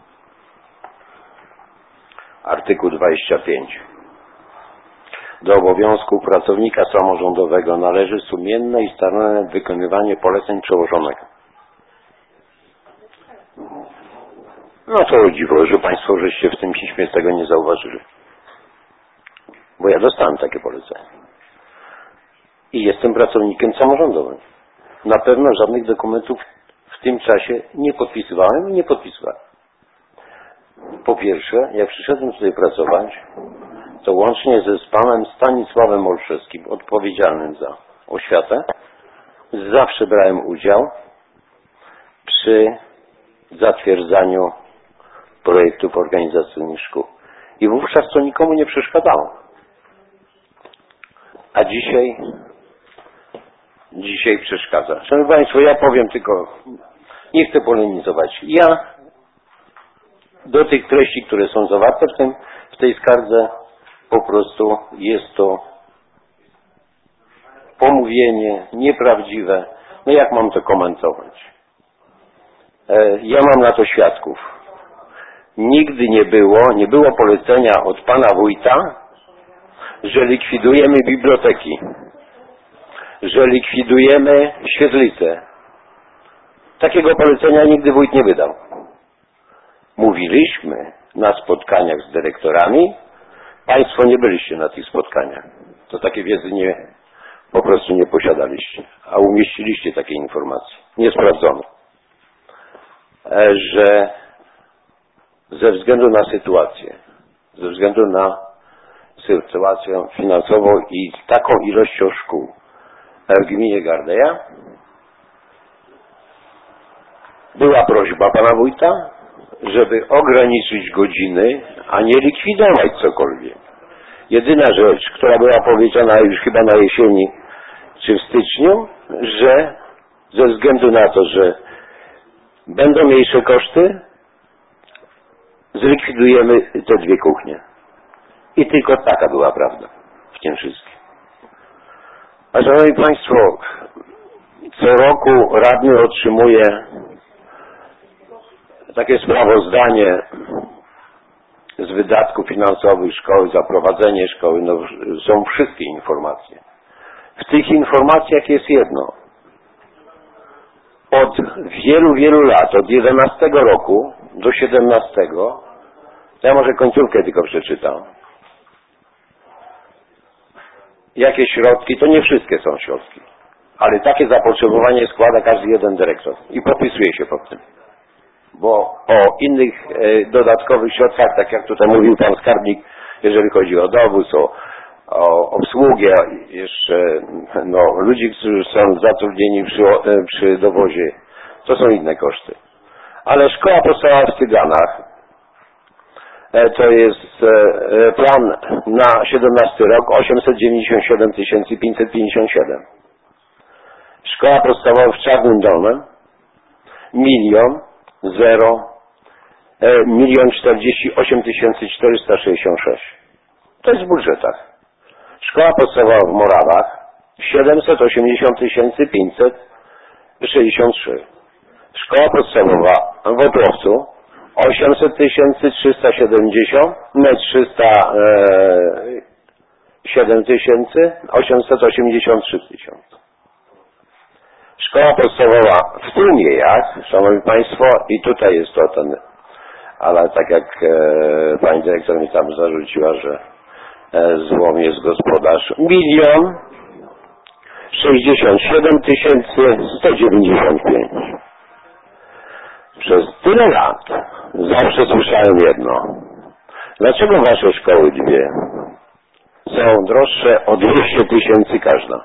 Speaker 13: Artykuł dwadzieścia pięć. Do obowiązku pracownika samorządowego należy sumienne i staranne wykonywanie poleceń przełożonego. No to o dziwo, że Państwo żeście w tym piśmie tego nie zauważyli. Bo ja dostałem takie polecenie. I jestem pracownikiem samorządowym. Na pewno żadnych dokumentów w tym czasie nie podpisywałem i nie podpisywałem. Po pierwsze, jak przyszedłem tutaj pracować, to łącznie ze z panem Stanisławem Olszewskim, odpowiedzialnym za oświatę, zawsze brałem udział przy zatwierdzaniu projektów organizacyjnych szkół. I wówczas to nikomu nie przeszkadzało. A dzisiaj, dzisiaj przeszkadza. Szanowni Państwo, ja powiem tylko, nie chcę polemizować. Ja do tych treści, które są zawarte w tym, w tej skardze, po prostu jest to pomówienie nieprawdziwe. No jak mam to komentować? E, ja mam na to świadków. Nigdy nie było, nie było polecenia od pana wójta, że likwidujemy biblioteki, że likwidujemy świetlice. Takiego polecenia nigdy wójt nie wydał. Mówiliśmy na spotkaniach z dyrektorami, Państwo nie byliście na tych spotkaniach. To takie wiedzy nie, po prostu nie posiadaliście. A umieściliście takie informacje. Nie sprawdzono. że ze względu na sytuację, ze względu na sytuację finansową i taką ilością szkół w gminie Gardeja, była prośba pana wójta, żeby ograniczyć godziny, a nie likwidować cokolwiek. Jedyna rzecz, która była powiedziana już chyba na jesieni czy w styczniu, że ze względu na to, że będą mniejsze koszty, zlikwidujemy te dwie kuchnie. I tylko taka była prawda w tym wszystkim. A szanowni państwo, co roku radny otrzymuje takie sprawozdanie z wydatków finansowych szkoły, za prowadzenie szkoły. No, są wszystkie informacje. W tych informacjach jest jedno. Od wielu, wielu lat, od jedenastego roku do siedemnastego, ja może końcówkę tylko przeczytam. Jakie środki, to nie wszystkie są środki, ale takie zapotrzebowanie składa każdy jeden dyrektor i podpisuje się pod tym. Bo o innych e, dodatkowych środkach, tak jak tutaj mówił pan skarbnik, jeżeli chodzi o dowóz, o, o obsługę, jeszcze no, ludzi, którzy są zatrudnieni przy, e, przy dowozie, to są inne koszty. Ale szkoła podstawowa w Cyganach, e, to jest e, plan na siedemnasty rok osiemset dziewięćdziesiąt siedem tysięcy pięćset pięćdziesiąt siedem. Szkoła podstawowa w Czarnym Dolnym milion zero milion czterdzieści osiem tysięcy czterysta sześćdziesiąt sześć. To jest w budżetach. Szkoła podstawowa w Morawach siedemset osiemdziesiąt tysięcy pięćset sześćdziesiąt trzy. Szkoła podstawowa w Otrowcu osiemset tysięcy trzysta siedemdziesiąt, trzysta siedem tysięcy osiemset osiemdziesiąt trzy tysiące. Szkoła podstawowa w Tłumiejach, szanowni państwo, i tutaj jest to ten, ale tak jak e, pani dyrektor mi tam zarzuciła, że e, złom jest gospodarz, milion sześćdziesiąt siedem tysięcy sto dziewięćdziesiąt pięć. Przez tyle lat zawsze słyszałem jedno. Dlaczego wasze szkoły dwie są droższe o dwieście tysięcy każda?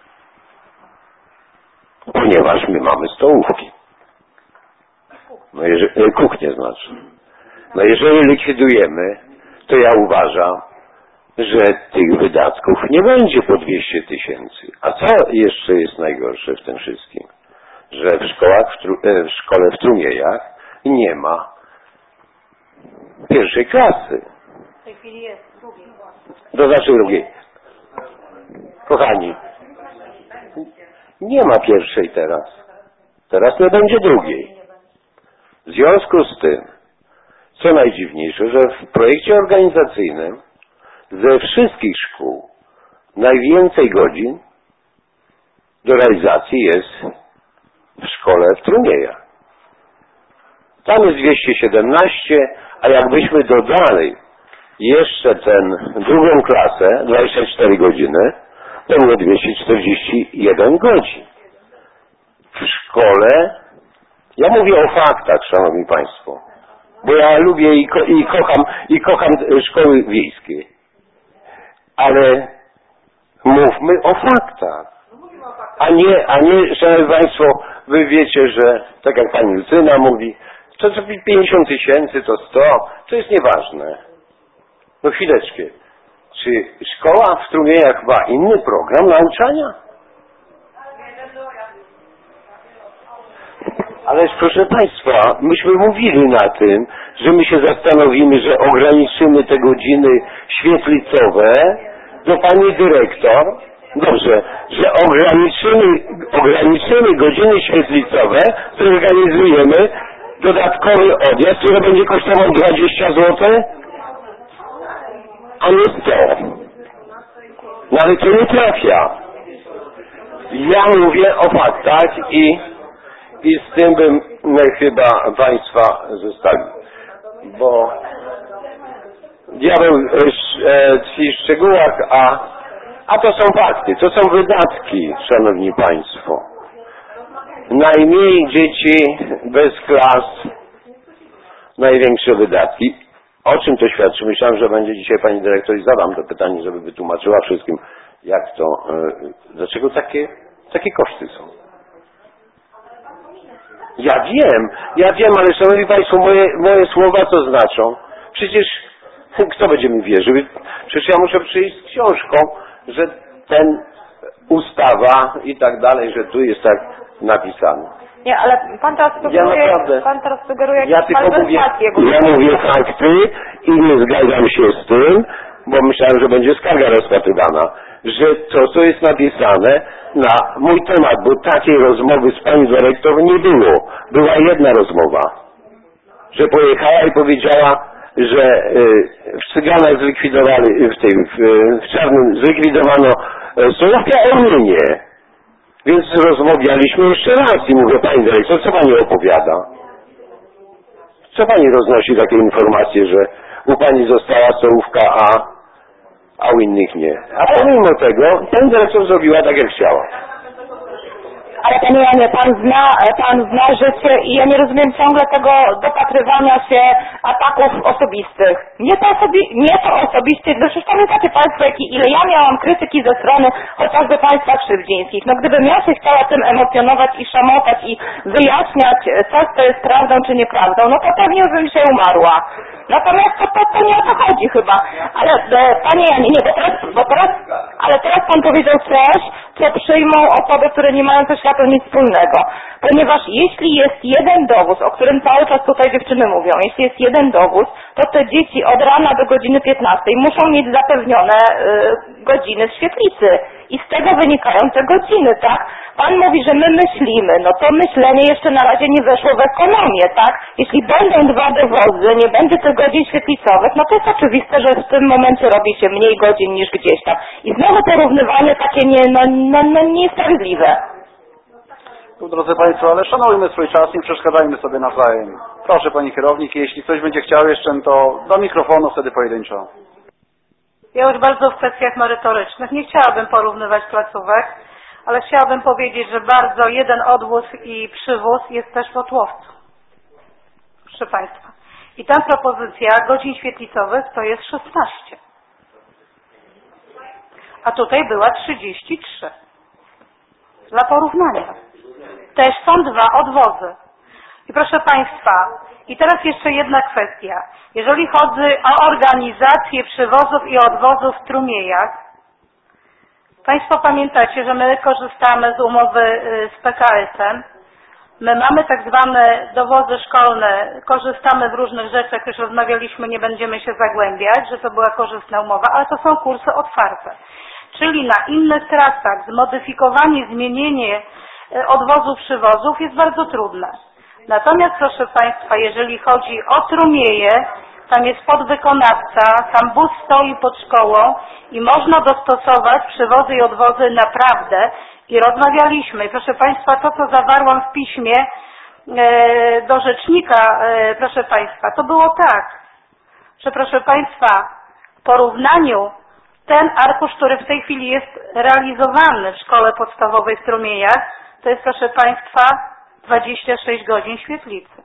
Speaker 13: Ponieważ my mamy stołówki. No jeżeli, kuchnię znaczy. No jeżeli likwidujemy, to ja uważam, że tych wydatków nie będzie po dwieście tysięcy. A co jeszcze jest najgorsze w tym wszystkim? Że w szkołach, w, tru, w szkole w Trumiejach nie ma pierwszej klasy.
Speaker 8: W tej chwili jest drugiej.
Speaker 13: To znaczy drugiej. Kochani, nie ma pierwszej teraz. Teraz nie będzie drugiej. W związku z tym, co najdziwniejsze, że w projekcie organizacyjnym ze wszystkich szkół najwięcej godzin do realizacji jest w szkole w Trumiejach. Tam jest dwieście siedemnaście, a jakbyśmy dodali jeszcze tę drugą klasę, dwadzieścia cztery godziny, to było dwieście czterdzieści jeden godzin. W szkole, ja mówię o faktach, szanowni państwo, bo ja lubię i, ko i kocham i kocham szkoły wiejskie, ale mówmy o faktach, a nie, a nie, szanowni państwo, wy wiecie, że tak jak pani Lucyna mówi, to co pięćdziesiąt tysięcy, to sto, to jest nieważne. No chwileczkę. Czy szkoła w Strumiejach ma inny program nauczania? Ależ proszę państwa, myśmy mówili na tym, że my się zastanowimy, że ograniczymy te godziny świetlicowe do pani dyrektor. Dobrze, że ograniczymy, ograniczymy godziny świetlicowe, zorganizujemy dodatkowy odjazd, który będzie kosztował dwadzieścia złotych, a nie sto. No ale to nie trafia. Ja mówię o faktach i, i z tym bym chyba państwa zostawił. Bo diabeł tkwi w szczegółach, a, a to są fakty, to są wydatki, szanowni państwo. Najmniej dzieci bez klas największe wydatki. O czym to świadczy? Myślałem, że będzie dzisiaj pani dyrektor i zadam to pytanie, żeby wytłumaczyła wszystkim, jak to, dlaczego takie, takie koszty są. Ja wiem, ja wiem, ale szanowni państwo, moje, moje słowa co znaczą? Przecież kto będzie mi wierzył? Przecież ja muszę przyjść z książką, że ten ustawa i tak dalej, że tu jest tak napisane.
Speaker 16: Nie, ale pan teraz sugeruje,
Speaker 13: ja naprawdę,
Speaker 16: pan teraz sugeruje jakieś
Speaker 13: ja tylko mówię,
Speaker 16: bo...
Speaker 13: ja mówię fakty i nie zgadzam się z tym, bo myślałem, że będzie skarga rozpatrywana, że to, co jest napisane na mój temat, bo takiej rozmowy z pani dyrektor nie było. Była jedna rozmowa, że pojechała i powiedziała, że y, w Cyganach zlikwidowali, w, tej, w, w Czarnym zlikwidowano stołówkę, a u mnie nie. Więc rozmawialiśmy jeszcze raz i mówię, pani dyrektor, co pani opowiada? Co pani roznosi takie informacje, że u pani została stołówka, a, a u innych nie? A pomimo tego, pani dyrektor zrobiła tak, jak chciała.
Speaker 16: Ale panie Janie, pan zna, pan zna życie i ja nie rozumiem ciągle tego dopatrywania się ataków osobistych. Nie to, osobi nie to osobiście, przecież pamiętacie państwo, jaki, ile ja miałam krytyki ze strony chociażby państwa krzywdzińskich. No gdybym ja się chciała tym emocjonować i szamować i wyjaśniać, coś to jest prawdą czy nieprawdą, no to pewnie już bym się umarła. Natomiast to, to, to nie o to chodzi chyba. Ale e, panie Janie, nie, bo teraz, bo teraz, ale teraz pan powiedział coś, co przyjmą osoby, które nie mają ze światą nic wspólnego. Ponieważ jeśli jest jeden dowóz, o którym cały czas tutaj dziewczyny mówią, jeśli jest jeden dowóz, to te dzieci od rana do godziny piętnastej muszą mieć zapewnione y, godziny w świetlicy. I z tego wynikają te godziny, tak? Pan mówi, że my myślimy, no to myślenie jeszcze na razie nie weszło w ekonomię, tak? Jeśli będą dwa dowozy, nie będzie tych godzin świetlicowych, no to jest oczywiste, że w tym momencie robi się mniej godzin niż gdzieś tam. I znowu porównywanie takie nie, no, no, no niesprawiedliwe.
Speaker 1: Tu, drodzy państwo, ale szanujmy swój czas, nie przeszkadzajmy sobie nawzajem. Proszę pani kierownik, jeśli ktoś będzie chciał jeszcze, to do mikrofonu, wtedy pojedynczo.
Speaker 8: Ja już bardzo w kwestiach merytorycznych nie chciałabym porównywać placówek, ale chciałabym powiedzieć, że bardzo jeden odwóz i przywóz jest też w Otłowcu. Proszę państwa. I ta propozycja godzin świetlicowych to jest szesnaście. A tutaj była trzydzieści trzy. Dla porównania. Też są dwa odwozy. I proszę państwa, i teraz jeszcze jedna kwestia. Jeżeli chodzi o organizację przywozów i odwozów w Strumiejach, państwo pamiętacie, że my korzystamy z umowy z P K S-em. My mamy tak zwane dowozy szkolne, korzystamy w różnych rzeczach, już rozmawialiśmy, nie będziemy się zagłębiać, że to była korzystna umowa, ale to są kursy otwarte. Czyli na innych trasach zmodyfikowanie, zmienienie odwozu przywozów jest bardzo trudne. Natomiast proszę państwa, jeżeli chodzi o Trumieje, tam jest podwykonawca, tam bus stoi pod szkołą i można dostosować przywozy i odwozy naprawdę. I rozmawialiśmy. I proszę państwa, to co zawarłam w piśmie e, do rzecznika, e, proszę państwa, to było tak, że proszę państwa, w porównaniu ten arkusz, który w tej chwili jest realizowany w szkole podstawowej w Strumiejach, to jest proszę państwa dwadzieścia sześć godzin świetlicy.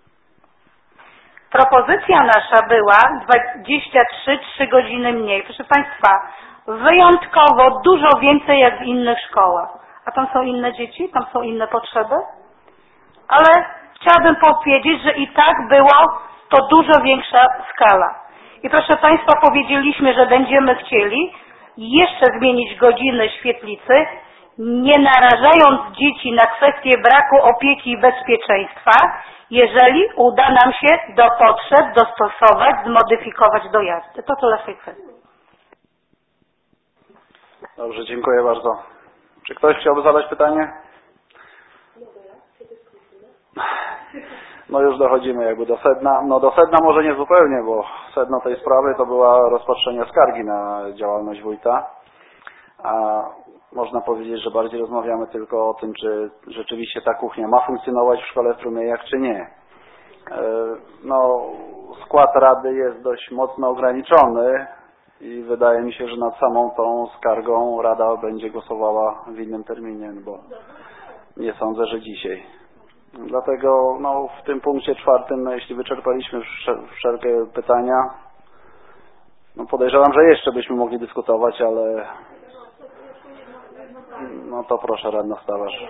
Speaker 8: Propozycja nasza była dwadzieścia trzy, trzy godziny mniej. Proszę państwa, wyjątkowo dużo więcej jak w innych szkołach. A tam są inne dzieci, tam są inne potrzeby. Ale chciałabym powiedzieć, że i tak było to dużo większa skala. I proszę państwa, powiedzieliśmy, że będziemy chcieli jeszcze zmienić godziny świetlicy, nie narażając dzieci na kwestię braku opieki i bezpieczeństwa, jeżeli uda nam się do potrzeb dostosować, zmodyfikować dojazdy. To tyle w tej kwestii.
Speaker 1: Dobrze, dziękuję bardzo. Czy ktoś chciałby zadać pytanie? No już dochodzimy jakby do sedna. No do sedna może nie zupełnie, bo sedno tej sprawy to była rozpatrzenie skargi na działalność wójta. A można powiedzieć, że bardziej rozmawiamy tylko o tym, czy rzeczywiście ta kuchnia ma funkcjonować w szkole w Strumiejach, czy nie. No, skład rady jest dość mocno ograniczony i wydaje mi się, że nad samą tą skargą rada będzie głosowała w innym terminie, bo nie sądzę, że dzisiaj. Dlatego no, w tym punkcie czwartym, no, jeśli wyczerpaliśmy wszelkie pytania, no, podejrzewam, że jeszcze byśmy mogli dyskutować, ale no to proszę, radna Stawarz.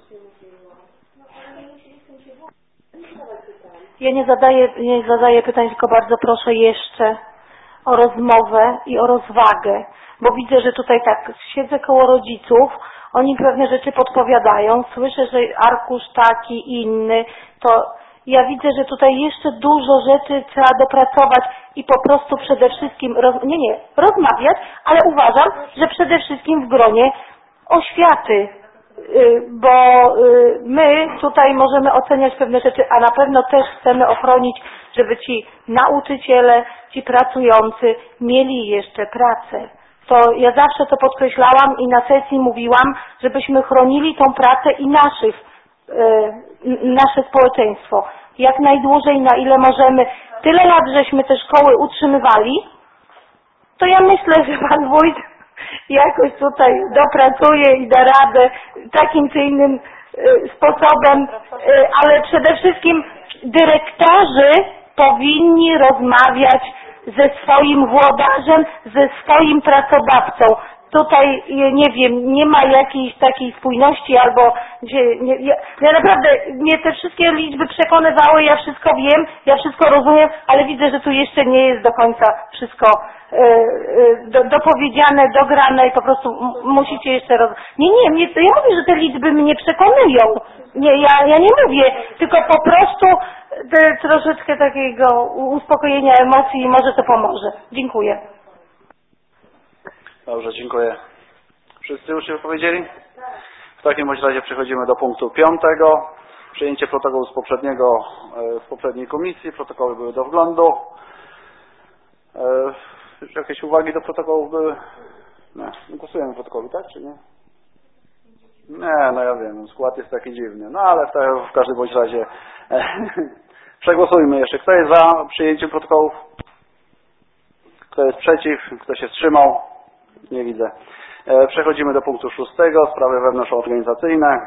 Speaker 8: Ja nie zadaję, nie zadaję pytań, tylko bardzo proszę jeszcze o rozmowę i o rozwagę, bo widzę, że tutaj tak siedzę koło rodziców, oni pewne rzeczy podpowiadają, słyszę, że arkusz taki, inny, to ja widzę, że tutaj jeszcze dużo rzeczy trzeba dopracować i po prostu przede wszystkim, roz, nie, nie, rozmawiać, ale uważam, że przede wszystkim w gronie oświaty, bo my tutaj możemy oceniać pewne rzeczy, a na pewno też chcemy ochronić, żeby ci nauczyciele, ci pracujący mieli jeszcze pracę. To ja zawsze to podkreślałam i na sesji mówiłam, żebyśmy chronili tą pracę i naszych, nasze społeczeństwo. Jak najdłużej, na ile możemy. Tyle lat, żeśmy te szkoły utrzymywali, to ja myślę, że pan wójt jakoś tutaj dopracuje i da radę takim czy innym sposobem, ale przede wszystkim dyrektorzy powinni rozmawiać ze swoim włodarzem, ze swoim pracodawcą. Tutaj, nie wiem, nie ma jakiejś takiej spójności albo gdzie, nie, ja, ja naprawdę, mnie te wszystkie liczby przekonywały, ja wszystko wiem, ja wszystko rozumiem, ale widzę, że tu jeszcze nie jest do końca wszystko e, e, do, dopowiedziane, dograne i po prostu m, musicie jeszcze roz... Nie, nie, mnie, ja mówię, że te liczby mnie przekonują. Nie, ja, ja nie mówię, tylko po prostu te, troszeczkę takiego uspokojenia emocji i może to pomoże. Dziękuję.
Speaker 1: Dobrze, dziękuję. Wszyscy już się wypowiedzieli? W takim bądź razie przechodzimy do punktu piątego. Przyjęcie protokołu z poprzedniego, z poprzedniej komisji. Protokoły były do wglądu. Jakieś uwagi do protokołów były? Nie. Głosujemy protokoły, tak czy nie? Nie, no ja wiem, skład jest taki dziwny. No ale w każdym bądź razie przegłosujmy jeszcze. Kto jest za przyjęciem protokołów? Kto jest przeciw? Kto się wstrzymał? Nie widzę. Przechodzimy do punktu szóstego. Sprawy wewnątrzorganizacyjne.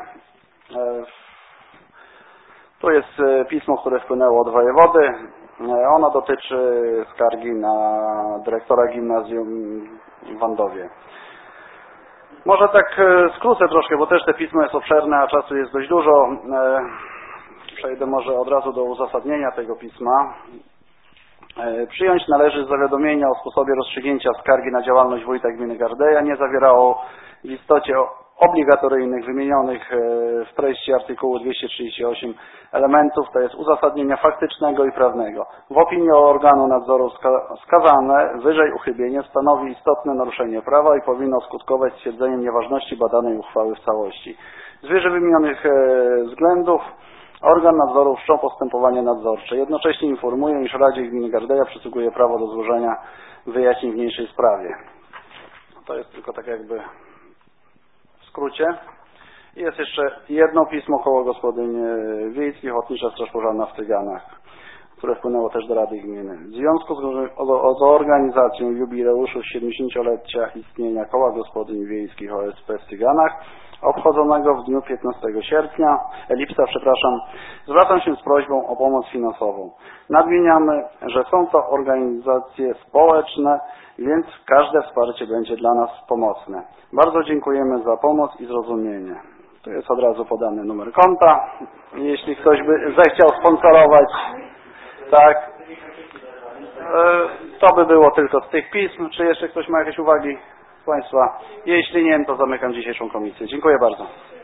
Speaker 1: Tu jest pismo, które wpłynęło od wojewody. Ono dotyczy skargi na dyrektora gimnazjum w Wandowie. Może tak skrócę troszkę, bo też te pismo jest obszerne, a czasu jest dość dużo. Przejdę może od razu do uzasadnienia tego pisma. Przyjąć należy zawiadomienia o sposobie rozstrzygnięcia skargi na działalność wójta gminy Gardeja. Nie zawierało w istocie obligatoryjnych wymienionych w treści artykułu dwieście trzydzieści osiem elementów, to jest uzasadnienia faktycznego i prawnego. W opinii organu nadzoru skazane wyżej uchybienie stanowi istotne naruszenie prawa i powinno skutkować stwierdzeniem nieważności badanej uchwały w całości. Z wyżej wymienionych względów organ nadzoru wszczął postępowanie nadzorcze. Jednocześnie informuje, iż Radzie Gminy Gardeja przysługuje prawo do złożenia wyjaśnień w niniejszej sprawie. To jest tylko tak jakby w skrócie. I jest jeszcze jedno pismo koło gospodyń wiejskich, Ochotnicza Straż Pożarna w Cyganach, które wpłynęło też do Rady Gminy. W związku z, z organizacją jubileuszu siedemdziesięciolecia istnienia koła gospodyń wiejskich O S P w Cyganach, obchodzonego w dniu piętnastego sierpnia, lipca, przepraszam, zwracam się z prośbą o pomoc finansową. Nadmieniamy, że są to organizacje społeczne, więc każde wsparcie będzie dla nas pomocne. Bardzo dziękujemy za pomoc i zrozumienie. Tu jest od razu podany numer konta. Jeśli ktoś by zechciał sponsorować, tak, to by było tylko z tych pism. Czy jeszcze ktoś ma jakieś uwagi z Państwa? Jeśli nie, to zamykam dzisiejszą komisję. Dziękuję bardzo.